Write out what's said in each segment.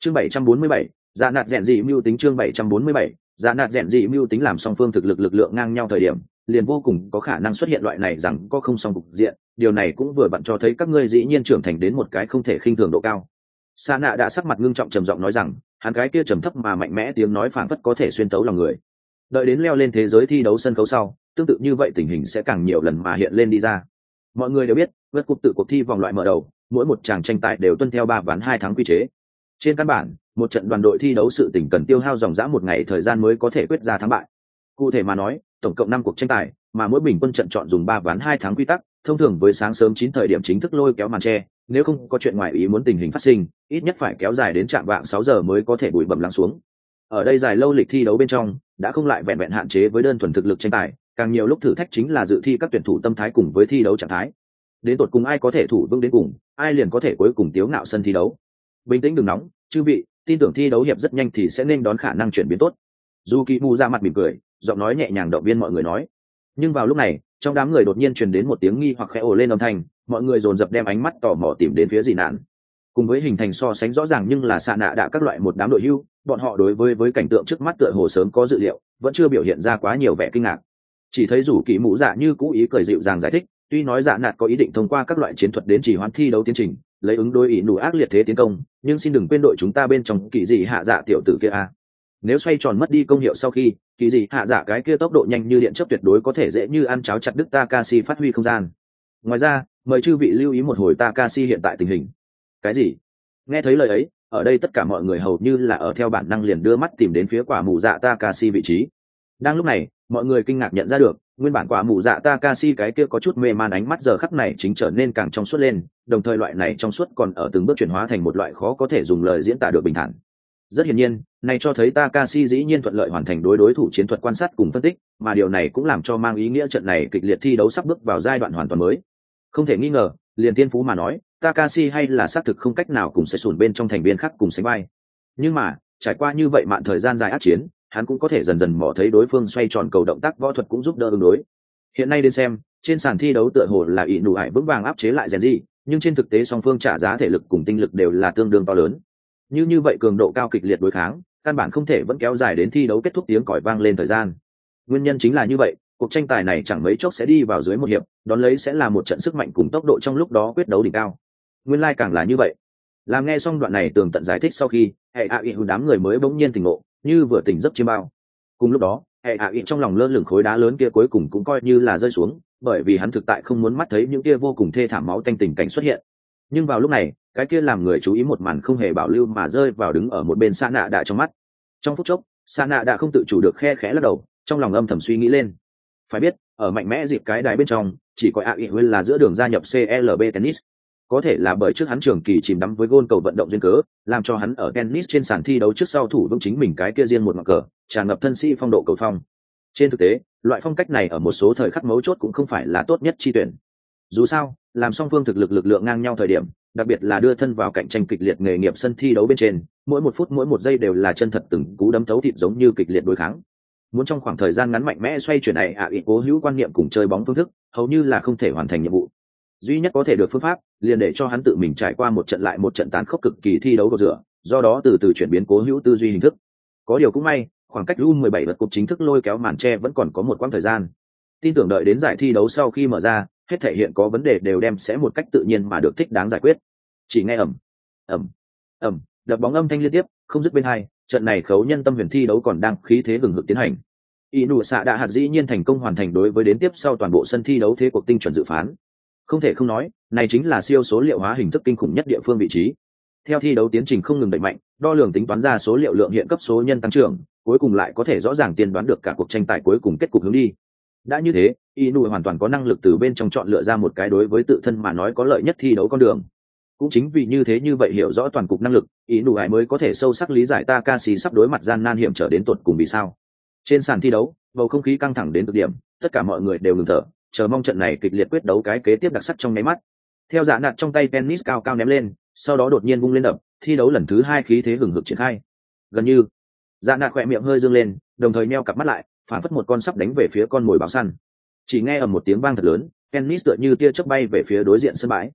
Chương 747, dạ nạt rèn dị mưu tính. Chương 747, dạ nạt rèn dị mưu tính. Làm song phương thực lực lượng ngang nhau thời điểm, liền vô cùng có khả năng xuất hiện loại này rằng có không song cục diện. Điều này cũng vừa vặn cho thấy các ngươi dĩ nhiên trưởng thành đến một cái không thể khinh thường độ cao. Sa nạ đã sắc mặt ngưng trọng trầm giọng nói rằng, hắn cái kia trầm thấp mà mạnh mẽ tiếng nói phảng phất có thể xuyên tấu lòng người. Đợi đến leo lên thế giới thi đấu sân khấu sau, tương tự như vậy tình hình sẽ càng nhiều lần mà hiện lên đi ra. Mọi người đều biết, vượt cúp tự cuộc thi vòng loại mở đầu, mỗi một tràng tranh tài đều tuân theo 3 ván 2 thắng quy chế. Trên căn bản, một trận đoàn đội thi đấu sự tình cần tiêu hao dòng dã một ngày thời gian mới có thể quyết ra thắng bại. Cụ thể mà nói, tổng cộng 5 cuộc tranh tài, mà mỗi bình quân trận chọn dùng 3 ván 2 thắng quy tắc, thông thường với sáng sớm 9 thời điểm chính thức lôi kéo màn che, nếu không có chuyện ngoài ý muốn tình hình phát sinh, ít nhất phải kéo dài đến trạm vạng 6 giờ mới có thể bụi bặm lắng xuống. Ở đây dài lâu lịch thi đấu bên trong, đã không lại vẹn vẹn hạn chế với đơn thuần thực lực tranh tài, càng nhiều lúc thử thách chính là dự thi các tuyển thủ tâm thái cùng với thi đấu trạng thái. Đến tột cùng ai có thể thủ vững đến cùng, ai liền có thể cuối cùng tiếu ngạo sân thi đấu. Bình tĩnh đừng nóng, chư vị, tin tưởng thi đấu hiệp rất nhanh thì sẽ nên đón khả năng chuyển biến tốt. Dù Kỳ Mù ra mặt mỉm cười, giọng nói nhẹ nhàng động viên mọi người nói. Nhưng vào lúc này, trong đám người đột nhiên truyền đến một tiếng nghi hoặc khẽ ồ lên âm thanh, mọi người dồn dập đem ánh mắt tò mò tìm đến phía dị nạn. Cùng với hình thành so sánh rõ ràng nhưng là xạ nạ đã các loại một đám đội hưu, bọn họ đối với cảnh tượng trước mắt tựa hồ sớm có dự liệu, vẫn chưa biểu hiện ra quá nhiều vẻ kinh ngạc. Chỉ thấy Dù Kỳ Mù dạ như cũ ý cười dịu dàng giải thích, tuy nói dạ nạt có ý định thông qua các loại chiến thuật đến chỉ hoãn thi đấu tiến trình, lấy ứng đối ý nụ ác liệt thế tiến công, nhưng xin đừng quên đội chúng ta bên trong kỳ dị hạ dạ tiểu tử kia a. Nếu xoay tròn mất đi công hiệu sau khi, kỳ dị hạ dạ cái kia tốc độ nhanh như điện chớp tuyệt đối có thể dễ như ăn cháo chặt đứt Takashi phát huy không gian. Ngoài ra, mời chư vị lưu ý một hồi Takashi hiện tại tình hình. Cái gì? Nghe thấy lời ấy, ở đây tất cả mọi người hầu như là ở theo bản năng liền đưa mắt tìm đến phía quả mù dạ Takashi vị trí. Đang lúc này, mọi người kinh ngạc nhận ra được, nguyên bản quả mù dạ Takashi cái kia có chút mê man ánh mắt giờ khắc này chính trở nên càng trong suốt lên, đồng thời loại này trong suốt còn ở từng bước chuyển hóa thành một loại khó có thể dùng lời diễn tả được bình thản. Rất hiển nhiên, này cho thấy Takashi dĩ nhiên thuận lợi hoàn thành đối thủ chiến thuật quan sát cùng phân tích, mà điều này cũng làm cho mang ý nghĩa trận này kịch liệt thi đấu sắp bước vào giai đoạn hoàn toàn mới. Không thể nghi ngờ, liền tiên phú mà nói, Takashi hay là xác thực không cách nào cùng sẽ sùn bên trong thành viên khác cùng sánh vai. Nhưng mà, trải qua như vậy mạn thời gian dài ác chiến, hắn cũng có thể dần dần mò thấy đối phương xoay tròn cầu động tác võ thuật cũng giúp đỡ ứng đối. Hiện nay đến xem, trên sàn thi đấu tựa hồ là ỷ nụ ải vững vàng áp chế lại Genji, nhưng trên thực tế song phương trả giá thể lực cùng tinh lực đều là tương đương to lớn. Như vậy cường độ cao kịch liệt đối kháng, căn bản không thể vẫn kéo dài đến thi đấu kết thúc tiếng còi vang lên thời gian. Nguyên nhân chính là như vậy, cuộc tranh tài này chẳng mấy chốc sẽ đi vào dưới một hiệp, đón lấy sẽ là một trận sức mạnh cùng tốc độ trong lúc đó quyết đấu đỉnh cao. Nguyên lai càng là như vậy. Làm nghe xong đoạn này tường tận giải thích sau khi, hệ ạ ị đám người mới bỗng nhiên tỉnh ngộ, như vừa tỉnh giấc chiêm bao. Cùng lúc đó, hệ ạ ị trong lòng lơ lửng khối đá lớn kia cuối cùng cũng coi như là rơi xuống, bởi vì hắn thực tại không muốn mắt thấy những kia vô cùng thê thảm máu tanh tình cảnh xuất hiện. Nhưng vào lúc này, cái kia làm người chú ý một màn không hề bảo lưu mà rơi vào đứng ở một bên Sa nạ đã trong mắt. Trong phút chốc, Sa nạ đã không tự chủ được khe khẽ lắc đầu, trong lòng âm thầm suy nghĩ lên. Phải biết, ở mạnh mẽ dịp cái đài bên trong, chỉ có AI là giữa đường gia nhập CLB tennis. Có thể là bởi trước hắn trường kỳ chìm đắm với gôn cầu vận động duyên cớ, làm cho hắn ở tennis trên sàn thi đấu trước sau thủ vững chính mình cái kia riêng một ngọn cờ, tràn ngập thân sĩ phong độ cầu phong. Trên thực tế, loại phong cách này ở một số thời khắc mấu chốt cũng không phải là tốt nhất chi tuyển. Dù sao, làm song phương thực lực lượng ngang nhau thời điểm, đặc biệt là đưa thân vào cạnh tranh kịch liệt nghề nghiệp sân thi đấu bên trên, mỗi một phút mỗi một giây đều là chân thật từng cú đấm thấu thịt giống như kịch liệt đối kháng. Muốn trong khoảng thời gian ngắn mạnh mẽ xoay chuyển này cố hữu quan niệm cùng chơi bóng phương thức, hầu như là không thể hoàn thành nhiệm vụ. Duy nhất có thể được phương pháp, liền để cho hắn tự mình trải qua một trận lại một trận tàn khốc cực kỳ thi đấu cầu rửa, do đó từ từ chuyển biến cố hữu tư duy hình thức. Có điều cũng may, khoảng cách U17 lượt cúp chính thức lôi kéo màn che vẫn còn có một quãng thời gian. Tin tưởng đợi đến giải thi đấu sau khi mở ra, hết thể hiện có vấn đề đều đem sẽ một cách tự nhiên mà được thích đáng giải quyết. Chỉ nghe ầm đập bóng âm thanh liên tiếp, không dứt bên hai, trận này khấu nhân tâm huyền thi đấu còn đang khí thế hừng hực tiến hành. Inu xạ đã hạt dĩ nhiên thành công hoàn thành đối với đến tiếp sau toàn bộ sân thi đấu thế cuộc tinh chuẩn dự phán. Không thể không nói, này chính là siêu số liệu hóa hình thức kinh khủng nhất địa phương vị trí. Theo thi đấu tiến trình không ngừng đẩy mạnh, đo lường tính toán ra số liệu lượng hiện cấp số nhân tăng trưởng, cuối cùng lại có thể rõ ràng tiên đoán được cả cuộc tranh tài cuối cùng kết cục hướng đi. Đã như thế, Inu hoàn toàn có năng lực từ bên trong chọn lựa ra một cái đối với tự thân mà nói có lợi nhất thi đấu con đường. Cũng chính vì như thế như vậy hiểu rõ toàn cục năng lực, Inu mới có thể sâu sắc lý giải Takashi sắp đối mặt gian nan hiểm trở đến tột cùng vì sao. Trên sàn thi đấu, bầu không khí căng thẳng đến cực điểm, tất cả mọi người đều ngừng thở, chờ mong trận này kịch liệt quyết đấu cái kế tiếp đặc sắc trong nháy mắt. Theo dạ nạt trong tay tennis cao cao ném lên, sau đó đột nhiên vung lên đập, thi đấu lần thứ 2 khí thế hừng hực triển khai. Gần như, dạ nạt khỏe miệng hơi dương lên, đồng thời nheo cặp mắt lại, phản phất một con sắp đánh về phía con mồi báo săn. Chỉ nghe ầm một tiếng vang thật lớn, tennis tựa như tia chớp bay về phía đối diện sân bãi.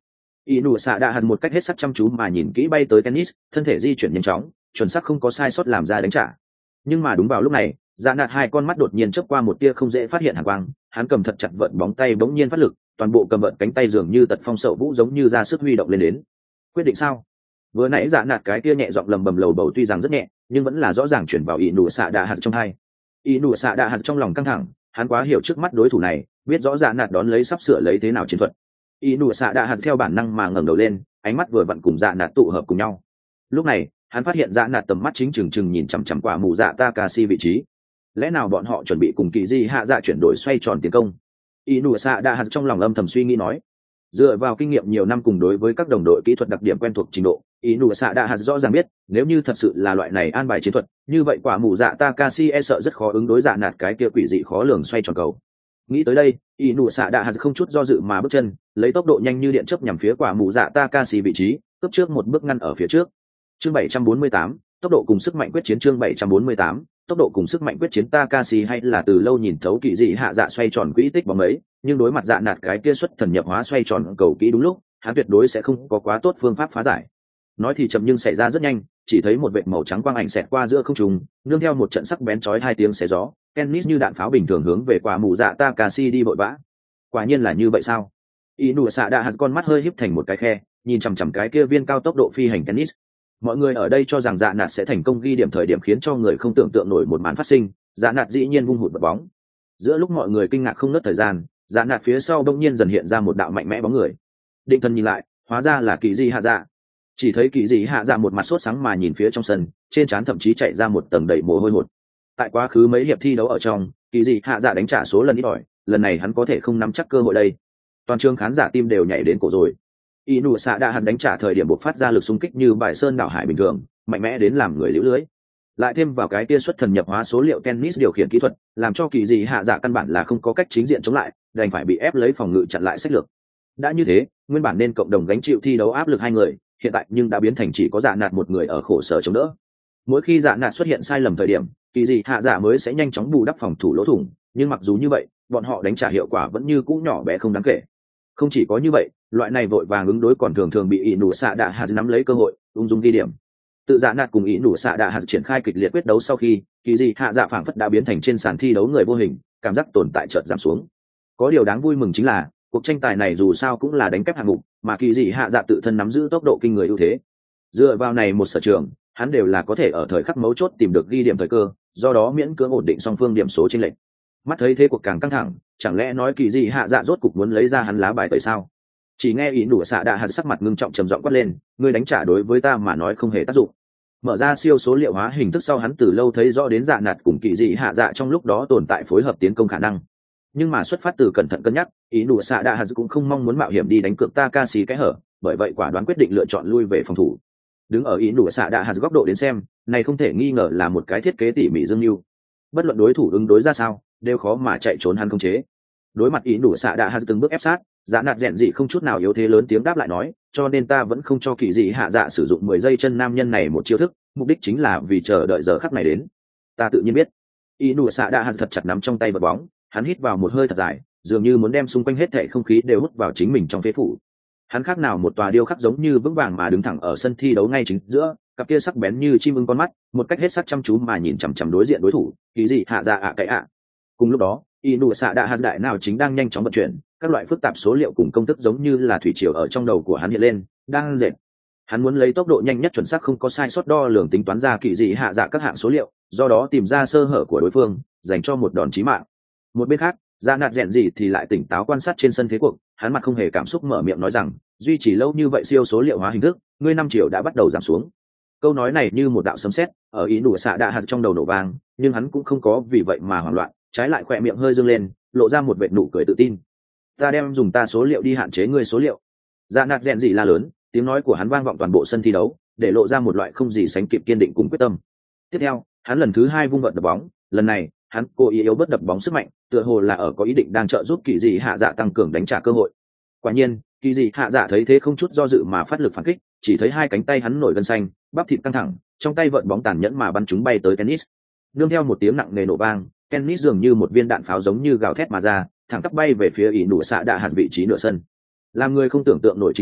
Inu xạ đạ hạt một cách hết sức chăm chú mà nhìn kỹ bay tới tennis, thân thể di chuyển nhanh chóng, chuẩn xác không có sai sót làm ra đánh trả. Nhưng mà đúng vào lúc này, dạ nạt hai con mắt đột nhiên chớp qua một tia không dễ phát hiện hàn quang, hắn cầm thật chặt vợt bóng tay bỗng nhiên phát lực, toàn bộ cầm vợt cánh tay dường như tật phong sậu vũ giống như ra sức huy động lên đến. Quyết định sao? Vừa nãy dạ nạt cái kia nhẹ giọng lầm bầm lầu bầu tuy rằng rất nhẹ, nhưng vẫn là rõ ràng chuyển vào Inu xạ đạ hạt trong hai. Inu xạ đạ hạt trong lòng căng thẳng, hắn quá hiểu trước mắt đối thủ này, biết rõ dạ nạt đón lấy sắp sửa lấy thế nào chiến thuật. Inu xạ đạ hạt theo bản năng mà ngẩng đầu lên, ánh mắt vừa vặn cùng dạ nạt tụ hợp cùng nhau. Lúc này hắn phát hiện dạ nạt tầm mắt chính chừng nhìn chằm chằm quả mù dạ Takashi vị trí. Lẽ nào bọn họ chuẩn bị cùng kỳ di hạ dạ chuyển đổi xoay tròn tiến công? Inu xạ đạ hạt trong lòng âm thầm suy nghĩ nói. Dựa vào kinh nghiệm nhiều năm cùng đối với các đồng đội kỹ thuật đặc điểm quen thuộc trình độ, Inu xạ đạ hạt rõ ràng biết nếu như thật sự là loại này an bài chiến thuật, như vậy quả mù dạ Takashi e sợ rất khó ứng đối dạ nạt cái kia quỷ dị khó lường xoay tròn cầu. Nghĩ tới đây, Inu xạ đạ hạt không chút do dự mà bước chân, lấy tốc độ nhanh như điện chớp nhằm phía quả mù dạ Takashi vị trí, cướp trước một bước ngăn ở phía trước. Chương 748, tốc độ cùng sức mạnh quyết chiến. Chương 748, tốc độ cùng sức mạnh quyết chiến. Takashi hay là từ lâu nhìn thấu kỳ dị hạ dạ xoay tròn quỹ tích bóng ấy, nhưng đối mặt dạ nạt cái kia xuất thần nhập hóa xoay tròn cầu kỹ đúng lúc, hắn tuyệt đối sẽ không có quá tốt phương pháp phá giải. Nói thì chậm nhưng xảy ra rất nhanh, chỉ thấy một vệt màu trắng quang ảnh xẹt qua giữa không trung, nương theo một trận sắc bén chói hai tiếng xé gió, tennis như đạn pháo bình thường hướng về quả mù dạ Takashi đi vội vã. Quả nhiên là như vậy sao? Inu xạ đạ hạt con mắt hơi híp thành một cái khe, nhìn chằm chằm cái kia viên cao tốc độ phi hành tennis. Mọi người ở đây cho rằng dạ nạt sẽ thành công ghi điểm thời điểm khiến cho người không tưởng tượng nổi một màn phát sinh, dạ nạt dĩ nhiên vung hụt vật bóng. Giữa lúc mọi người kinh ngạc không ngớt thời gian, dạ nạt phía sau đông nhiên dần hiện ra một đạo mạnh mẽ bóng người. Định thần nhìn lại, hóa ra là kỳ dị hạ dạ. Chỉ thấy kỳ dị hạ dạ một mặt sốt sáng mà nhìn phía trong sân, trên trán thậm chí chạy ra một tầng đầy mồ hôi hột. Tại quá khứ mấy hiệp thi đấu ở trong, kỳ dị hạ dạ đánh trả số lần ít ỏi, lần này hắn có thể không nắm chắc cơ hội đây. Toàn trường khán giả tim đều nhảy đến cổ rồi. Inu xạ đạ hạt đánh trả thời điểm buộc phát ra lực xung kích như bài sơn đảo hải bình thường, mạnh mẽ đến làm người liễu lưới. Lại thêm vào cái tia xuất thần nhập hóa số liệu tennis điều khiển kỹ thuật, làm cho kỳ dị hạ dạ căn bản là không có cách chính diện chống lại, đành phải bị ép lấy phòng ngự chặn lại sách lược. Đã như thế, nguyên bản nên cộng đồng gánh chịu thi đấu áp lực hai người, hiện tại nhưng đã biến thành chỉ có dạ nạt một người ở khổ sở chống đỡ. Mỗi khi dạ nạt xuất hiện sai lầm thời điểm, kỳ dị hạ dạ mới sẽ nhanh chóng bù đắp phòng thủ lỗ thủng, nhưng mặc dù như vậy, bọn họ đánh trả hiệu quả vẫn như cũ nhỏ bé không đáng kể. Không chỉ có như vậy, loại này vội vàng ứng đối còn thường thường bị Inu xạ đạ hạt nắm lấy cơ hội ung dung ghi điểm. Tự dạ nạt cùng Inu xạ đạ hạt triển khai kịch liệt quyết đấu sau khi, kỳ dị hạ dạ phảng phất đã biến thành trên sàn thi đấu người vô hình, cảm giác tồn tại chợt giảm xuống. Có điều đáng vui mừng chính là cuộc tranh tài này dù sao cũng là đánh kép hạng mục, mà kỳ dị hạ dạ tự thân nắm giữ tốc độ kinh người ưu thế. Dựa vào này một sở trường, hắn đều là có thể ở thời khắc mấu chốt tìm được ghi điểm thời cơ, do đó miễn cưỡng ổn định song phương điểm số chênh lệch. Mắt thấy thế cuộc càng căng thẳng, chẳng lẽ nói kỳ dị hạ dạ rốt cục muốn lấy ra hắn lá bài tẩy sao? Chỉ nghe ý nụ xạ đạ hạt sắc mặt ngưng trọng trầm giọng quát lên, ngươi đánh trả đối với ta mà nói không hề tác dụng. Mở ra siêu số liệu hóa hình thức sau, hắn từ lâu thấy rõ đến dạ nạt cùng kỳ dị hạ dạ trong lúc đó tồn tại phối hợp tiến công khả năng. Nhưng mà xuất phát từ cẩn thận cân nhắc, ý nụ xạ đạ hạt cũng không mong muốn mạo hiểm đi đánh cược Takashi cái hở, bởi vậy quả đoán quyết định lựa chọn lui về phòng thủ. Đứng ở ý nụ xạ đạ hạt góc độ đến xem, này không thể nghi ngờ là một cái thiết kế tỉ mỉ dương mưu. Bất luận đối thủ ứng đối ra sao, đều khó mà chạy trốn hắn không chế. Đối mặt ý nụ xạ đạ hạt từng bước ép sát, dạ nạt rèn dị không chút nào yếu thế lớn tiếng đáp lại nói, cho nên ta vẫn không cho kỳ dị hạ dạ sử dụng 10 giây chân nam nhân này một chiêu thức, mục đích chính là vì chờ đợi giờ khắc này đến. Ta tự nhiên biết. Ý nụ xạ đạ hạt thật chặt nắm trong tay vật bóng, hắn hít vào một hơi thật dài, dường như muốn đem xung quanh hết thảy không khí đều hút vào chính mình trong phế phủ. Hắn khác nào một tòa điêu khắc giống như vững vàng mà đứng thẳng ở sân thi đấu ngay chính giữa, cặp kia sắc bén như chim ưng con mắt, một cách hết sắc chăm chú mà nhìn chằm chằm đối diện đối thủ, kỳ dị hạ dạ cái ạ. Cùng lúc đó, Inu xạ đạ hạt đại nào chính đang nhanh chóng vận chuyển, các loại phức tạp số liệu cùng công thức giống như là thủy triều ở trong đầu của hắn hiện lên, đang dệt. Hắn muốn lấy tốc độ nhanh nhất chuẩn xác không có sai sót đo lường tính toán ra kỳ dị hạ dạ các hạng số liệu, do đó tìm ra sơ hở của đối phương, dành cho một đòn chí mạng. Một bên khác, dạ nạt rèn gì thì lại tỉnh táo quan sát trên sân thế cuộc, hắn mặt không hề cảm xúc mở miệng nói rằng, duy trì lâu như vậy siêu số liệu hóa hình thức, ngươi 5 triệu đã bắt đầu giảm xuống. Câu nói này như một đạo sấm sét ở ý đủ xạ đạ hạt trong đầu nổ vang, nhưng hắn cũng không có vì vậy mà hoảng loạn, trái lại khỏe miệng hơi dương lên, lộ ra một vệt nụ cười tự tin. Ta đem dùng ta số liệu đi hạn chế ngươi số liệu. Dạ nạt rèn gì la lớn, tiếng nói của hắn vang vọng toàn bộ sân thi đấu, để lộ ra một loại không gì sánh kịp kiên định cùng quyết tâm. Tiếp theo, hắn lần thứ 2 vung vận đập bóng, lần này hắn cố ý yếu bớt đập bóng sức mạnh, tựa hồ là ở có ý định đang trợ giúp kỳ dị hạ dạ tăng cường đánh trả cơ hội. Quả nhiên, kỳ dị hạ dạ thấy thế không chút do dự mà phát lực phản kích, chỉ thấy hai cánh tay hắn nổi gân xanh, bắp thịt căng thẳng, trong tay vợt bóng tàn nhẫn mà bắn chúng bay tới tennis. Nương theo một tiếng nặng nề nổ vang, tennis dường như một viên đạn pháo giống như gào thét mà ra, thẳng tắp bay về phía ỷ nụ xạ đạ hạt vị trí nửa sân. Làm người không tưởng tượng nổi chính là,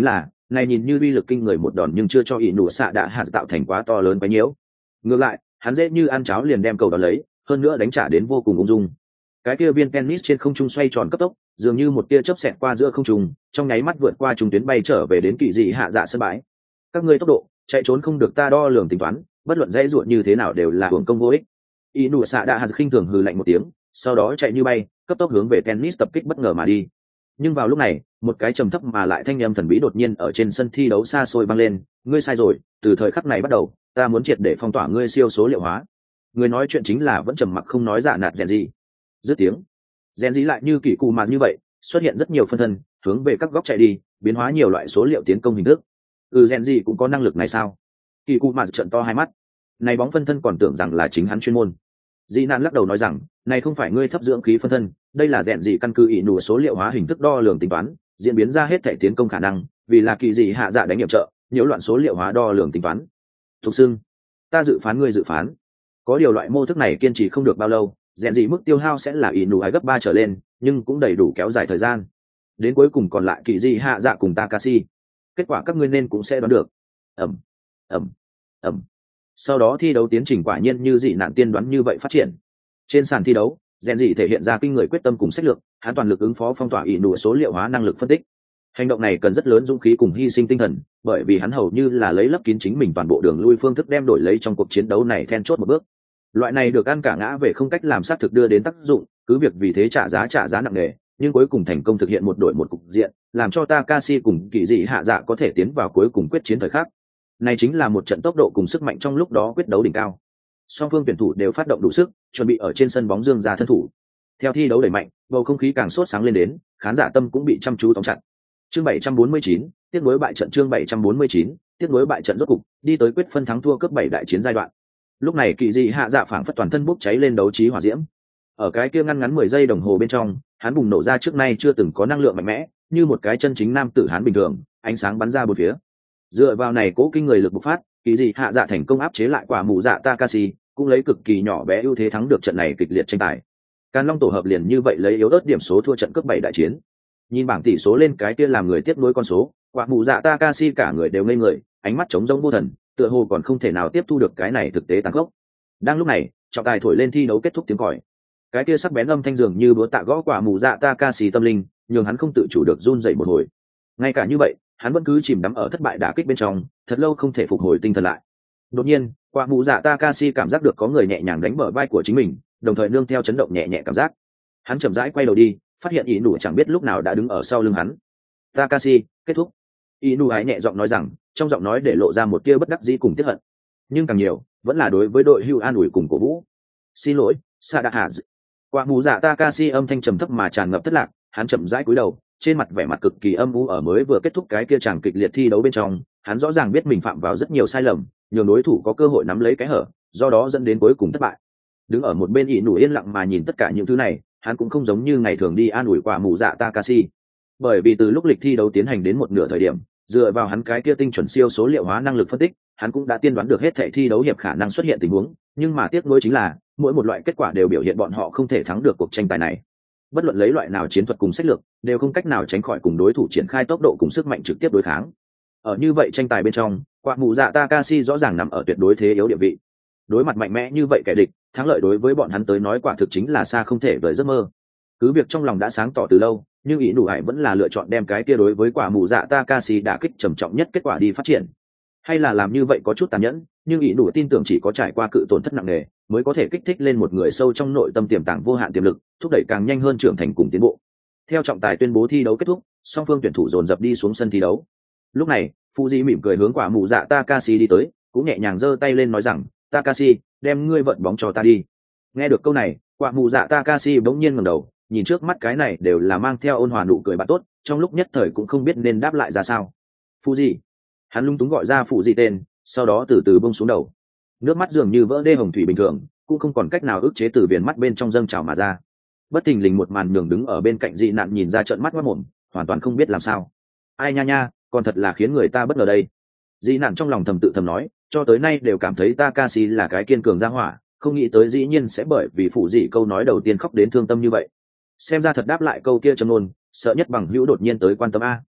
này nhìn như uy lực kinh người một đòn nhưng chưa cho ỷ nụ xạ đã hạt tạo thành quá to lớn quá nhiễu. Ngược lại hắn dễ như ăn cháo liền đem cầu đón lấy, hơn nữa đánh trả đến vô cùng ung dung. Cái kia viên tennis trên không trung xoay tròn cấp tốc, dường như một tia chớp xẹt qua giữa không trung, trong nháy mắt vượt qua trung tuyến bay trở về đến kỳ dị hạ dạ sân bãi. Các ngươi tốc độ chạy trốn không được ta đo lường tính toán, bất luận dễ ruột như thế nào đều là hưởng công vô ích. Y nụ xạ đã hạt khinh thường hừ lạnh một tiếng, sau đó chạy như bay, cấp tốc hướng về tennis tập kích bất ngờ mà đi. Nhưng vào lúc này, một cái trầm thấp mà lại thanh âm thần bí đột nhiên ở trên sân thi đấu xa xôi vang lên, ngươi sai rồi, từ thời khắc này bắt đầu, ta muốn triệt để phong tỏa ngươi siêu số liệu hóa. Người nói chuyện chính là vẫn trầm mặc không nói dạ nạt rèn gì. Dứt tiếng, rèn gì lại như kỳ cụ mà như vậy, xuất hiện rất nhiều phân thân, hướng về các góc chạy đi, biến hóa nhiều loại số liệu tiến công hình thức. Rèn gì cũng có năng lực này sao? Kỳ cụ mà trợn to hai mắt. Này bóng phân thân còn tưởng rằng là chính hắn chuyên môn. Dị nạn lắc đầu nói rằng, này không phải ngươi thấp dưỡng khí phân thân, đây là rèn gì căn cứ ỷ nụ số liệu hóa hình thức đo lường tính toán, diễn biến ra hết thể tiến công khả năng, vì là kỳ dị hạ dạ đánh nhiệm trợ, nhiễu loạn số liệu hóa đo lường tính toán. Thục xưng, ta dự phán ngươi dự phán. Có điều loại mô thức này kiên trì không được bao lâu, rèn gì mức tiêu hao sẽ là ỷ nụ hay gấp 3 trở lên, nhưng cũng đầy đủ kéo dài thời gian. Đến cuối cùng còn lại kỳ dị hạ dạ cùng Takashi. Kết quả các ngươi nên cũng sẽ đoán được. ầm ầm ầm. Sau đó thi đấu tiến trình quả nhiên như dị nạn tiên đoán như vậy phát triển. Trên sàn thi đấu, rèn dị thể hiện ra kinh người quyết tâm cùng sách lược, hắn toàn lực ứng phó phong tỏa ỷ nụ số liệu hóa năng lực phân tích. Hành động này cần rất lớn dũng khí cùng hy sinh tinh thần, bởi vì hắn hầu như là lấy lấp kín chính mình toàn bộ đường lui phương thức đem đổi lấy trong cuộc chiến đấu này then chốt một bước. Loại này được ăn cả ngã về không cách làm xác thực đưa đến tác dụng, cứ việc vì thế trả giá nặng nề, nhưng cuối cùng thành công thực hiện một đổi một cục diện, làm cho Takashi cùng kỳ dị hạ dạ có thể tiến vào cuối cùng quyết chiến thời khắc. Này chính là một trận tốc độ cùng sức mạnh trong lúc đó quyết đấu đỉnh cao. Song phương tuyển thủ đều phát động đủ sức, chuẩn bị ở trên sân bóng dương ra thân thủ. Theo thi đấu đẩy mạnh, bầu không khí càng sốt sáng lên đến, khán giả tâm cũng bị chăm chú tóm chặt. Chương 749, tiếc nuối bại trận. Chương 749, tiếc nuối bại trận rốt cục đi tới quyết phân thắng thua cấp 7 đại chiến giai đoạn. Lúc này kỳ dị hạ dạ phảng phất toàn thân bốc cháy lên đấu trí hỏa diễm. Ở cái kia ngắn 10 giây đồng hồ bên trong, hắn bùng nổ ra trước nay chưa từng có năng lượng mạnh mẽ, như một cái chân chính nam tử hán bình thường, ánh sáng bắn ra bốn phía. Dựa vào này cố kinh người lực bộc phát, kỳ dị hạ dạ thành công áp chế lại quả mù dạ Takashi, cũng lấy cực kỳ nhỏ bé ưu thế thắng được trận này kịch liệt tranh tài. Càn Long tổ hợp liền như vậy lấy yếu ớt điểm số thua trận cấp 7 đại chiến. Nhìn bảng tỷ số lên cái kia làm người tiếc nuối con số, quả mù dạ Takashi cả người đều ngây người, ánh mắt trống rỗng vô thần, tựa hồ còn không thể nào tiếp thu được cái này thực tế tàn khốc. Đang lúc này, trọng tài thổi lên thi đấu kết thúc tiếng còi. Cái kia sắc bén âm thanh dường như búa tạ gõ quả mù dạ Takashi tâm linh, nhường hắn không tự chủ được run rẩy một hồi. Ngay cả như vậy, hắn vẫn cứ chìm đắm ở thất bại đả kích bên trong, thật lâu không thể phục hồi tinh thần lại. Đột nhiên, quả mù dạ Takashi cảm giác được có người nhẹ nhàng đánh bờ vai của chính mình, đồng thời nương theo chấn động nhẹ nhẹ cảm giác. Hắn chậm rãi quay đầu đi, phát hiện ỷ nụ chẳng biết lúc nào đã đứng ở sau lưng hắn. Takashi, kết thúc. Ỷ nụ hái nhẹ giọng nói rằng, trong giọng nói để lộ ra một tia bất đắc dĩ cùng tiếc hận, nhưng càng nhiều vẫn là đối với đội hưu an ủi cùng cổ vũ. Xin lỗi, Sadaka. Quả mù dạ Takashi âm thanh trầm thấp mà tràn ngập thất lạc, hắn chậm rãi cúi đầu, trên mặt vẻ mặt cực kỳ âm u. Ở mới vừa kết thúc cái kia chàng kịch liệt thi đấu bên trong, hắn rõ ràng biết mình phạm vào rất nhiều sai lầm, nhiều đối thủ có cơ hội nắm lấy cái hở, do đó dẫn đến cuối cùng thất bại. Đứng ở một bên ỷ nụ yên lặng mà nhìn tất cả những thứ này, hắn cũng không giống như ngày thường đi an ủi quả mù dạ Takashi, bởi vì từ lúc lịch thi đấu tiến hành đến một nửa thời điểm, dựa vào hắn cái kia tinh chuẩn siêu số liệu hóa năng lực phân tích, hắn cũng đã tiên đoán được hết thảy thi đấu hiệp khả năng xuất hiện tình huống, nhưng mà tiếc nuối chính là mỗi một loại kết quả đều biểu hiện bọn họ không thể thắng được cuộc tranh tài này. Bất luận lấy loại nào chiến thuật cùng sách lược, đều không cách nào tránh khỏi cùng đối thủ triển khai tốc độ cùng sức mạnh trực tiếp đối kháng. Ở như vậy tranh tài bên trong, quả mù dạ Takashi rõ ràng nằm ở tuyệt đối thế yếu địa vị. Đối mặt mạnh mẽ như vậy kẻ địch, thắng lợi đối với bọn hắn tới nói quả thực chính là xa không thể vời giấc mơ. Cứ việc trong lòng đã sáng tỏ từ lâu, nhưng ý đủ hải vẫn là lựa chọn đem cái kia đối với quả mù dạ Takashi đả kích trầm trọng nhất kết quả đi phát triển. Hay là làm như vậy có chút tàn nhẫn, nhưng ý đủ tin tưởng chỉ có trải qua cự tổn thất nặng nề mới có thể kích thích lên một người sâu trong nội tâm tiềm tàng vô hạn tiềm lực, thúc đẩy càng nhanh hơn trưởng thành cùng tiến bộ. Theo trọng tài tuyên bố thi đấu kết thúc, song phương tuyển thủ dồn dập đi xuống sân thi đấu. Lúc này, Fuji mỉm cười hướng quả mù dạ Takashi đi tới, cũng nhẹ nhàng giơ tay lên nói rằng, Takashi, đem ngươi vận bóng cho ta đi. Nghe được câu này, quả mù dạ Takashi bỗng nhiên ngẩng đầu, nhìn trước mắt cái này đều là mang theo ôn hòa nụ cười bạn tốt, trong lúc nhất thời cũng không biết nên đáp lại ra sao. Fuji. Hắn lung túng gọi ra Fuji tên, sau đó từ từ buông xuống đầu. Nước mắt dường như vỡ đê hồng thủy bình thường, cũng không còn cách nào ức chế từ viền mắt bên trong dâng trào mà ra. Bất thình lình một màn nhường đứng ở bên cạnh dị nạn nhìn ra trợn mắt ngoác mồm, hoàn toàn không biết làm sao. Ai nha nha, còn thật là khiến người ta bất ngờ đây. Dị nạn trong lòng thầm tự thầm nói, cho tới nay đều cảm thấy Takashi là cái kiên cường gia hỏa, không nghĩ tới dĩ nhiên sẽ bởi vì phụ dị câu nói đầu tiên khóc đến thương tâm như vậy. Xem ra thật đáp lại câu kia trầm ngôn, sợ nhất bằng hữu đột nhiên tới quan tâm a.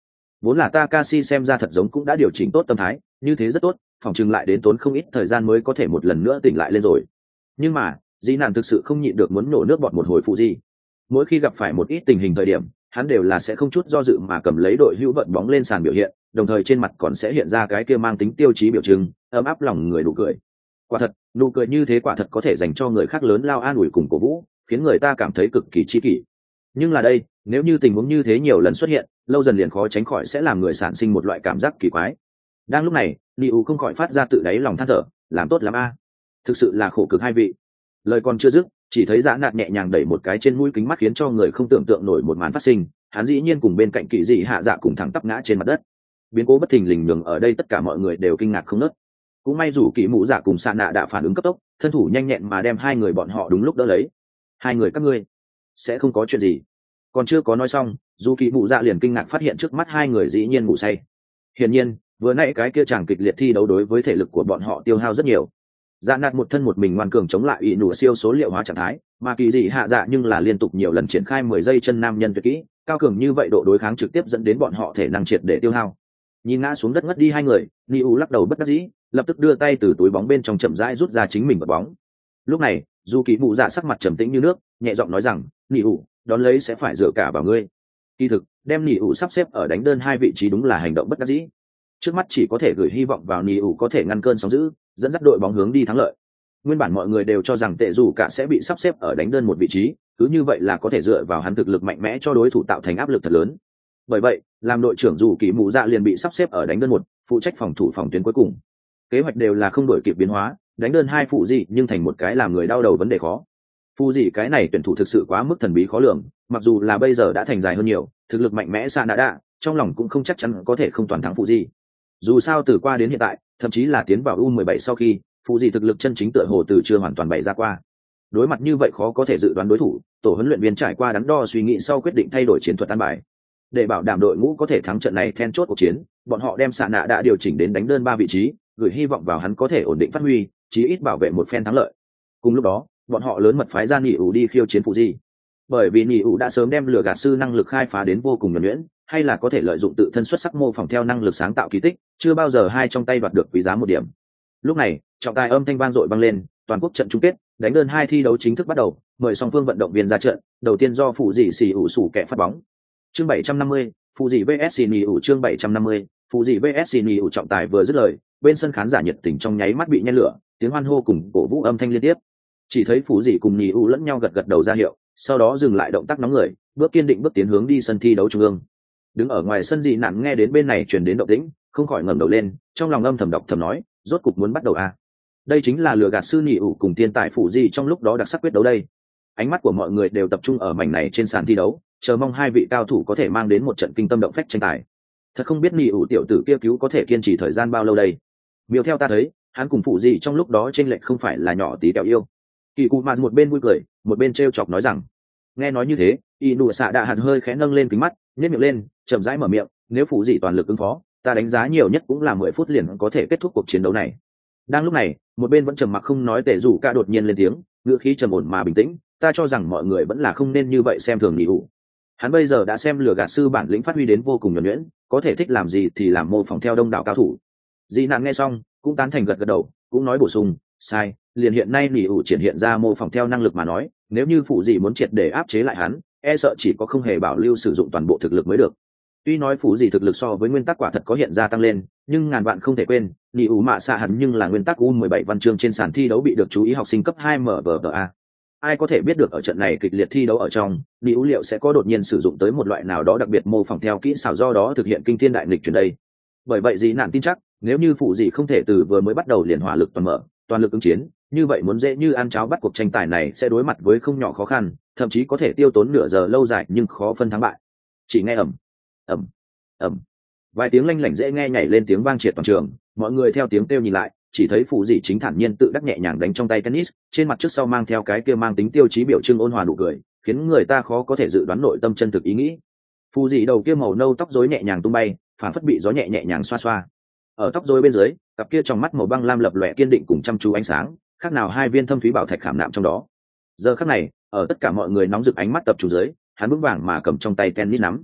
Vốn là Takashi xem ra thật giống cũng đã điều chỉnh tốt tâm thái, như thế rất tốt, phòng chừng lại đến tốn không ít thời gian mới có thể một lần nữa tỉnh lại lên rồi. Nhưng mà, Dĩ Nản thực sự không nhịn được muốn nổ nước bọt một hồi phụ gì. Mỗi khi gặp phải một ít tình hình thời điểm, hắn đều là sẽ không chút do dự mà cầm lấy đội hữu vận bóng lên sàn biểu hiện, đồng thời trên mặt còn sẽ hiện ra cái kia mang tính tiêu chí biểu trưng, ấm áp lòng người nụ cười. Quả thật, nụ cười như thế quả thật có thể dành cho người khác lớn lao an ủi cùng cổ vũ, khiến người ta cảm thấy cực kỳ chi kỷ. Nhưng là đây, nếu như tình huống như thế nhiều lần xuất hiện, lâu dần liền khó tránh khỏi sẽ làm người sản sinh một loại cảm giác kỳ quái. Đang lúc này, Liu không khỏi phát ra tự đáy lòng than thở, làm tốt lắm a, thực sự là khổ cực hai vị. Lời còn chưa dứt, chỉ thấy Dã Nạt nhẹ nhàng đẩy một cái trên mũi kính mắt khiến cho người không tưởng tượng nổi một màn phát sinh, hắn dĩ nhiên cùng bên cạnh Kỳ Dị Hạ Dạ cùng thẳng tắp ngã trên mặt đất. Biến cố bất thình lình nhường ở đây tất cả mọi người đều kinh ngạc không ngớt. Cũng may dù Kỳ Mụ Dạ cùng Sạ Nạ đã phản ứng cấp tốc, thân thủ nhanh nhẹn mà đem hai người bọn họ đúng lúc đỡ lấy. Hai người các ngươi sẽ không có chuyện gì. Còn chưa có nói xong, dù Kỳ Mụ Dạ liền kinh ngạc phát hiện trước mắt hai người dĩ nhiên ngủ say. Hiển nhiên, vừa nãy cái kia chàng kịch liệt thi đấu đối với thể lực của bọn họ tiêu hao rất nhiều. Dạ Nạt một thân một mình ngoan cường chống lại ỷ nụ siêu số liệu hóa trạng thái, mà Kỳ Dị Hạ Dạ nhưng là liên tục nhiều lần triển khai 10 giây chân nam nhân tuyệt kỹ, cao cường như vậy độ đối kháng trực tiếp dẫn đến bọn họ thể năng triệt để tiêu hao. Nhìn ngã xuống đất ngất đi hai người, Niu lắc đầu bất đắc dĩ, lập tức đưa tay từ túi bóng bên trong chậm rãi rút ra chính mình vật bóng. Lúc này, dù Kỳ Mụ Dạ sắc mặt trầm tĩnh như nước, nhẹ giọng nói rằng, Niu, đón lấy sẽ phải dựa cả vào ngươi. Kỳ thực, đem Niu sắp xếp ở đánh đơn hai vị trí đúng là hành động bất đắc dĩ. Trước mắt chỉ có thể gửi hy vọng vào Niu có thể ngăn cơn sóng dữ, dẫn dắt đội bóng hướng đi thắng lợi. Nguyên bản mọi người đều cho rằng tệ dù cả sẽ bị sắp xếp ở đánh đơn một vị trí, cứ như vậy là có thể dựa vào hắn thực lực mạnh mẽ cho đối thủ tạo thành áp lực thật lớn. Bởi vậy, làm đội trưởng dù Kỳ Mụ Dạ liền bị sắp xếp ở đánh đơn một, phụ trách phòng thủ phòng tuyến cuối cùng. Kế hoạch đều là không đổi kịp biến hóa, đánh đơn hai phụ gì nhưng thành một cái làm người đau đầu vấn đề khó. Phụ gì cái này tuyển thủ thực sự quá mức thần bí khó lường, mặc dù là bây giờ đã thành dài hơn nhiều, thực lực mạnh mẽ Sa Nạ Đa, trong lòng cũng không chắc chắn có thể không toàn thắng phụ gì. Dù sao từ qua đến hiện tại, thậm chí là tiến vào U17 sau khi, phụ gì thực lực chân chính tựa hồ từ chưa hoàn toàn bày ra qua. Đối mặt như vậy khó có thể dự đoán đối thủ, tổ huấn luyện viên trải qua đắn đo suy nghĩ sau quyết định thay đổi chiến thuật ăn bài. Để bảo đảm đội ngũ có thể thắng trận này then chốt cuộc chiến, bọn họ đem Sạ Nạ đã điều chỉnh đến đánh đơn 3 vị trí, gửi hy vọng vào hắn có thể ổn định phát huy, chí ít bảo vệ một phen thắng lợi. Cùng lúc đó, bọn họ lớn mật phái ra Nỉ ủ đi khiêu chiến phụ gì. Bởi vì Nỉ ủ đã sớm đem lừa gạt sư năng lực khai phá đến vô cùng nhuần nhuyễn, hay là có thể lợi dụng tự thân xuất sắc mô phỏng theo năng lực sáng tạo kỳ tích, chưa bao giờ hai trong tay đoạt được quý giá một điểm. Lúc này, trọng tài âm thanh vang dội vang lên, toàn quốc trận chung kết, đánh đơn hai thi đấu chính thức bắt đầu, mời song phương vận động viên ra trận, đầu tiên do phụ dị xì ủ sủ kẻ phát bóng. Chương 750, phụ dị vs xì ủ chương 750, phụ dị vs xì ủ trọng tài vừa dứt lời, bên sân khán giả nhiệt tình trong nháy mắt bị nhen lửa, tiếng hoan hô cùng cổ vũ âm thanh liên tiếp. Chỉ thấy phụ dị cùng ủ lẫn nhau gật gật đầu ra hiệu, sau đó dừng lại động tác nóng người, bước kiên định bước tiến hướng đi sân thi đấu trung ương. Đứng ở ngoài sân dị nản nghe đến bên này truyền đến động tĩnh, không khỏi ngẩng đầu lên, trong lòng âm thầm đọc thầm nói, rốt cục muốn bắt đầu à. Đây chính là lừa gạt sư Nỉ ủ cùng thiên tài phụ gì trong lúc đó đặc sắc quyết đấu đây. Ánh mắt của mọi người đều tập trung ở mảnh này trên sàn thi đấu, chờ mong hai vị cao thủ có thể mang đến một trận kinh tâm động phách tranh tài. Thật không biết Nỉ ủ tiểu tử kia cứu có thể kiên trì thời gian bao lâu đây. Miêu theo ta thấy, hắn cùng phụ gì trong lúc đó chênh lệch không phải là nhỏ tí kẹo yêu. Kỳ cụ mà một bên vui cười, một bên trêu chọc nói rằng. Nghe nói như thế, y nụ xạ đạ hạt hơi khẽ nâng lên kính mắt, nhếch miệng lên, chậm rãi mở miệng, nếu phụ gì toàn lực ứng phó, ta đánh giá nhiều nhất cũng là 10 phút liền có thể kết thúc cuộc chiến đấu này. Đang lúc này, một bên vẫn trầm mặc không nói tệ rủ ca đột nhiên lên tiếng, ngữ khí trầm ổn mà bình tĩnh, ta cho rằng mọi người vẫn là không nên như vậy xem thường Nỉ ủ. Hắn bây giờ đã xem lừa gạt sư bản lĩnh phát huy đến vô cùng nhuần nhuyễn, có thể thích làm gì thì làm, mô phỏng theo đông đảo cao thủ. Dị nạn nghe xong, cũng tán thành gật gật đầu, cũng nói bổ sung, sai, liền hiện nay Nỉ ủ triển hiện ra mô phỏng theo năng lực mà nói, nếu như phụ dị muốn triệt để áp chế lại hắn, e sợ chỉ có không hề bảo lưu sử dụng toàn bộ thực lực mới được. Tuy nói phụ dị thực lực so với nguyên tắc quả thật có hiện ra tăng lên, nhưng ngàn vạn không thể quên, Nỉ ủ mạ xạ hắn nhưng là nguyên tắc U17 văn chương trên sàn thi đấu bị được chú ý học sinh cấp 2 MVVA. Ai có thể biết được ở trận này kịch liệt thi đấu ở trong, Nỉ ủ liệu sẽ có đột nhiên sử dụng tới một loại nào đó đặc biệt mô phỏng theo kỹ xảo do đó thực hiện kinh thiên đại nghịch chuyển đây. Bởi vậy Dị nạn tin chắc, nếu như phụ dị không thể từ vừa mới bắt đầu liền hỏa lực toàn mở, toàn lực ứng chiến, như vậy muốn dễ như ăn cháo bắt cuộc tranh tài này sẽ đối mặt với không nhỏ khó khăn, thậm chí có thể tiêu tốn nửa giờ lâu dài nhưng khó phân thắng bại. Chỉ nghe ầm ầm ầm, vài tiếng lanh lảnh dễ nghe nhảy lên tiếng vang triệt toàn trường, mọi người theo tiếng kêu nhìn lại, chỉ thấy phụ dị chính thản nhiên tự đắc nhẹ nhàng đánh trong tay tennis, trên mặt trước sau mang theo cái kia mang tính tiêu chí biểu trưng ôn hòa nụ cười, khiến người ta khó có thể dự đoán nội tâm chân thực ý nghĩ. Phụ dị đầu kia màu nâu tóc rối nhẹ nhàng tung bay, phản phất bị gió nhẹ nhẹ nhàng xoa xoa. Ở tóc rối bên dưới, cặp kia trong mắt màu băng lam lập lòe kiên định cùng chăm chú ánh sáng, khác nào hai viên thâm thúy bảo thạch khảm nạm trong đó. Giờ khắc này, ở tất cả mọi người nóng rực ánh mắt tập trung dưới, hắn vững vàng mà cầm trong tay tennis nắm.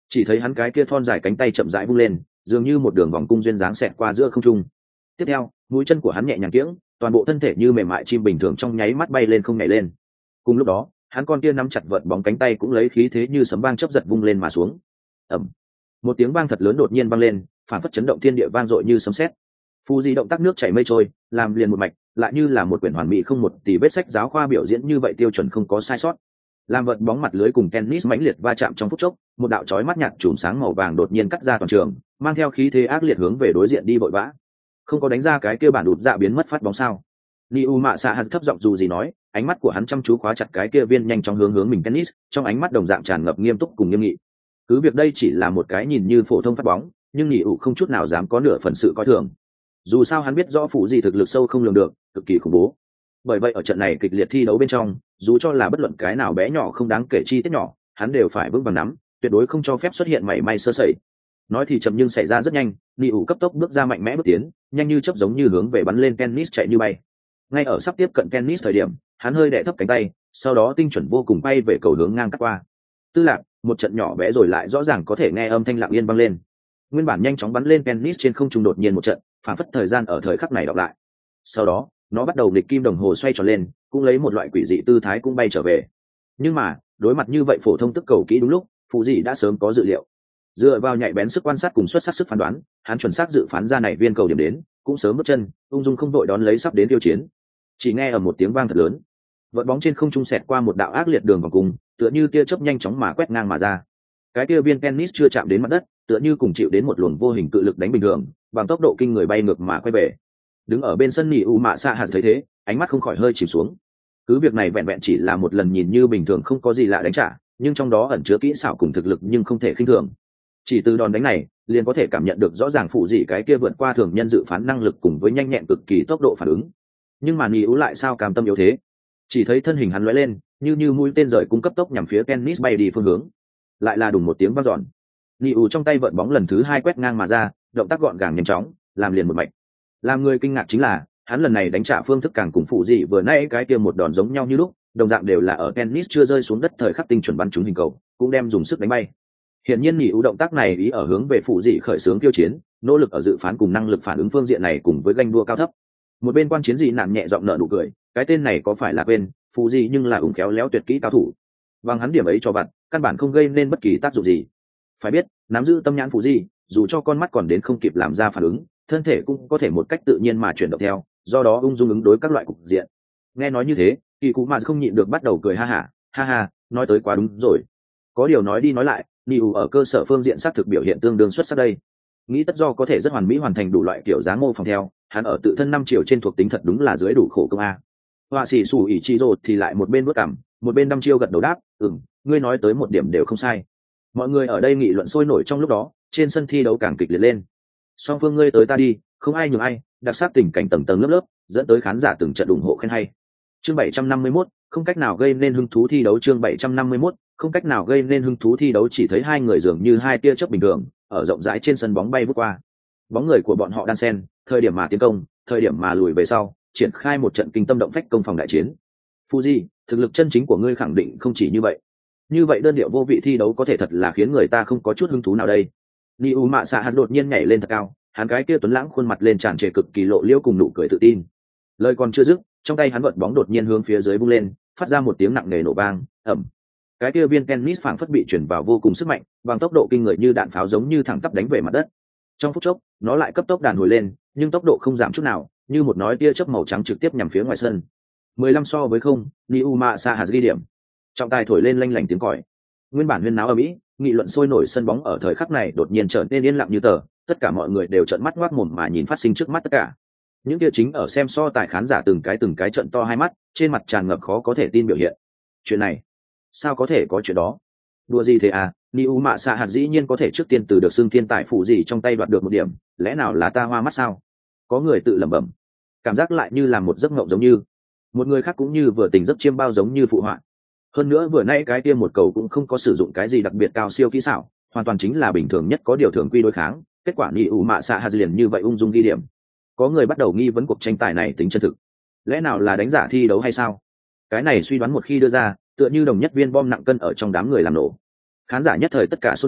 chỉ thấy hắn cái kia thon dài cánh tay chậm rãi vung lên, dường như một đường vòng cung duyên dáng xẹt qua giữa không trung. Tiếp theo mũi chân của hắn nhẹ nhàng kiễng, toàn bộ thân thể như mềm mại chim bình thường trong nháy mắt bay lên không nhảy lên. Cùng lúc đó hắn con kia nắm chặt vợt bóng cánh tay cũng lấy khí thế như sấm vang chớp giật vung lên mà xuống. Ầm, một tiếng vang thật lớn đột nhiên vang lên, phản phất chấn động thiên địa vang dội như sấm sét. Phù Di động tác nước chảy mây trôi, làm liền một mạch, lại như là một quyển hoàn mỹ không một tì vết sách giáo khoa biểu diễn như vậy, tiêu chuẩn không có sai sót. Làm vợt bóng mặt lưới cùng tennis mãnh liệt va chạm trong phút chốc, một đạo chói mắt nhạt chùm sáng màu vàng đột nhiên cắt ra toàn trường, mang theo khí thế ác liệt hướng về đối diện đi vội vã. Không có đánh ra cái kia bản đụt dạ biến mất phát bóng sao? Liu Mạ Sa thấp giọng dù gì nói, ánh mắt của hắn chăm chú khóa chặt cái kia viên nhanh chóng hướng mình tennis, trong ánh mắt đồng dạng tràn ngập nghiêm túc cùng nghiêm nghị. Cứ việc đây chỉ là một cái nhìn như phổ thông phát bóng, nhưng Liu không chút nào dám có nửa phần sự coi thường. Dù sao hắn biết rõ phụ gì thực lực sâu không lường được, cực kỳ khủng bố. Bởi vậy ở trận này kịch liệt thi đấu bên trong, dù cho là bất luận cái nào bé nhỏ không đáng kể chi tiết nhỏ, hắn đều phải vững vàng nắm, tuyệt đối không cho phép xuất hiện mảy may sơ sẩy. Nói thì chậm nhưng xảy ra rất nhanh, Liu cấp tốc bước ra mạnh mẽ bước tiến, nhanh như chớp giống như hướng về bắn lên tennis chạy như bay. Ngay ở sắp tiếp cận tennis thời điểm, hắn hơi đè thấp cánh tay, sau đó tinh chuẩn vô cùng bay về cầu hướng ngang cắt qua. Tư lạc, một trận nhỏ bé rồi lại rõ ràng có thể nghe âm thanh lặng yên vang lên. Nguyên bản nhanh chóng bắn lên tennis trên không trung đột nhiên một trận, phản phất thời gian ở thời khắc này đọc lại. Sau đó nó bắt đầu nghịch kim đồng hồ xoay tròn lên, cũng lấy một loại quỷ dị tư thái cũng bay trở về. Nhưng mà đối mặt như vậy phổ thông tức cầu kỹ đúng lúc, phụ dị đã sớm có dự liệu. Dựa vào nhạy bén sức quan sát cùng xuất sắc sức phán đoán, hắn chuẩn xác dự phán ra này viên cầu điểm đến, cũng sớm bước chân ung dung không đội đón lấy sắp đến tiêu chiến. Chỉ nghe ở một tiếng vang thật lớn, vợt bóng trên không trung xẹt qua một đạo ác liệt đường vòng cung, tựa như tia chớp nhanh chóng mà quét ngang mà ra. Cái kia viên tennis chưa chạm đến mặt đất, tựa như cùng chịu đến một luồng vô hình cự lực đánh bình thường, bằng tốc độ kinh người bay ngược mà quay về. Đứng ở bên sân Liu Mạ Sa thấy thế, ánh mắt không khỏi hơi chìm xuống. Cứ việc này vẹn vẹn chỉ là một lần nhìn như bình thường không có gì lạ đánh trả, nhưng trong đó ẩn chứa kỹ xảo cùng thực lực nhưng không thể khinh thường. Chỉ từ đòn đánh này, liền có thể cảm nhận được rõ ràng phụ dị cái kia vượt qua thường nhân dự phán năng lực cùng với nhanh nhẹn cực kỳ tốc độ phản ứng. Nhưng mà Liu lại sao cam tâm yếu thế? Chỉ thấy thân hình hắn lóe lên, như mũi tên rời cung cấp tốc nhằm phía tennis bay đi phương hướng. Lại là đùng một tiếng vang dọn. Liu trong tay vợt bóng lần thứ hai quét ngang mà ra, động tác gọn gàng nhanh chóng, làm liền một mạch. Làm người kinh ngạc chính là, hắn lần này đánh trả phương thức càng cùng phụ dị vừa nãy cái kia một đòn giống nhau như lúc, đồng dạng đều là ở tennis chưa rơi xuống đất thời khắc tinh chuẩn bắn trúng hình cầu, cũng đem dùng sức đánh bay. Hiển nhiên Liu động tác này ý ở hướng về phụ dị khởi xướng tiêu chiến, nỗ lực ở dự phán cùng năng lực phản ứng phương diện này cùng với ganh đua cao thấp. Một bên quan chiến dị nạn nhẹ giọng nở nụ cười, cái tên này có phải là quên, phụ dị nhưng là ủng khéo léo tuyệt kỹ cao thủ. Bằng hắn điểm ấy cho bạn, căn bản không gây nên bất kỳ tác dụng gì. Phải biết, nắm giữ tâm nhãn phụ dị, dù cho con mắt còn đến không kịp làm ra phản ứng, thân thể cũng có thể một cách tự nhiên mà chuyển động theo, do đó ung dung ứng đối các loại cục diện. Nghe nói như thế, Kỳ Cụ Mạn không nhịn được bắt đầu cười ha ha, nói tới quá đúng rồi. Có điều nói đi nói lại, Liu ở cơ sở phương diện xác thực biểu hiện tương đương xuất sắc đây. Nghĩ tất do có thể rất hoàn mỹ hoàn thành đủ loại kiểu dáng mô phỏng theo, hắn ở tự thân 5 chiều trên thuộc tính thật đúng là dưới đủ khổ công a. Họa sĩ Sủ ỉ chi rồ thì lại một bên bước cảm, một bên đăm chiêu gật đầu đáp, ngươi nói tới một điểm đều không sai. Mọi người ở đây nghị luận sôi nổi trong lúc đó, trên sân thi đấu càng kịch liệt lên. Song phương ngươi tới ta đi, không ai nhường ai, đặc sắc tình cảnh tầng tầng lớp lớp, dẫn tới khán giả từng trận ủng hộ khen hay. Chương 751, không cách nào gây nên hứng thú thi đấu. Chương 751, không cách nào gây nên hứng thú thi đấu. Chỉ thấy hai người dường như hai tia chớp bình thường, ở rộng rãi trên sân bóng bay vút qua. Bóng người của bọn họ đan xen, thời điểm mà tiến công, thời điểm mà lùi về sau, triển khai một trận kinh tâm động phách công phòng đại chiến. Fuji, thực lực chân chính của ngươi khẳng định không chỉ như vậy. Như vậy đơn điệu vô vị thi đấu có thể thật là khiến người ta không có chút hứng thú nào đây. Liu Mạ Sa đột nhiên nhảy lên thật cao, hắn cái kia tuấn lãng khuôn mặt lên tràn trề cực kỳ lộ liễu cùng nụ cười tự tin. Lời còn chưa dứt, trong tay hắn vợt bóng đột nhiên hướng phía dưới vung lên, phát ra một tiếng nặng nề nổ vang, ầm. Cái kia viên tennis phảng phất bị chuyển vào vô cùng sức mạnh, bằng tốc độ kinh người như đạn pháo giống như thẳng tắp đánh về mặt đất. Trong phút chốc, nó lại cấp tốc đàn hồi lên, nhưng tốc độ không giảm chút nào, như một nói tia chớp màu trắng trực tiếp nhằm phía ngoài sân. 15 so với 0, Liu Mạ Sa ghi điểm. Trọng tài thổi lên lanh lảnh tiếng còi. Nguyên bản huyên náo ở Mỹ, nghị luận sôi nổi sân bóng ở thời khắc này đột nhiên trở nên yên lặng như tờ, tất cả mọi người đều trợn mắt ngoác mồm mà nhìn phát sinh trước mắt tất cả. Những kia chính ở xem so tài khán giả từng cái trợn to hai mắt, trên mặt tràn ngập khó có thể tin biểu hiện. Chuyện này, sao có thể có chuyện đó? Đùa gì thế à? Liu Mạ Sa dĩ nhiên có thể trước tiên từ được xưng thiên tài phụ gì trong tay đoạt được một điểm, lẽ nào là ta hoa mắt sao? Có người tự lẩm bẩm, cảm giác lại như là một giấc mộng giống như. Một người khác cũng như vừa tỉnh giấc chiêm bao giống như phụ họa. Hơn nữa vừa nãy cái kia một cầu cũng không có sử dụng cái gì đặc biệt cao siêu kỹ xảo, hoàn toàn chính là bình thường nhất có điều thường quy đối kháng, kết quả Liu Mạ Sa liền như vậy ung dung ghi điểm. Có người bắt đầu nghi vấn cuộc tranh tài này tính chân thực. Lẽ nào là đánh giả thi đấu hay sao? Cái này suy đoán một khi đưa ra, tựa như đồng nhất viên bom nặng cân ở trong đám người làm nổ. Khán giả nhất thời tất cả xôn xao,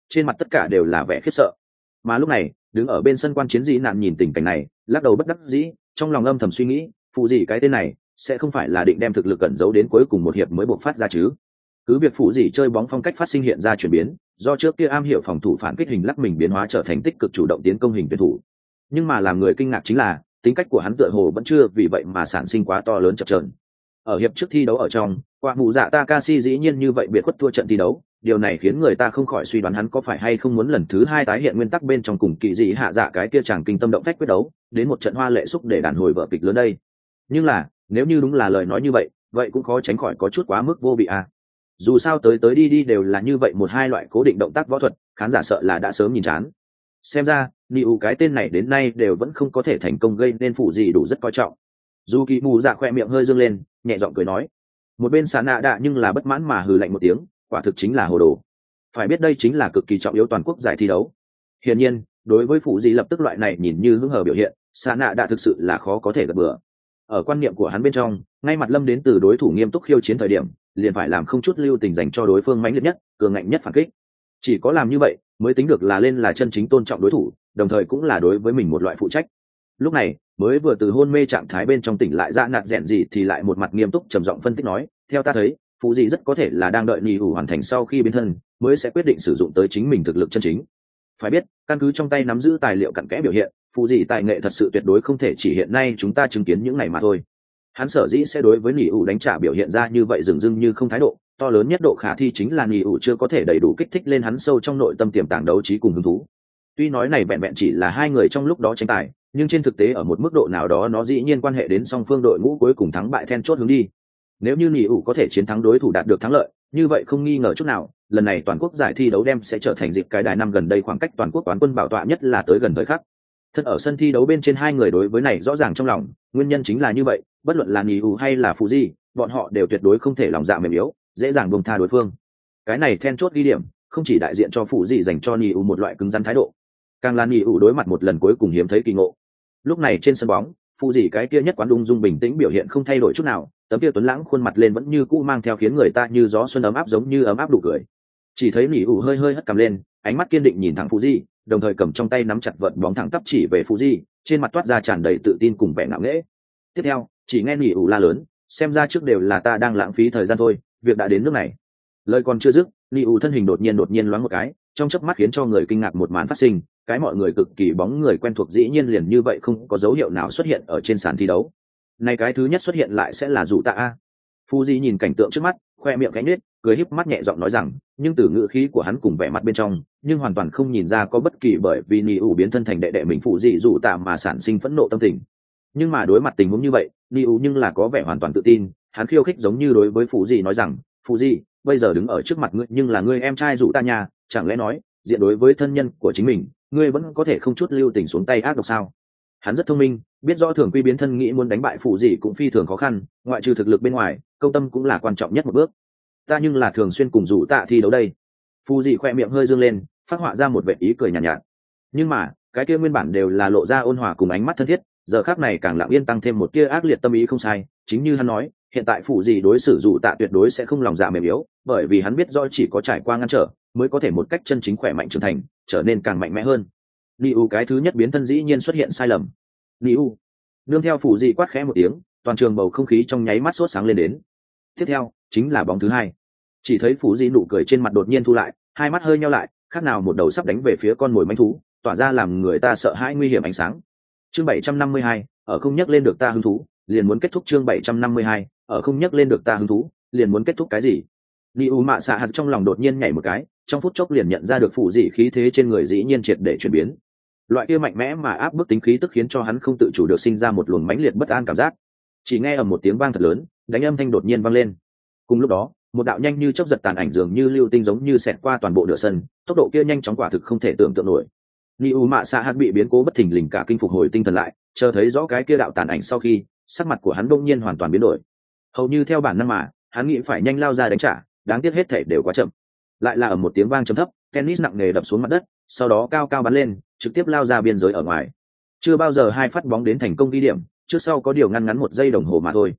trên mặt tất cả đều là vẻ khiếp sợ. Mà lúc này đứng ở bên sân quan chiến dĩ nạn nhìn tình cảnh này, lắc đầu bất đắc dĩ, trong lòng âm thầm suy nghĩ, phụ gì cái tên này sẽ không phải là định đem thực lực cẩn giấu đến cuối cùng một hiệp mới bộc phát ra chứ? Cứ việc phụ gì chơi bóng phong cách phát sinh hiện ra chuyển biến, do trước kia am hiểu phòng thủ phản kích hình lắc mình biến hóa trở thành tích cực chủ động tiến công hình tuyển thủ, nhưng mà làm người kinh ngạc chính là tính cách của hắn tựa hồ vẫn chưa vì vậy mà sản sinh quá to lớn chập chờn. Ở hiệp trước thi đấu ở trong, quả mù dạ Takashi dĩ nhiên như vậy biệt khuất thua trận thi đấu, điều này khiến người ta không khỏi suy đoán hắn có phải hay không muốn lần thứ hai tái hiện nguyên tắc bên trong cùng kỳ dị hạ dạ cái kia chàng kinh tâm động phách quyết đấu, đến một trận hoa lệ xúc để đàn hồi vở kịch lớn đây. Nhưng là nếu như đúng là lời nói như vậy, vậy cũng khó tránh khỏi có chút quá mức vô vị à. Dù sao tới tới đi đi đều là như vậy một hai loại cố định động tác võ thuật, khán giả sợ là đã sớm nhìn chán. Xem ra Niu cái tên này đến nay đều vẫn không có thể thành công, gây nên phụ gì đủ rất coi trọng. Dù kỳ mù dạ khoe miệng hơi dương lên, nhẹ giọng cười nói. Một bên xà nạ đạ nhưng là bất mãn mà hừ lạnh một tiếng, quả thực chính là hồ đồ. Phải biết đây chính là cực kỳ trọng yếu toàn quốc giải thi đấu. Hiển nhiên đối với phụ gì lập tức loại này nhìn như hứng hờ biểu hiện, xà nạ đạ thực sự là khó có thể gật bừa. Ở quan niệm của hắn bên trong, ngay mặt lâm đến từ đối thủ nghiêm túc khiêu chiến thời điểm, liền phải làm không chút lưu tình dành cho đối phương mãnh liệt nhất, cường ngạnh nhất phản kích. Chỉ có làm như vậy mới tính được là lên là chân chính tôn trọng đối thủ, đồng thời cũng là đối với mình một loại phụ trách. Lúc này mới vừa từ hôn mê trạng thái bên trong tỉnh lại ra nạt rèn gì thì lại một mặt nghiêm túc trầm giọng phân tích nói, theo ta thấy phụ gì rất có thể là đang đợi Niu hoàn thành sau khi biến thân mới sẽ quyết định sử dụng tới chính mình thực lực chân chính. Phải biết căn cứ trong tay nắm giữ tài liệu cặn kẽ biểu hiện, phụ gì tài nghệ thật sự tuyệt đối không thể chỉ hiện nay chúng ta chứng kiến những ngày mà thôi. Hắn sở dĩ sẽ đối với Niu đánh trả biểu hiện ra như vậy dường dưng như không thái độ, to lớn nhất độ khả thi chính là Niu chưa có thể đầy đủ kích thích lên hắn sâu trong nội tâm tiềm tàng đấu trí cùng hứng thú. Tuy nói này vẹn vẹn chỉ là hai người trong lúc đó tranh tài, nhưng trên thực tế ở một mức độ nào đó nó dĩ nhiên quan hệ đến song phương đội ngũ cuối cùng thắng bại then chốt hướng đi. Nếu như Niu có thể chiến thắng đối thủ đạt được thắng lợi, như vậy không nghi ngờ chút nào, lần này toàn quốc giải thi đấu đem sẽ trở thành dịp cái đài năm gần đây khoảng cách toàn quốc quán quân bảo tọa nhất là tới gần thời khắc. Thật ở sân thi đấu bên trên hai người đối với này rõ ràng trong lòng, nguyên nhân chính là như vậy, bất luận là Niu hay là Fuji, bọn họ đều tuyệt đối không thể lòng dạ mềm yếu, dễ dàng buông tha đối phương. Cái này then chốt ghi điểm, không chỉ đại diện cho Fuji dành cho Niu một loại cứng rắn thái độ, càng là Niu đối mặt một lần cuối cùng hiếm thấy kỳ ngộ. Lúc này trên sân bóng, Fuji cái kia nhất quán ung dung bình tĩnh biểu hiện không thay đổi chút nào, tấm kia tuấn lãng khuôn mặt lên vẫn như cũ mang theo khiến người ta như gió xuân ấm áp, giống như ấm áp đủ cười. Chỉ thấy Niu hơi hơi hất cằm lên, ánh mắt kiên định nhìn thẳng Fuji, đồng thời cầm trong tay nắm chặt vợt bóng thẳng tắp chỉ về Fuji, trên mặt toát ra tràn đầy tự tin cùng vẻ ngạo nghễ. Tiếp theo, chỉ nghe Niu la lớn, xem ra trước đều là ta đang lãng phí thời gian thôi, việc đã đến nước này. Lời còn chưa dứt, Niu thân hình đột nhiên loáng một cái, trong chớp mắt khiến cho người kinh ngạc một màn phát sinh, cái mọi người cực kỳ bóng người quen thuộc dĩ nhiên liền như vậy không có dấu hiệu nào xuất hiện ở trên sàn thi đấu. Này cái thứ nhất xuất hiện lại sẽ là Dụ Tạ a. Fuji nhìn cảnh tượng trước mắt, khoe miệng cánh nết, cười híp mắt nhẹ giọng nói rằng, nhưng từ ngữ khí của hắn cùng vẻ mặt bên trong, nhưng hoàn toàn không nhìn ra có bất kỳ bởi vì Niu biến thân thành đệ đệ mình Fuji Dụ Tạ mà sản sinh phẫn nộ tâm tình. Nhưng mà đối mặt tình huống như vậy, Niu nhưng là có vẻ hoàn toàn tự tin, hắn khiêu khích giống như đối với Fuji nói rằng, Fuji, bây giờ đứng ở trước mặt ngươi nhưng là ngươi em trai Dụ Tạ nhà, chẳng lẽ nói, diện đối với thân nhân của chính mình, ngươi vẫn có thể không chút lưu tình xuống tay ác độc sao? Hắn rất thông minh, biết rõ thường quy biến thân nghĩ muốn đánh bại phụ gì cũng phi thường khó khăn, ngoại trừ thực lực bên ngoài, công tâm cũng là quan trọng nhất một bước. Ta nhưng là thường xuyên cùng Dụ Tạ thi đấu đây. Phụ gì khoe miệng hơi dương lên, phát họa ra một vẻ ý cười nhàn nhạt. Nhưng mà cái kia nguyên bản đều là lộ ra ôn hòa cùng ánh mắt thân thiết, giờ khắc này càng lặng yên tăng thêm một tia ác liệt tâm ý không sai. Chính như hắn nói, hiện tại phụ gì đối xử Dụ Tạ tuyệt đối sẽ không lòng dạ mềm yếu, bởi vì hắn biết rõ chỉ có trải qua ngăn trở mới có thể một cách chân chính khỏe mạnh trưởng thành, trở nên càng mạnh mẽ hơn. Niu cái thứ nhất biến thân dĩ nhiên xuất hiện sai lầm. Niu nương theo phụ dị quát khẽ một tiếng, toàn trường bầu không khí trong nháy mắt sốt sáng lên đến. Tiếp theo chính là bóng thứ hai, chỉ thấy phụ dị nụ cười trên mặt đột nhiên thu lại, hai mắt hơi nheo lại, khác nào một đầu sắp đánh về phía con mồi manh thú, tỏa ra làm người ta sợ hãi nguy hiểm ánh sáng. Chương 752, ở không nhắc lên được ta hứng thú, liền muốn kết thúc. Chương 752, ở không nhắc lên được ta hứng thú, liền muốn kết thúc cái gì? Niu mạ xạ hạt trong lòng đột nhiên nhảy một cái, trong phút chốc liền nhận ra được phụ dị khí thế trên người dĩ nhiên triệt để chuyển biến. Loại kia mạnh mẽ mà áp bức tính khí tức khiến cho hắn không tự chủ được sinh ra một luồng mãnh liệt bất an cảm giác. Chỉ nghe ở một tiếng vang thật lớn, đánh âm thanh đột nhiên vang lên. Cùng lúc đó, một đạo nhanh như chớp giật tàn ảnh dường như lưu tinh giống như xẹt qua toàn bộ nửa sân, tốc độ kia nhanh chóng quả thực không thể tưởng tượng nổi. Niu mạ xạ hạt bị biến cố bất thình lình cả kinh phục hồi tinh thần lại, chờ thấy rõ cái kia đạo tàn ảnh sau khi, sắc mặt của hắn đột nhiên hoàn toàn biến đổi. Hầu như theo bản năng mà, hắn nghĩ phải nhanh lao ra đánh trả, đáng tiếc hết thể đều quá chậm. Lại là ở một tiếng vang trầm thấp, tennis nặng nề đập xuống mặt đất, sau đó cao cao bắn lên, trực tiếp lao ra biên giới ở ngoài. Chưa bao giờ hai phát bóng đến thành công ghi điểm, trước sau có điều ngăn ngắn một giây đồng hồ mà thôi.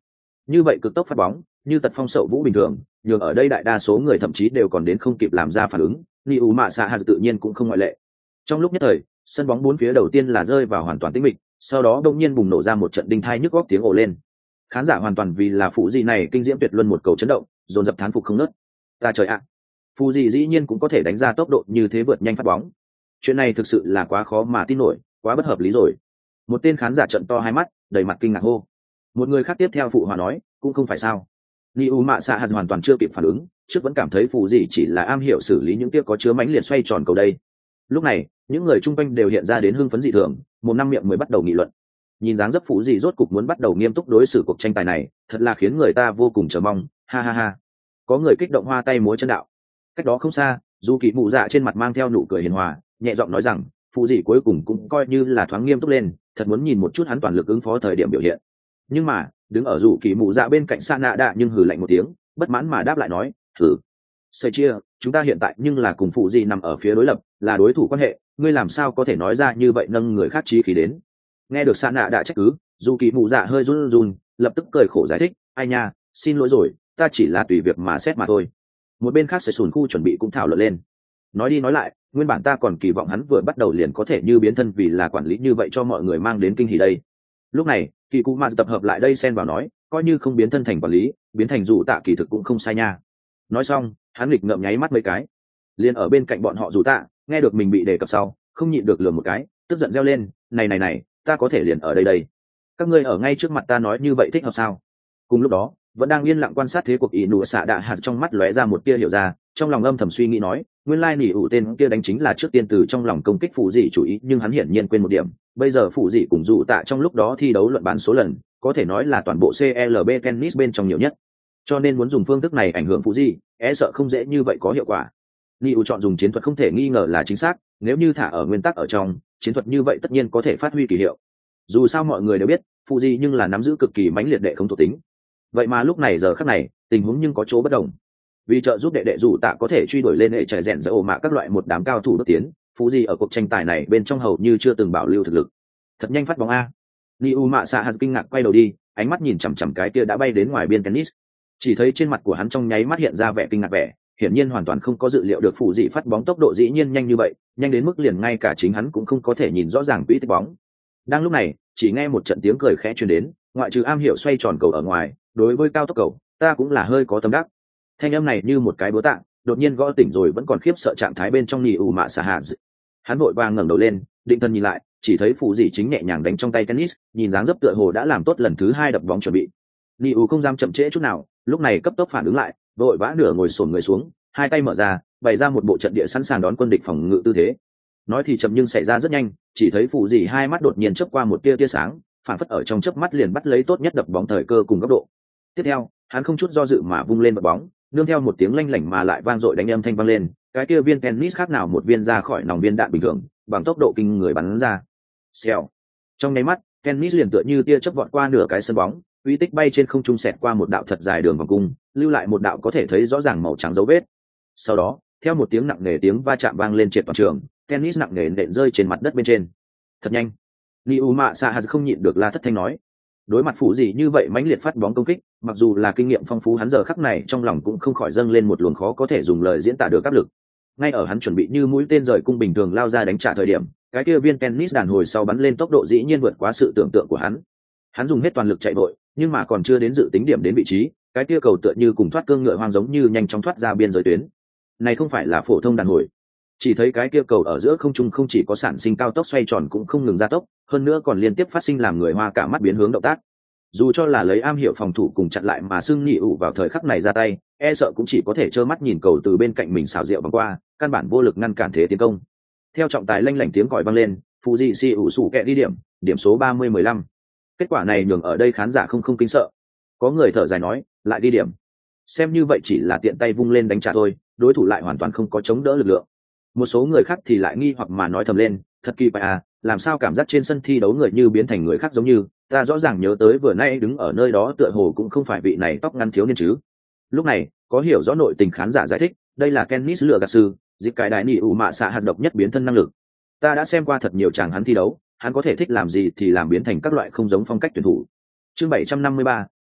như vậy cực tốc phát bóng như tật phong sậu vũ bình thường, nhường ở đây đại đa số người thậm chí đều còn đến không kịp làm ra phản ứng. Ni u mạ xạ hạt tự nhiên cũng không ngoại lệ. Trong lúc nhất thời, sân bóng bốn phía đầu tiên là rơi vào hoàn toàn tĩnh mịch, sau đó đông nhiên bùng nổ ra một trận đinh thai nhức góc tiếng ồ lên. Khán giả hoàn toàn vì là phụ gì này kinh diễm tuyệt luân một cầu chấn động, dồn dập thán phục không nớt. Ta trời ạ, phụ gì dĩ nhiên cũng có thể đánh ra tốc độ như thế vượt nhanh phát bóng. Chuyện này thực sự là quá khó mà tin nổi, quá bất hợp lý rồi. Một tên khán giả trợn to hai mắt, đầy mặt kinh ngạc hô. Một người khác tiếp theo phụ hòa nói, cũng không phải sao. Ni u mạ xạ hạt hoàn toàn chưa kịp phản ứng, trước vẫn cảm thấy phụ gì chỉ là am hiểu xử lý những tiếc có chứa mãnh liệt xoay tròn cầu đây. Lúc này, những người chung quanh đều hiện ra đến hưng phấn dị thường, một năm miệng mới bắt đầu nghị luận. Nhìn dáng dấp phụ gì rốt cục muốn bắt đầu nghiêm túc đối xử cuộc tranh tài này, thật là khiến người ta vô cùng chờ mong. Ha ha ha. Có người kích động hoa tay múa chân đạo. Cách đó không xa, dù kỳ mụ dạ trên mặt mang theo nụ cười hiền hòa, nhẹ giọng nói rằng phụ gì cuối cùng cũng coi như là thoáng nghiêm túc lên, thật muốn nhìn một chút hắn toàn lực ứng phó thời điểm biểu hiện. Nhưng mà đứng ở dù kỳ mụ dạ bên cạnh sa nạ đạ nhưng hừ lạnh một tiếng, bất mãn mà đáp lại nói, thử sợi chia, chúng ta hiện tại nhưng là cùng phụ gì nằm ở phía đối lập, là đối thủ quan hệ, ngươi làm sao có thể nói ra như vậy nâng người khác chí khí đến. Nghe được sa nạ đạ trách cứ, dù kỳ mụ dạ hơi run run, lập tức cười khổ giải thích, ai nha, xin lỗi rồi, ta chỉ là tùy việc mà xét mà thôi. Một bên khác sẽ sùn khu chuẩn bị cũng thảo luận lên. Nói đi nói lại, nguyên bản ta còn kỳ vọng hắn vừa bắt đầu liền có thể như biến thân vì là quản lý như vậy cho mọi người mang đến kinh hỉ đây. Lúc này kỳ cụ ma tập hợp lại đây xen vào nói, coi như không biến thân thành quản lý, biến thành dù tạ kỳ thực cũng không sai nha. Nói xong hắn nghịch ngợm nháy mắt mấy cái. Liền ở bên cạnh bọn họ dù tạ nghe được mình bị đề cập sau, không nhịn được lườm một cái, tức giận reo lên, này ta có thể liền ở đây, các ngươi ở ngay trước mặt ta nói như vậy thích hợp sao? Cùng lúc đó vẫn đang yên lặng quan sát thế cuộc ỷ nụ xạ đạ hạt trong mắt lóe ra một tia hiểu ra, trong lòng âm thầm suy nghĩ nói, nguyên lai nỉ ủ tên kia đánh chính là trước tiên từ trong lòng công kích phụ dị chủ ý, nhưng hắn hiển nhiên quên một điểm, bây giờ phụ dị cùng dụ tạ trong lúc đó thi đấu luận bàn số lần có thể nói là toàn bộ CLB tennis bên trong nhiều nhất, cho nên muốn dùng phương thức này ảnh hưởng phụ dị e sợ không dễ như vậy có hiệu quả. Nỉ ủ chọn dùng chiến thuật không thể nghi ngờ là chính xác, nếu như thả ở nguyên tắc ở trong, chiến thuật như vậy tất nhiên có thể phát huy kỳ hiệu. Dù sao mọi người đều biết phụ dị nhưng là nắm giữ cực kỳ mãnh liệt đệ không thuộc tính, vậy mà lúc này giờ khắc này tình huống nhưng có chỗ bất đồng. Vì trợ giúp đệ đệ dù tạ có thể truy đuổi lên hệ trẻ rèn giữa ổ mạ các loại một đám cao thủ bước tiến, phụ gì ở cuộc tranh tài này bên trong hầu như chưa từng bảo lưu thực lực. Thật nhanh phát bóng a. Ni u mạ xạ hạt kinh ngạc quay đầu đi, ánh mắt nhìn chằm chằm cái kia đã bay đến ngoài biên tennis, chỉ thấy trên mặt của hắn trong nháy mắt hiện ra vẻ kinh ngạc vẻ, hiển nhiên hoàn toàn không có dự liệu được phụ dị phát bóng tốc độ dĩ nhiên nhanh như vậy, nhanh đến mức liền ngay cả chính hắn cũng không có thể nhìn rõ ràng quỹ tích bóng. Đang lúc này chỉ nghe một trận tiếng cười khẽ truyền đến, ngoại trừ am hiểu xoay tròn cầu ở ngoài, đối với cao tốc cầu ta cũng là hơi có tâm đắc. Thanh âm này như một cái búa tạ đột nhiên gõ tỉnh rồi vẫn còn khiếp sợ trạng thái bên trong Nỉ ủ mạ xạ hạt. Hắn vội vàng ngẩng đầu lên, định thần nhìn lại, chỉ thấy phụ dị chính nhẹ nhàng đánh trong tay tennis, nhìn dáng dấp tựa hồ đã làm tốt lần thứ 2 đập bóng chuẩn bị. Nỉ ủ không dám chậm trễ chút nào, lúc này cấp tốc phản ứng lại, vội vã nửa ngồi xổm người xuống, hai tay mở ra, bày ra một bộ trận địa sẵn sàng đón quân địch phòng ngự tư thế. Nói thì chậm nhưng xảy ra rất nhanh, chỉ thấy phụ dị hai mắt đột nhiên chớp qua một tia sáng, phản phất ở trong chớp mắt liền bắt lấy tốt nhất đập bóng thời cơ cùng góc độ. Tiếp theo hắn không chút do dự mà vung lên bật bóng, nương theo một tiếng lanh lảnh mà lại vang dội đánh âm thanh vang lên, cái kia viên tennis khác nào một viên ra khỏi nòng viên đạn bình thường, bằng tốc độ kinh người bắn ra. Xèo. Trong nháy mắt, tennis liền tựa như tia chớp vọt qua nửa cái sân bóng, uy tích bay trên không trung xẹt qua một đạo thật dài đường vòng cung, lưu lại một đạo có thể thấy rõ ràng màu trắng dấu vết. Sau đó, theo một tiếng nặng nề tiếng va chạm vang lên triệt toàn trường, tennis nặng nề nện rơi trên mặt đất bên trên. Thật nhanh. Liu Mạ Sa Hà không nhịn được la thất thanh nói. Đối mặt phụ gì như vậy mãnh liệt phát bóng công kích, mặc dù là kinh nghiệm phong phú hắn giờ khắc này trong lòng cũng không khỏi dâng lên một luồng khó có thể dùng lời diễn tả được áp lực. Ngay ở hắn chuẩn bị như mũi tên rời cung bình thường lao ra đánh trả thời điểm, cái kia viên tennis đàn hồi sau bắn lên tốc độ dĩ nhiên vượt quá sự tưởng tượng của hắn. Hắn dùng hết toàn lực chạy vội, nhưng mà còn chưa đến dự tính điểm đến vị trí, cái kia cầu tựa như cùng thoát cương ngựa hoang giống như nhanh chóng thoát ra biên giới tuyến. Này không phải là phổ thông đàn hồi, chỉ thấy cái kia cầu ở giữa không trung không chỉ có sản sinh cao tốc xoay tròn cũng không ngừng gia tốc, hơn nữa còn liên tiếp phát sinh làm người hoa cả mắt biến hướng động tác. Dù cho là lấy am hiểu phòng thủ cùng chặn lại mà xưng nhị ủ vào thời khắc này ra tay, e sợ cũng chỉ có thể trơ mắt nhìn cầu từ bên cạnh mình xảo diệu băng qua, căn bản vô lực ngăn cản thế tiến công. Theo trọng tài lanh lảnh tiếng còi vang lên, Fuji si ủ sủ kẹ đi điểm số 30-15. Kết quả này nhường ở đây khán giả không kinh sợ. Có người thở dài nói, lại đi điểm. Xem như vậy chỉ là tiện tay vung lên đánh trả thôi, đối thủ lại hoàn toàn không có chống đỡ lực lượng. Một số người khác thì lại nghi hoặc mà nói thầm lên, thật kỳ vậy à, làm sao cảm giác trên sân thi đấu người như biến thành người khác giống như, ta rõ ràng nhớ tới vừa nay đứng ở nơi đó tựa hồ cũng không phải vị này tóc ngắn thiếu niên chứ. Lúc này có hiểu rõ nội tình khán giả giải thích, đây là Kennis lừa gạt sư, dịp cái đại nỉ ủ mạ xạ hạt độc nhất biến thân năng lực. Ta đã xem qua thật nhiều chàng hắn thi đấu, hắn có thể thích làm gì thì làm, biến thành các loại không giống phong cách tuyển thủ. Chương 753,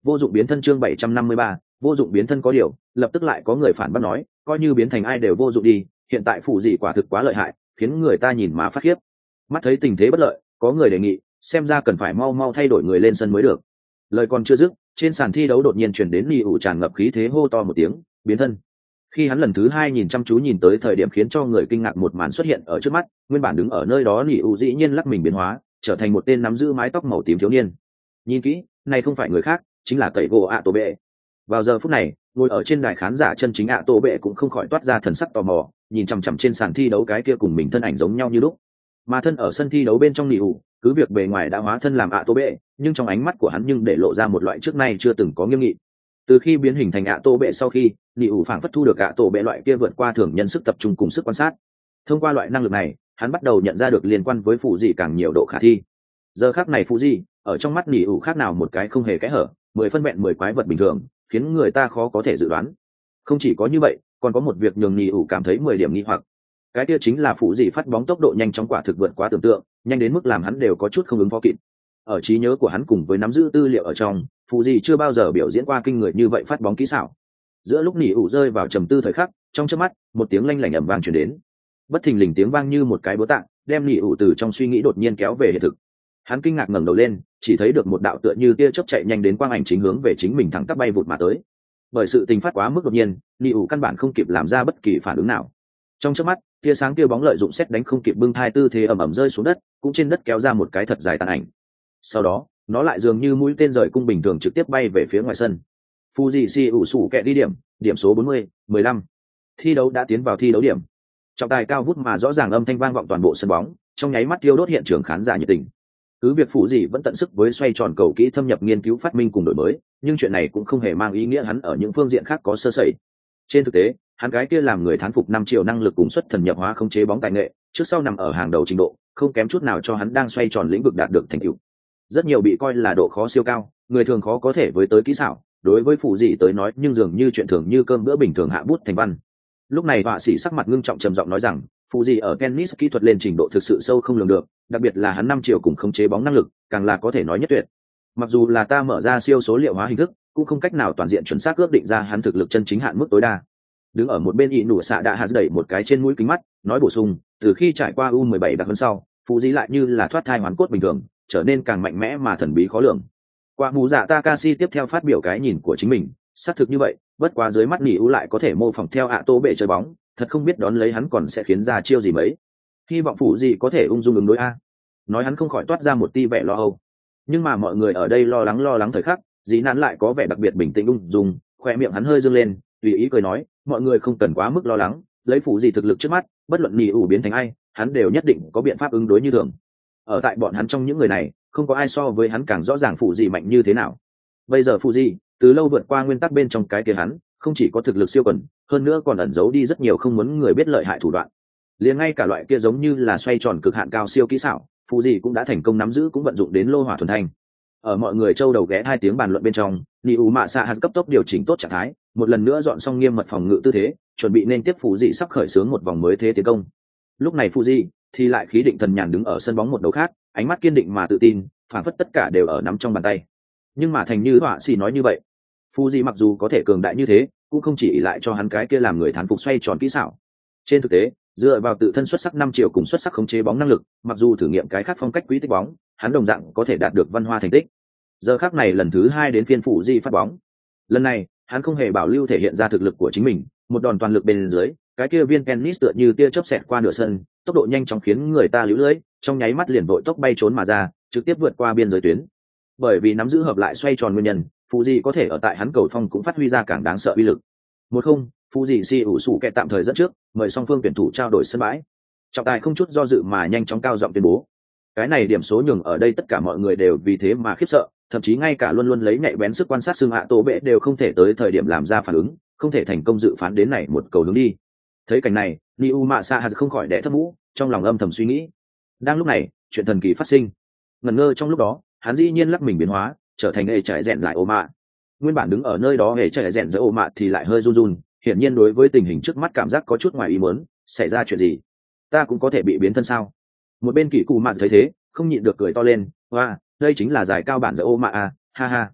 Vô dụng biến thân chương 753, vô dụng biến thân có điều, lập tức lại có người phản bác nói, coi như biến thành ai đều vô dụng đi, hiện tại phụ dị quả thực quá lợi hại, khiến người ta nhìn mà phát khiếp. Mắt thấy tình thế bất lợi, có người đề nghị, xem ra cần phải mau mau thay đổi người lên sân mới được. Lời còn chưa dứt, trên sàn thi đấu đột nhiên truyền đến Nị ủ tràn ngập khí thế hô to một tiếng, biến thân. Khi hắn lần thứ hai nhìn chăm chú nhìn tới thời điểm khiến cho người kinh ngạc một màn xuất hiện ở trước mắt, nguyên bản đứng ở nơi đó Nị ủ dĩ nhiên lắc mình biến hóa, trở thành một tên nắm giữ mái tóc màu tím thiếu niên. Nhìn kỹ, này không phải người khác, chính là cậy gỗ ạ tổ bệ. Vào giờ phút này, ngồi ở trên đài khán giả chân chính ạ tổ bệ cũng không khỏi toát ra thần sắc tò mò, nhìn chằm chằm trên sàn thi đấu cái kia cùng mình thân ảnh giống nhau như lúc. Mà thân ở sân thi đấu bên trong Nị ủ, cứ việc bề ngoài đã hóa thân làm ạ tổ bệ, nhưng trong ánh mắt của hắn nhưng để lộ ra một loại trước nay chưa từng có nghiêm nghị. Từ khi biến hình thành ạ tổ bệ sau khi, Nị ủ phảng phất thu được ạ tổ bệ loại kia vượt qua thường nhân sức tập trung cùng sức quan sát. Thông qua loại năng lực này, hắn bắt đầu nhận ra được liên quan với phụ dị càng nhiều độ khả thi. Giờ khắc này phụ dị ở trong mắt Nị ủ khác nào một cái không hề kẽ hở, 10 phân vẹn 10 quái vật bình thường, khiến người ta khó có thể dự đoán. Không chỉ có như vậy, còn có một việc nhường Nị ủ cảm thấy 10 điểm nghi hoặc. Cái kia chính là phụ dị phát bóng tốc độ nhanh chóng quả thực vượt quá tưởng tượng, nhanh đến mức làm hắn đều có chút không ứng phó kịp. Ở trí nhớ của hắn cùng với nắm giữ tư liệu ở trong, phụ dị chưa bao giờ biểu diễn qua kinh người như vậy phát bóng kỹ xảo. Giữa lúc Nị ủ rơi vào trầm tư thời khắc, trong chớp mắt, một tiếng lanh lảnh ầm vang truyền đến. Bất thình lình tiếng vang như một cái búa tạ, đem Nị ủ từ trong suy nghĩ đột nhiên kéo về hiện thực. Hắn kinh ngạc ngẩng đầu lên, chỉ thấy được một đạo tựa như tia chớp chạy nhanh đến quang ảnh chính hướng về chính mình thẳng tắp bay vụt mà tới. Bởi sự tình phát quá mức đột nhiên, Nị ủ căn bản không kịp làm ra bất kỳ phản ứng nào. Trong chớp mắt, tia sáng tia bóng lợi dụng xét đánh không kịp bưng thai tư thế ầm ầm rơi xuống đất, cũng trên đất kéo ra một cái thật dài tàn ảnh. Sau đó, nó lại dường như mũi tên rời cung bình thường trực tiếp bay về phía ngoài sân. Fuji si ủ sủ kẹ đi điểm, điểm số 40, 15. Thi đấu đã tiến vào thi đấu điểm. Trọng tài cao vút mà rõ ràng âm thanh vang vọng toàn bộ sân bóng, trong nháy mắt thiêu đốt hiện trường khán giả nhiệt tình. Cứ việc phụ gì vẫn tận sức với xoay tròn cầu kỹ thâm nhập nghiên cứu phát minh cùng đổi mới, nhưng chuyện này cũng không hề mang ý nghĩa hắn ở những phương diện khác có sơ sẩy. Trên thực tế, hắn gái kia làm người thán phục 5 triệu năng lực cùng xuất thần nhập hóa không chế bóng tài nghệ, trước sau nằm ở hàng đầu trình độ, không kém chút nào cho hắn đang xoay tròn lĩnh vực đạt được thành tựu. Rất nhiều bị coi là độ khó siêu cao, người thường khó có thể với tới kỹ xảo, đối với phụ gì tới nói nhưng dường như chuyện thường như cơm bữa bình thường hạ bút thành văn. Lúc này họa sĩ sắc mặt ngưng trọng trầm giọng nói rằng, phụ gì ở tennis kỹ thuật lên trình độ thực sự sâu không lường được, đặc biệt là hắn 5 triệu cùng khống chế bóng năng lực, càng là có thể nói nhất tuyệt. Mặc dù là ta mở ra siêu số liệu hóa hình thức, cũng không cách nào toàn diện chuẩn xác ước định ra hắn thực lực chân chính hạn mức tối đa. Đứng ở một bên ị nụ xạ đã hạt đẩy một cái trên mũi kính mắt, nói bổ sung, từ khi trải qua U17 đặc hơn sau, phụ gì lại như là thoát thai hoàn cốt bình thường, trở nên càng mạnh mẽ mà thần bí khó lường. Qua mù dạ Takashi tiếp theo phát biểu cái nhìn của chính mình, xác thực như vậy, bất quá dưới mắt Nỉ U lại có thể mô phỏng theo ạ tô bệ chơi bóng, thật không biết đón lấy hắn còn sẽ khiến ra chiêu gì mấy. Hy vọng phụ gì có thể ung dung ứng đối a. Nói hắn không khỏi toát ra một tia vẻ lo âu. Nhưng mà mọi người ở đây lo lắng thời khắc, dĩ nản lại có vẻ đặc biệt bình tĩnh ung dung, khoe miệng hắn hơi dương lên, tùy ý cười nói, mọi người không cần quá mức lo lắng, lấy phụ gì thực lực trước mắt, bất luận Nỉ U biến thành ai, hắn đều nhất định có biện pháp ứng đối như thường. Ở tại bọn hắn trong những người này, không có ai so với hắn càng rõ ràng phụ gì mạnh như thế nào. Bây giờ phụ gì từ lâu vượt qua nguyên tắc bên trong cái kia hắn, không chỉ có thực lực siêu quần, hơn nữa còn ẩn giấu đi rất nhiều không muốn người biết lợi hại thủ đoạn. Liền ngay cả loại kia giống như là xoay tròn cực hạn cao siêu kỹ xảo, phụ gì cũng đã thành công nắm giữ cũng vận dụng đến lô hỏa thuần thanh. Ở mọi người châu đầu ghé 2 tiếng bàn luận bên trong, Nị U Mạ Xạ hạt cấp tốc điều chỉnh tốt trạng thái, một lần nữa dọn xong nghiêm mật phòng ngự tư thế, chuẩn bị nên tiếp phụ gì sắp khởi xướng một vòng mới thế tiến công. Lúc này phụ gì thì lại khí định thần nhàn đứng ở sân bóng một đầu khác, ánh mắt kiên định mà tự tin, phản phất tất cả đều ở nắm trong bàn tay. Nhưng mà thành như họa sĩ nói như vậy, Fuji mặc dù có thể cường đại như thế, cũng không chỉ lại cho hắn cái kia làm người thán phục xoay tròn kỹ xảo. Trên thực tế, dựa vào tự thân xuất sắc 5 triệu cùng xuất sắc khống chế bóng năng lực, mặc dù thử nghiệm cái khác phong cách quý tích bóng, hắn đồng dạng có thể đạt được văn hoa thành tích. Giờ khắc này lần thứ 2 đến phiên Fuji phát bóng. Lần này, hắn không hề bảo lưu thể hiện ra thực lực của chính mình, một đòn toàn lực bên dưới, cái kia viên tennis tựa như tia chớp xẹt qua nửa sân, tốc độ nhanh chóng khiến người ta líu lưỡi, trong nháy mắt liền vội tốc bay trốn mà ra, trực tiếp vượt qua biên giới tuyến. Bởi vì nắm giữ hợp lại xoay tròn nguyên nhân, Fuji có thể ở tại hắn cầu phong cũng phát huy ra càng đáng sợ uy lực. 1-0, Fuji si ủ sủ kẹt tạm thời dẫn trước, mời song phương tuyển thủ trao đổi sân bãi. Trọng tài không chút do dự mà nhanh chóng cao giọng tuyên bố. Cái này điểm số nhường ở đây tất cả mọi người đều vì thế mà khiếp sợ, thậm chí ngay cả luôn luôn lấy nhạy bén sức quan sát xương hạ tổ bệ đều không thể tới thời điểm làm ra phản ứng, không thể thành công dự phán đến này một cầu hướng đi. Thấy cảnh này, Niu Mạ Sa không khỏi đẻ thấp mũ, trong lòng âm thầm suy nghĩ. Đang lúc này, chuyện thần kỳ phát sinh. Ngẩn ngơ trong lúc đó, hắn dĩ nhiên lắc mình biến hóa, trở thành hệ chạy rèn lại ô mạ. Nguyên bản đứng ở nơi đó hệ chạy rèn giữa ô mạ thì lại hơi run run, hiển nhiên đối với tình hình trước mắt cảm giác có chút ngoài ý muốn, xảy ra chuyện gì? Ta cũng có thể bị biến thân sao? Một bên Kỷ Cụ Mạ thấy thế, không nhịn được cười to lên, "Oa, đây chính là giải cao bản giữa ô mạ à, ha ha."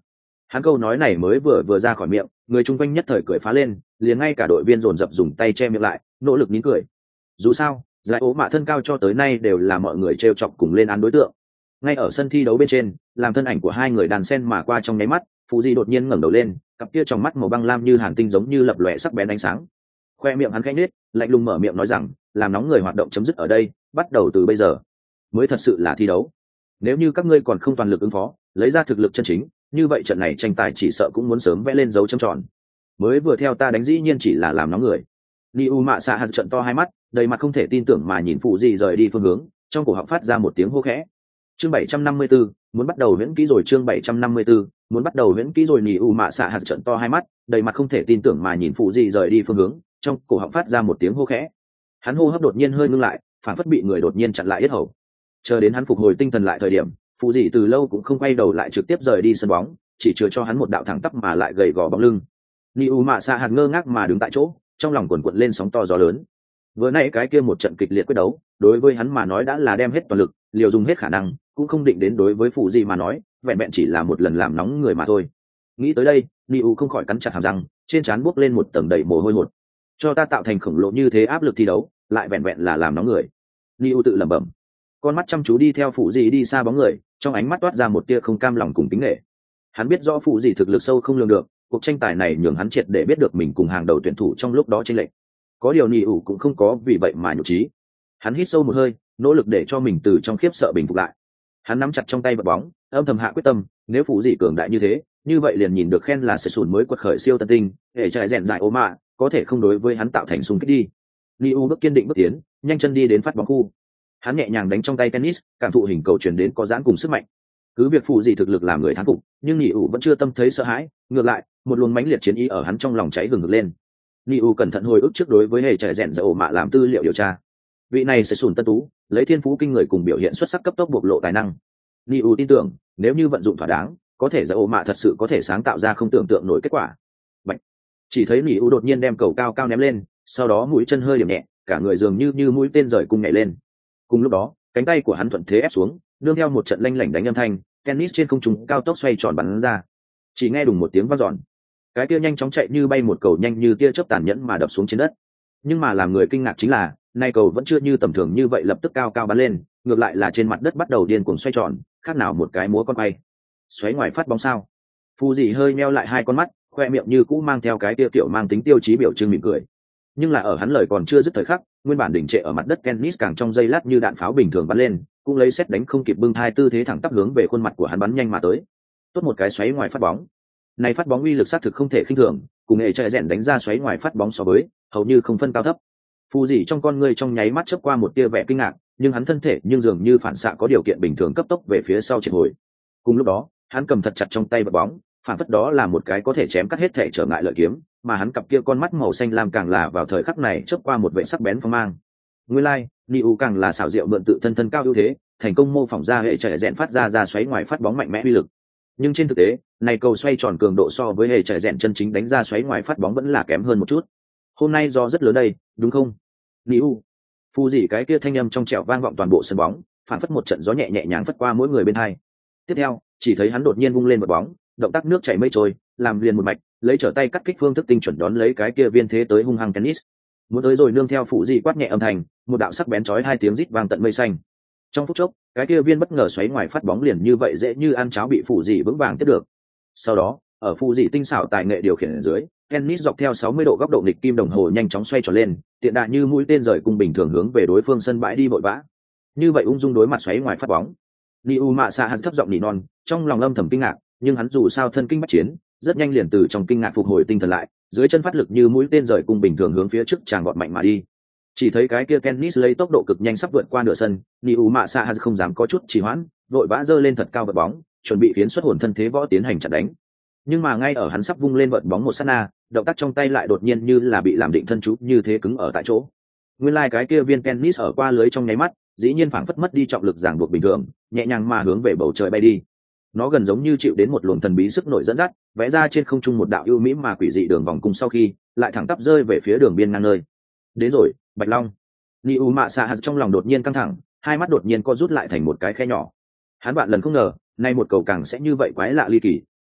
Hắn câu nói này mới vừa ra khỏi miệng, người chung quanh nhất thời cười phá lên, liền ngay cả đội viên dồn dập dùng tay che miệng lại, nỗ lực nín cười. Dù sao, giải ố mạ thân cao cho tới nay đều là mọi người trêu chọc cùng lên án đối tượng. Ngay ở sân thi đấu bên trên, làm thân ảnh của hai người đàn sen mà qua trong nháy mắt, Phụ Di đột nhiên ngẩng đầu lên, cặp kia trong mắt màu băng lam như hàn tinh giống như lập lòe sắc bén ánh sáng. Khoe miệng hắn khẽ nhếch, lạnh lùng mở miệng nói rằng, làm nóng người hoạt động chấm dứt ở đây, bắt đầu từ bây giờ mới thật sự là thi đấu. Nếu như các ngươi còn không toàn lực ứng phó, lấy ra thực lực chân chính, như vậy trận này tranh tài chỉ sợ cũng muốn sớm vẽ lên dấu chấm tròn. Mới vừa theo ta đánh dĩ nhiên chỉ là làm nóng người. Liu Mạ Sa hạt trận to hai mắt, đầy mặt không thể tin tưởng mà nhìn Phụ Di rời đi phương hướng, trong cổ họng phát ra một tiếng hô khẽ. Chương 754, muốn bắt đầu huyễn kỹ rồi. Chương 754, muốn bắt đầu huyễn kỹ rồi. Liu Mạ Sa hạt trận to hai mắt, đầy mặt không thể tin tưởng mà nhìn Phụ Di rời đi phương hướng, trong cổ họng phát ra một tiếng hô khẽ. Hắn hô hấp đột nhiên hơi ngưng lại, phản phất bị người đột nhiên chặn lại yết hầu. Chờ đến hắn phục hồi tinh thần lại thời điểm, Phụ Di từ lâu cũng không quay đầu lại trực tiếp rời đi sân bóng, chỉ chừa cho hắn một đạo thẳng tắp mà lại gầy gò bóng lưng. Liu Mạ Sa hạt ngơ ngác mà đứng tại chỗ, trong lòng quần quật lên sóng to gió lớn. Vừa nãy cái kia một trận kịch liệt quyết đấu, đối với hắn mà nói đã là đem hết toàn lực, liều dùng hết khả năng, cũng không định đến đối với Phụ Di mà nói, vẹn vẹn chỉ là một lần làm nóng người mà thôi. Nghĩ tới đây, Liu không khỏi cắn chặt hàm răng, trên trán buốc lên một tầng đầy mồ hôi hột. Cho ta tạo thành khổng lồ như thế áp lực thi đấu, lại vẹn vẹn là làm nóng người. Liu tự lẩm bẩm, con mắt chăm chú đi theo Phụ Di đi xa bóng người, trong ánh mắt toát ra một tia không cam lòng cùng kính nể. Hắn biết rõ Phụ Di thực lực sâu không lường được, cuộc tranh tài này nhường hắn triệt để biết được mình cùng hàng đầu tuyển thủ trong lúc đó chênh lệch. Có điều Liu cũng không có vì vậy mà nhục trí. Hắn hít sâu một hơi, nỗ lực để cho mình từ trong khiếp sợ bình phục lại. Hắn nắm chặt trong tay vật bóng, âm thầm hạ quyết tâm, nếu Phụ Di cường đại như thế, như vậy liền nhìn được khen là sẽ sùn mới quật khởi siêu tân tinh, để chạy rèn giải ố mạ, có thể không đối với hắn tạo thành xung kích đi. Liu bước kiên định bước tiến, nhanh chân đi đến phát bóng khu. Hắn nhẹ nhàng đánh trong tay tennis, cảm thụ hình cầu truyền đến có giãn cùng sức mạnh. Cứ việc Phụ Di thực lực làm người thắng phục, nhưng Liu vẫn chưa tâm thấy sợ hãi, ngược lại, một luồng mãnh liệt chiến ý ở hắn trong lòng cháy hừng hực lên. Liu cẩn thận hồi ức trước đối với hệ trẻ rèn giải ổ mạ làm tư liệu điều tra. Vị này sẽ sùn tân tú, lấy thiên phú kinh người cùng biểu hiện xuất sắc cấp tốc bộc lộ tài năng. Liu tin tưởng, nếu như vận dụng thỏa đáng, có thể giải ổ mạ thật sự có thể sáng tạo ra không tưởng tượng nổi kết quả. Bạch. Chỉ thấy Liu đột nhiên đem cầu cao cao ném lên, sau đó mũi chân hơi điểm nhẹ, cả người dường như mũi tên rời cung nhảy lên. Cùng lúc đó, cánh tay của hắn thuận thế ép xuống, nương theo một trận lanh lảnh đánh âm thanh, tennis trên không trung cao tốc xoay tròn bắn ra. Chỉ nghe đùng một tiếng vang dọn, cái kia nhanh chóng chạy như bay một cầu nhanh như tia chớp tàn nhẫn mà đập xuống trên đất. Nhưng mà làm người kinh ngạc chính là, nay cầu vẫn chưa như tầm thường như vậy lập tức cao cao bắn lên, ngược lại là trên mặt đất bắt đầu điên cuồng xoay tròn, khác nào một cái múa con quay. Xoáy ngoài phát bóng sao? Phụ Di hơi meo lại hai con mắt, khoe miệng như cũ mang theo cái kia kiểu mang tính tiêu chí biểu trưng mỉm cười. Nhưng là ở hắn lời còn chưa dứt thời khắc, nguyên bản đỉnh trệ ở mặt đất tennis càng trong giây lát như đạn pháo bình thường bắn lên, cũng lấy xét đánh không kịp bưng thai tư thế thẳng tắp hướng về khuôn mặt của hắn bắn nhanh mà tới. Tốt một cái xoáy ngoài phát bóng. Này phát bóng uy lực xác thực không thể khinh thường, cùng nghệ chạy rèn đánh ra xoáy ngoài phát bóng so với, hầu như không phân cao thấp. Phụ Di trong con ngươi trong nháy mắt chớp qua một tia vẻ kinh ngạc, nhưng hắn thân thể nhưng dường như phản xạ có điều kiện bình thường cấp tốc về phía sau triệt hồi. Cùng lúc đó, hắn cầm thật chặt trong tay vật bóng, phản phất đó là một cái có thể chém cắt hết thể trở ngại lợi kiếm, mà hắn cặp kia con mắt màu xanh lam càng là vào thời khắc này chớp qua một vẻ sắc bén phong mang. Nguyên lai, Liu càng là xảo diệu mượn tự thân cao ưu thế, thành công mô phỏng ra hệ chạy rèn phát ra xoáy ngoài phát bóng mạnh mẽ uy lực. Nhưng trên thực tế, này cầu xoay tròn cường độ so với hệ chạy rèn chân chính đánh ra xoáy ngoài phát bóng vẫn là kém hơn một chút. Hôm nay do rất lớn đây, đúng không? Liu. Phụ Di cái kia thanh âm trong trẻo vang vọng toàn bộ sân bóng, phản phất một trận gió nhẹ nhàng phất qua mỗi người bên hai. Tiếp theo, chỉ thấy hắn đột nhiên vung lên một bóng, động tác nước chảy mây trôi, làm liền một mạch, lấy trở tay cắt kích phương thức tinh chuẩn đón lấy cái kia viên thế tới hung hăng tennis. Muốn tới rồi nương theo Phụ Di quát nhẹ âm thanh, một đạo sắc bén chói hai tiếng rít vang tận mây xanh. Trong phút chốc, cái kia viên bất ngờ xoáy ngoài phát bóng liền như vậy dễ như ăn cháo bị Phụ Di vững vàng tiếp được. Sau đó, ở Phụ Di tinh xảo tài nghệ điều khiển ở dưới, tennis dọc theo 60 độ góc độ nghịch kim đồng hồ nhanh chóng xoay tròn lên, tiện đà như mũi tên rời cung bình thường hướng về đối phương sân bãi đi vội vã. Như vậy ung dung đối mặt xoáy ngoài phát bóng. Liu Mạ Sa thấp giọng nỉ non, trong lòng âm thầm kinh ngạc, nhưng hắn dù sao thân kinh bách chiến, rất nhanh liền từ trong kinh ngạc phục hồi tinh thần lại, dưới chân phát lực như mũi tên rời cung bình thường hướng phía trước tràng gọn mạnh mà đi. Chỉ thấy cái kia tennis lấy tốc độ cực nhanh sắp vượt qua nửa sân, Liu Mạ Sa không dám có chút trì hoãn, vội vã giơ lên thật cao vật bóng, chuẩn bị khiến xuất hồn thân thế võ tiến hành chặn đánh. Nhưng mà ngay ở hắn sắp vung lên vợt bóng một sát na, động tác trong tay lại đột nhiên như là bị làm định thân chú như thế cứng ở tại chỗ. Nguyên lai cái kia viên tennis ở qua lưới trong nháy mắt, dĩ nhiên phảng phất mất đi trọng lực ràng buộc bình thường, nhẹ nhàng mà hướng về bầu trời bay đi. Nó gần giống như chịu đến một luồng thần bí sức nổi dẫn dắt, vẽ ra trên không trung một đạo ưu mỹ mà quỷ dị đường vòng cung sau khi lại thẳng tắp rơi về phía đường biên ngang nơi. Đến rồi, Bạch Long. Liu Mạ Sa trong lòng đột nhiên căng thẳng, hai mắt đột nhiên co rút lại thành một cái khe nhỏ. Hắn bạn lần không ngờ, nay một cầu càng sẽ như vậy quái lạ ly kỳ,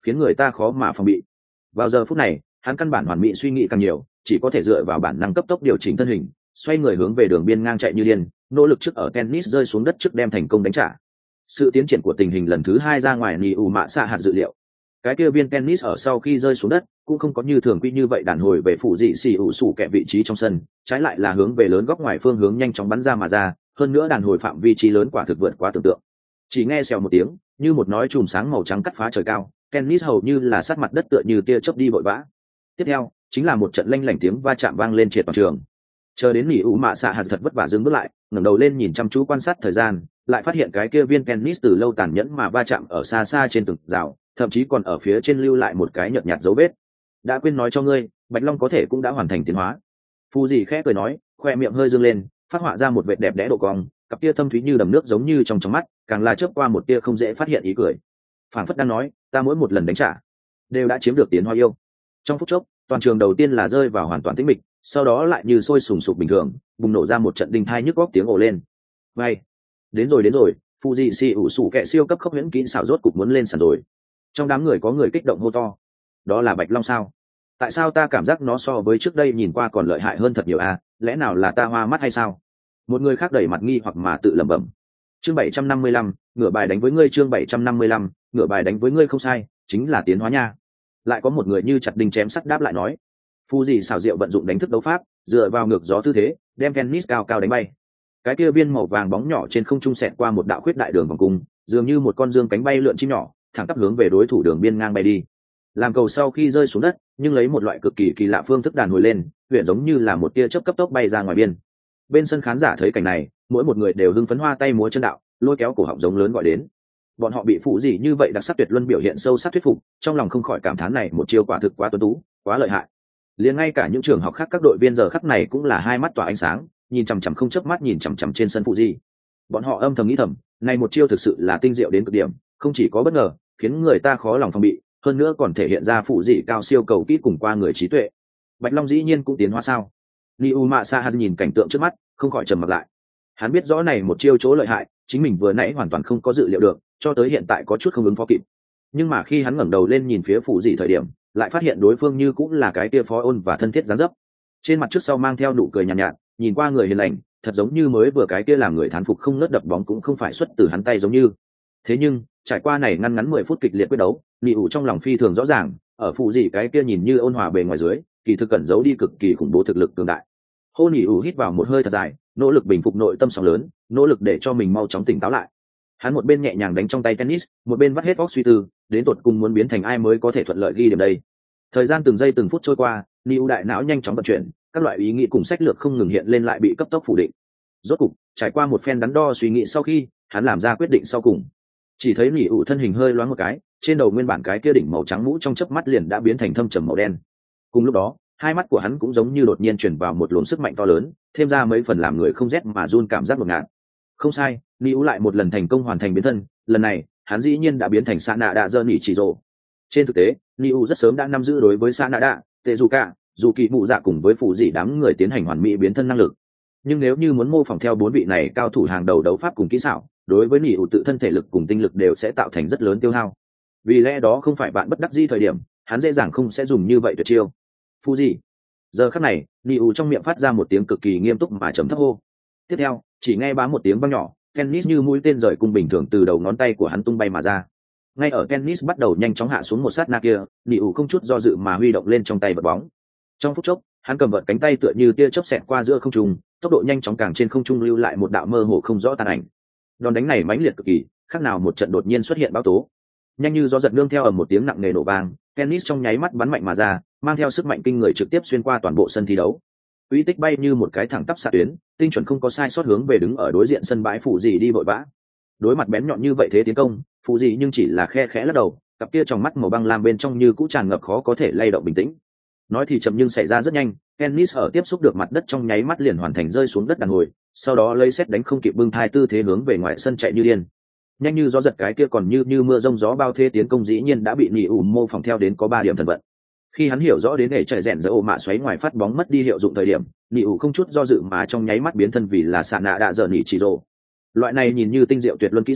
khiến người ta khó mà phòng bị. Vào giờ phút này hắn căn bản hoàn mỹ suy nghĩ càng nhiều, chỉ có thể dựa vào bản năng cấp tốc điều chỉnh thân hình, xoay người hướng về đường biên ngang chạy như điên, nỗ lực trước ở tennis rơi xuống đất trước đem thành công đánh trả. Sự tiến triển của tình hình lần thứ hai ra ngoài nỉ ủ mạ xạ hạt dự liệu. Cái kia viên tennis ở sau khi rơi xuống đất cũng không có như thường quy như vậy đàn hồi về phụ dị xì ủ sủ kẹ vị trí trong sân, trái lại là hướng về lớn góc ngoài phương hướng nhanh chóng bắn ra mà ra, hơn nữa đàn hồi phạm vi trí lớn quả thực vượt quá tưởng tượng. Chỉ nghe xèo một tiếng, như một nói chùm sáng màu trắng cắt phá trời cao, tennis hầu như là sát mặt đất tựa như tia chớp đi vội vã. Tiếp theo chính là một trận lanh lảnh tiếng va chạm vang lên triệt toàn trường. Chờ đến nỉ ủ mạ xạ hạt thật vất vả dừng bước lại, ngẩng đầu lên nhìn chăm chú quan sát thời gian, lại phát hiện cái kia viên tennis từ lâu tàn nhẫn mà va chạm ở xa xa trên tường rào, thậm chí còn ở phía trên lưu lại một cái nhợt nhạt dấu vết. Đã quên nói cho ngươi, Bạch Long có thể cũng đã hoàn thành tiến hóa. Phu dì khẽ cười nói, khoe miệng hơi dương lên, phát họa ra một vệt đẹp đẽ độ cong, cặp tia thâm thúy như đầm nước giống như trong mắt, càng là chớp qua một tia không dễ phát hiện ý cười. Phảng phất đang nói, ta mỗi một lần đánh trả đều đã chiếm được tiến hóa yêu. Trong phút chốc, toàn trường đầu tiên là rơi vào hoàn toàn tĩnh mịch, sau đó lại như sôi sùng sục bình thường, bùng nổ ra một trận đinh thai nhức góc tiếng ồ lên. Vậy, đến rồi, phụ dị xì ủ sủ kẹ siêu cấp khốc huyễn kỹ xảo rốt cục muốn lên sàn rồi. Trong đám người có người kích động hô to, đó là Bạch Long sao? Tại sao ta cảm giác nó so với trước đây nhìn qua còn lợi hại hơn thật nhiều à? Lẽ nào là ta hoa mắt hay sao? Một người khác đẩy mặt nghi hoặc mà tự lẩm bẩm. Chương 755, ngửa bài đánh với ngươi. Chương 755, ngửa bài đánh với ngươi không sai, chính là tiến hóa nha. Lại có một người như chặt đinh chém sắt đáp lại nói, phu gì xảo diệu vận dụng đánh thức đấu pháp, dựa vào ngược gió tư thế, đem tennis cao cao đánh bay. Cái kia viên màu vàng bóng nhỏ trên không trung xẹt qua một đạo khuyết đại đường vòng cung, dường như một con dương cánh bay lượn chim nhỏ, thẳng tắp hướng về đối thủ đường biên ngang bay đi. Làm cầu sau khi rơi xuống đất, nhưng lấy một loại cực kỳ kỳ lạ phương thức đàn hồi lên, huyện giống như là một tia chớp cấp tốc bay ra ngoài biên. Bên sân khán giả thấy cảnh này, mỗi một người đều hưng phấn hoa tay múa chân đạo, lôi kéo cổ họng giống lớn gọi đến. Bọn họ bị phụ gì như vậy đặc sắc tuyệt luân biểu hiện sâu sắc thuyết phục, trong lòng không khỏi cảm thán này một chiêu quả thực quá tuấn tú, quá lợi hại. Liền ngay cả những trường học khác các đội viên giờ khắc này cũng là hai mắt tỏa ánh sáng, nhìn chằm chằm không chớp mắt nhìn chằm chằm trên sân phụ gì. Bọn họ âm thầm nghĩ thầm, này một chiêu thực sự là tinh diệu đến cực điểm, không chỉ có bất ngờ, khiến người ta khó lòng phòng bị, hơn nữa còn thể hiện ra phụ dị cao siêu cầu kỹ cùng qua người trí tuệ. Bạch Long dĩ nhiên cũng tiến hóa sao? Liu Mạ Sa nhìn cảnh tượng trước mắt, không khỏi trầm mặt lại. Hắn biết rõ này một chiêu chỗ lợi hại, chính mình vừa nãy hoàn toàn không có dự liệu được, cho tới hiện tại có chút không ứng phó kịp. Nhưng mà khi hắn ngẩng đầu lên nhìn phía phụ dị thời điểm, lại phát hiện đối phương như cũng là cái kia phó ôn và thân thiết dáng dấp. Trên mặt trước sau mang theo nụ cười nhàn nhạt, nhìn qua người hiền lành, thật giống như mới vừa cái kia làm người thán phục không nớt đập bóng cũng không phải xuất từ hắn tay giống như. Thế nhưng, trải qua này ngắn 10 phút kịch liệt quyết đấu, Liu trong lòng phi thường rõ ràng, ở phụ dị cái kia nhìn như ôn hòa bề ngoài dưới, kỳ thực cẩn giấu đi cực kỳ khủng bố thực lực cường đại. Hô Liu hít vào một hơi thật dài, nỗ lực bình phục nội tâm sóng lớn, nỗ lực để cho mình mau chóng tỉnh táo lại. Hắn một bên nhẹ nhàng đánh trong tay tennis, một bên vắt hết óc suy tư, đến tột cùng muốn biến thành ai mới có thể thuận lợi ghi điểm đây. Thời gian từng giây từng phút trôi qua, Liu đại não nhanh chóng vận chuyển, các loại ý nghĩ cùng sách lược không ngừng hiện lên lại bị cấp tốc phủ định. Rốt cục, trải qua một phen đắn đo suy nghĩ sau khi, hắn làm ra quyết định sau cùng. Chỉ thấy Liu thân hình hơi loáng một cái, trên đầu nguyên bản cái kia đỉnh màu trắng mũ trong chớp mắt liền đã biến thành thâm trầm màu đen. Cùng lúc đó, hai mắt của hắn cũng giống như đột nhiên chuyển vào một luồng sức mạnh to lớn, thêm ra mấy phần làm người không rét mà run cảm giác ngột ngạt. Không sai, Liu lại một lần thành công hoàn thành biến thân, lần này, hắn dĩ nhiên đã biến thành Sa Nạ Đạ Dơ Nỉ Chỉ Rồ. Trên thực tế, Liu rất sớm đã nắm giữ đối với Sa Nạ Đạ, Tezuka, dù kỳ mụ dạ cùng với phụ dị đám người tiến hành hoàn mỹ biến thân năng lực. Nhưng nếu như muốn mô phỏng theo bốn vị này cao thủ hàng đầu đấu pháp cùng kỹ xảo, đối với Liu tự thân thể lực cùng tinh lực đều sẽ tạo thành rất lớn tiêu hao. Vì lẽ đó không phải bạn bất đắc dĩ thời điểm, hắn dễ dàng không sẽ dùng như vậy tuyệt chiêu. Phụ dị. Giờ khắc này, Liu trong miệng phát ra một tiếng cực kỳ nghiêm túc mà trầm thấp hô. Tiếp theo, chỉ nghe bám một tiếng vang nhỏ, tennis như mũi tên rời cung bình thường từ đầu ngón tay của hắn tung bay mà ra. Ngay ở tennis bắt đầu nhanh chóng hạ xuống một sát na kia, Liu không chút do dự mà huy động lên trong tay vật bóng. Trong phút chốc, hắn cầm vợt cánh tay tựa như tia chớp xẹt qua giữa không trung, tốc độ nhanh chóng càng trên không trung lưu lại một đạo mơ hồ không rõ tàn ảnh. Đòn đánh này mãnh liệt cực kỳ, khác nào một trận đột nhiên xuất hiện bão tố. Nhanh như gió giật nương theo ở một tiếng nặng nề nổ vang, tennis trong nháy mắt bắn mạnh mà ra, mang theo sức mạnh kinh người trực tiếp xuyên qua toàn bộ sân thi đấu. Uy tích bay như một cái thẳng tắp xạ tuyến, tinh chuẩn không có sai sót hướng về đứng ở đối diện sân bãi phụ dị đi vội vã. Đối mặt bén nhọn như vậy thế tiến công, phụ dị nhưng chỉ là khe khẽ lắc đầu, cặp kia trong mắt màu băng lam bên trong như cũ tràn ngập khó có thể lay động bình tĩnh. Nói thì chậm nhưng xảy ra rất nhanh, tennis ở tiếp xúc được mặt đất trong nháy mắt liền hoàn thành rơi xuống đất đàn hồi, sau đó lấy xét đánh không kịp bưng thai tư thế hướng về ngoài sân chạy như điên. Nhanh như gió giật cái kia còn như mưa rông gió bao thế tiến công dĩ nhiên đã bị Liu mô phỏng theo đến có 3 điểm thần vận. Khi hắn hiểu rõ đến để chạy rèn giữa ổ mạ xoáy ngoài phát bóng mất đi hiệu dụng thời điểm, Liu không chút do dự mà trong nháy mắt biến thân vì là Sa Nạ Đạ Dơ Nỉ Chỉ Rồ. Loại này nhìn như tinh diệu tuyệt luân kỹ xảo,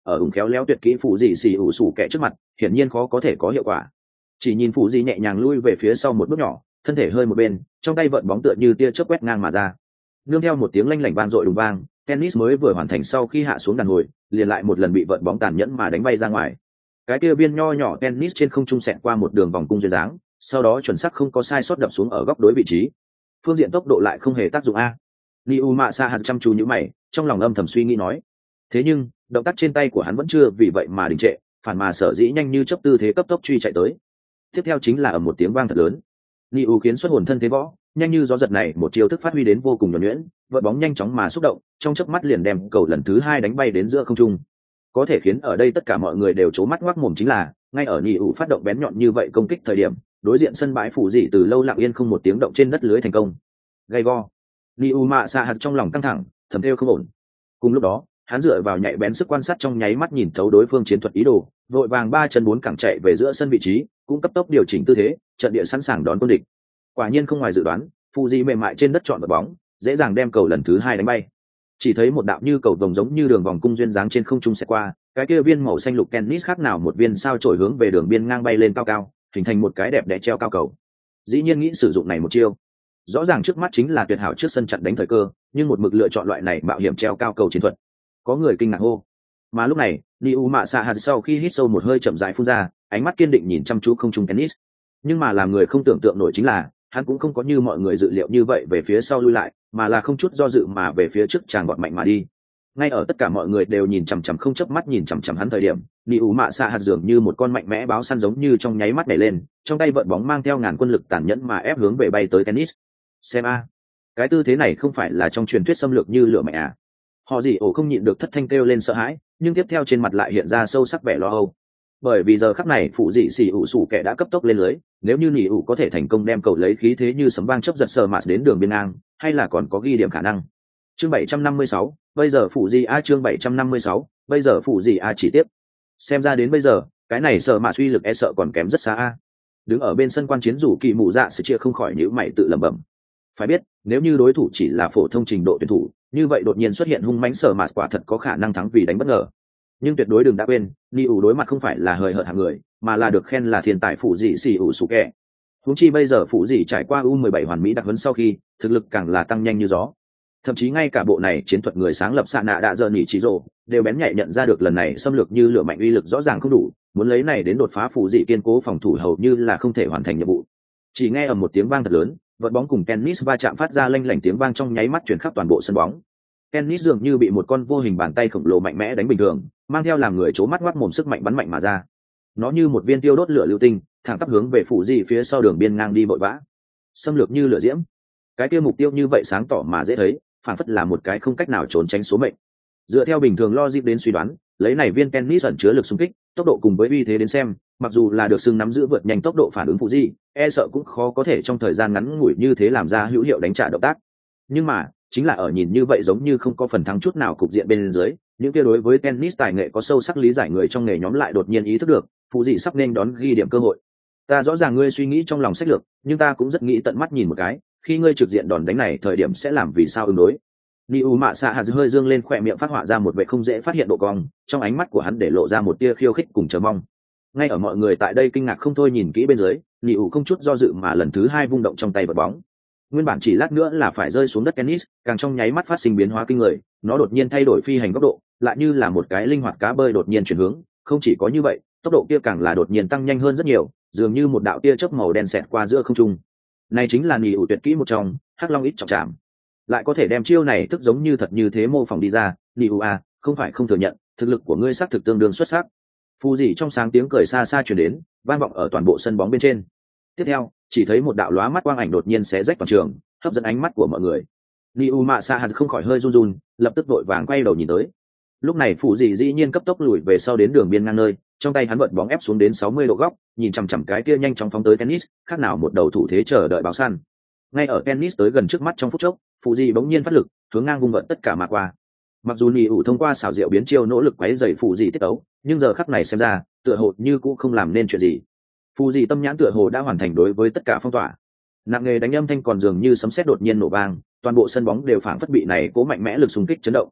ở ủng khéo léo tuyệt kỹ phụ dị xì ủ sủ kẻ trước mặt hiển nhiên khó có thể có hiệu quả. Chỉ nhìn phụ dị nhẹ nhàng lui về phía sau một bước nhỏ, thân thể hơi một bên, trong tay vợt bóng tựa như tia chớp quét ngang mà ra. Nương theo một tiếng lanh lảnh vang dội đùng vang, tennis mới vừa hoàn thành sau khi hạ xuống đàn hồi, liền lại một lần bị vợt bóng tàn nhẫn mà đánh bay ra ngoài. Cái kia viên nho nhỏ tennis trên không trung xẹt qua một đường vòng cung duyên dáng, sau đó chuẩn xác không có sai sót đập xuống ở góc đối vị trí. Phương diện tốc độ lại không hề tác dụng a. Liu Mạ Sa hạt chăm chú nhíu mày, trong lòng âm thầm suy nghĩ nói. Thế nhưng, động tác trên tay của hắn vẫn chưa vì vậy mà đình trệ, phản mà sở dĩ nhanh như chớp tư thế cấp tốc truy chạy tới. Tiếp theo chính là ở một tiếng vang thật lớn. Liu khiến xuất hồn thân thế võ, nhanh như gió giật này một chiêu thức phát huy đến vô cùng nhuần nhuyễn, vợt bóng nhanh chóng mà xúc động, trong chớp mắt liền đem cầu lần thứ 2 đánh bay đến giữa không trung. Có thể khiến ở đây tất cả mọi người đều trố mắt ngoác mồm chính là, ngay ở Liu phát động bén nhọn như vậy công kích thời điểm, đối diện sân bãi phủ dị từ lâu lặng yên không một tiếng động trên đất lưới thành công. Gay go. Liu Mạ Sa hạt trong lòng căng thẳng, thầm kêu không ổn. Cùng lúc đó, hắn dựa vào nhạy bén sức quan sát trong nháy mắt nhìn thấu đối phương chiến thuật ý đồ, vội vàng 3 chân 4 cẳng chạy về giữa sân vị trí, cũng cấp tốc điều chỉnh tư thế, trận địa sẵn sàng đón quân địch. Quả nhiên không ngoài dự đoán, phụ dị mềm mại trên đất chọn vật bóng, dễ dàng đem cầu lần thứ 2 đánh bay. Chỉ thấy một đạo như cầu vồng giống như đường vòng cung duyên dáng trên không trung sẽ qua, cái kia viên màu xanh lục tennis khác nào một viên sao chổi hướng về đường biên ngang bay lên cao cao, hình thành một cái đẹp đẽ treo cao cầu. Dĩ nhiên nghĩ sử dụng này một chiêu, rõ ràng trước mắt chính là tuyệt hảo trước sân chặn đánh thời cơ, nhưng một mực lựa chọn loại này mạo hiểm treo cao cầu chiến thuật. Có người kinh ngạc hô. Mà lúc này, Liu Mạ Sa hạt sau khi hít sâu một hơi chậm rãi phun ra, ánh mắt kiên định nhìn chăm chú không trung tennis. Nhưng mà làm người không tưởng tượng nổi chính là, hắn cũng không có như mọi người dự liệu như vậy về phía sau lui lại, mà là không chút do dự mà về phía trước tràn bọt mạnh mà đi. Ngay ở tất cả mọi người đều nhìn chằm chằm không chớp mắt nhìn chằm chằm hắn thời điểm, Liu Mạ Sa hạt dường như một con mạnh mẽ báo săn giống như trong nháy mắt nhảy lên, trong tay vợt bóng mang theo ngàn quân lực tàn nhẫn mà ép hướng về bay tới tennis. Xem a, cái tư thế này không phải là trong truyền thuyết xâm lược như lửa mạnh à? Họ gì ổ không nhịn được thất thanh kêu lên sợ hãi, nhưng tiếp theo trên mặt lại hiện ra sâu sắc vẻ lo âu. Bởi vì giờ khắc này phụ dị xỉ ủ sủ kẻ đã cấp tốc lên lưới, nếu như nỉ ủ có thể thành công đem cầu lấy khí thế như sấm vang chớp giật sờ mạt đến đường biên ngang, hay là còn có ghi điểm khả năng. Chương 756, bây giờ phụ dị a chương 756, bây giờ phụ dị a chỉ tiếp. Xem ra đến bây giờ, cái này sờ mạt uy lực e sợ còn kém rất xa a. Đứng ở bên sân quan chiến rủ kỳ mụ dạ sự chia không khỏi nhíu mày tự lẩm bẩm. Phải biết, nếu như đối thủ chỉ là phổ thông trình độ tuyển thủ, như vậy đột nhiên xuất hiện hung mãnh sở mạt quả thật có khả năng thắng vì đánh bất ngờ. Nhưng tuyệt đối đừng đã quên, Ni ủ đối mặt không phải là hời hợt hạng người, mà là được khen là thiên tài phụ dị xì ủ sủ kẹ. Huống chi bây giờ phụ dị trải qua U17 hoàn mỹ đặc huấn sau khi, thực lực càng là tăng nhanh như gió. Thậm chí ngay cả bộ này chiến thuật người sáng lập xạ nạ đã giờ nhỉ chỉ rồ, đều bén nhạy nhận ra được lần này xâm lược như lửa mạnh uy lực rõ ràng không đủ, muốn lấy này đến đột phá phụ dị kiên cố phòng thủ hầu như là không thể hoàn thành nhiệm vụ. Chỉ nghe ở một tiếng vang thật lớn, vật bóng cùng tennis va chạm phát ra lanh lảnh tiếng vang trong nháy mắt truyền khắp toàn bộ sân bóng. Tennis dường như bị một con vô hình bàn tay khổng lồ mạnh mẽ đánh bình thường, mang theo làm người chố mắt ngoác mồm sức mạnh bắn mạnh mà ra. Nó như một viên tiêu đốt lửa lưu tinh, thẳng tắp hướng về phủ dị phía sau đường biên ngang đi vội vã. Xâm lược như lửa diễm. Cái kia mục tiêu như vậy sáng tỏ mà dễ thấy, phản phất là một cái không cách nào trốn tránh số mệnh. Dựa theo bình thường logic đến suy đoán, lấy này viên tennis ẩn chứa lực xung kích, tốc độ cùng với uy thế đến xem, mặc dù là được xưng nắm giữ vượt nhanh tốc độ phản ứng phụ dị, e sợ cũng khó có thể trong thời gian ngắn ngủi như thế làm ra hữu hiệu đánh trả động tác. Nhưng mà, chính là ở nhìn như vậy giống như không có phần thắng chút nào cục diện bên dưới, những kia đối với tennis tài nghệ có sâu sắc lý giải người trong nghề nhóm lại đột nhiên ý thức được, phụ dị sắp nên đón ghi điểm cơ hội. Ta rõ ràng ngươi suy nghĩ trong lòng sách lược, nhưng ta cũng rất nghĩ tận mắt nhìn một cái, khi ngươi trực diện đòn đánh này thời điểm sẽ làm vì sao ứng đối. Liu Mạ Sa hạt hơi dương lên khỏe miệng phát họa ra một vẻ không dễ phát hiện độ cong, trong ánh mắt của hắn để lộ ra một tia khiêu khích cùng chờ mong. Ngay ở mọi người tại đây kinh ngạc không thôi nhìn kỹ bên dưới, Liu không chút do dự mà lần thứ 2 vung động trong tay vật bóng. Nguyên bản chỉ lát nữa là phải rơi xuống đất tennis, càng trong nháy mắt phát sinh biến hóa kinh người, nó đột nhiên thay đổi phi hành góc độ, lại như là một cái linh hoạt cá bơi đột nhiên chuyển hướng, không chỉ có như vậy, tốc độ kia càng là đột nhiên tăng nhanh hơn rất nhiều, dường như một đạo tia chớp màu đen xẹt qua giữa không trung. Này chính là Liu tuyệt kỹ một trong, Hắc Long ít trọng chạm. Lại có thể đem chiêu này tức giống như thật như thế mô phỏng đi ra, Liu a, không phải không thừa nhận, thực lực của ngươi xác thực tương đương xuất sắc. Phù dị trong sáng tiếng cười xa xa truyền đến, vang vọng ở toàn bộ sân bóng bên trên. Tiếp theo, chỉ thấy một đạo lóa mắt quang ảnh đột nhiên xé rách toàn trường, hấp dẫn ánh mắt của mọi người. Liu Mạ Sa hạt không khỏi hơi run run, lập tức vội vàng quay đầu nhìn tới. Lúc này Phù dị dĩ nhiên cấp tốc lùi về sau đến đường biên ngang nơi, trong tay hắn vợt bóng ép xuống đến 60 độ góc, nhìn chằm chằm cái kia nhanh chóng phóng tới tennis, khác nào một đầu thủ thế chờ đợi báo săn. Ngay ở tennis tới gần trước mắt trong phút chốc, Phù dị bỗng nhiên phát lực, hướng ngang vung vận tất cả mà qua. Mặc dù Liu thông qua xảo diệu biến chiêu nỗ lực quấy rầy Phù dị tiết tấu, nhưng giờ khắc này xem ra, tựa hồ như cũng không làm nên chuyện gì. Phù dị tâm nhãn tựa hồ đã hoàn thành đối với tất cả phong tỏa. Nặng nghề đánh âm thanh còn dường như sấm sét đột nhiên nổ vang, toàn bộ sân bóng đều phảng phất bị này cố mạnh mẽ lực xung kích chấn động.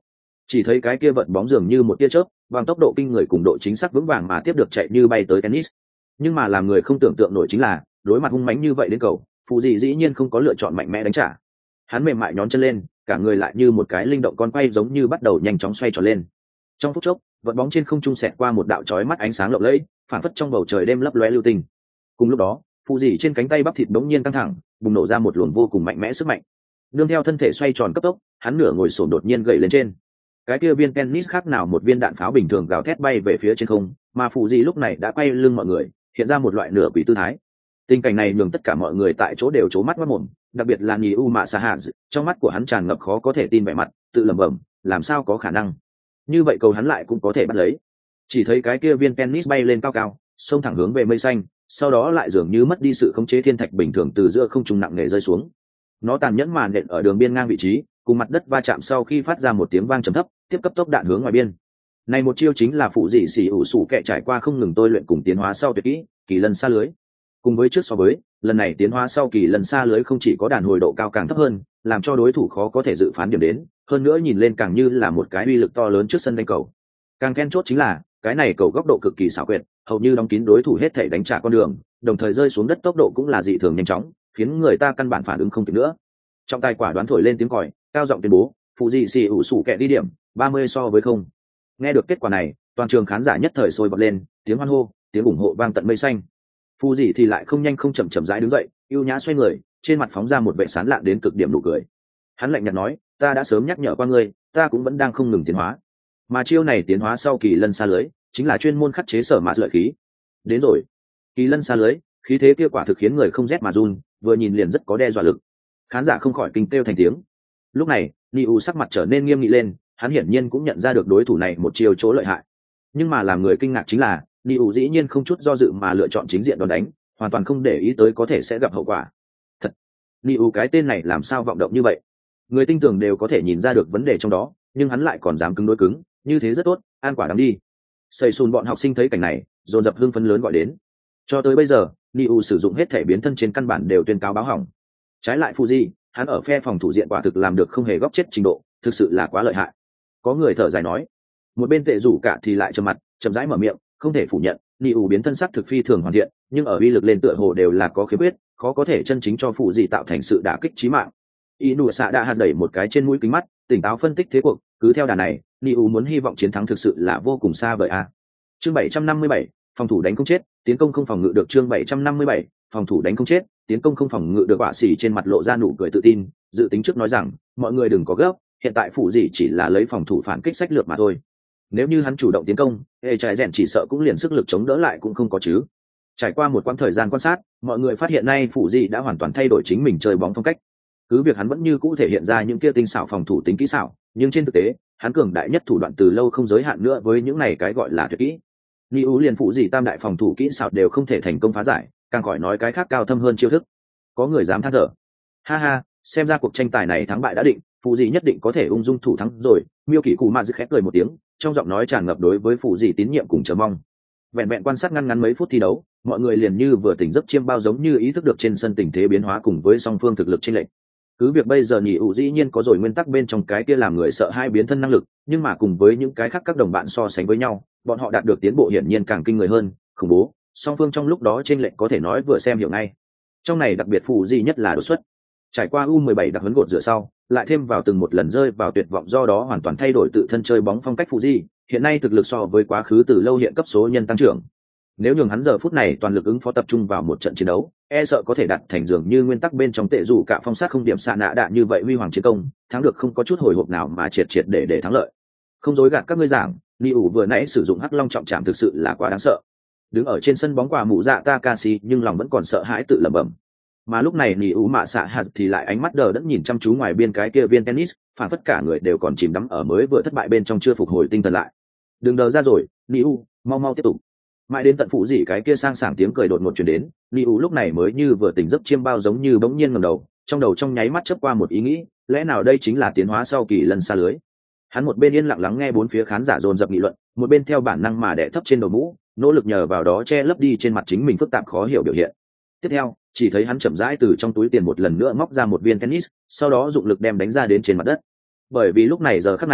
Chỉ thấy cái kia vận bóng dường như một tia chớp, bằng tốc độ kinh người cùng độ chính xác vững vàng mà tiếp được chạy như bay tới tennis. Nhưng mà làm người không tưởng tượng nổi chính là, đối mặt hung mãnh như vậy đến cầu, phụ dị dĩ nhiên không có lựa chọn mạnh mẽ đánh trả. Hắn mềm mại nhón chân lên, cả người lại như một cái linh động con quay giống như bắt đầu nhanh chóng xoay tròn lên. Trong phút chốc, vận bóng trên không trung xẹt qua một đạo chói mắt ánh sáng lộng lẫy, phản phất trong bầu trời đêm lấp lóe lưu tình. Cùng lúc đó, phụ dị trên cánh tay bắp thịt bỗng nhiên căng thẳng, bùng nổ ra một luồng vô cùng mạnh mẽ sức mạnh. Nương theo thân thể xoay tròn cấp tốc, hắn nửa ngồi xổm đột nhiên gậy lên trên. Cái kia viên tennis khác nào một viên đạn pháo bình thường gào thét bay về phía trên không, mà phụ dị lúc này đã quay lưng mọi người, hiện ra một loại nửa quỷ tư thái. Tình cảnh này nhường tất cả mọi người tại chỗ đều trố mắt mất mồm, đặc biệt là Nyu Mạ Sa Hà, trong mắt của hắn tràn ngập khó có thể tin vẻ mặt, tự lẩm bẩm, làm sao có khả năng? Như vậy cầu hắn lại cũng có thể bắt lấy. Chỉ thấy cái kia viên tennis bay lên cao cao, xông thẳng hướng về mây xanh, sau đó lại dường như mất đi sự khống chế thiên thạch bình thường từ giữa không trung nặng nề rơi xuống. Nó tàn nhẫn màn nện ở đường biên ngang vị trí, cùng mặt đất va chạm sau khi phát ra một tiếng vang trầm thấp, tiếp cấp tốc đạn hướng ngoài biên. Này một chiêu chính là phụ dị xỉ ủ sủ kệ trải qua không ngừng tôi luyện cùng tiến hóa sau tuyệt kỹ, kỳ lân xa lưới. Cùng với trước so với, lần này tiến hóa sau kỳ lân xa lưới không chỉ có đàn hồi độ cao càng thấp hơn, làm cho đối thủ khó có thể dự phán điểm đến, hơn nữa nhìn lên càng như là một cái uy lực to lớn trước sân đánh cầu. Càng then chốt chính là, cái này cầu góc độ cực kỳ xảo quyệt, hầu như đóng kín đối thủ hết thể đánh trả con đường, đồng thời rơi xuống đất tốc độ cũng là dị thường nhanh chóng, khiến người ta căn bản phản ứng không kịp nữa. Trọng tài quả đoán thổi lên tiếng còi, cao giọng tuyên bố, phụ dị xì ủ sủ kệ đi điểm 30 so với không. Nghe được kết quả này, toàn trường khán giả nhất thời sôi bật lên, tiếng hoan hô, tiếng ủng hộ vang tận mây xanh. Phụ dị thì lại không nhanh không chậm chậm rãi đứng dậy, ưu nhã xoay người, trên mặt phóng ra một vẻ sán lạ đến cực điểm nụ cười. Hắn lạnh nhạt nói, ta đã sớm nhắc nhở qua ngươi, ta cũng vẫn đang không ngừng tiến hóa. Mà chiêu này tiến hóa sau kỳ lân xa lưới, chính là chuyên môn khắc chế sở mã lợi khí. Đến rồi, kỳ lân xa lưới, khí thế kia quả thực khiến người không rét mà run, vừa nhìn liền rất có đe dọa lực. Khán giả không khỏi kinh kêu thành tiếng. Lúc này, Niu sắc mặt trở nên nghiêm nghị lên, hắn hiển nhiên cũng nhận ra được đối thủ này một chiêu chỗ lợi hại. Nhưng mà làm người kinh ngạc chính là, Niu dĩ nhiên không chút do dự mà lựa chọn chính diện đòn đánh, hoàn toàn không để ý tới có thể sẽ gặp hậu quả. Thật, Niu cái tên này làm sao vọng động như vậy? Người tinh tường đều có thể nhìn ra được vấn đề trong đó, nhưng hắn lại còn dám cứng đối cứng, như thế rất tốt, an quả đáng đi. Xây xùn bọn học sinh thấy cảnh này, dồn dập hưng phấn lớn gọi đến. Cho tới bây giờ, Niu sử dụng hết thể biến thân trên căn bản đều tuyên cáo báo hỏng. Trái lại Fuji, hắn ở phe phòng thủ diện quả thực làm được không hề góc chết trình độ, thực sự là quá lợi hại. Có người thở dài nói. Một bên tệ rủ cả thì lại trầm mặt, chậm rãi mở miệng, không thể phủ nhận, Niu biến thân sắc thực phi thường hoàn thiện, nhưng ở uy lực lên tựa hồ đều là có khiếm khuyết, khó có thể chân chính cho Fuji tạo thành sự đả kích chí mạng. Inu xạ đã hạt đẩy một cái trên mũi kính mắt, tỉnh táo phân tích thế cuộc, cứ theo đà này, Niu muốn hy vọng chiến thắng thực sự là vô cùng xa vời a. Chương 757, phòng thủ đánh không chết, tiến công không phòng ngự được. Chương 757, phòng thủ đánh không chết, tiến công không phòng ngự được. Quả xỉ trên mặt lộ ra nụ cười tự tin, dự tính trước nói rằng, mọi người đừng có gấp, hiện tại phụ gì chỉ là lấy phòng thủ phản kích sách lược mà thôi. Nếu như hắn chủ động tiến công, hệ trái rèn chỉ sợ cũng liền sức lực chống đỡ lại cũng không có chứ. Trải qua một quãng thời gian quan sát, mọi người phát hiện nay phụ gì đã hoàn toàn thay đổi chính mình chơi bóng phong cách. Cứ việc hắn vẫn như cũ thể hiện ra những kia tinh xảo phòng thủ tính kỹ xảo, nhưng trên thực tế, hắn cường đại nhất thủ đoạn từ lâu không giới hạn nữa với những này cái gọi là tuyệt kỹ. Niu liền phụ gì tam đại phòng thủ kỹ xảo đều không thể thành công phá giải, càng khỏi nói cái khác cao thâm hơn chiêu thức. Có người dám than thở. Ha ha, xem ra cuộc tranh tài này thắng bại đã định, phụ gì nhất định có thể ung dung thủ thắng rồi. Miêu Kỳ Cù Ma dứt khẽ cười một tiếng, trong giọng nói tràn ngập đối với phụ gì tín nhiệm cùng chờ mong. Vẹn vẹn quan sát ngắn mấy phút thi đấu, mọi người liền như vừa tỉnh giấc chiêm bao giống như ý thức được trên sân tình thế biến hóa cùng với song phương thực lực chênh lệch. Cứ việc bây giờ Niu dĩ nhiên có rồi nguyên tắc bên trong cái kia làm người sợ hai biến thân năng lực, nhưng mà cùng với những cái khác các đồng bạn so sánh với nhau, bọn họ đạt được tiến bộ hiển nhiên càng kinh người hơn, khủng bố. Song phương trong lúc đó chênh lệch có thể nói vừa xem hiểu ngay. Trong này đặc biệt phụ gì nhất là đột xuất. Trải qua U17 đặc huấn gột rửa sau, lại thêm vào từng một lần rơi vào tuyệt vọng do đó hoàn toàn thay đổi tự thân chơi bóng phong cách phụ gì, hiện nay thực lực so với quá khứ từ lâu hiện cấp số nhân tăng trưởng. Nếu nhường hắn giờ phút này toàn lực ứng phó tập trung vào một trận chiến đấu, e sợ có thể đặt thành dường như nguyên tắc bên trong tệ dù cả phong sát không điểm xạ nạ đạn như vậy huy hoàng chiến công, thắng được không có chút hồi hộp nào mà triệt để thắng lợi. Không dối gạt các ngươi giảng, Niu vừa nãy sử dụng hắc long trọng trảm thực sự là quá đáng sợ. Đứng ở trên sân bóng quả mụ dạ Takashi nhưng lòng vẫn còn sợ hãi tự lẩm bẩm. Mà lúc này Niu mạ xạ hạt thì lại ánh mắt đờ đẫn nhìn chăm chú ngoài biên cái kia viên tennis, phản phất cả người đều còn chìm đắm ở mới vừa thất bại bên trong chưa phục hồi tinh thần lại. Đừng đờ ra rồi, Niu, mau tiếp tục. Mãi đến tận phụ gì cái kia sang sảng tiếng cười đột ngột truyền đến, Niu lúc này mới như vừa tỉnh giấc chiêm bao giống như bỗng nhiên ngẩng đầu, trong đầu trong nháy mắt chớp qua một ý nghĩ, lẽ nào đây chính là tiến hóa sau kỳ lân xa lưới. Hắn một bên yên lặng lắng nghe bốn phía khán giả dồn dập nghị luận, một bên theo bản năng mà đè thấp trên đầu mũ, nỗ lực nhờ vào đó che lấp đi trên mặt chính mình phức tạp khó hiểu biểu hiện. Tiếp theo, chỉ thấy hắn chậm rãi từ trong túi tiền một lần nữa móc ra một viên tennis, sau đó dụng lực đem đánh ra đến trên mặt đất. Bởi vì lúc này giờ khắc này,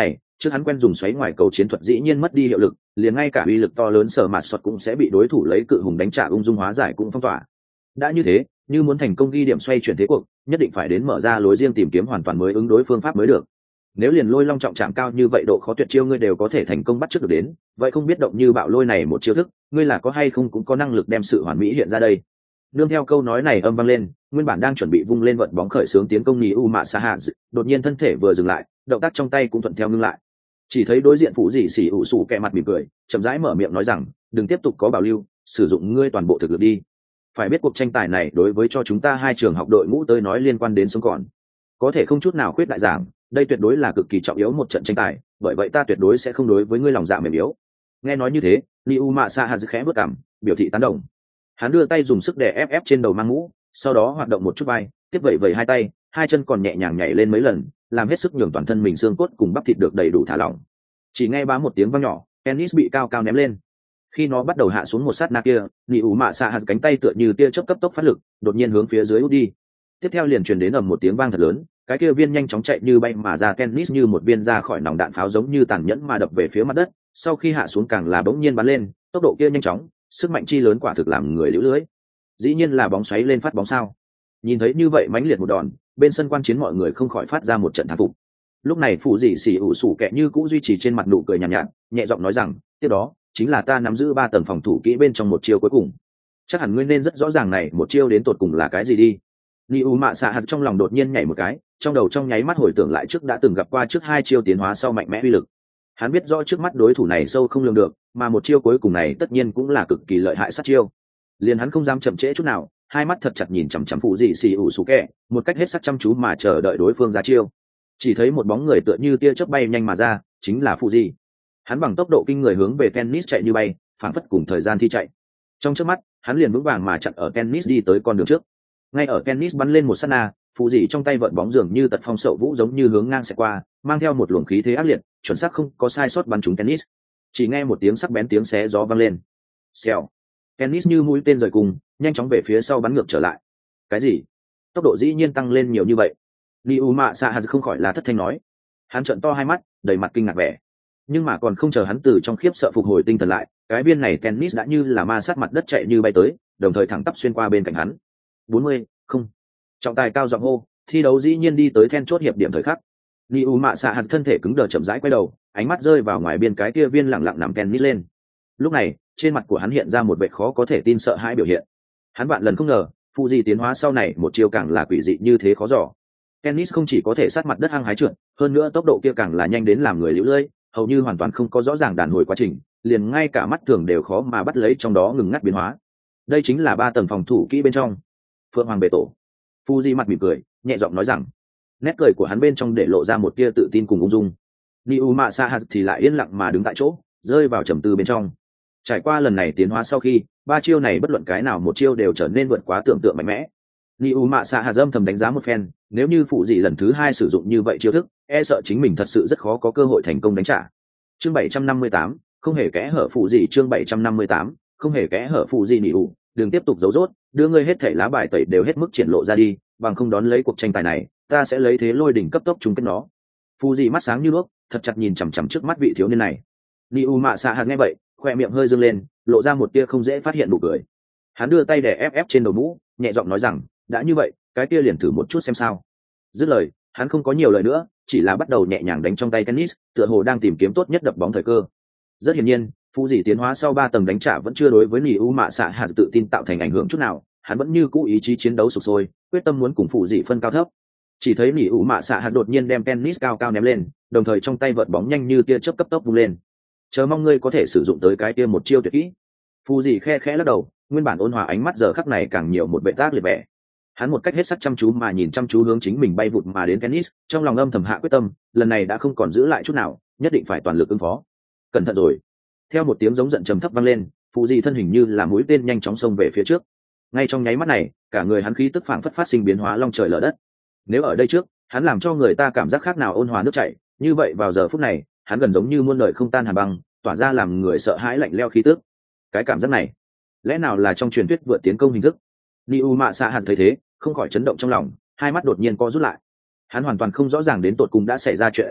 trước hắn quen dùng xoáy ngoài cầu chiến thuật dĩ nhiên mất đi hiệu lực, liền ngay cả uy lực to lớn sở mạt sọt cũng sẽ bị đối thủ lấy cự hùng đánh trả ung dung hóa giải cũng phong tỏa. Đã như thế, như muốn thành công ghi điểm xoay chuyển thế cuộc, nhất định phải đến mở ra lối riêng tìm kiếm hoàn toàn mới ứng đối phương pháp mới được. Nếu liền lôi long trọng chạm cao như vậy độ khó tuyệt chiêu ngươi đều có thể thành công bắt trước được đến, vậy không biết động như bạo lôi này một chiêu thức, ngươi là có hay không cũng có năng lực đem sự hoàn mỹ hiện ra đây. Nương theo câu nói này âm vang lên, nguyên bản đang chuẩn bị vung lên vận bóng khởi xướng tiến công Niu Mạ Sa Hà, đột nhiên thân thể vừa dừng lại, động tác trong tay cũng thuận theo ngưng lại. Chỉ thấy đối diện phụ dị xỉ ủ sủ kẹ mặt mỉm cười, chậm rãi mở miệng nói rằng, đừng tiếp tục có bảo lưu, sử dụng ngươi toàn bộ thực lực đi. Phải biết cuộc tranh tài này đối với cho chúng ta hai trường học đội ngũ tới nói liên quan đến sống còn, có thể không chút nào khuyết đại giảng, đây tuyệt đối là cực kỳ trọng yếu một trận tranh tài, bởi vậy ta tuyệt đối sẽ không đối với ngươi lòng dạ mềm yếu. Nghe nói như thế, Niu Mạ Sa Hà khẽ bước cằm, biểu thị tán đồng. Hắn đưa tay dùng sức để ép trên đầu mang mũ, sau đó hoạt động một chút vai, tiếp vẩy hai tay, hai chân còn nhẹ nhàng nhảy lên mấy lần, làm hết sức nhường toàn thân mình xương cốt cùng bắp thịt được đầy đủ thả lỏng. Chỉ nghe bá một tiếng vang nhỏ, tennis bị cao cao ném lên. Khi nó bắt đầu hạ xuống một sát na kia, Niu Mạ Sa Hà cánh tay tựa như tia chớp cấp tốc phát lực, đột nhiên hướng phía dưới út đi. Tiếp theo liền truyền đến ầm một tiếng vang thật lớn, cái kia viên nhanh chóng chạy như bay mà ra tennis như một viên ra khỏi nòng đạn pháo giống như tàn nhẫn mà đập về phía mặt đất, sau khi hạ xuống càng là bỗng nhiên bắn lên, tốc độ kia nhanh chóng, sức mạnh chi lớn quả thực làm người liễu lưới. Dĩ nhiên là bóng xoáy lên phát bóng sao? Nhìn thấy như vậy mãnh liệt một đòn, bên sân quan chiến mọi người không khỏi phát ra một trận thán phục. Lúc này phụ dị xỉ ủ sủ kẹ như cũ duy trì trên mặt nụ cười nhàn nhạt, nhẹ giọng nói rằng, tiếp đó chính là ta nắm giữ 3 tầng phòng thủ kỹ bên trong một chiêu cuối cùng. Chắc hẳn ngươi nên rất rõ ràng này một chiêu đến tột cùng là cái gì đi. Niu Mạ Sa Hà trong lòng đột nhiên nhảy một cái, trong đầu trong nháy mắt hồi tưởng lại trước đã từng gặp qua trước 2 chiêu tiến hóa sau mạnh mẽ uy lực. Hắn biết rõ trước mắt đối thủ này sâu không lường được, mà một chiêu cuối cùng này tất nhiên cũng là cực kỳ lợi hại sát chiêu. Liền hắn không dám chậm trễ chút nào, hai mắt thật chặt nhìn chằm chằm phụ dị xì ủ sủ kẹ, một cách hết sức chăm chú mà chờ đợi đối phương ra chiêu. Chỉ thấy một bóng người tựa như tia chớp bay nhanh mà ra, chính là phụ dị. Hắn bằng tốc độ kinh người hướng về tennis chạy như bay, phảng phất cùng thời gian thi chạy. Trong chớp mắt, hắn liền vững vàng mà chặn ở tennis đi tới con đường trước. Ngay ở tennis bắn lên một sát na, phụ dị trong tay vợt bóng dường như tật phong sậu vũ giống như hướng ngang xẹt qua, mang theo một luồng khí thế ác liệt, chuẩn xác không có sai sót bắn trúng tennis. Chỉ nghe một tiếng sắc bén tiếng xé gió vang lên. Xèo. Tennis như mũi tên rời cùng, nhanh chóng về phía sau bắn ngược trở lại. Cái gì? Tốc độ dĩ nhiên tăng lên nhiều như vậy? Niu Mạ Sa Hà không khỏi là thất thanh nói. Hắn trợn to hai mắt, đầy mặt kinh ngạc vẻ. Nhưng mà còn không chờ hắn từ trong khiếp sợ phục hồi tinh thần lại, cái viên này tennis đã như là ma sát mặt đất chạy như bay tới, đồng thời thẳng tắp xuyên qua bên cạnh hắn. 40, không. Trọng tài cao giọng hô, thi đấu dĩ nhiên đi tới then chốt hiệp điểm thời khắc. Niu Mạ Sa Hà thân thể cứng đờ chậm rãi quay đầu, ánh mắt rơi vào ngoài biên cái kia viên lặng lặng nằm tennis lên. Lúc này, trên mặt của hắn hiện ra một vẻ khó có thể tin sợ hãi biểu hiện. Hắn vạn lần không ngờ, phụ gì tiến hóa sau này một chiêu càng là quỷ dị như thế khó dò. Tennis không chỉ có thể sát mặt đất hăng hái trượt, hơn nữa tốc độ kia càng là nhanh đến làm người liễu lơi, hầu như hoàn toàn không có rõ ràng đàn hồi quá trình, liền ngay cả mắt thường đều khó mà bắt lấy trong đó ngừng ngắt biến hóa. Đây chính là 3 tầng phòng thủ kỹ bên trong. Phượng Hoàng bệ tổ. Fuji mặt mỉm cười, nhẹ giọng nói rằng, nét cười của hắn bên trong để lộ ra một tia tự tin cùng ung dung. Niu Mạ Sa Hà thì lại yên lặng mà đứng tại chỗ, rơi vào trầm tư bên trong. Trải qua lần này tiến hóa sau khi, 3 chiêu này bất luận cái nào một chiêu đều trở nên vượt quá tưởng tượng mạnh mẽ. Niu Mạ Sa Hà âm thầm đánh giá một phen, nếu như phụ dị lần thứ 2 sử dụng như vậy chiêu thức, e sợ chính mình thật sự rất khó có cơ hội thành công đánh trả. Chương 758, không hề kẽ hở phụ dị. Chương 758, không hề kẽ hở phụ dị. Niu, đừng tiếp tục giấu giốt, đưa ngươi hết thảy lá bài tẩy đều hết mức triển lộ ra đi, bằng không đón lấy cuộc tranh tài này, ta sẽ lấy thế lôi đỉnh cấp tốc chung kết nó. Phụ dị mắt sáng như đuốc, thật chặt nhìn chằm chằm trước mắt vị thiếu niên này. Niu Mạ Sa Hà nghe vậy, khoe miệng hơi dương lên, lộ ra một tia không dễ phát hiện nụ cười. Hắn đưa tay để ép trên đầu mũ, nhẹ giọng nói rằng, đã như vậy, cái kia liền thử một chút xem sao. Dứt lời, hắn không có nhiều lời nữa, chỉ là bắt đầu nhẹ nhàng đánh trong tay tennis, tựa hồ đang tìm kiếm tốt nhất đập bóng thời cơ. Rất hiển nhiên, phụ dị tiến hóa sau 3 tầng đánh trả vẫn chưa đối với Niu Mạ Sa Hà tự tin tạo thành ảnh hưởng chút nào, hắn vẫn như cũ ý chí chiến đấu sục sôi, quyết tâm muốn cùng phụ dị phân cao thấp. Chỉ thấy Niu Mạ Sa Hà đột nhiên đem tennis cao cao ném lên, đồng thời trong tay vợt bóng nhanh như tia chớp cấp tốc vung lên. Chờ mong ngươi có thể sử dụng tới cái kia một chiêu tuyệt kỹ. Phụ dị khe khẽ lắc đầu, nguyên bản ôn hòa ánh mắt giờ khắc này càng nhiều một vẻ tác liệt vẻ. Hắn một cách hết sức chăm chú mà nhìn chăm chú hướng chính mình bay vụt mà đến tennis, trong lòng âm thầm hạ quyết tâm, lần này đã không còn giữ lại chút nào, nhất định phải toàn lực ứng phó. Cẩn thận rồi. Theo một tiếng giống giận trầm thấp vang lên, phụ dị thân hình như là mũi tên nhanh chóng xông về phía trước. Ngay trong nháy mắt này, cả người hắn khí tức phảng phất phát sinh biến hóa long trời lở đất. Nếu ở đây trước, hắn làm cho người ta cảm giác khác nào ôn hòa nước chảy, như vậy vào giờ phút này, hắn gần giống như muôn đời không tan hàn băng, tỏa ra làm người sợ hãi lạnh lẽo khí tức. Cái cảm giác này, lẽ nào là trong truyền thuyết vượt tiến công hình thức? Niu Mạ Sa Hà thấy thế, không khỏi chấn động trong lòng, hai mắt đột nhiên co rút lại. Hắn hoàn toàn không rõ ràng đến tột cùng đã xảy ra chuyện gì,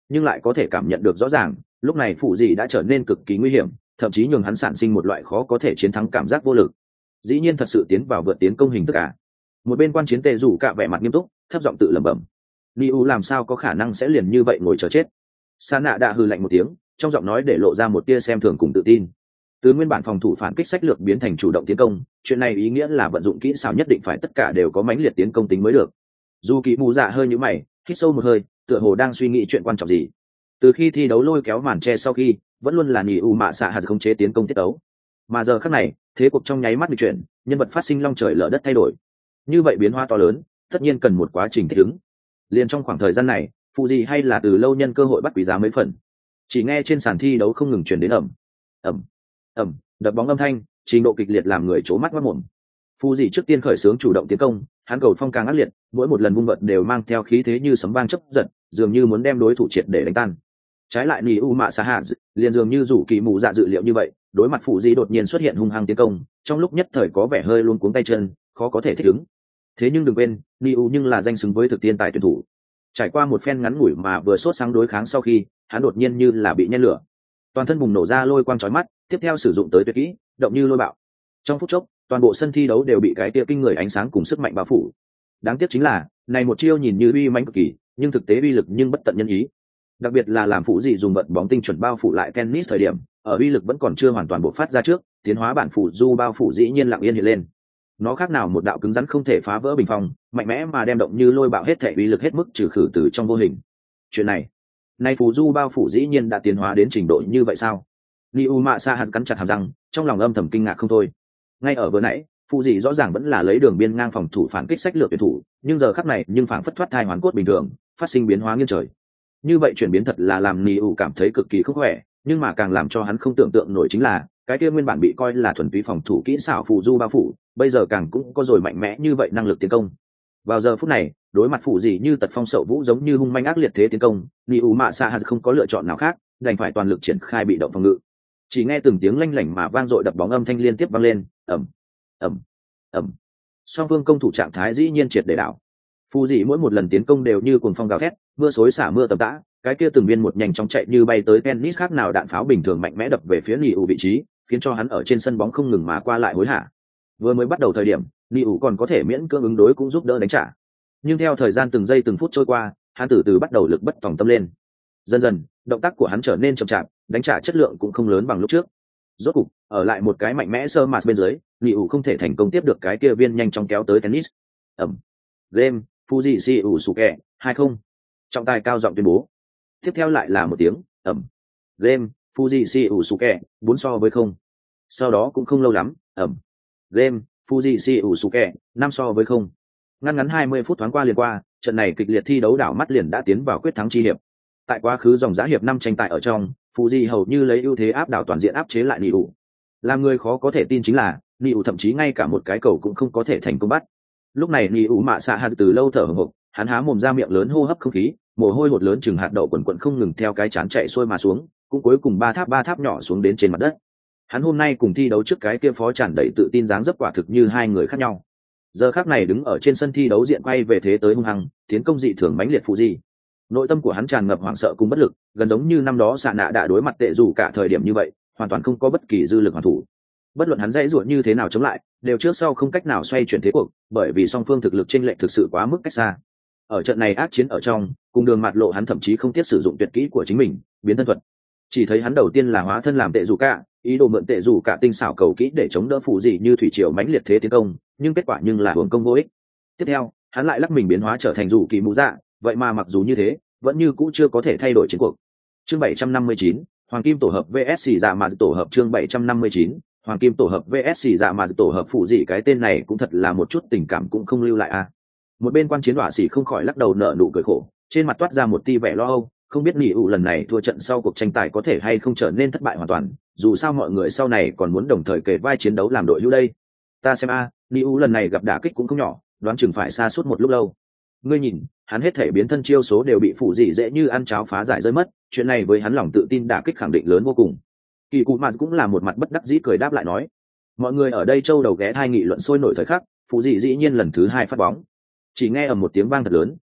nhưng lại có thể cảm nhận được rõ ràng lúc này phụ dị đã trở nên cực kỳ nguy hiểm, thậm chí nhường hắn sản sinh một loại khó có thể chiến thắng cảm giác vô lực. Dĩ nhiên thật sự tiến vào vượt tiến công hình thức à? Một bên quan chiến tề rủ cả vẻ mặt nghiêm túc, thấp giọng tự lẩm bẩm. Liu làm sao có khả năng sẽ liền như vậy ngồi chờ chết? Sa nạ đã hừ lạnh một tiếng, trong giọng nói để lộ ra một tia xem thường cùng tự tin. Từ nguyên bản phòng thủ phản kích sách lược biến thành chủ động tiến công, chuyện này ý nghĩa là vận dụng kỹ xảo nhất định phải tất cả đều có mãnh liệt tiến công tính mới được. Dù Kỳ Mù Dạ hơi nhíu mày, hít sâu một hơi, tựa hồ đang suy nghĩ chuyện quan trọng gì. Từ khi thi đấu lôi kéo màn che sau khi, vẫn luôn là Nỉ U Mạ Xạ Hà khống chế tiến công tiết đấu. Mà giờ khắc này, thế cuộc trong nháy mắt bị chuyển, nhân vật phát sinh long trời lở đất thay đổi. Như vậy biến hóa to lớn, tất nhiên cần một quá trình thích ứng. Liền trong khoảng thời gian này, phụ gì hay là từ lâu nhân cơ hội bắt quý giá mấy phần. Chỉ nghe trên sàn thi đấu không ngừng truyền đến ầm đập bóng âm thanh, trình độ kịch liệt làm người chố mắt mắt mồm. Phụ gì trước tiên khởi xướng chủ động tiến công, hắn cầu phong càng ác liệt, mỗi một lần vung vật đều mang theo khí thế như sấm vang chớp giật, dường như muốn đem đối thủ triệt để đánh tan. Trái lại Nỉ U Mạ Sa Hà liền dường như rủ Kỳ Mù Dạ dự liệu như vậy, đối mặt phụ gì đột nhiên xuất hiện hung hăng tiến công, trong lúc nhất thời có vẻ hơi luống cuống tay chân, khó có thể thích ứng. Thế nhưng đừng quên, Nỉ U nhưng là danh xứng với thực tiên tài tuyển thủ. Trải qua một phen ngắn ngủi mà vừa sốt sáng đối kháng sau khi, hắn đột nhiên như là bị nhen lửa, toàn thân bùng nổ ra lôi quang chói mắt, tiếp theo sử dụng tới tuyệt kỹ, động như lôi bạo. Trong phút chốc, toàn bộ sân thi đấu đều bị cái tia kinh người ánh sáng cùng sức mạnh bao phủ. Đáng tiếc chính là, này một chiêu nhìn như uy mãnh cực kỳ, nhưng thực tế uy lực nhưng bất tận nhân ý. Đặc biệt là làm phụ dị dùng vận bóng tinh chuẩn bao phủ lại tennis thời điểm, ở uy lực vẫn còn chưa hoàn toàn bộc phát ra trước, tiến hóa bản phủ du bao phủ dĩ nhiên lặng yên hiện lên. Nó khác nào một đạo cứng rắn không thể phá vỡ bình phong, mạnh mẽ mà đem động như lôi bạo hết thể uy lực hết mức trừ khử từ trong vô hình. Chuyện này phù du bao phủ dĩ nhiên đã tiến hóa đến trình độ như vậy sao? Liu Mạ Sa hạt cắn chặt hàm răng, trong lòng âm thầm kinh ngạc không thôi. Ngay ở vừa nãy, phụ dị rõ ràng vẫn là lấy đường biên ngang phòng thủ phản kích sách lược tuyển thủ, nhưng giờ khắc này nhưng phảng phất thoát thai hoàn cốt bình thường, phát sinh biến hóa nghiêng trời. Như vậy chuyển biến thật là làm Liu cảm thấy cực kỳ không khỏe, nhưng mà càng làm cho hắn không tưởng tượng nổi chính là cái kia nguyên bản bị coi là thuần túy phòng thủ kỹ xảo phù du bao phủ, bây giờ càng cũng có rồi mạnh mẽ như vậy năng lực tiến công. Vào giờ phút này, đối mặt phụ dị như tật phong sậu vũ giống như hung manh ác liệt thế tiến công, Liu Mạ Sa hạt không có lựa chọn nào khác, đành phải toàn lực triển khai bị động phòng ngự. Chỉ nghe từng tiếng lanh lảnh mà vang dội đập bóng âm thanh liên tiếp vang lên, ầm. Song phương công thủ trạng thái dĩ nhiên triệt để đảo. Phù dị mỗi một lần tiến công đều như cuồng phong gào thét, mưa xối xả mưa tầm tã, cái kia từng viên một nhanh chóng chạy như bay tới tennis khác nào đạn pháo bình thường mạnh mẽ đập về phía Liu vị trí, khiến cho hắn ở trên sân bóng không ngừng mà qua lại hối hả. Vừa mới bắt đầu thời điểm, Liu còn có thể miễn cưỡng ứng đối cũng giúp đỡ đánh trả. Nhưng theo thời gian từng giây từng phút trôi qua, hắn từ từ bắt đầu lực bất tòng tâm lên. Dần dần, động tác của hắn trở nên chậm chạp, đánh trả chất lượng cũng không lớn bằng lúc trước. Rốt cục, ở lại một cái mạnh mẽ sơ mạt bên dưới, Liu không thể thành công tiếp được cái kia viên nhanh chóng kéo tới tennis. Game, Fuji Shiusuke, 2-0. Trọng tài cao giọng tuyên bố. Tiếp theo lại là một tiếng, Game, Fuji Shiusuke, 4-0. Sau đó cũng không lâu lắm, Game, Fuji Shiusuke, 5-0. Ngắn 20 phút thoáng qua liền qua, trận này kịch liệt thi đấu đảo mắt liền đã tiến vào quyết thắng chi hiệp. Tại quá khứ dòng giá hiệp 5 tranh tài ở trong, Fuji hầu như lấy ưu thế áp đảo toàn diện áp chế lại Liu. Làm người khó có thể tin chính là, Liu thậm chí ngay cả một cái cầu cũng không có thể thành công bắt. Lúc này Liu Mạ Sa Hà từ lâu thở hổn hộc, hắn há mồm ra miệng lớn hô hấp không khí, mồ hôi hột lớn chừng hạt đậu quần quần không ngừng theo cái chán chạy xuôi mà xuống, cũng cuối cùng ba tháp nhỏ xuống đến trên mặt đất. Hắn hôm nay cùng thi đấu trước cái kia phó tràn đầy tự tin dáng dấp quả thực như hai người khác nhau. Giờ khắc này đứng ở trên sân thi đấu diện quay về thế tới hung hăng, tiến công dị thường mãnh liệt Fuji. Nội tâm của hắn tràn ngập hoảng sợ cùng bất lực, gần giống như năm đó Sạ Nạ đã đối mặt tệ dù cả thời điểm như vậy, hoàn toàn không có bất kỳ dư lực hoàn thủ. Bất luận hắn dãy dụa như thế nào chống lại, đều trước sau không cách nào xoay chuyển thế cuộc, bởi vì song phương thực lực chênh lệch thực sự quá mức cách xa. Ở trận này ác chiến ở trong, cùng đường mặt lộ hắn thậm chí không tiếc sử dụng tuyệt kỹ của chính mình, biến thân thuật. Chỉ thấy hắn đầu tiên là hóa thân làm tệ dù cả, ý đồ mượn tệ dù cả tinh xảo cầu kỹ để chống đỡ phụ dị như thủy triều mãnh liệt thế tiến công, nhưng kết quả nhưng là hưởng công vô ích. Tiếp theo, hắn lại lắc mình biến hóa trở thành dù kỳ mũ dạ, vậy mà mặc dù như thế, vẫn như cũ chưa có thể thay đổi chiến cuộc. Chương 759, Hoàng Kim tổ hợp VS Dạ mà tổ hợp chương 759, Hoàng Kim tổ hợp VS Dạ mà tổ hợp phụ dị cái tên này cũng thật là một chút tình cảm cũng không lưu lại a. Một bên quan chiến đọa sĩ không khỏi lắc đầu nở nụ cười khổ, trên mặt toát ra một tia vẻ lo âu, không biết Liu lần này thua trận sau cuộc tranh tài có thể hay không trở nên thất bại hoàn toàn, dù sao mọi người sau này còn muốn đồng thời kề vai chiến đấu làm đội hữu đây. Ta xem Liu lần này gặp đả kích cũng không nhỏ, đoán chừng phải xa suốt một lúc lâu. Ngươi nhìn, hắn hết thể biến thân chiêu số đều bị phụ dị dễ như ăn cháo phá giải rơi mất, chuyện này với hắn lòng tự tin đả kích khẳng định lớn vô cùng. Kỳ Cụ Mạt cũng là một mặt bất đắc dĩ cười đáp lại nói. Mọi người ở đây châu đầu ghé thai nghị luận sôi nổi thời khắc, phụ dị dĩ nhiên lần thứ hai phát bóng. Chỉ nghe ở một tiếng vang thật lớn,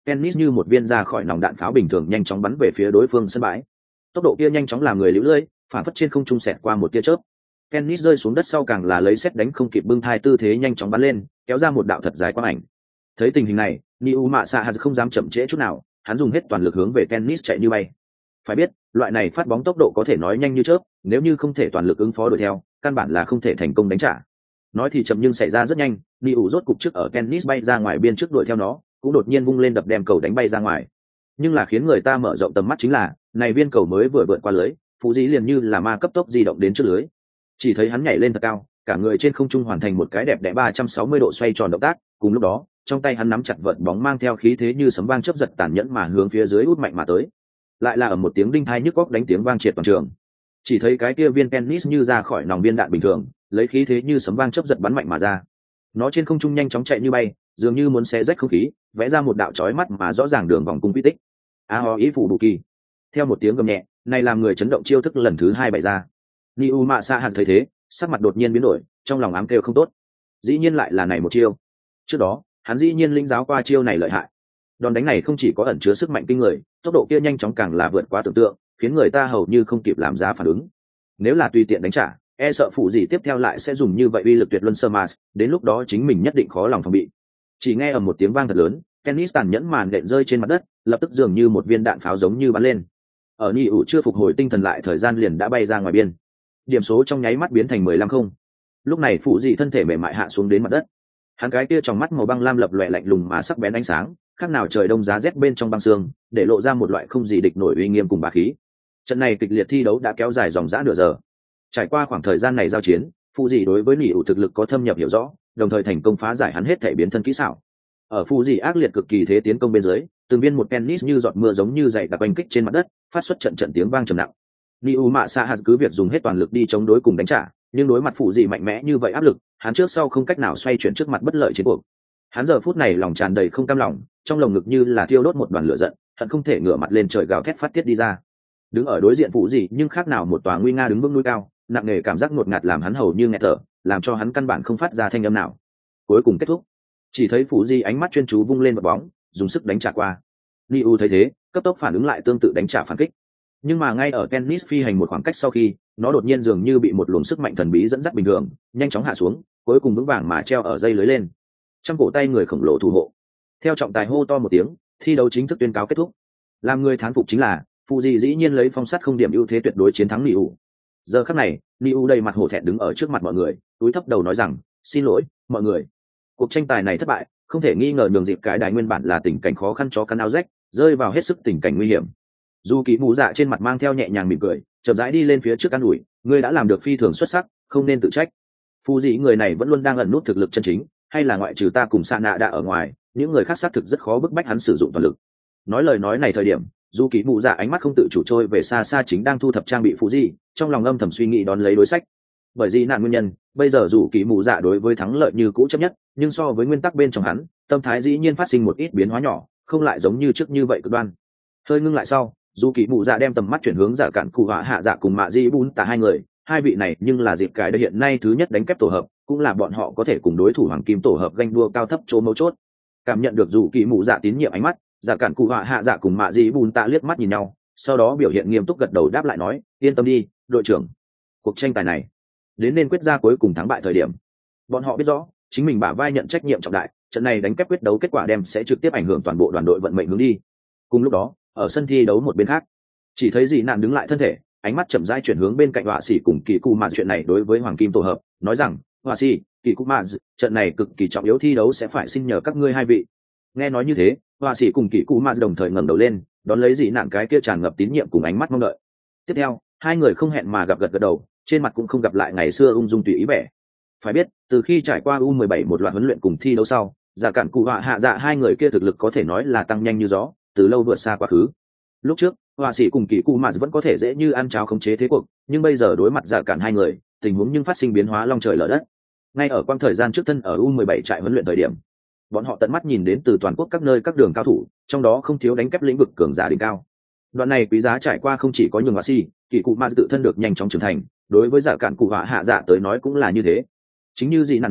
Kennis như một viên ra khỏi nòng đạn pháo bình thường nhanh chóng bắn về phía đối phương sân bãi. Tốc độ kia nhanh chóng làm người liễu lơi, phản phất trên không trung xẹt qua một tia chớp. Kennis rơi xuống đất sau càng là lấy sét đánh không kịp bưng thai tư thế nhanh chóng bắn lên, kéo ra một đạo thật dài quang ảnh. Thấy tình hình này, Niu Mạ Sa Haz không dám chậm trễ chút nào, hắn dùng hết toàn lực hướng về Kennis chạy như bay. Phải biết, loại này phát bóng tốc độ có thể nói nhanh như chớp, nếu như không thể toàn lực ứng phó đuổi theo, căn bản là không thể thành công đánh trả. Nói thì chậm nhưng xảy ra rất nhanh, Niu rốt cục trước ở Kennis bay ra ngoài biên trước đuổi theo nó, cũng đột nhiên vung lên đập đem cầu đánh bay ra ngoài. Nhưng là khiến người ta mở rộng tầm mắt chính là, này viên cầu mới vừa vượt qua lưới, Phú Dĩ liền như là ma cấp tốc di động đến trước lưới. Chỉ thấy hắn nhảy lên thật cao, cả người trên không trung hoàn thành một cái đẹp đẽ 360 độ xoay tròn động tác, cùng lúc đó, trong tay hắn nắm chặt vợt bóng mang theo khí thế như sấm vang chớp giật tàn nhẫn mà hướng phía dưới út mạnh mà tới. Lại là ở một tiếng đinh tai nhức óc đánh tiếng vang triệt toàn trường. Chỉ thấy cái kia viên tennis như ra khỏi nòng viên đạn bình thường, lấy khí thế như sấm vang chớp giật bắn mạnh mà ra. Nó trên không trung nhanh chóng chạy như bay, dường như muốn xé rách không khí, vẽ ra một đạo chói mắt mà rõ ràng đường vòng cung quy tích. A ho ý phủ bù kỳ. Theo một tiếng gầm nhẹ, này làm người chấn động chiêu thức lần thứ hai bày ra. Niu Mạ Sa Hạt thấy thế, sắc mặt đột nhiên biến đổi, trong lòng ám kêu không tốt. Dĩ nhiên lại là này một chiêu. Trước đó, hắn dĩ nhiên linh giáo qua chiêu này lợi hại. Đòn đánh này không chỉ có ẩn chứa sức mạnh kinh người, tốc độ kia nhanh chóng càng là vượt quá tưởng tượng, khiến người ta hầu như không kịp làm ra phản ứng. Nếu là tùy tiện đánh trả, e sợ phụ gì tiếp theo lại sẽ dùng như vậy uy lực tuyệt luân sơ mas, đến lúc đó chính mình nhất định khó lòng phòng bị. Chỉ nghe ở một tiếng vang thật lớn, Kennis tàn nhẫn màn nện rơi trên mặt đất, lập tức dường như một viên đạn pháo giống như bắn lên. Ở Nhi ủ chưa phục hồi tinh thần lại, thời gian liền đã bay ra ngoài biên. Điểm số trong nháy mắt biến thành 15-0. Lúc này phụ dị thân thể mềm mại hạ xuống đến mặt đất. Hắn cái kia trong mắt màu băng lam lập lòe lạnh lùng mà sắc bén ánh sáng, khác nào trời đông giá rét bên trong băng xương, để lộ ra một loại không gì địch nổi uy nghiêm cùng bá khí. Trận này kịch liệt thi đấu đã kéo dài dòng dã nửa giờ. Trải qua khoảng thời gian này giao chiến, phụ dị đối với Nhi ủ thực lực có thâm nhập hiểu rõ, đồng thời thành công phá giải hắn hết thể biến thân kỹ xảo. Ở phụ dị ác liệt cực kỳ thế tiến công bên dưới, từng viên một tennis như giọt mưa giống như dày đặc oanh kích trên mặt đất, phát xuất trận trận tiếng vang trầm nặng. Niu Mạ Sa Hạt cứ việc dùng hết toàn lực đi chống đối cùng đánh trả, nhưng đối mặt phụ dị mạnh mẽ như vậy áp lực, hắn trước sau không cách nào xoay chuyển trước mặt bất lợi chiến cuộc. Hắn giờ phút này lòng tràn đầy không cam lòng, trong lồng ngực như là thiêu đốt một đoàn lửa giận, hận không thể ngửa mặt lên trời gào thét phát tiết đi ra. Đứng ở đối diện phụ dị nhưng khác nào một tòa nguy nga đứng vững núi cao, nặng nề cảm giác ngột ngạt làm hắn hầu như nghẹt thở, làm cho hắn căn bản không phát ra thanh âm nào. Cuối cùng kết thúc, chỉ thấy phụ dị ánh mắt chuyên chú vung lên một bóng, dùng sức đánh trả qua. Niu thấy thế, cấp tốc phản ứng lại tương tự đánh trả phản kích. Nhưng mà ngay ở tennis phi hành một khoảng cách sau khi, nó đột nhiên dường như bị một luồng sức mạnh thần bí dẫn dắt bình thường, nhanh chóng hạ xuống, cuối cùng vững vàng mà treo ở dây lưới lên. Trong cổ tay người khổng lồ thủ hộ. Theo trọng tài hô to một tiếng, thi đấu chính thức tuyên cáo kết thúc. Làm người thán phục chính là, Fuji dĩ nhiên lấy phong sắt không điểm ưu thế tuyệt đối chiến thắng Niu. Giờ khắc này, Niu đầy mặt hổ thẹn đứng ở trước mặt mọi người, cúi thấp đầu nói rằng, xin lỗi, mọi người. Cuộc tranh tài này thất bại, không thể nghi ngờ nhường dịp cái đài nguyên bản là tình cảnh khó khăn chó cắn áo rách, rơi vào hết sức tình cảnh nguy hiểm. Dù kỳ mù dạ trên mặt mang theo nhẹ nhàng mỉm cười, chậm rãi đi lên phía trước an ủi, ngươi đã làm được phi thường xuất sắc, không nên tự trách. Phu dị người này vẫn luôn đang ẩn nút thực lực chân chính, hay là ngoại trừ ta cùng Sa Nạ đã ở ngoài, những người khác xác thực rất khó bức bách hắn sử dụng toàn lực. Nói lời nói này thời điểm, dù kỳ mù dạ ánh mắt không tự chủ trôi về xa xa chính đang thu thập trang bị Phu dị, trong lòng âm thầm suy nghĩ đón lấy đối sách. Bởi vì nạn nguyên nhân, bây giờ dù kỳ mù dạ đối với thắng lợi như cũ chấp nhất, nhưng so với nguyên tắc bên trong hắn, tâm thái dĩ nhiên phát sinh một ít biến hóa nhỏ, không lại giống như trước như vậy cực đoan. Hơi ngưng lại sau, dù kỳ mụ dạ đem tầm mắt chuyển hướng giả cạn cụ họa hạ dạ cùng mạ di bún tả hai người, hai vị này nhưng là dịp cái đây hiện nay thứ nhất đánh kép tổ hợp, cũng là bọn họ có thể cùng đối thủ hoàng kim tổ hợp ganh đua cao thấp chỗ mấu chốt. Cảm nhận được dù kỳ mụ dạ tín nhiệm ánh mắt, giả cạn cụ họa hạ dạ cùng mạ di bún tả liếc mắt nhìn nhau, sau đó biểu hiện nghiêm túc gật đầu đáp lại nói, yên tâm đi, đội trưởng. Cuộc tranh tài này đến nên quyết ra cuối cùng thắng bại thời điểm, bọn họ biết rõ chính mình bả vai nhận trách nhiệm trọng đại, trận này đánh kép quyết đấu kết quả đem sẽ trực tiếp ảnh hưởng toàn bộ đoàn đội vận mệnh hướng đi. Cùng lúc đó, ở sân thi đấu một bên khác, chỉ thấy dị nạn đứng lại thân thể, ánh mắt chậm rãi chuyển hướng bên cạnh họa sĩ cùng kỳ cụ mạ. Chuyện này đối với hoàng kim tổ hợp nói rằng, họa sĩ, kỳ cụ mạ, trận này cực kỳ trọng yếu thi đấu sẽ phải xin nhờ các ngươi hai vị. Nghe nói như thế, họa sĩ cùng kỳ cụ mạ đồng thời ngẩng đầu lên, đón lấy dị nạn cái kia tràn ngập tín nhiệm cùng ánh mắt mong đợi. Tiếp theo, hai người không hẹn mà gặp gật đầu, trên mặt cũng không gặp lại ngày xưa ung dung tùy ý vẻ. Phải biết, từ khi trải qua U17 một loạt huấn luyện cùng thi đấu sau, giả cản cụ họa hạ dạ hai người kia thực lực có thể nói là tăng nhanh như gió, từ lâu vượt xa quá khứ. Lúc trước, họa sĩ cùng kỳ cụ mạt vẫn có thể dễ như ăn cháo khống chế thế cuộc, nhưng bây giờ đối mặt giả cản hai người, tình huống nhưng phát sinh biến hóa long trời lở đất. Ngay ở quãng thời gian trước thân ở U17 trại huấn luyện thời điểm, bọn họ tận mắt nhìn đến từ toàn quốc các nơi các đường cao thủ, trong đó không thiếu đánh kép lĩnh vực cường giả đỉnh cao. Đoạn này quý giá trải qua không chỉ có nhường họa sĩ, kỳ cụ mạt tự thân được nhanh chóng trưởng thành, đối với giả cản cụ họa hạ dạ tới nói cũng là như thế. Chính như gì nàng nói,